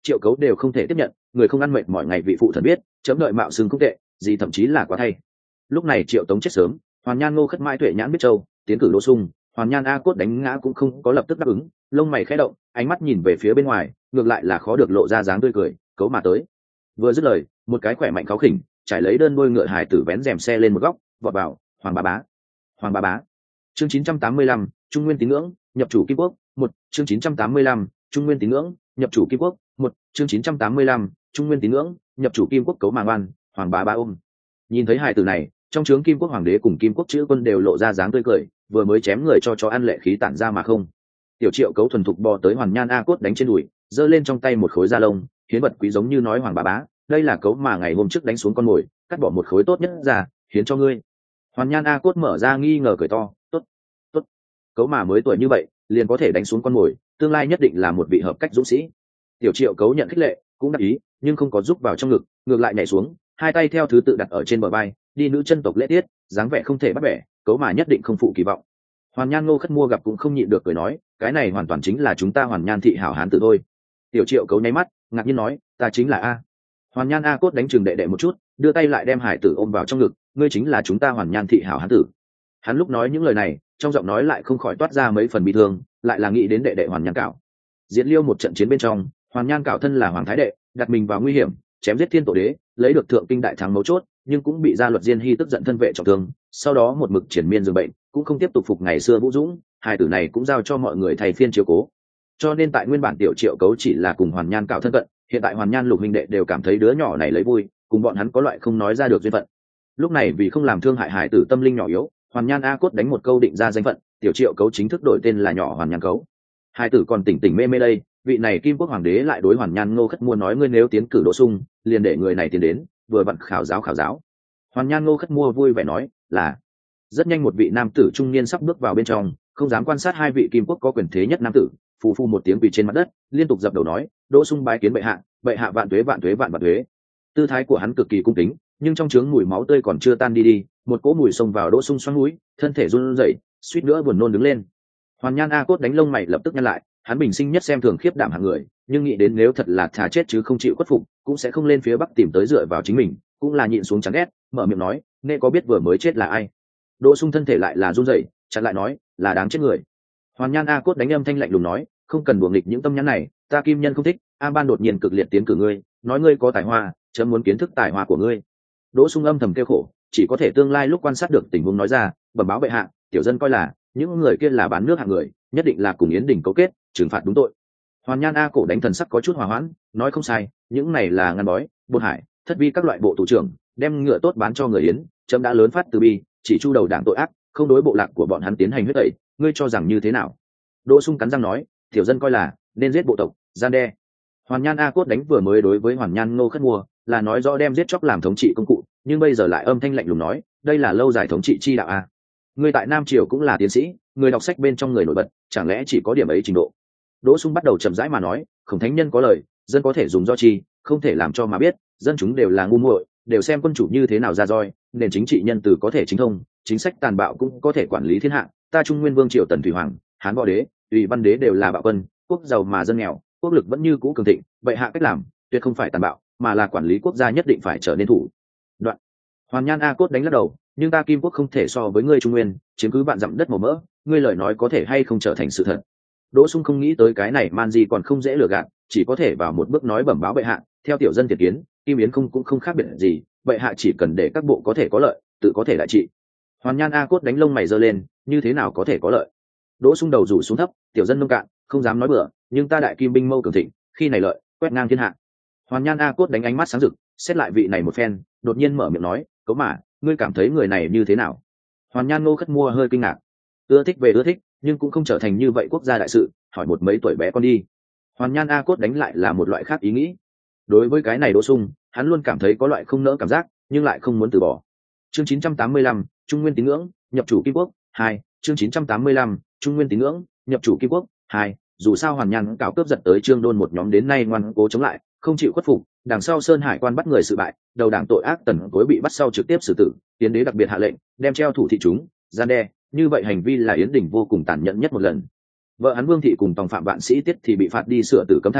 Triệu Cấu đều không thể tiếp nhận, người không ăn mệt mọi ngày vị phụ thần biết, chấm đợi mạo xưng không tệ, gì thậm chí là quá thay. Lúc này Triệu Tống chết sớm, Hoàn Nhan Ngô Khất Mãi Tuệ Nhãn biết châu, tiến cử Đỗ Sung, Hoàn Nhan A Cốt đánh ngã cũng không có lập tức đáp ứng, lông mày khẽ động, ánh mắt nhìn về phía bên ngoài, ngược lại là khó được lộ ra dáng tươi cười, Cấu mà tới. Vừa dứt lời, một cái khỏe mạnh kháu khỉnh, trải lấy đơn đuôi ngựa hài tử vén rèm xe lên một góc, vọt vào, Hoàng bá bá. Hoàng bá bá. Chương chín trăm tám mươi lăm, Trung Nguyên tín ngưỡng, nhập chủ Kim Quốc, một, chương chín trăm tám mươi lăm, Trung Nguyên tín ngưỡng, nhập chủ Kim Quốc, một, chương chín trăm tám mươi lăm, Trung Nguyên tín ngưỡng, nhập chủ Kim Quốc. Cấu màng oan, Hoàng bá bá ôm. Nhìn thấy hài tử này, trong trướng Kim Quốc hoàng đế cùng Kim Quốc chữ quân đều lộ ra dáng tươi cười, vừa mới chém người cho chó ăn lệ khí tản ra mà không. Tiểu Triệu Cấu thuần thục bò tới Hoàn Nhan A Cốt đánh trên đùi, giơ lên trong tay một khối da lông, hiến vật quý giống như nói Hoàng bá bá, đây là Cấu mà ngày hôm trước đánh xuống con mồi, cắt bỏ một khối tốt nhất ra, hiến cho ngươi. Hoàn Nhan A Cốt mở ra nghi ngờ cười to, tốt, tốt. Cấu mà mới tuổi như vậy, liền có thể đánh xuống con mồi, tương lai nhất định là một vị hợp cách dũng sĩ. Tiểu Triệu Cấu nhận khích lệ, cũng đáp ý, nhưng không có giúp vào trong ngực, ngược lại nhảy xuống, hai tay theo thứ tự đặt ở trên bờ vai, đi nữ chân tộc lễ tiết, dáng vẻ không thể bắt bẻ, Cấu mà nhất định không phụ kỳ vọng. Hoàn Nhan Ngô Khất Mua gặp cũng không nhịn được cười nói, cái này hoàn toàn chính là chúng ta Hoàn Nhan thị hảo hán tử thôi. Tiểu Triệu Cấu nháy mắt, ngạc nhiên nói, ta chính là a. Hoàn Nhan A Cốt đánh chừng đệ đệ một chút, đưa tay lại đem hải tử ôm vào trong ngực, ngươi chính là chúng ta Hoàn Nhan thị hảo hán tử. Hắn lúc nói những lời này, trong giọng nói lại không khỏi toát ra mấy phần bi thương, lại là nghĩ đến đệ đệ Hoàn Nhan Cảo. Diễn liêu một trận chiến bên trong, Hoàn Nhan Cảo thân là hoàng thái đệ, đặt mình vào nguy hiểm, chém giết thiên tổ đế, lấy được thượng kinh đại thắng mấu chốt, nhưng cũng bị gia luật Diên Hy tức giận thân vệ trọng thương, sau đó một mực triển miên giường bệnh, cũng không tiếp tục phục ngày xưa vũ dũng, hai tử này cũng giao cho mọi người thay phiên chiếu cố. Cho nên tại nguyên bản Tiểu Triệu Cấu chỉ là cùng Hoàn Nhan Cảo thân cận, hiện tại Hoàn Nhan Lục huynh đệ đều cảm thấy đứa nhỏ này lấy vui, cùng bọn hắn có loại không nói ra được duyên phận. Lúc này vì không làm thương hại hải tử tâm linh nhỏ yếu, Hoàn Nhan A Cốt đánh một câu định ra danh phận, Tiểu Triệu Cấu chính thức đổi tên là nhỏ Hoàn Nhan Cấu. Hải tử còn tỉnh tỉnh mê mê đây, vị này Kim Quốc hoàng đế lại đối Hoàn Nhan Ngô Khất Mua nói, ngươi nếu tiến cử Đỗ Sung, liền để người này tiến đến, vừa vặn khảo giáo khảo giáo. Hoàn Nhan Ngô Khất Mua vui vẻ nói, là. Rất nhanh một vị nam tử trung niên sắp bước vào bên trong, không dám quan sát hai vị Kim Quốc có quyền thế nhất nam tử, phù phu một tiếng quỳ trên mặt đất, liên tục dập đầu nói, Đỗ Sung bái kiến bệ hạ, bệ hạ vạn tuế vạn tuế vạn vạn tuế. Tư thái của hắn cực kỳ cung kính, nhưng trong trướng mùi máu tươi còn chưa tan đi đi, một cỗ mùi xông vào Đỗ Sung xoắn mũi, thân thể run rẩy, suýt nữa buồn nôn đứng lên. Hoàn Nhan A Cốt đánh lông mày lập tức nhăn lại, hắn bình sinh nhất xem thường khiếp đảm hạng người, nhưng nghĩ đến nếu thật là thà chết chứ không chịu khuất phục, cũng sẽ không lên phía bắc tìm tới dựa vào chính mình, cũng là nhịn xuống chán ghét, mở miệng nói, nghe có biết vừa mới chết là ai? Đỗ Sung thân thể lại là run rẩy, chặn lại nói, là đáng chết người. Hoàn Nhan A Cốt đánh âm thanh lạnh lùng nói, không cần đùa nghịch những tâm nhãn này, ta Kim Nhân không thích. A Ban đột nhiên cực liệt tiến cử ngươi, nói ngươi có tài hoa, chấm muốn kiến thức tài hoa của ngươi. Đỗ Sung âm thầm kêu khổ, chỉ có thể tương lai lúc quan sát được tình huống nói ra, bẩm báo bệ hạ, tiểu dân coi là những người kia là bán nước hạng người, nhất định là cùng Yến Đình cấu kết, trừng phạt đúng tội. Hoàn Nhan A Cổ đánh thần sắc có chút hòa hoãn, nói không sai, những này là ngăn bói, bột hải, thất vi các loại bộ thủ trưởng, đem ngựa tốt bán cho người Yến, chấm đã lớn phát từ bi, chỉ chu đầu đảng tội ác, không đối bộ lạc của bọn hắn tiến hành huyết tẩy, ngươi cho rằng như thế nào? Đỗ Sung cắn răng nói, tiểu dân coi là nên giết bộ tộc, gian đe. Hoàn Nhan A Cốt đánh vừa mới đối với Hoàn Nhan Ngô Khất Mua là nói rõ đem giết chóc làm thống trị công cụ, nhưng bây giờ lại âm thanh lạnh lùng nói, đây là lâu dài thống trị chi đạo a. Ngươi tại Nam Triều cũng là tiến sĩ, người đọc sách bên trong người nổi bật, chẳng lẽ chỉ có điểm ấy trình độ? Đỗ Sung bắt đầu chậm rãi mà nói, Khổng Thánh Nhân có lời, dân có thể dùng do chi, không thể làm cho mà biết, dân chúng đều là ngu muội, đều xem quân chủ như thế nào ra roi, nền chính trị nhân từ có thể chính thông, chính sách tàn bạo cũng có thể quản lý thiên hạ, ta Trung Nguyên Vương Triều Tần Thủy Hoàng, Hán Võ Đế, Ủy Văn Đế đều là bạo quân, quốc giàu mà dân nghèo, quốc lực vẫn như cũ cường thịnh, vậy hạ cách làm tuyệt không phải tàn bạo, mà là quản lý quốc gia nhất định phải trở nên thủ đoạn. Hoàn Nhan A Cốt đánh lắc đầu, nhưng ta Kim Quốc không thể so với ngươi Trung Nguyên, chiếm cứ vạn dặm đất màu mỡ, ngươi lời nói có thể hay không trở thành sự thật. Đỗ Sung không nghĩ tới cái này man gì còn không dễ lừa gạt, chỉ có thể vào một bước nói bẩm báo bệ hạ, theo tiểu dân thiệt kiến, Kim Yến không cũng không khác biệt gì, bệ hạ chỉ cần để các bộ có thể có lợi, tự có thể đại trị. Hoàn Nhan A Cốt đánh lông mày giơ lên, như thế nào có thể có lợi? Đỗ Sung đầu rủ xuống thấp, tiểu dân nông cạn, không dám nói bừa, nhưng ta đại kim binh mâu cường thịnh, khi này lợi, quét ngang thiên hạ. Hoàn Nhan A Cốt đánh ánh mắt sáng rực, xét lại vị này một phen, đột nhiên mở miệng nói, cấu mà, ngươi cảm thấy người này như thế nào? Hoàn Nhan Ngô Khất Mua hơi kinh ngạc, ưa thích về ưa thích, nhưng cũng không trở thành như vậy quốc gia đại sự, hỏi một mấy tuổi bé con đi. Hoàn Nhan A Cốt đánh lại là một loại khác ý nghĩ. Đối với cái này Đỗ Sung, hắn luôn cảm thấy có loại không nỡ cảm giác, nhưng lại không muốn từ bỏ. Chương chín trăm tám mươi lăm, Trung Nguyên tín ngưỡng, nhập chủ Kim Quốc, hai, chương chín trăm tám mươi lăm, Trung Nguyên tín ngưỡng, nhập chủ Kim Quốc, hai. Dù sao Hoàn Nhan cảo cướp giật tới Trương Đôn một nhóm đến nay ngoan cố chống lại, không chịu khuất phục, đằng sau Sơn Hải quan bắt người sự bại, đầu đảng tội ác Tần Cối bị bắt sau trực tiếp xử tử, tiến đế đặc biệt hạ lệnh, đem treo thủ thị chúng, gian đe, như vậy hành vi là Yến Đình vô cùng tàn nhẫn nhất một lần. Vợ hắn Vương thị cùng tòng phạm vạn sĩ Tiết thì bị phạt đi sửa tử cấm thành,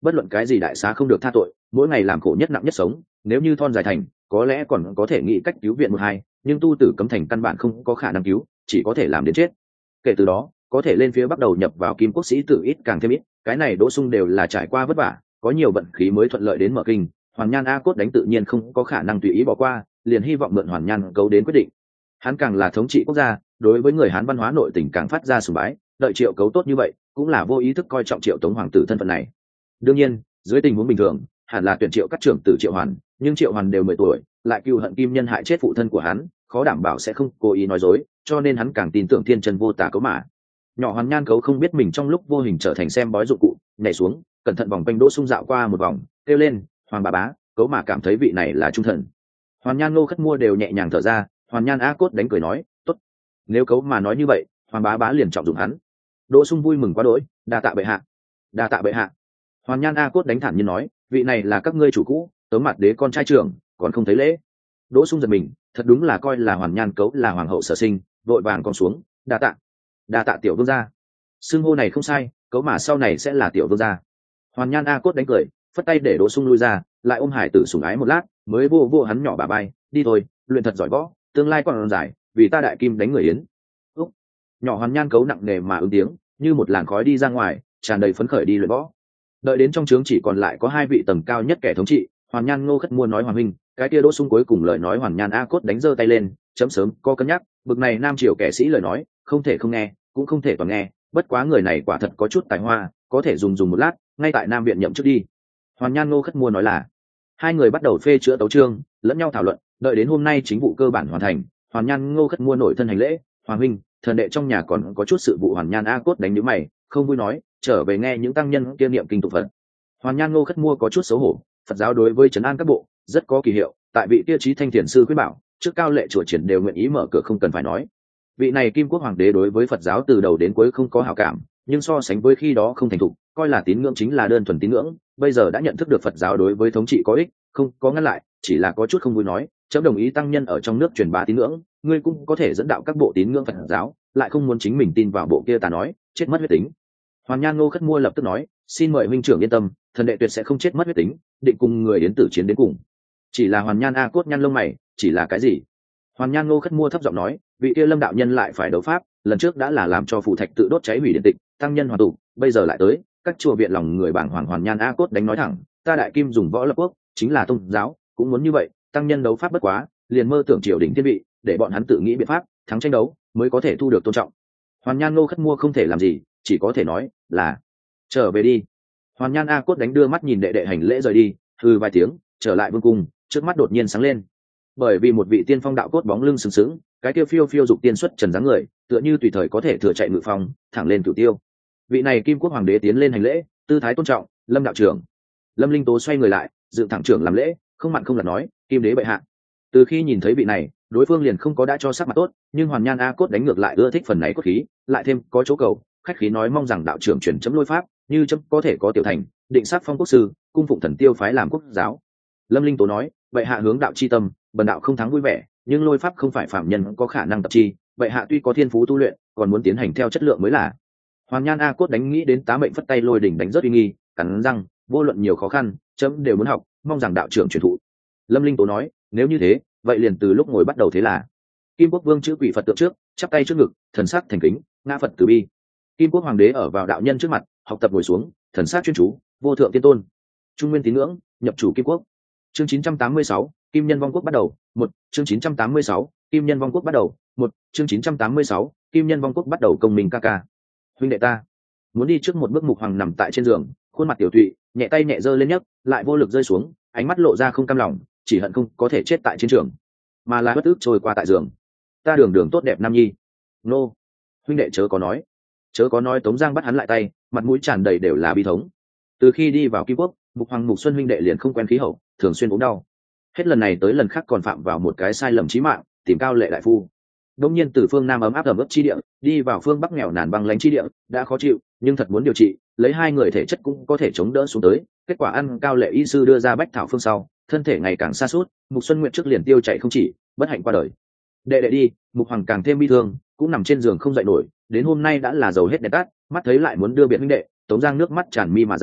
bất luận cái gì đại xá không được tha tội, mỗi ngày làm khổ nhất nặng nhất sống, nếu như thon dài thành có lẽ còn có thể nghĩ cách cứu viện một hai, nhưng tu tử cấm thành căn bản không có khả năng cứu, chỉ có thể làm đến chết. Kể từ đó có thể lên phía bắc đầu nhập vào kim quốc sĩ tử ít càng thêm ít, cái này Đỗ Sung đều là trải qua vất vả, có nhiều vận khí mới thuận lợi đến mở kinh. Hoàn Nhan A Cốt đánh tự nhiên không có khả năng tùy ý bỏ qua, liền hy vọng mượn Hoàn Nhan Cấu đến quyết định. Hắn càng là thống trị quốc gia, đối với người Hán văn hóa nội tình càng phát ra sùng bái, đợi Triệu Cấu tốt như vậy cũng là vô ý thức coi trọng Triệu Tống hoàng tử thân phận này. Đương nhiên dưới tình huống bình thường hẳn là tuyển Triệu các trưởng tử Triệu Hoàn, nhưng Triệu Hoàn đều mười tuổi, lại cừu hận Kim Nhân hại chết phụ thân của hắn, khó đảm bảo sẽ không cố ý nói dối, cho nên hắn càng tin tưởng thiên chân vô tà Cấu mà. Nhỏ Hoàn Nhan Cấu không biết mình trong lúc vô hình trở thành xem bói dụng cụ, nhảy xuống cẩn thận vòng quanh Đỗ Sung dạo qua một vòng, kêu lên Hoàng bà bá. Cấu mà cảm thấy vị này là trung thần. Hoàn Nhan Ngô Khất Mua đều nhẹ nhàng thở ra. Hoàn Nhan A Cốt đánh cười nói tốt, nếu Cấu mà nói như vậy Hoàng bá bá liền trọng dụng hắn. Đỗ Sung vui mừng quá đỗi, đa tạ bệ hạ, đa tạ bệ hạ. Hoàn Nhan A Cốt đánh thản nhiên nói, vị này là các ngươi chủ cũ Tống Mặt Đế con trai trưởng, còn không thấy lễ. Đỗ Sung giật mình, thật đúng là coi là Hoàn Nhan Cấu là hoàng hậu sở sinh, vội vàng con xuống, đa tạ, đa tạ tiểu vương gia. Xưng hô này không sai, Cấu mà sau này sẽ là tiểu vương gia. Hoàn Nhan A Cốt đánh cười, phất tay để Đỗ Sung lui ra, lại ôm hải tử sủng ái một lát, mới vô vô hắn nhỏ bà bay, đi thôi, luyện thật giỏi võ, tương lai còn dài, vì ta đại kim đánh người yến. Úc. Nhỏ Hoàn Nhan Cấu nặng nề mà ứng tiếng, như một làn khói đi ra ngoài, tràn đầy phấn khởi đi luyện võ. Đợi đến trong trướng chỉ còn lại có hai vị tầng cao nhất kẻ thống trị, Hoàn Nhan Ngô Khất Mua nói Hoàng huynh, cái kia Đỗ Sung cuối cùng lời nói Hoàn Nhan A Cốt đánh giơ tay lên, chấm sớm có cân nhắc, bực này nam triều kẻ sĩ lời nói, không thể không nghe, cũng không thể toàn nghe, bất quá người này quả thật có chút tài hoa, có thể dùng dùng một lát, ngay tại Nam viện nhậm chức đi. Hoàn Nhan Ngô Khất Mua nói là. Hai người bắt đầu phê chữa tấu chương, lẫn nhau thảo luận, đợi đến hôm nay chính vụ cơ bản hoàn thành, Hoàn Nhan Ngô Khất Mua nổi thân hành lễ, Hoàng huynh, thần đệ trong nhà còn có chút sự vụ. Hoàn Nhan A Cốt đánh nhíu mày, không vui nói, trở về nghe những tăng nhân kia niệm kinh tụng Phật. Hoàn Nhan Ngô Khất Mua có chút xấu hổ, Phật giáo đối với trấn an các bộ rất có kỳ hiệu, tại vị tiêu chí thanh thiền sư khuyên bảo, trước cao lệ chùa triển đều nguyện ý mở cửa không cần phải nói. Vị này Kim Quốc hoàng đế đối với Phật giáo từ đầu đến cuối không có hảo cảm, nhưng so sánh với khi đó không thành thục, coi là tín ngưỡng chính là đơn thuần tín ngưỡng, bây giờ đã nhận thức được Phật giáo đối với thống trị có ích, không có ngăn lại, chỉ là có chút không vui nói, chấm đồng ý tăng nhân ở trong nước truyền bá tín ngưỡng, ngươi cũng có thể dẫn đạo các bộ tín ngưỡng Phật giáo, lại không muốn chính mình tin vào bộ kia ta nói, chết mất huyết tính. Hoàn Nhan Ngô Khất Mua lập tức nói, xin mời huynh trưởng yên tâm, thần đệ tuyệt sẽ không chết mất huyết tính, định cùng người đến tử chiến đến cùng. Chỉ là Hoàn Nhan A Cốt nhăn lông mày, chỉ là cái gì? Hoàn Nhan Ngô Khất Mua thấp giọng nói, vị kia Lâm đạo nhân lại phải đấu pháp, lần trước đã là làm cho phù thạch tự đốt cháy hủy điện tịch, tăng nhân hoàn tụ, bây giờ lại tới, các chùa viện lòng người bảng hoàng. Hoàn Nhan A Cốt đánh nói thẳng, ta đại kim dùng võ lập quốc, chính là tôn giáo, cũng muốn như vậy, tăng nhân đấu pháp bất quá, liền mơ tưởng triều đình thiên vị, để bọn hắn tự nghĩ biện pháp, thắng tranh đấu, mới có thể thu được tôn trọng. Hoàn Nhan Ngô Khất Mua không thể làm gì, chỉ có thể nói là trở về đi. Hoàn Nhan A Cốt đánh đưa mắt nhìn đệ đệ hành lễ rời đi, hừ vài tiếng, trở lại vương cung, trước mắt đột nhiên sáng lên, bởi vì một vị tiên phong đạo cốt bóng lưng sừng sững, cái kia phiêu phiêu dục tiên xuất trần dáng người, tựa như tùy thời có thể thừa chạy ngự phong, thẳng lên cửu tiêu. Vị này Kim Quốc hoàng đế tiến lên hành lễ, tư thái tôn trọng, Lâm đạo trưởng. Lâm Linh Tố xoay người lại, dựng thẳng trưởng làm lễ, không mặn không lạt nói, Kim đế bệ hạ. Từ khi nhìn thấy vị này, đối phương liền không có đã cho sắc mặt tốt, nhưng Hoàn Nhan A Cốt đánh ngược lại ưa thích phần này cốt khí, lại thêm có chỗ cầu, khách khí nói mong rằng đạo trưởng chuyển chấm lôi pháp, như chấm có thể có tiểu thành, định sát phong quốc sư, cung phụng thần tiêu phái làm quốc giáo. Lâm Linh Tố nói, bệ hạ hướng đạo chi tâm, bần đạo không thắng vui vẻ, nhưng lôi pháp không phải phạm nhân có khả năng tập chi, bệ hạ tuy có thiên phú tu luyện, còn muốn tiến hành theo chất lượng mới là. Hoàn Nhan A Cốt đánh nghĩ đến tá mệnh phất tay lôi đỉnh đánh rất uy nghi, cắn răng, vô luận nhiều khó khăn, chấm đều muốn học, mong rằng đạo trưởng truyền thụ. Lâm Linh Tố nói, nếu như thế, vậy liền từ lúc ngồi bắt đầu thế là. Kim Quốc Vương chữ quỷ Phật tượng trước, chắp tay trước ngực, thần sắc thành kính, ngã Phật từ bi. Kim Quốc hoàng đế ở vào đạo nhân trước mặt, học tập ngồi xuống, thần sắc chuyên chú, vô thượng tiên tôn. Trung nguyên tín ngưỡng, nhập chủ Kim Quốc. Chương chín trăm tám mươi sáu, Kim Nhân vong quốc bắt đầu. Một, chương chín trăm tám mươi sáu, Kim Nhân vong quốc bắt đầu. Một, chương chín trăm tám mươi sáu, Kim Nhân vong quốc bắt đầu. Công minh ca ca, huynh đệ ta muốn đi trước một bước. Mục Hoàng nằm tại trên giường, khuôn mặt tiểu tụy, nhẹ tay nhẹ giơ lên nhấc, lại vô lực rơi xuống, ánh mắt lộ ra không cam lòng, chỉ hận không có thể chết tại chiến trường, mà là bất ức trôi qua tại giường. Ta đường đường tốt đẹp nam nhi, nô, huynh đệ chớ có nói, chớ có nói. Tống Giang bắt hắn lại tay, mặt mũi tràn đầy đều là bi thống. Từ khi đi vào Kim Quốc, Mục Hoàng Mục Xuân huynh đệ liền không quen khí hậu, thường xuyên ốm đau, hết lần này tới lần khác còn phạm vào một cái sai lầm chí mạng, tìm cao lệ đại phu. Đông nhiên từ phương Nam ấm áp ẩm ướt chi địa đi vào phương Bắc nghèo nàn băng lãnh chi địa, đã khó chịu, nhưng thật muốn điều trị, lấy hai người thể chất cũng có thể chống đỡ xuống tới. Kết quả ăn cao lệ y sư đưa ra bách thảo phương sau, thân thể ngày càng sa sút, Mục Xuân nguyện trước liền tiêu chảy không chỉ, bất hạnh qua đời. Đệ đệ đi, Mục Hoàng càng thêm bi thương, cũng nằm trên giường không dậy nổi, đến hôm nay đã là dầu hết đèn tắt, mắt thấy lại muốn đưa biệt huynh đệ. Tống Giang nước mắt tràn mi mà ra,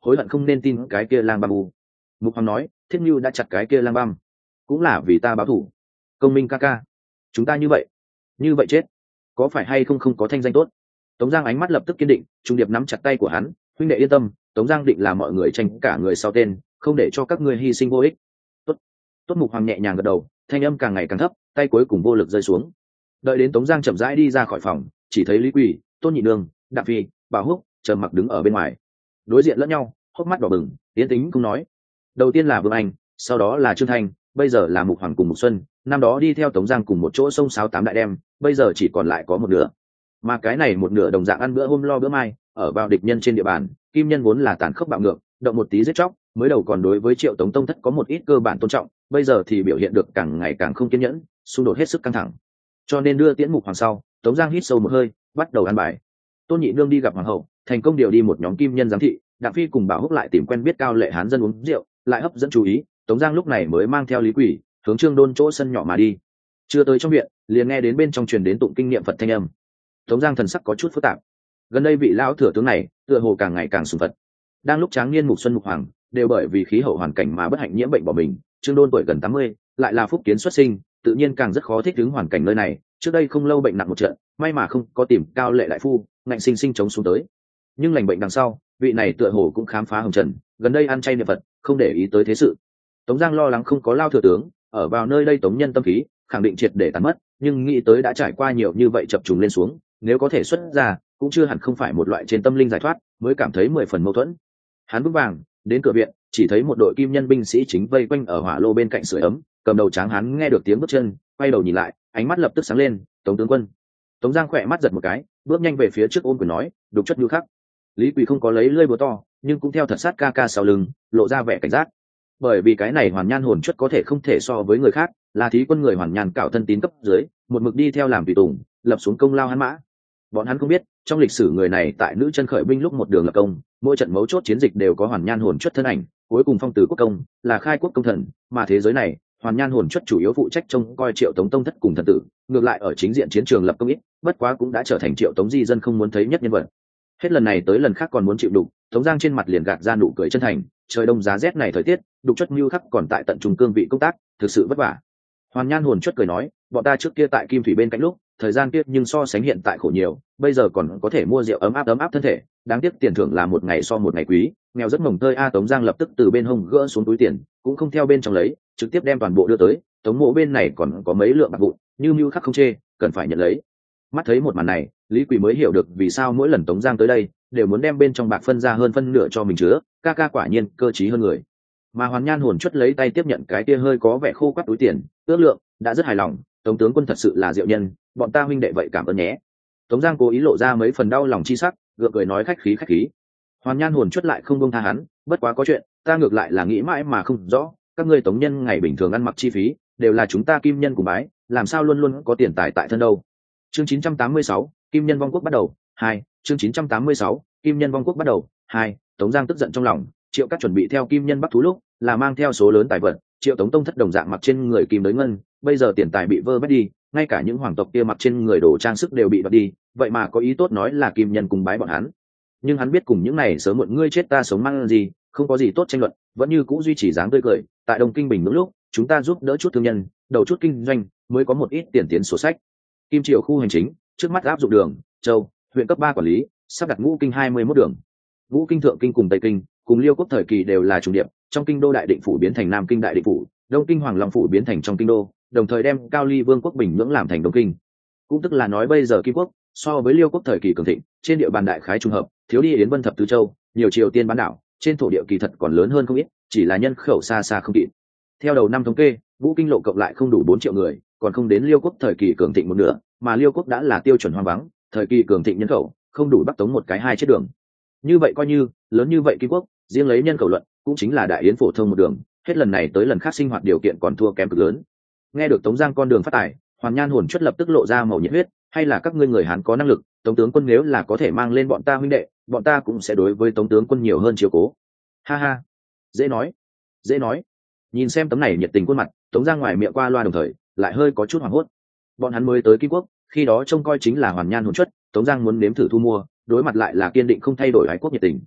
hối hận không nên tin cái kia lang băm u. Mục Hoàng nói, Thiết Nưu đã chặt cái kia lang băm cũng là vì ta báo thù. Công minh ca ca, chúng ta như vậy như vậy chết có phải hay không không có thanh danh tốt. Tống Giang ánh mắt lập tức kiên định, trung điệp nắm chặt tay của hắn, huynh đệ yên tâm, Tống Giang định là mọi người tranh cả người sau tên, không để cho các ngươi hy sinh vô ích. Tốt. Tốt. Mục Hoàng nhẹ nhàng gật đầu, thanh âm càng ngày càng thấp, tay cuối cùng vô lực rơi xuống. Đợi đến Tống Giang chậm rãi đi ra khỏi phòng, chỉ thấy Lý Quỳ, Tôn Nhị Nương, Đặng Phi, Bảo Húc trầm mặc đứng ở bên ngoài, đối diện lẫn nhau, hốc mắt đỏ bừng, tiến tính cũng nói. Đầu tiên là Vương Anh, sau đó là Trương Thanh, bây giờ là Mục Hoàng cùng Mục Xuân, năm đó đi theo Tống Giang cùng một chỗ sông sáo tám đại đem, bây giờ chỉ còn lại có một nửa. Mà cái này một nửa đồng dạng ăn bữa hôm lo bữa mai, ở vào địch nhân trên địa bàn, Kim Nhân vốn là tàn khốc bạo ngược, động một tí giết chóc, mới đầu còn đối với Triệu Tống Tông thất có một ít cơ bản tôn trọng, bây giờ thì biểu hiện được càng ngày càng không kiên nhẫn, xung đột hết sức căng thẳng. Cho nên đưa tiễn Mục Hoàng sau, Tống Giang hít sâu một hơi, bắt đầu ăn bài. Tôn Nhị Nương đi gặp hoàng hậu, thành công điều đi một nhóm Kim Nhân giám thị, Đặng Phi cùng Bảo Húc lại tìm quen biết cao lệ hán dân uống rượu, lại hấp dẫn chú ý. Tống Giang lúc này mới mang theo Lý Quỷ hướng Trương Đôn chỗ sân nhỏ mà đi. Chưa tới trong viện, liền nghe đến bên trong truyền đến tụng kinh niệm Phật thanh âm. Tống Giang thần sắc có chút phức tạp. Gần đây vị lão thừa tướng này, tựa hồ càng ngày càng sùng Phật. Đang lúc Tráng Niên, Mục Xuân, Mục Hoàng đều bởi vì khí hậu hoàn cảnh mà bất hạnh nhiễm bệnh bỏ mình, Trương Đôn tuổi gần tám mươi, lại là phúc kiến xuất sinh, tự nhiên càng rất khó thích ứng hoàn cảnh nơi này. Trước đây không lâu bệnh nặng một trận, may mà không có tìm cao lệ đại phu, ngạnh sinh sinh chống xuống tới. Nhưng lành bệnh đằng sau, vị này tựa hồ cũng khám phá hồng trần, gần đây ăn chay niệm Phật, không để ý tới thế sự. Tống Giang lo lắng không có lao thừa tướng ở vào nơi đây, tống nhân tâm khí khẳng định triệt để tàn mất, nhưng nghĩ tới đã trải qua nhiều như vậy chập trùng lên xuống, nếu có thể xuất ra cũng chưa hẳn không phải một loại trên tâm linh giải thoát, mới cảm thấy mười phần mâu thuẫn. Hắn vững vàng đến cửa viện, chỉ thấy một đội Kim Nhân binh sĩ chính vây quanh ở hỏa lô bên cạnh sưởi ấm, cầm đầu tráng hắn nghe được tiếng bước chân, quay đầu nhìn lại, ánh mắt lập tức sáng lên. Tống tướng quân. Tống Giang khỏe mắt giật một cái, bước nhanh về phía trước ôm quyền nói, đục chất như khắc. Lý Quỳ không có lấy lưỡi búa to, nhưng cũng theo thật sát ca ca sau lưng, lộ ra vẻ cảnh giác. Bởi vì cái này Hoàn Nhan hồn chất có thể không thể so với người khác, là thí quân người Hoàn Nhan cạo thân tín cấp dưới, một mực đi theo làm tùy tùng, lập xuống công lao hắn mã. Bọn hắn không biết, trong lịch sử người này tại nữ chân khởi binh lúc một đường lập công, mỗi trận mấu chốt chiến dịch đều có Hoàn Nhan hồn chất thân ảnh, cuối cùng phong từ quốc công, là khai quốc công thần, mà thế giới này, Hoàn Nhan hồn chất chủ yếu phụ trách trông coi Triệu Tống Tông thất cùng thần tử, ngược lại ở chính diện chiến trường lập công ít, bất quá cũng đã trở thành Triệu Tống di dân không muốn thấy nhất nhân vật. Hết lần này tới lần khác còn muốn chịu đục, Tống Giang trên mặt liền gạt ra nụ cười chân thành, trời đông giá rét này thời tiết, đục chất mưu khắc còn tại tận trung cương vị công tác, thực sự vất vả. Hoàn Nhan hồn chất cười nói, bọn ta trước kia tại Kim Thủy bên cạnh lúc, thời gian kia nhưng so sánh hiện tại khổ nhiều, bây giờ còn có thể mua rượu ấm áp ấm áp thân thể, đáng tiếc tiền thưởng là một ngày so một ngày quý, nghèo rất mồng tơi a. Tống Giang lập tức từ bên hông gỡ xuống túi tiền, cũng không theo bên trong lấy, trực tiếp đem toàn bộ đưa tới. Tống Mộ bên này còn có mấy lượng bạc vụn, như mưu khắc không chê, cần phải nhận lấy. Mắt thấy một màn này, Lý Quỳ mới hiểu được vì sao mỗi lần Tống Giang tới đây đều muốn đem bên trong bạc phân ra hơn phân nửa cho mình chứa, ca ca quả nhiên cơ trí hơn người. Mà Hoàn Nhan hồn chất lấy tay tiếp nhận cái kia hơi có vẻ khô quắt túi tiền, ước lượng đã rất hài lòng. Tống tướng quân thật sự là diệu nhân, bọn ta huynh đệ vậy cảm ơn nhé. Tống Giang cố ý lộ ra mấy phần đau lòng chi sắc, gượng cười nói khách khí khách khí. Hoàn Nhan hồn chất lại không buông tha hắn, bất quá có chuyện ta ngược lại là nghĩ mãi mà không rõ, các ngươi Tống nhân ngày bình thường ăn mặc chi phí đều là chúng ta Kim Nhân cùng bái, làm sao luôn luôn có tiền tài tại thân đâu. Chương chín trăm tám mươi sáu, Kim Nhân vong quốc bắt đầu hai. Chương chín trăm tám mươi sáu, Kim Nhân vong quốc bắt đầu hai. Tống Giang tức giận trong lòng, Triệu Cát chuẩn bị theo Kim Nhân bắt thú lúc là mang theo số lớn tài vật, Triệu Tống Tông thất đồng dạng mặc trên người kim đới ngân, bây giờ tiền tài bị vơ vét đi, ngay cả những hoàng tộc kia mặc trên người đồ trang sức đều bị đoạt đi, vậy mà có ý tốt nói là Kim Nhân cùng bái bọn hắn. Nhưng hắn biết cùng những này sớm muộn ngươi chết ta sống mang gì, không có gì tốt tranh luận, vẫn như cũ duy trì dáng tươi cười. Tại Đông Kinh Bình những lúc chúng ta giúp đỡ chút thương nhân, đầu chút kinh doanh, mới có một ít tiền tiến sổ sách. Kim Triều khu hành chính trước mắt áp dụng đường châu huyện cấp ba quản lý, sắp đặt ngũ kinh hai mươi mốt đường. Ngũ kinh thượng kinh cùng tây kinh cùng Liêu quốc thời kỳ đều là trùng điệp, trong kinh đô đại định phủ biến thành nam kinh đại định phủ, đông kinh hoàng long phủ biến thành trong kinh đô, đồng thời đem cao ly vương quốc bình nhưỡng làm thành đông kinh. Cũng tức là nói bây giờ Kim quốc so với Liêu quốc thời kỳ cường thịnh, trên địa bàn đại khái trùng hợp, thiếu đi Yến Vân thập tứ châu, nhiều triều tiên bán đảo, trên thổ địa kỳ thật còn lớn hơn không ít, chỉ là nhân khẩu xa xa không kịp. Theo đầu năm thống kê, ngũ kinh lộ cộng lại không đủ bốn triệu người, còn không đến Liêu quốc thời kỳ cường thịnh một nửa, mà Liêu quốc đã là tiêu chuẩn hoang vắng, thời kỳ cường thịnh nhân khẩu không đủ Bắc Tống một cái hai chết đường. Như vậy coi như lớn như vậy Kim quốc, riêng lấy nhân khẩu luận cũng chính là đại yến phổ thông một đường, hết lần này tới lần khác sinh hoạt điều kiện còn thua kém cực lớn. Nghe được Tống Giang con đường phát tài, Hoàn Nhan hồn chất lập tức lộ ra màu nhiệt huyết, hay là các ngươi người Hán có năng lực, Tống tướng quân nếu là có thể mang lên bọn ta huynh đệ, bọn ta cũng sẽ đối với Tống tướng quân nhiều hơn chiếu cố. Ha ha, dễ nói, dễ nói. Nhìn xem tấm này nhiệt tình khuôn mặt, Tống Giang ngoài miệng qua loa đồng thời lại hơi có chút hoảng hốt. Bọn hắn mới tới Kim quốc, khi đó trông coi chính là Hoàn Nhan hồn chất, Tống Giang muốn nếm thử thu mua, đối mặt lại là kiên định không thay đổi ái quốc nhiệt tình.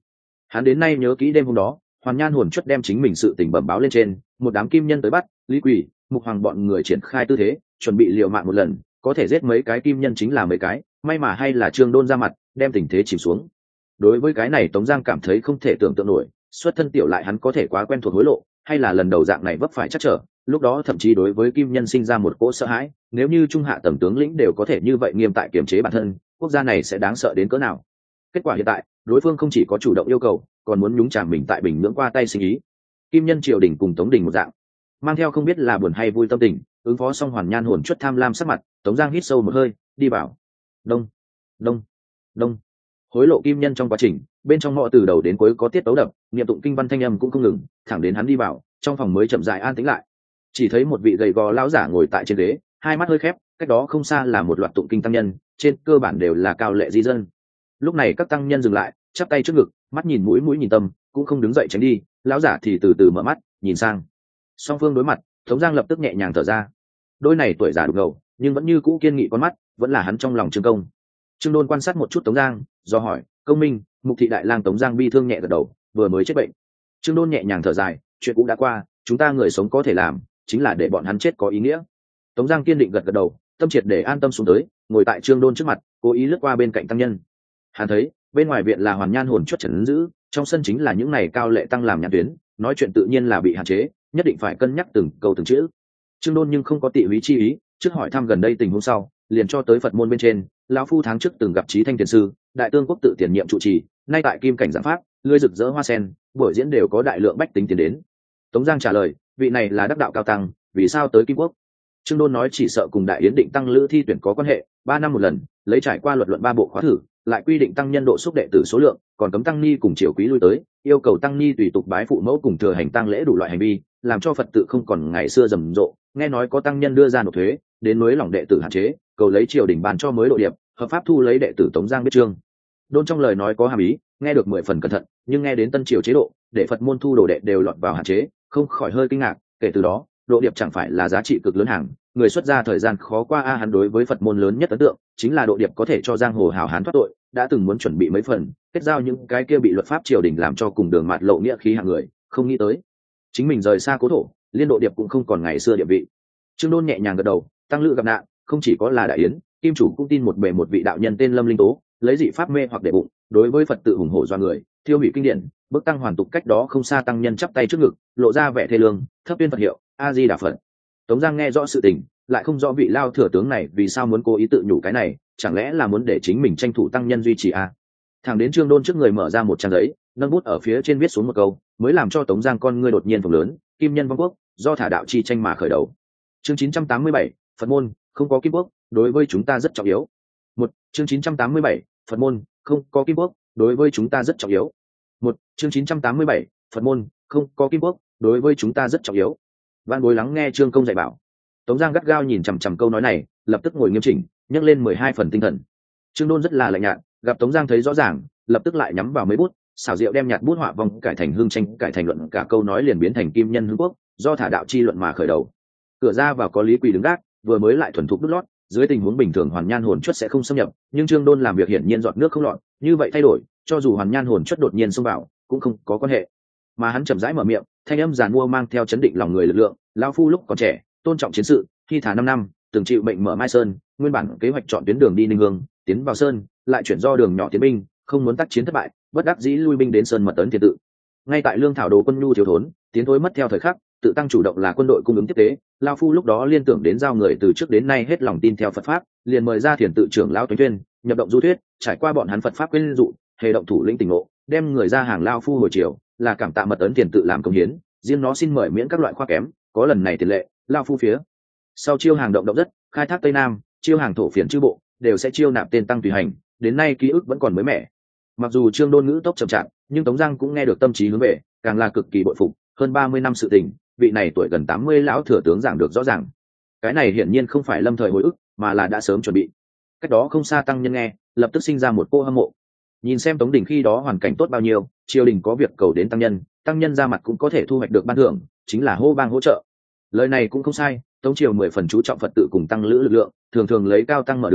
Hắn đến nay nhớ kỹ đêm hôm đó, Hoàn Nhan hồn chuất đem chính mình sự tình bẩm báo lên trên, một đám kim nhân tới bắt, Lý Quỷ, Mục Hoàng bọn người triển khai tư thế, chuẩn bị liều mạng một lần, có thể giết mấy cái kim nhân chính là mấy cái, may mà hay là Trương Đôn ra mặt, đem tình thế chìm xuống. Đối với cái này Tống Giang cảm thấy không thể tưởng tượng nổi, xuất thân tiểu lại hắn có thể quá quen thuộc hối lộ, hay là lần đầu dạng này vấp phải chắc trở, lúc đó thậm chí đối với kim nhân sinh ra một cỗ sợ hãi, nếu như trung hạ tầng tướng lĩnh đều có thể như vậy nghiêm tại kiềm chế bản thân, quốc gia này sẽ đáng sợ đến cỡ nào. Kết quả hiện tại, đối phương không chỉ có chủ động yêu cầu, còn muốn nhúng chàm mình tại Bình Nhưỡng qua tay sinh ý. Kim nhân triều đình cùng Tống đình một dạng, mang theo không biết là buồn hay vui tâm tình, ứng phó xong Hoàn Nhan hồn chuất tham lam sắc mặt, Tống Giang hít sâu một hơi, đi vào. Đông, đông, đông. Hối lộ kim nhân trong quá trình, bên trong họ từ đầu đến cuối có tiết tấu đập, niệm tụng kinh văn thanh âm cũng không ngừng, thẳng đến hắn đi vào, trong phòng mới chậm rãi an tĩnh lại. Chỉ thấy một vị gầy gò lão giả ngồi tại trên ghế, hai mắt hơi khép, cách đó không xa là một loạt tụng kinh tăng nhân, trên cơ bản đều là cao lệ di dân. Lúc này các tăng nhân dừng lại, chắp tay trước ngực, mắt nhìn mũi mũi nhìn tâm, cũng không đứng dậy tránh đi, lão giả thì từ từ mở mắt, nhìn sang. Song phương đối mặt, Tống Giang lập tức nhẹ nhàng thở ra. Đôi này tuổi già đục ngầu, nhưng vẫn như cũ kiên nghị con mắt, vẫn là hắn trong lòng Trương Công. Trương Đôn quan sát một chút Tống Giang, do hỏi, công minh, Mục thị đại lang. Tống Giang bi thương nhẹ gật đầu, vừa mới chết bệnh. Trương Đôn nhẹ nhàng thở dài, chuyện cũ đã qua, chúng ta người sống có thể làm, chính là để bọn hắn chết có ý nghĩa. Tống Giang kiên định gật gật đầu, tâm triệt để an tâm xuống tới, ngồi tại Trương Đôn trước mặt, cố ý lướt qua bên cạnh tăng nhân. Hắn thấy bên ngoài viện là Hoàn Nhan hồn chuất trấn giữ, trong sân chính là những này cao lệ tăng làm nhãn tuyến, nói chuyện tự nhiên là bị hạn chế, nhất định phải cân nhắc từng câu từng chữ. Trương Đôn nhưng không có tị húy chi ý, trước hỏi thăm gần đây tình huống sau, liền cho tới Phật môn bên trên, lão phu tháng trước từng gặp Chí Thanh tiền sư, đại tương quốc tự tiền nhiệm trụ trì, nay tại kim cảnh giảng pháp, lưỡi rực rỡ hoa sen, buổi diễn đều có đại lượng bách tính tiến đến. Tống Giang trả lời, vị này là đắc đạo cao tăng, vì sao tới Kim Quốc? Trương Đôn nói chỉ sợ cùng Đại Yến định tăng lữ thi tuyển có quan hệ, ba năm một lần, lấy trải qua luật luận ba bộ khóa thử, lại quy định tăng nhân độ xúc đệ tử số lượng, còn cấm tăng ni cùng triều quý lui tới, yêu cầu tăng ni tùy tục bái phụ mẫu cùng thừa hành tăng lễ đủ loại hành vi, làm cho Phật tự không còn ngày xưa rầm rộ. Nghe nói có tăng nhân đưa ra nộp thuế, đến nối lòng đệ tử hạn chế, cầu lấy triều đình bàn cho mới độ điệp, hợp pháp thu lấy đệ tử. Tống Giang biết Trương Đôn trong lời nói có hàm ý, nghe được mười phần cẩn thận, nhưng nghe đến tân triều chế độ, để Phật môn thu đồ đệ đều lọt vào hạn chế, không khỏi hơi kinh ngạc. Kể từ đó, độ điệp chẳng phải là giá trị cực lớn hàng, người xuất gia thời gian khó qua a. Hắn đối với Phật môn lớn nhất ấn tượng chính là độ điệp có thể cho giang hồ hào hán thoát tội, đã từng muốn chuẩn bị mấy phần kết giao những cái kia bị luật pháp triều đình làm cho cùng đường mạt lộ nghĩa khí hạng người, không nghĩ tới chính mình rời xa cố thổ, liên độ điệp cũng không còn ngày xưa địa vị. Trương Đôn nhẹ nhàng gật đầu, tăng lữ gặp nạn, không chỉ có là Đại Yến, Kim chủ cũng tin một bề một vị đạo nhân tên Lâm Linh Tố, lấy dị pháp mê hoặc để bụng, đối với Phật tự hùng hổ do người, thiêu hủy kinh điển, bức tăng hoàn tục cách đó không xa tăng nhân chắp tay trước ngực, lộ ra vẻ thê lương, thấp tuyên Phật hiệu, A Di Đà Phật. Tống Giang nghe rõ sự tình, lại không rõ vị lao thừa tướng này vì sao muốn cố ý tự nhủ cái này, chẳng lẽ là muốn để chính mình tranh thủ tăng nhân duy trì à? Thẳng đến Trương Đôn trước người mở ra một trang giấy, nâng bút ở phía trên viết xuống một câu, mới làm cho Tống Giang con ngươi đột nhiên phồng lớn, kim nhân vong quốc, do thả đạo chi tranh mà khởi đầu. Chương chín trăm tám mươi bảy, Phật môn, không có kim quốc, đối với chúng ta rất trọng yếu. Một, chương chín trăm tám mươi bảy, Phật môn, không có kim quốc, đối với chúng ta rất trọng yếu. Một, chương chín trăm tám mươi bảy, Phật môn, không có kim quốc, đối với chúng ta rất trọng yếu. Văn Bối lắng nghe Trương Công dạy bảo. Tống Giang gắt gao nhìn chằm chằm câu nói này, lập tức ngồi nghiêm chỉnh, nhấc lên mười hai phần tinh thần. Trương Đôn rất là lạnh nhạt, gặp Tống Giang thấy rõ ràng, lập tức lại nhắm vào mấy bút, xảo diệu đem nhạt bút họa vòng cải thành hương tranh, cải thành luận, cả câu nói liền biến thành kim nhân hương quốc, do thả đạo chi luận mà khởi đầu. Cửa ra vào có Lý Quỳ đứng gác, vừa mới lại thuần thục đút lót, dưới tình huống bình thường Hoàn Nhan hồn chuất sẽ không xâm nhập, nhưng Trương Đôn làm việc hiển nhiên giọt nước không lọt, như vậy thay đổi, cho dù Hoàn Nhan hồn chuất đột nhiên xông vào, cũng không có quan hệ. Mà hắn chậm rãi mở miệng, thanh âm giàn mua mang theo chấn định lòng người lực lượng, lão phu lúc còn trẻ, tôn trọng chiến sự, khi thả năm năm, từng chịu mệnh mở Mai Sơn, nguyên bản kế hoạch chọn tuyến đường đi Ninh Hương, tiến vào Sơn, lại chuyển do đường nhỏ tiến binh, không muốn tác chiến thất bại, bất đắc dĩ lui binh đến Sơn mật ấn Thiên tự. Ngay tại lương thảo đồ quân nhu thiếu thốn, tiến thối mất theo thời khắc, tự tăng chủ động là quân đội cung ứng tiếp tế, lão phu lúc đó liên tưởng đến giao người từ trước đến nay hết lòng tin theo Phật pháp, liền mời ra Thiền tự trưởng lão Tuấn Tuyên, nhập động du thuyết, trải qua bọn hắn Phật pháp quyến dụ, hề động thủ lĩnh tỉnh ngộ, đem người ra hàng lão phu hồi chiều, là cảm tạ mật ấn Thiền tự làm công hiến, riêng nó xin mời miễn các loại khoa kém, có lần này tiền lệ, lão phu phía sau chiêu hàng động động rất, khai thác Tây Nam, chiêu hàng thổ phiền chư bộ, đều sẽ chiêu nạp tên tăng tùy hành, đến nay ký ức vẫn còn mới mẻ. Mặc dù Trương Đôn ngữ tốc chậm chạp, nhưng Tống Giang cũng nghe được tâm trí hướng về, càng là cực kỳ bội phục, hơn ba mươi năm sự tình, vị này tuổi gần tám mươi lão thừa tướng giảng được rõ ràng. Cái này hiển nhiên không phải lâm thời hồi ức, mà là đã sớm chuẩn bị. Cách đó không xa tăng nhân nghe, lập tức sinh ra một cô hâm mộ. Nhìn xem Tống đình khi đó hoàn cảnh tốt bao nhiêu, triều đình có việc cầu đến tăng nhân, tăng nhân ra mặt cũng có thể thu hoạch được ban thưởng, chính là hô bang hỗ trợ. Lời này cũng không sai, Tống triều mười phần chú trọng Phật tự cùng tăng lữ lực lượng, thường thường lấy cao tăng mở đường,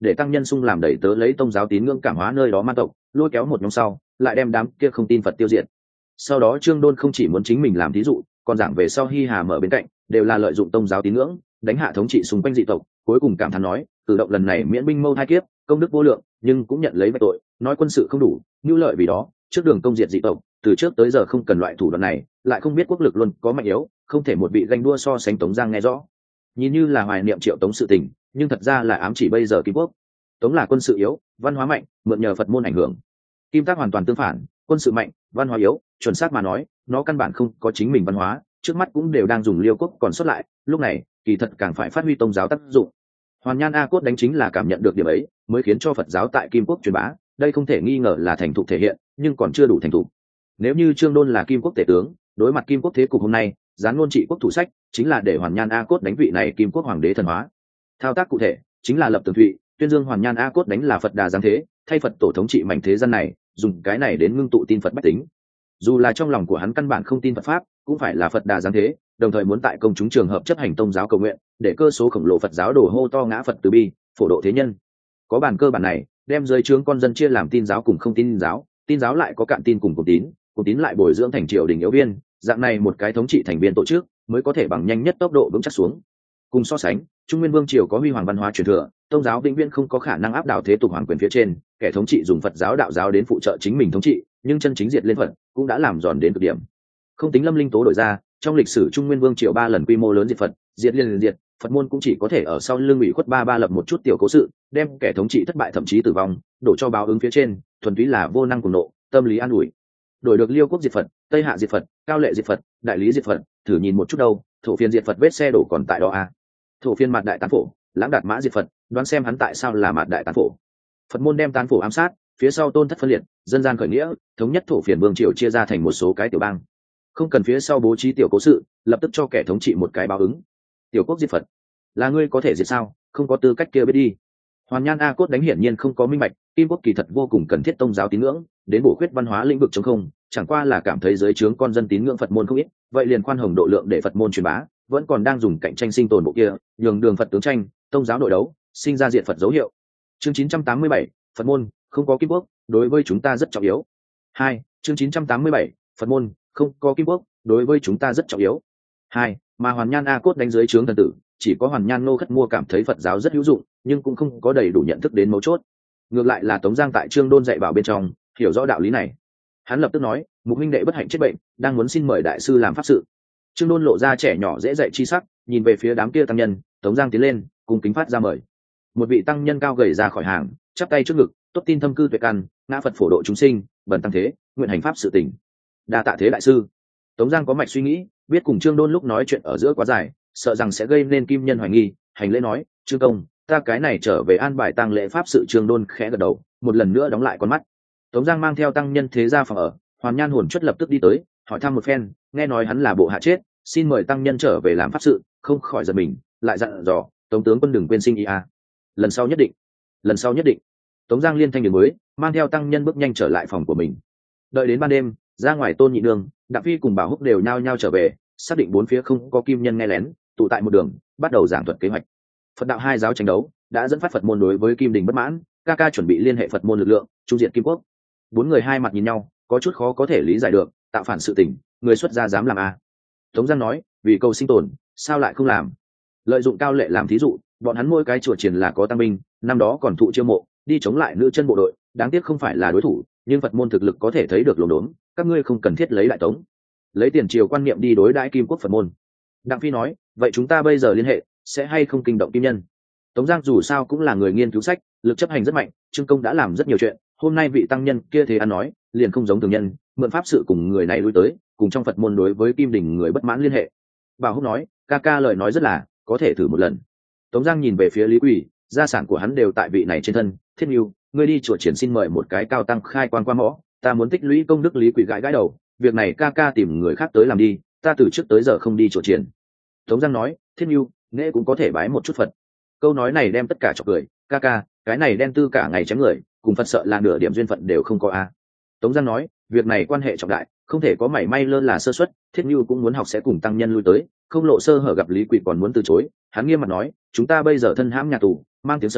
để tăng nhân sung làm đẩy tớ lấy tông giáo tín ngưỡng cảm hóa nơi đó man tộc, lôi kéo một nhóm sau lại đem đám kia không tin Phật tiêu diệt. Sau đó Trương Đôn không chỉ muốn chính mình làm thí dụ, còn giảng về sau Hi Hà mở bên cạnh đều là lợi dụng tông giáo tín ngưỡng đánh hạ thống trị xung quanh dị tộc, cuối cùng cảm thán nói cử động lần này miễn binh mâu hai kiếp, công đức vô lượng, nhưng cũng nhận lấy vạch tội, nói quân sự không đủ, nhu lợi vì đó trước đường công diệt dị tộc, từ trước tới giờ không cần loại thủ đoạn này, lại không biết quốc lực luôn có mạnh yếu, không thể một vị ganh đua so sánh. Tống Giang nghe rõ, nhìn như là hoài niệm Triệu Tống sự tình, nhưng thật ra là ám chỉ bây giờ Kim Quốc. Tống là quân sự yếu, văn hóa mạnh, mượn nhờ Phật môn ảnh hưởng. Kim Tác hoàn toàn tương phản, quân sự mạnh, văn hóa yếu, chuẩn xác mà nói, nó căn bản không có chính mình văn hóa, trước mắt cũng đều đang dùng Liêu Quốc còn xuất lại, lúc này kỳ thật càng phải phát huy tông giáo tác dụng. Hoàn Nhan A Cốt đánh chính là cảm nhận được điểm ấy, mới khiến cho Phật giáo tại Kim Quốc truyền bá, đây không thể nghi ngờ là thành thục thể hiện, nhưng còn chưa đủ thành thục. Nếu như Trương Đôn là Kim Quốc tể tướng, đối mặt Kim Quốc thế cục hôm nay, gián ngôn trị quốc thủ sách chính là để Hoàn Nhan A Cốt đánh vị này Kim Quốc hoàng đế thần hóa. Thao tác cụ thể chính là lập tường thụy, tuyên dương Hoàn Nhan A Cốt đánh là Phật Đà giáng thế, thay Phật tổ thống trị mảnh thế gian này, dùng cái này đến ngưng tụ tin Phật bách tính. Dù là trong lòng của hắn căn bản không tin Phật pháp, cũng phải là Phật Đà giáng thế, đồng thời muốn tại công chúng trường hợp chấp hành tông giáo cầu nguyện, để cơ số khổng lồ Phật giáo đổ hô to ngã Phật từ bi, phổ độ thế nhân. Có bản cơ bản này, đem dưới trướng con dân chia làm tin giáo cùng không tin giáo, tin giáo lại có cạn tin cùng cùng tín, cùng tín lại bồi dưỡng thành triều đình yếu viên, dạng này một cái thống trị thành viên tổ chức mới có thể bằng nhanh nhất tốc độ vững chắc xuống. Cùng so sánh, Trung Nguyên Vương triều có huy hoàng văn hóa truyền thừa, tông giáo vĩnh viễn không có khả năng áp đảo thế tục hoàng quyền phía trên, kẻ thống trị dùng Phật giáo đạo giáo đến phụ trợ chính mình thống trị, nhưng chân chính diệt lên Phật cũng đã làm giòn đến cực điểm. Không tính Lâm Linh tố đổi ra, trong lịch sử Trung Nguyên Vương triều ba lần quy mô lớn diệt Phật, diệt liên diệt, Phật môn cũng chỉ có thể ở sau lưng ủy khuất ba ba lập một chút tiểu cố sự, đem kẻ thống trị thất bại thậm chí tử vong đổ cho báo ứng phía trên, thuần túy là vô năng cùng nộ, tâm lý an ủi. Đổi được Liêu Quốc diệt Phật, Tây Hạ diệt Phật, Cao Lệ diệt Phật, Đại Lý diệt Phật, thử nhìn một chút đâu, thổ phiên diệt Phật vết xe đổ còn tại đó à? Thổ phiên mặt đại tán phổ, lãng đạt mã diệt Phật, đoán xem hắn tại sao là mặt đại tán phổ. Phật môn đem tán phổ ám sát, phía sau tôn thất phân liệt, dân gian khởi nghĩa, thống nhất thổ phiền vương triều chia ra thành một số cái tiểu bang. Không cần phía sau bố trí tiểu cố sự, lập tức cho kẻ thống trị một cái báo ứng. Tiểu quốc diệt Phật, là ngươi có thể diệt sao? Không có tư cách kia biết đi. Hoàn Nhan A Cốt đánh hiển nhiên không có minh bạch, Kim Quốc kỳ thật vô cùng cần thiết tông giáo tín ngưỡng, đến bổ khuyết văn hóa lĩnh vực chống không, chẳng qua là cảm thấy dưới trướng con dân tín ngưỡng Phật môn không ít, vậy liền khoan hồng độ lượng để Phật môn truyền bá, vẫn còn đang dùng cạnh tranh sinh tồn bộ kia, nhường đường Phật tướng tranh, tông giáo nội đấu, sinh ra diệt Phật dấu hiệu. Chương chín trăm tám mươi bảy, Phật môn không có Kim Quốc, đối với chúng ta rất trọng yếu. Hai, chương chín trăm tám mươi bảy, Phật môn không có Kim Quốc, đối với chúng ta rất trọng yếu. Hai, mà Hoàn Nhan A Cốt đánh dưới trướng thần tử, chỉ có Hoàn Nhan Ngô Khất Mua cảm thấy Phật giáo rất hữu dụng, nhưng cũng không có đầy đủ nhận thức đến mấu chốt. Ngược lại là Tống Giang tại Trương Đôn dạy bảo bên trong, hiểu rõ đạo lý này. Hắn lập tức nói, Mục huynh đệ bất hạnh chết bệnh, đang muốn xin mời đại sư làm pháp sự. Trương Đôn lộ ra trẻ nhỏ dễ dạy chi sắc, nhìn về phía đám kia tăng nhân, Tống Giang tiến lên, cùng kính phát ra mời. Một vị tăng nhân cao gầy ra khỏi hàng, chắp tay trước ngực, tốt tin thâm cư tuyệt căn, ngã Phật phổ độ chúng sinh, bần tăng thế, nguyện hành pháp sự tình. Đa tạ thế đại sư. Tống Giang có mạch suy nghĩ, biết cùng Trương Đôn lúc nói chuyện ở giữa quá dài, sợ rằng sẽ gây nên kim nhân hoài nghi, hành lễ nói, Trương công, ta cái này trở về an bài tang lễ pháp sự. Trương Đôn khẽ gật đầu, một lần nữa đóng lại con mắt. Tống Giang mang theo tăng nhân thế ra phòng ở, Hoàn Nhan hồn chất lập tức đi tới, hỏi thăm một phen, nghe nói hắn là bộ hạ chết, xin mời tăng nhân trở về làm pháp sự, không khỏi giật mình, lại dặn dò, Tống tướng quân đừng quên sinh ý a. Lần sau nhất định, lần sau nhất định. Tống Giang liên thanh đường mới, mang theo tăng nhân bước nhanh trở lại phòng của mình. Đợi đến ban đêm, ra ngoài Tôn Nhị Nương, Đặng Phi cùng Bảo Húc đều nhao nhao trở về, xác định bốn phía không có kim nhân nghe lén, tụ tại một đường, bắt đầu giảng thuật kế hoạch. Phật đạo hai giáo tranh đấu đã dẫn phát Phật môn đối với Kim Đình bất mãn, ca ca chuẩn bị liên hệ Phật môn lực lượng, chu diệt Kim Quốc. Bốn người hai mặt nhìn nhau, có chút khó có thể lý giải được, tạo phản sự tình, người xuất gia dám làm a? Tống Giang nói, vì cầu sinh tồn, sao lại không làm? Lợi dụng Cao Lệ làm thí dụ, bọn hắn mỗi cái chùa triển là có tăng binh, năm đó còn thụ chiêu mộ, đi chống lại nữ chân bộ đội, đáng tiếc không phải là đối thủ, nhưng Phật môn thực lực có thể thấy được lồn đốn, các ngươi không cần thiết lấy lại Tống, lấy tiền triều quan niệm đi đối đãi Kim Quốc Phật môn. Đặng Phi nói, vậy chúng ta bây giờ liên hệ, sẽ hay không kinh động kim nhân? Tống Giang dù sao cũng là người nghiên cứu sách, lực chấp hành rất mạnh, Trương công đã làm rất nhiều chuyện, hôm nay vị tăng nhân kia thế ăn nói, liền không giống thường nhân, mượn pháp sự cùng người này lui tới, cùng trong Phật môn đối với Kim Đình người bất mãn liên hệ. Bảo Húc nói, ca ca lời nói rất là, có thể thử một lần. Tống Giang nhìn về phía Lý Quỳ, gia sản của hắn đều tại vị này trên thân, Thiết Nưu, ngươi đi chùa triển xin mời một cái cao tăng khai quan qua mõ, ta muốn tích lũy công đức. Lý Quỳ gãi gãi đầu, việc này ca ca tìm người khác tới làm đi, ta từ trước tới giờ không đi chùa triển. Tống Giang nói, Thiết Nưu, nghệ cũng có thể bái một chút Phật. Câu nói này đem tất cả chọc cười, ca ca, cái này đen tư cả ngày chém người, cùng Phật sợ là nửa điểm duyên phận đều không có a. Tống Giang nói, việc này quan hệ trọng đại, không thể có mảy may lơ là sơ suất, Thiết Nưu cũng muốn học sẽ cùng tăng nhân lui tới, không lộ sơ hở. Gặp Lý Quỳ còn muốn từ chối, hắn nghiêm mặt nói, chúng ta bây giờ thân hãm nhà tù, mang tiếng xấu,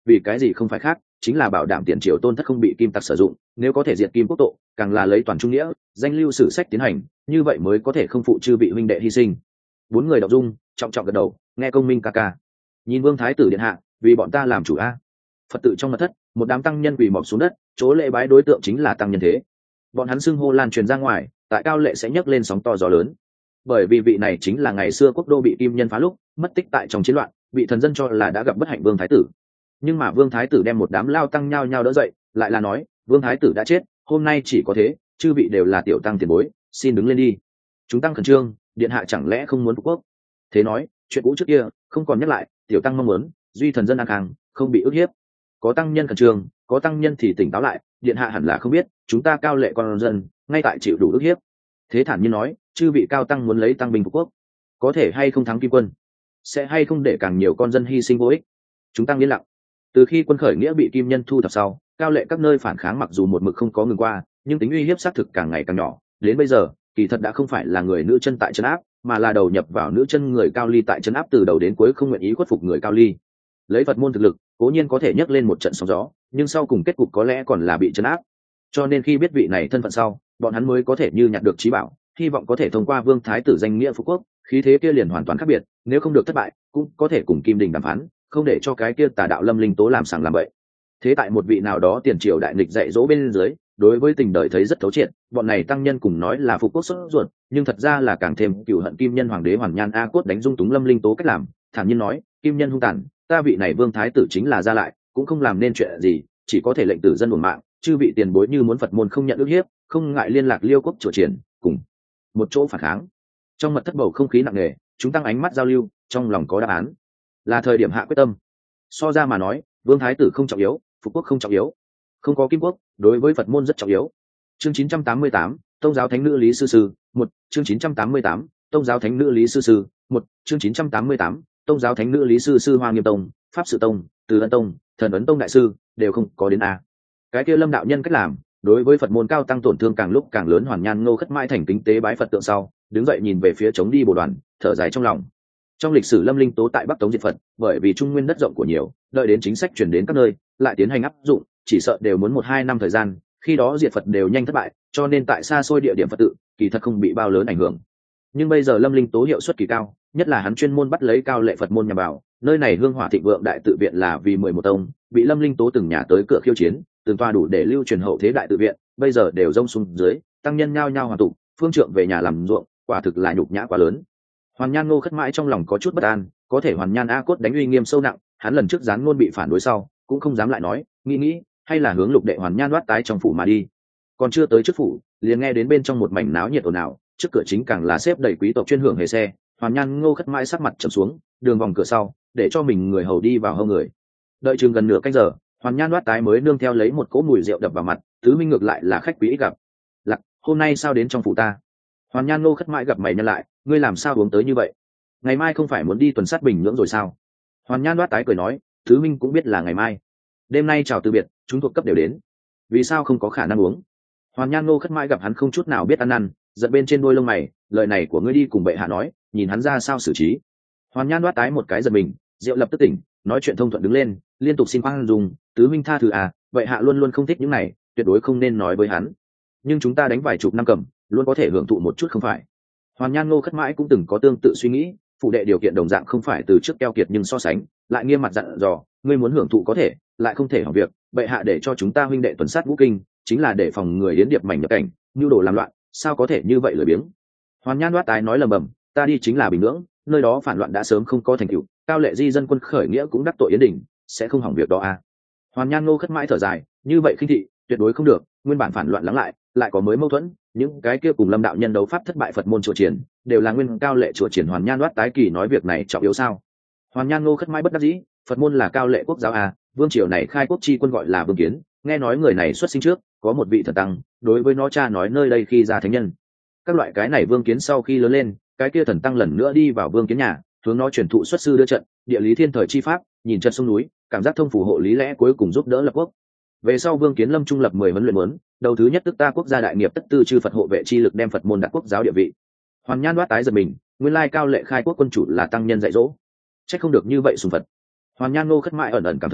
vì cái gì không phải khác, chính là bảo đảm tiền triều tôn thất không bị kim tặc sử dụng, nếu có thể diệt kim quốc tộ, càng là lấy toàn trung nghĩa, danh lưu sử sách tiến hành, như vậy mới có thể không phụ chư vị huynh đệ hy sinh. Bốn người đọc dung, trọng trọng gật đầu, nghe công minh ca ca. Nhìn Vương thái tử điện hạ, vì bọn ta làm chủ a. Phật tự trong mật thất, một đám tăng nhân quỳ mọp xuống đất, chỗ lễ bái đối tượng chính là tăng nhân thế. Bọn hắn xưng hô lan truyền ra ngoài, tại cao lệ sẽ nhấc lên sóng to gió lớn. Bởi vì vị này chính là ngày xưa quốc đô bị kim nhân phá lúc, mất tích tại trong chiến loạn, bị thần dân cho là đã gặp bất hạnh Vương thái tử. Nhưng mà Vương thái tử đem một đám lao tăng nhao nhao đỡ dậy, lại là nói, Vương thái tử đã chết, hôm nay chỉ có thế, chư vị đều là tiểu tăng tiền bối, xin đứng lên đi. Chúng tăng khẩn trương, điện hạ chẳng lẽ không muốn phục quốc? Thế nói, chuyện cũ trước kia không còn nhắc lại, tiểu tăng mong muốn duy thần dân an khang, không bị ức hiếp. Có tăng nhân khẩn trương, có tăng nhân thì tỉnh táo lại, điện hạ hẳn là không biết, chúng ta cao lệ con dân ngay tại chịu đủ ức hiếp. Thế thản nhiên nói, chư vị cao tăng muốn lấy tăng binh phục quốc, có thể hay không thắng kim quân, sẽ hay không để càng nhiều con dân hy sinh vô ích. Chúng tăng yên lặng. Từ khi quân khởi nghĩa bị kim nhân thu thập sau, cao lệ các nơi phản kháng mặc dù một mực không có ngừng qua, nhưng tính uy hiếp xác thực càng ngày càng nhỏ. Đến bây giờ, kỳ thật đã không phải là người nữ chân tại chân áp, mà là đầu nhập vào nữ chân người cao ly tại chân áp từ đầu đến cuối không nguyện ý khuất phục người cao ly. Lấy Phật môn thực lực, cố nhiên có thể nhấc lên một trận sóng gió, nhưng sau cùng kết cục có lẽ còn là bị chân áp. Cho nên khi biết vị này thân phận sau, bọn hắn mới có thể như nhặt được trí bảo, hy vọng có thể thông qua Vương thái tử danh nghĩa phục quốc, khí thế kia liền hoàn toàn khác biệt, nếu không được thất bại, cũng có thể cùng Kim Đình đàm phán, không để cho cái kia tà đạo Lâm Linh Tố làm sàng làm bậy. Thế tại một vị nào đó tiền triều đại nghịch dạy dỗ bên dưới, đối với tình đời thấy rất thấu triệt, bọn này tăng nhân cùng nói là phục quốc sốt ruột, nhưng thật ra là càng thêm cừu hận Kim nhân hoàng đế Hoàn Nhan A Cốt đánh dung túng Lâm Linh Tố cách làm, thản nhiên nói, Kim nhân hung tàn, ta vị này Vương thái tử chính là ra lại, cũng không làm nên chuyện gì, chỉ có thể lệnh tử dân uổng mạng, chư vị tiền bối như muốn Phật môn không nhận ức hiếp, không ngại liên lạc Liêu quốc chùa triển, cùng một chỗ phản kháng. Trong mật thất bầu không khí nặng nề, chúng tăng ánh mắt giao lưu, trong lòng có đáp án, là thời điểm hạ quyết tâm. So ra mà nói, Vương thái tử không trọng yếu, phục quốc không trọng yếu, không có kim quốc, đối với Phật môn rất trọng yếu. Chương chín trăm tám mươi tám, Tông giáo thánh nữ Lý sư sư, một, chương chín trăm tám mươi tám, Tông giáo thánh nữ Lý sư sư, một, chương chín trăm tám mươi tám, Tông giáo thánh nữ Lý sư sư Hoa Nghiêm tông, Pháp Sự tông, Từ Ân tông, Thần Ấn tông đại sư đều không có đến a. Cái kia Lâm đạo nhân cách làm, đối với Phật môn cao tăng tổn thương càng lúc càng lớn. Hoàn Nhan Ngô khất mãi thành kính tế bái Phật tượng sau, đứng dậy nhìn về phía trống đi bồ đoàn, thở dài trong lòng. Trong lịch sử Lâm Linh Tố tại Bắc Tống diệt Phật, bởi vì trung nguyên đất rộng của nhiều, đợi đến chính sách truyền đến các nơi, lại tiến hành áp dụng, chỉ sợ đều muốn một hai năm thời gian, khi đó diệt Phật đều nhanh thất bại, cho nên tại xa xôi địa điểm Phật tự, kỳ thật không bị bao lớn ảnh hưởng. Nhưng bây giờ Lâm Linh Tố hiệu suất kỳ cao, nhất là hắn chuyên môn bắt lấy cao lệ Phật môn nhằm vào, nơi này hương hỏa thịnh vượng đại tự viện là vì mười một tông, bị Lâm Linh Tố từng nhà tới cửa khiêu chiến, từng toa đủ để lưu truyền hậu thế đại tự viện, bây giờ đều rông xuống dưới, tăng nhân nhao nhao hoàn tụ, phương trượng về nhà làm ruộng, quả thực là nhục nhã quá lớn. Hoàn Nhan Ngô khất mãi trong lòng có chút bất an, có thể Hoàn Nhan A Cốt đánh uy nghiêm sâu nặng, hắn lần trước gián ngôn bị phản đối sau, cũng không dám lại nói, nghĩ nghĩ, hay là hướng Lục đệ Hoàn Nhan đoát tái trong phủ mà đi. Còn chưa tới trước phủ, liền nghe đến bên trong một mảnh náo nhiệt ồn ào, trước cửa chính càng là xếp đầy quý tộc chuyên hưởng hề xe. Hoàn Nhan Ngô khất mãi sắc mặt trầm xuống, đường vòng cửa sau, để cho mình người hầu đi vào hông người. Đợi chừng gần nửa canh giờ, Hoàn Nhan đoát tái mới nương theo lấy một cỗ mùi rượu đập vào mặt, tứ minh ngược lại là khách quý gặp. Lặc, hôm nay sao đến trong phủ ta? Hoàn Nhan Ngô khất mãi gặp mày nhân lại, ngươi làm sao uống tới như vậy? Ngày mai không phải muốn đi tuần sát Bình Nhưỡng rồi sao? Hoàn Nhan đoát tái cười nói, tứ minh cũng biết là ngày mai. Đêm nay chào từ biệt, chúng thuộc cấp đều đến, vì sao không có khả năng uống? Hoàn Nhan Ngô khất mãi gặp hắn không chút nào biết ăn năn, giật bên trên đôi lông mày, lời này của ngươi đi cùng bệ hạ nói, nhìn hắn ra sao xử trí. Hoàn Nhan đoát tái một cái giật mình, rượu lập tức tỉnh, nói chuyện thông thuận đứng lên, liên tục xin khoan dung, tứ minh tha thứ à, bệ hạ luôn luôn không thích những này, tuyệt đối không nên nói với hắn. Nhưng chúng ta đánh vài chục năm cầm, luôn có thể hưởng thụ một chút không phải? Hoàn Nhan Ngô khất mãi cũng từng có tương tự suy nghĩ, phụ đệ điều kiện đồng dạng không phải từ trước keo kiệt, nhưng so sánh lại nghiêm mặt dặn dò, ngươi muốn hưởng thụ có thể, lại không thể hỏng việc. Bệ hạ để cho chúng ta huynh đệ tuần sát ngũ kinh, chính là để phòng người yến điệp mảnh nhập cảnh, nhu đồ làm loạn, sao có thể như vậy lười biếng? Hoàn Nhan đoát tái nói lầm bầm, ta đi chính là Bình Nhưỡng, nơi đó phản loạn đã sớm không có thành tựu, cao lệ di dân quân khởi nghĩa cũng đắc tội Yến Đình, sẽ không hỏng việc đó à? Hoàn Nhan Ngô khất mãi thở dài, như vậy khinh thị tuyệt đối không được, nguyên bản phản loạn lắng lại, lại có mới mâu thuẫn, những cái kia cùng Lâm đạo nhân đấu pháp thất bại Phật môn chùa triển, đều là nguyên cao lệ chùa triển. Hoàn Nhan đoát tái kỳ nói việc này trọng yếu sao? Hoàn Nhan Ngô khất mãi bất đắc dĩ, Phật môn là cao lệ quốc giáo à, vương triều này khai quốc chi quân gọi là Vương Kiến, nghe nói người này xuất sinh trước có một vị thần tăng, đối với nó cha nói nơi đây khi ra thánh nhân. Các loại cái này Vương Kiến sau khi lớn lên, cái kia thần tăng lần nữa đi vào Vương Kiến nhà, hướng nó truyền thụ xuất sư đưa trận, địa lý thiên thời chi pháp, nhìn trận sông núi, cảm giác thông phù hộ lý lẽ, cuối cùng giúp đỡ lập quốc. Về sau Vương Kiến lâm trung lập mười huấn luyện muốn, đầu thứ nhất tức ta quốc gia đại nghiệp tất tư chư Phật hộ vệ chi lực, đem Phật môn đặt quốc giáo địa vị. Hoàn Nhan đoát tái giật mình, nguyên lai cao lệ khai quốc quân chủ là tăng nhân dạy dỗ, trách không được như vậy sùng Phật. Hoàn Nhan Ngô khất mãi ẩn ẩn cảm thấy,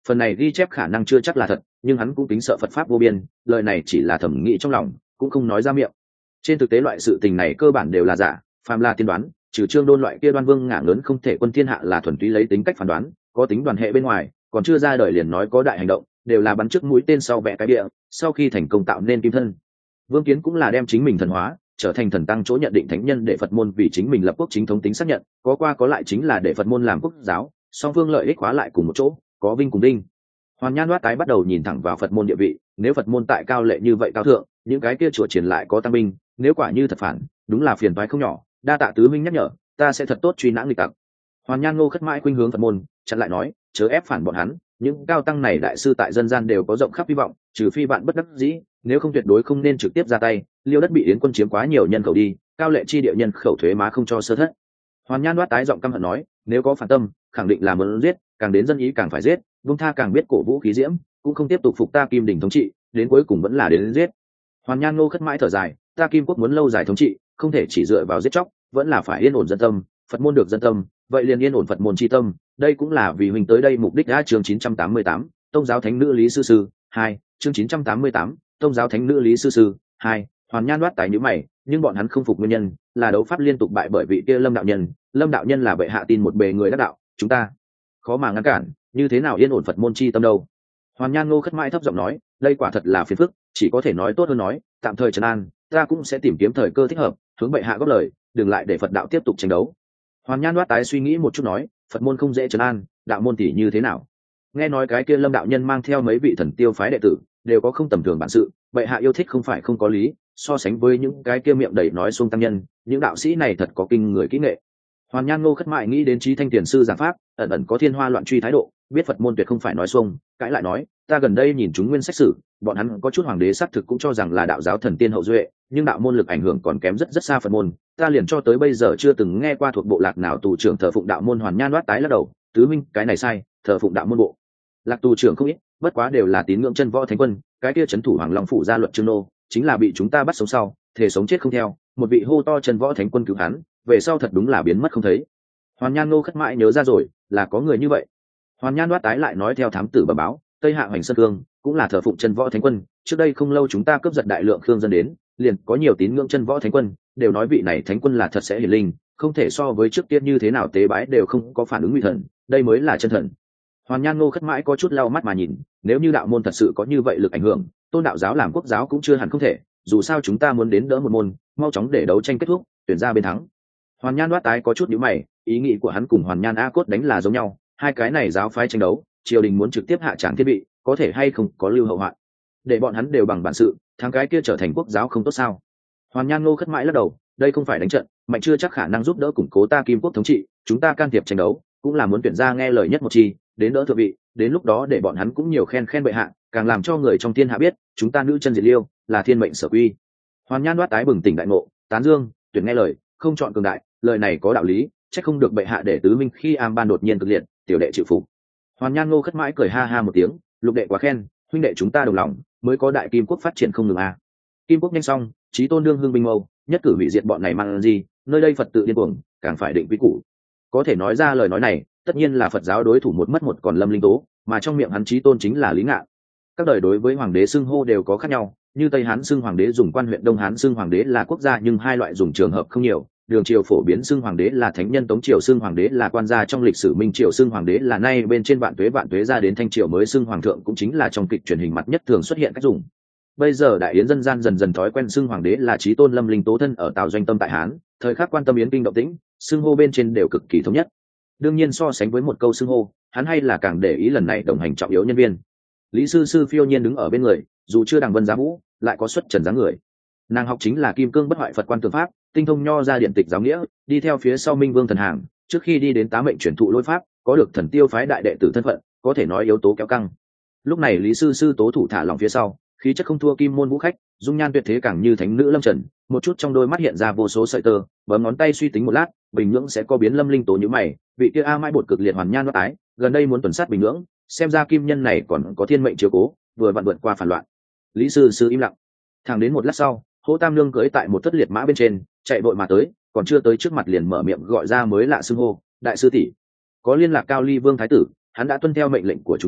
phần này ghi chép khả năng chưa chắc là thật, nhưng hắn cũng tính sợ Phật pháp vô biên, lời này chỉ là thẩm nghĩ trong lòng, cũng không nói ra miệng. Trên thực tế loại sự tình này cơ bản đều là giả, phàm là tiên đoán, trừ Trương Đôn loại kia đoan vương ngả lớn không thể quân thiên hạ là thuần túy lấy tính cách phán đoán, có tính đoàn hệ bên ngoài, còn chưa ra đời liền nói có đại hành động, đều là bắn trước mũi tên sau vẽ cái địa, sau khi thành công tạo nên kim thân. Vương Kiến cũng là đem chính mình thần hóa, trở thành thần tăng chỗ nhận định thánh nhân để Phật môn vì chính mình lập quốc chính thống tính xác nhận, có qua có lại chính là để Phật môn làm quốc giáo, song phương lợi ích hóa lại cùng một chỗ, có vinh cùng đinh. Hoàn Nhan Loát Tái bắt đầu nhìn thẳng vào Phật môn địa vị, nếu Phật môn tại cao lệ như vậy cao thượng, những cái kia chùa triển lại có tăng binh, nếu quả như thật phản, đúng là phiền toái không nhỏ, đa tạ tứ minh nhắc nhở, ta sẽ thật tốt truy nã nghịch tặc. Hoàn Nhan Ngô khất mãi khuynh hướng Phật môn, chặn lại nói, chớ ép phản bọn hắn, những cao tăng này đại sư tại dân gian đều có rộng khắp hy vọng, trừ phi bạn bất đắc dĩ, nếu không tuyệt đối không nên trực tiếp ra tay, liêu đất bị yến quân chiếm quá nhiều nhân khẩu đi, cao lệ chi địa nhân khẩu thuế má không cho sơ thất. Hoàn Nhan Loát Tái giọng căm hận nói, nếu có phản tâm, khẳng định là muốn giết, càng đến dân ý càng phải giết, Vương Tha càng biết cổ vũ khí diễm, cũng không tiếp tục phục ta Kim Đình thống trị, đến cuối cùng vẫn là đến giết. Hoàn Nhan Ngô khất mãi thở dài, ta Kim quốc muốn lâu dài thống trị, không thể chỉ dựa vào giết chóc, vẫn là phải yên ổn dân tâm, Phật môn được dân tâm, vậy liền yên ổn Phật môn chi tâm, đây cũng là vì huynh tới đây mục đích. Đã chương chín trăm tám mươi tám, Tông giáo thánh nữ Lý sư sư hai, chương chín trăm tám mươi tám, Tông giáo thánh nữ Lý sư sư hai. Hoàn Nhan Loát Tái nhíu mày, nhưng bọn hắn không phục nguyên nhân là đấu pháp liên tục bại bởi vị kia Lâm đạo nhân, Lâm đạo nhân là bệ hạ tin một bề người đắc đạo, chúng ta khó mà ngăn cản, như thế nào yên ổn Phật môn chi tâm đâu. Hoàn Nhan Ngô khất mãi thấp giọng nói, đây quả thật là phiền phức, chỉ có thể nói tốt hơn nói, tạm thời trấn an, ta cũng sẽ tìm kiếm thời cơ thích hợp, hướng bệ hạ góp lời, đừng lại để Phật đạo tiếp tục tranh đấu. Hoàn Nhan Loát Tái suy nghĩ một chút nói, Phật môn không dễ trấn an, đạo môn tỷ như thế nào? Nghe nói cái kia Lâm đạo nhân mang theo mấy vị thần tiêu phái đệ tử, đều có không tầm thường bản sự, bệ hạ yêu thích không phải không có lý, so sánh với những cái kia miệng đầy nói xuông tăng nhân, những đạo sĩ này thật có kinh người kỹ nghệ. Hoàn Nhan Ngô khất mại nghĩ đến Chí Thanh tiền sư giảng pháp, ẩn ẩn có thiên hoa loạn truy thái độ, biết Phật môn tuyệt không phải nói xuông, cãi lại nói, ta gần đây nhìn chúng nguyên sách sử, bọn hắn có chút hoàng đế xác thực cũng cho rằng là đạo giáo thần tiên hậu duệ, nhưng đạo môn lực ảnh hưởng còn kém rất rất xa Phật môn, ta liền cho tới bây giờ chưa từng nghe qua thuộc bộ lạc nào tù trưởng thờ phụng đạo môn. Hoàn Nhan Loát Tái lắc đầu, tứ minh, cái này sai, thờ phụng đạo môn bộ lạc tù trưởng không ít, bất quá đều là tín ngưỡng chân võ thánh quân, cái kia trấn thủ Hoàng Long phủ gia luật Trương Nô, chính là bị chúng ta bắt sống sau, thể sống chết không theo, một vị hô to chân võ thánh quân cứu hắn, về sau thật đúng là biến mất không thấy. Hoàn Nhan Ngô khất mãi nhớ ra rồi, là có người như vậy. Hoàn Nhan Loát Tái lại nói theo thám tử bẩm báo, Tây Hạ Hoành Sơn Cương cũng là thờ phụng chân võ thánh quân, trước đây không lâu chúng ta cướp giật đại lượng khương dân đến, liền có nhiều tín ngưỡng chân võ thánh quân, đều nói vị này thánh quân là thật sẽ hiển linh, không thể so với trước tiên như thế nào tế bái đều không có phản ứng nguy thần, đây mới là chân thần. Hoàn Nhan Ngô khất mãi có chút lau mắt mà nhìn, nếu như đạo môn thật sự có như vậy lực ảnh hưởng, tôn đạo giáo làm quốc giáo cũng chưa hẳn không thể, dù sao chúng ta muốn đến đỡ một môn, mau chóng để đấu tranh kết thúc, tuyển ra bên thắng. Hoàn Nhan Loát Tái có chút nhíu mày, ý nghĩ của hắn cùng Hoàn Nhan A Cốt đánh là giống nhau, hai cái này giáo phái tranh đấu, triều đình muốn trực tiếp hạ tràng thiết bị, có thể hay không có lưu hậu hoạn, để bọn hắn đều bằng bản sự, thắng cái kia trở thành quốc giáo không tốt sao? Hoàn Nhan Ngô khất mãi lắc đầu, đây không phải đánh trận, mạnh chưa chắc khả năng giúp đỡ củng cố ta Kim quốc thống trị, chúng ta can thiệp tranh đấu, cũng là muốn tuyển ra nghe lời nhất một chi, đến đỡ thượng vị, đến lúc đó để bọn hắn cũng nhiều khen khen bệ hạ, càng làm cho người trong thiên hạ biết, chúng ta nữ chân diệt liêu, là thiên mệnh sở quy. Hoàn Nhan Loát Tái bừng tỉnh đại ngộ, tán dương, tuyển nghe lời, không chọn cường đại, lời này có đạo lý, chắc không được bệ hạ để tứ minh khi am ban đột nhiên cực liệt, tiểu đệ chịu phục. Hoàn Nhan Ngô khất mãi cười ha ha một tiếng, lục đệ quá khen, huynh đệ chúng ta đồng lòng, mới có đại Kim quốc phát triển không ngừng à. Kim quốc nhanh xong, chí tôn đương hương binh mâu, nhất cử hủy diệt bọn này mang gì, nơi đây Phật tự điên cuồng, càng phải định quy củ. Có thể nói ra lời nói này, tất nhiên là Phật giáo đối thủ một mất một còn Lâm Linh Tố, mà trong miệng hắn chí tôn chính là Lý Ngạn. Các đời đối với hoàng đế xưng hô đều có khác nhau, như Tây Hán xưng hoàng đế dùng quan huyện, Đông Hán xưng hoàng đế là quốc gia, nhưng hai loại dùng trường hợp không nhiều. Đường triều phổ biến xưng hoàng đế là thánh nhân, Tống triều xưng hoàng đế là quan gia, trong lịch sử Minh triều xưng hoàng đế là nay bên trên vạn tuế vạn tuế ra đến Thanh triều mới xưng hoàng thượng, cũng chính là trong kịch truyền hình mặt nhất thường xuất hiện cách dùng. Bây giờ đại yến dân gian dần dần thói quen xưng hoàng đế là chí tôn Lâm Linh Tố thân ở Tào Doanh Tâm tại Hán, thời khắc quan tâm yến kinh động tĩnh, xưng hô bên trên đều cực kỳ thống nhất. Đương nhiên so sánh với một câu xưng hô, hắn hay là càng để ý lần này đồng hành trọng yếu nhân viên. Lý sư sư phiêu nhiên đứng ở bên người, dù chưa đằng vân giá vũ, lại có xuất trần dáng người. Nàng học chính là kim cương bất hoại Phật quan tư pháp, tinh thông nho ra điện tịch giáo nghĩa, đi theo phía sau Minh Vương thần hàng, trước khi đi đến tá mệnh chuyển thụ lôi pháp, có được thần tiêu phái đại đệ tử thân phận, có thể nói yếu tố kéo căng. Lúc này Lý sư sư tố thủ thả lòng phía sau, khí chất không thua kim môn vũ khách, dung nhan tuyệt thế càng như thánh nữ lâm trần, một chút trong đôi mắt hiện ra vô số sợi tơ, bấm ngón tay suy tính một lát, bình nhưỡng sẽ có biến Lâm Linh Tố như mày, vị kia a mãi bột cực liệt Hoàn Nhan Loát Tái, gần đây muốn tuần sát bình nhưỡng, xem ra kim nhân này còn có thiên mệnh chiếu cố, vừa vặn vượt qua phản loạn. Lý sư sư im lặng, thẳng đến một lát sau, Hỗ Tam Nương cưỡi tại một thất liệt mã bên trên, chạy vội mà tới, còn chưa tới trước mặt liền mở miệng gọi ra mới lạ xưng hô, đại sư tỷ, có liên lạc Cao Ly Vương thái tử, hắn đã tuân theo mệnh lệnh của chúng ta,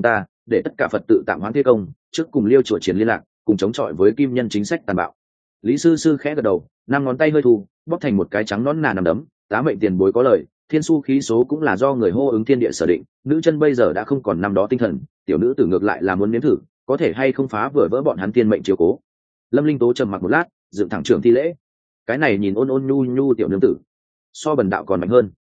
để tất cả phật tự tạm hoãn thi công, trước cùng liêu chùa triển liên lạc, cùng chống chọi với kim nhân chính sách tàn bạo. Lý sư sư khẽ gật đầu, năm ngón tay hơi thu, bóp thành một cái trắng nõn nà nằm đấm. Tá mệnh tiền bối có lời, thiên su khí số cũng là do người hô ứng thiên địa sở định, nữ chân bây giờ đã không còn năm đó tinh thần, tiểu nữ tử ngược lại là muốn nếm thử có thể hay không phá vừa vỡ bọn hắn thiên mệnh chiếu cố. Lâm Linh Tố trầm mặc một lát, dựng thẳng trưởng thi lễ. Cái này nhìn ôn ôn nhu nhu tiểu nương tử, so bần đạo còn mạnh hơn.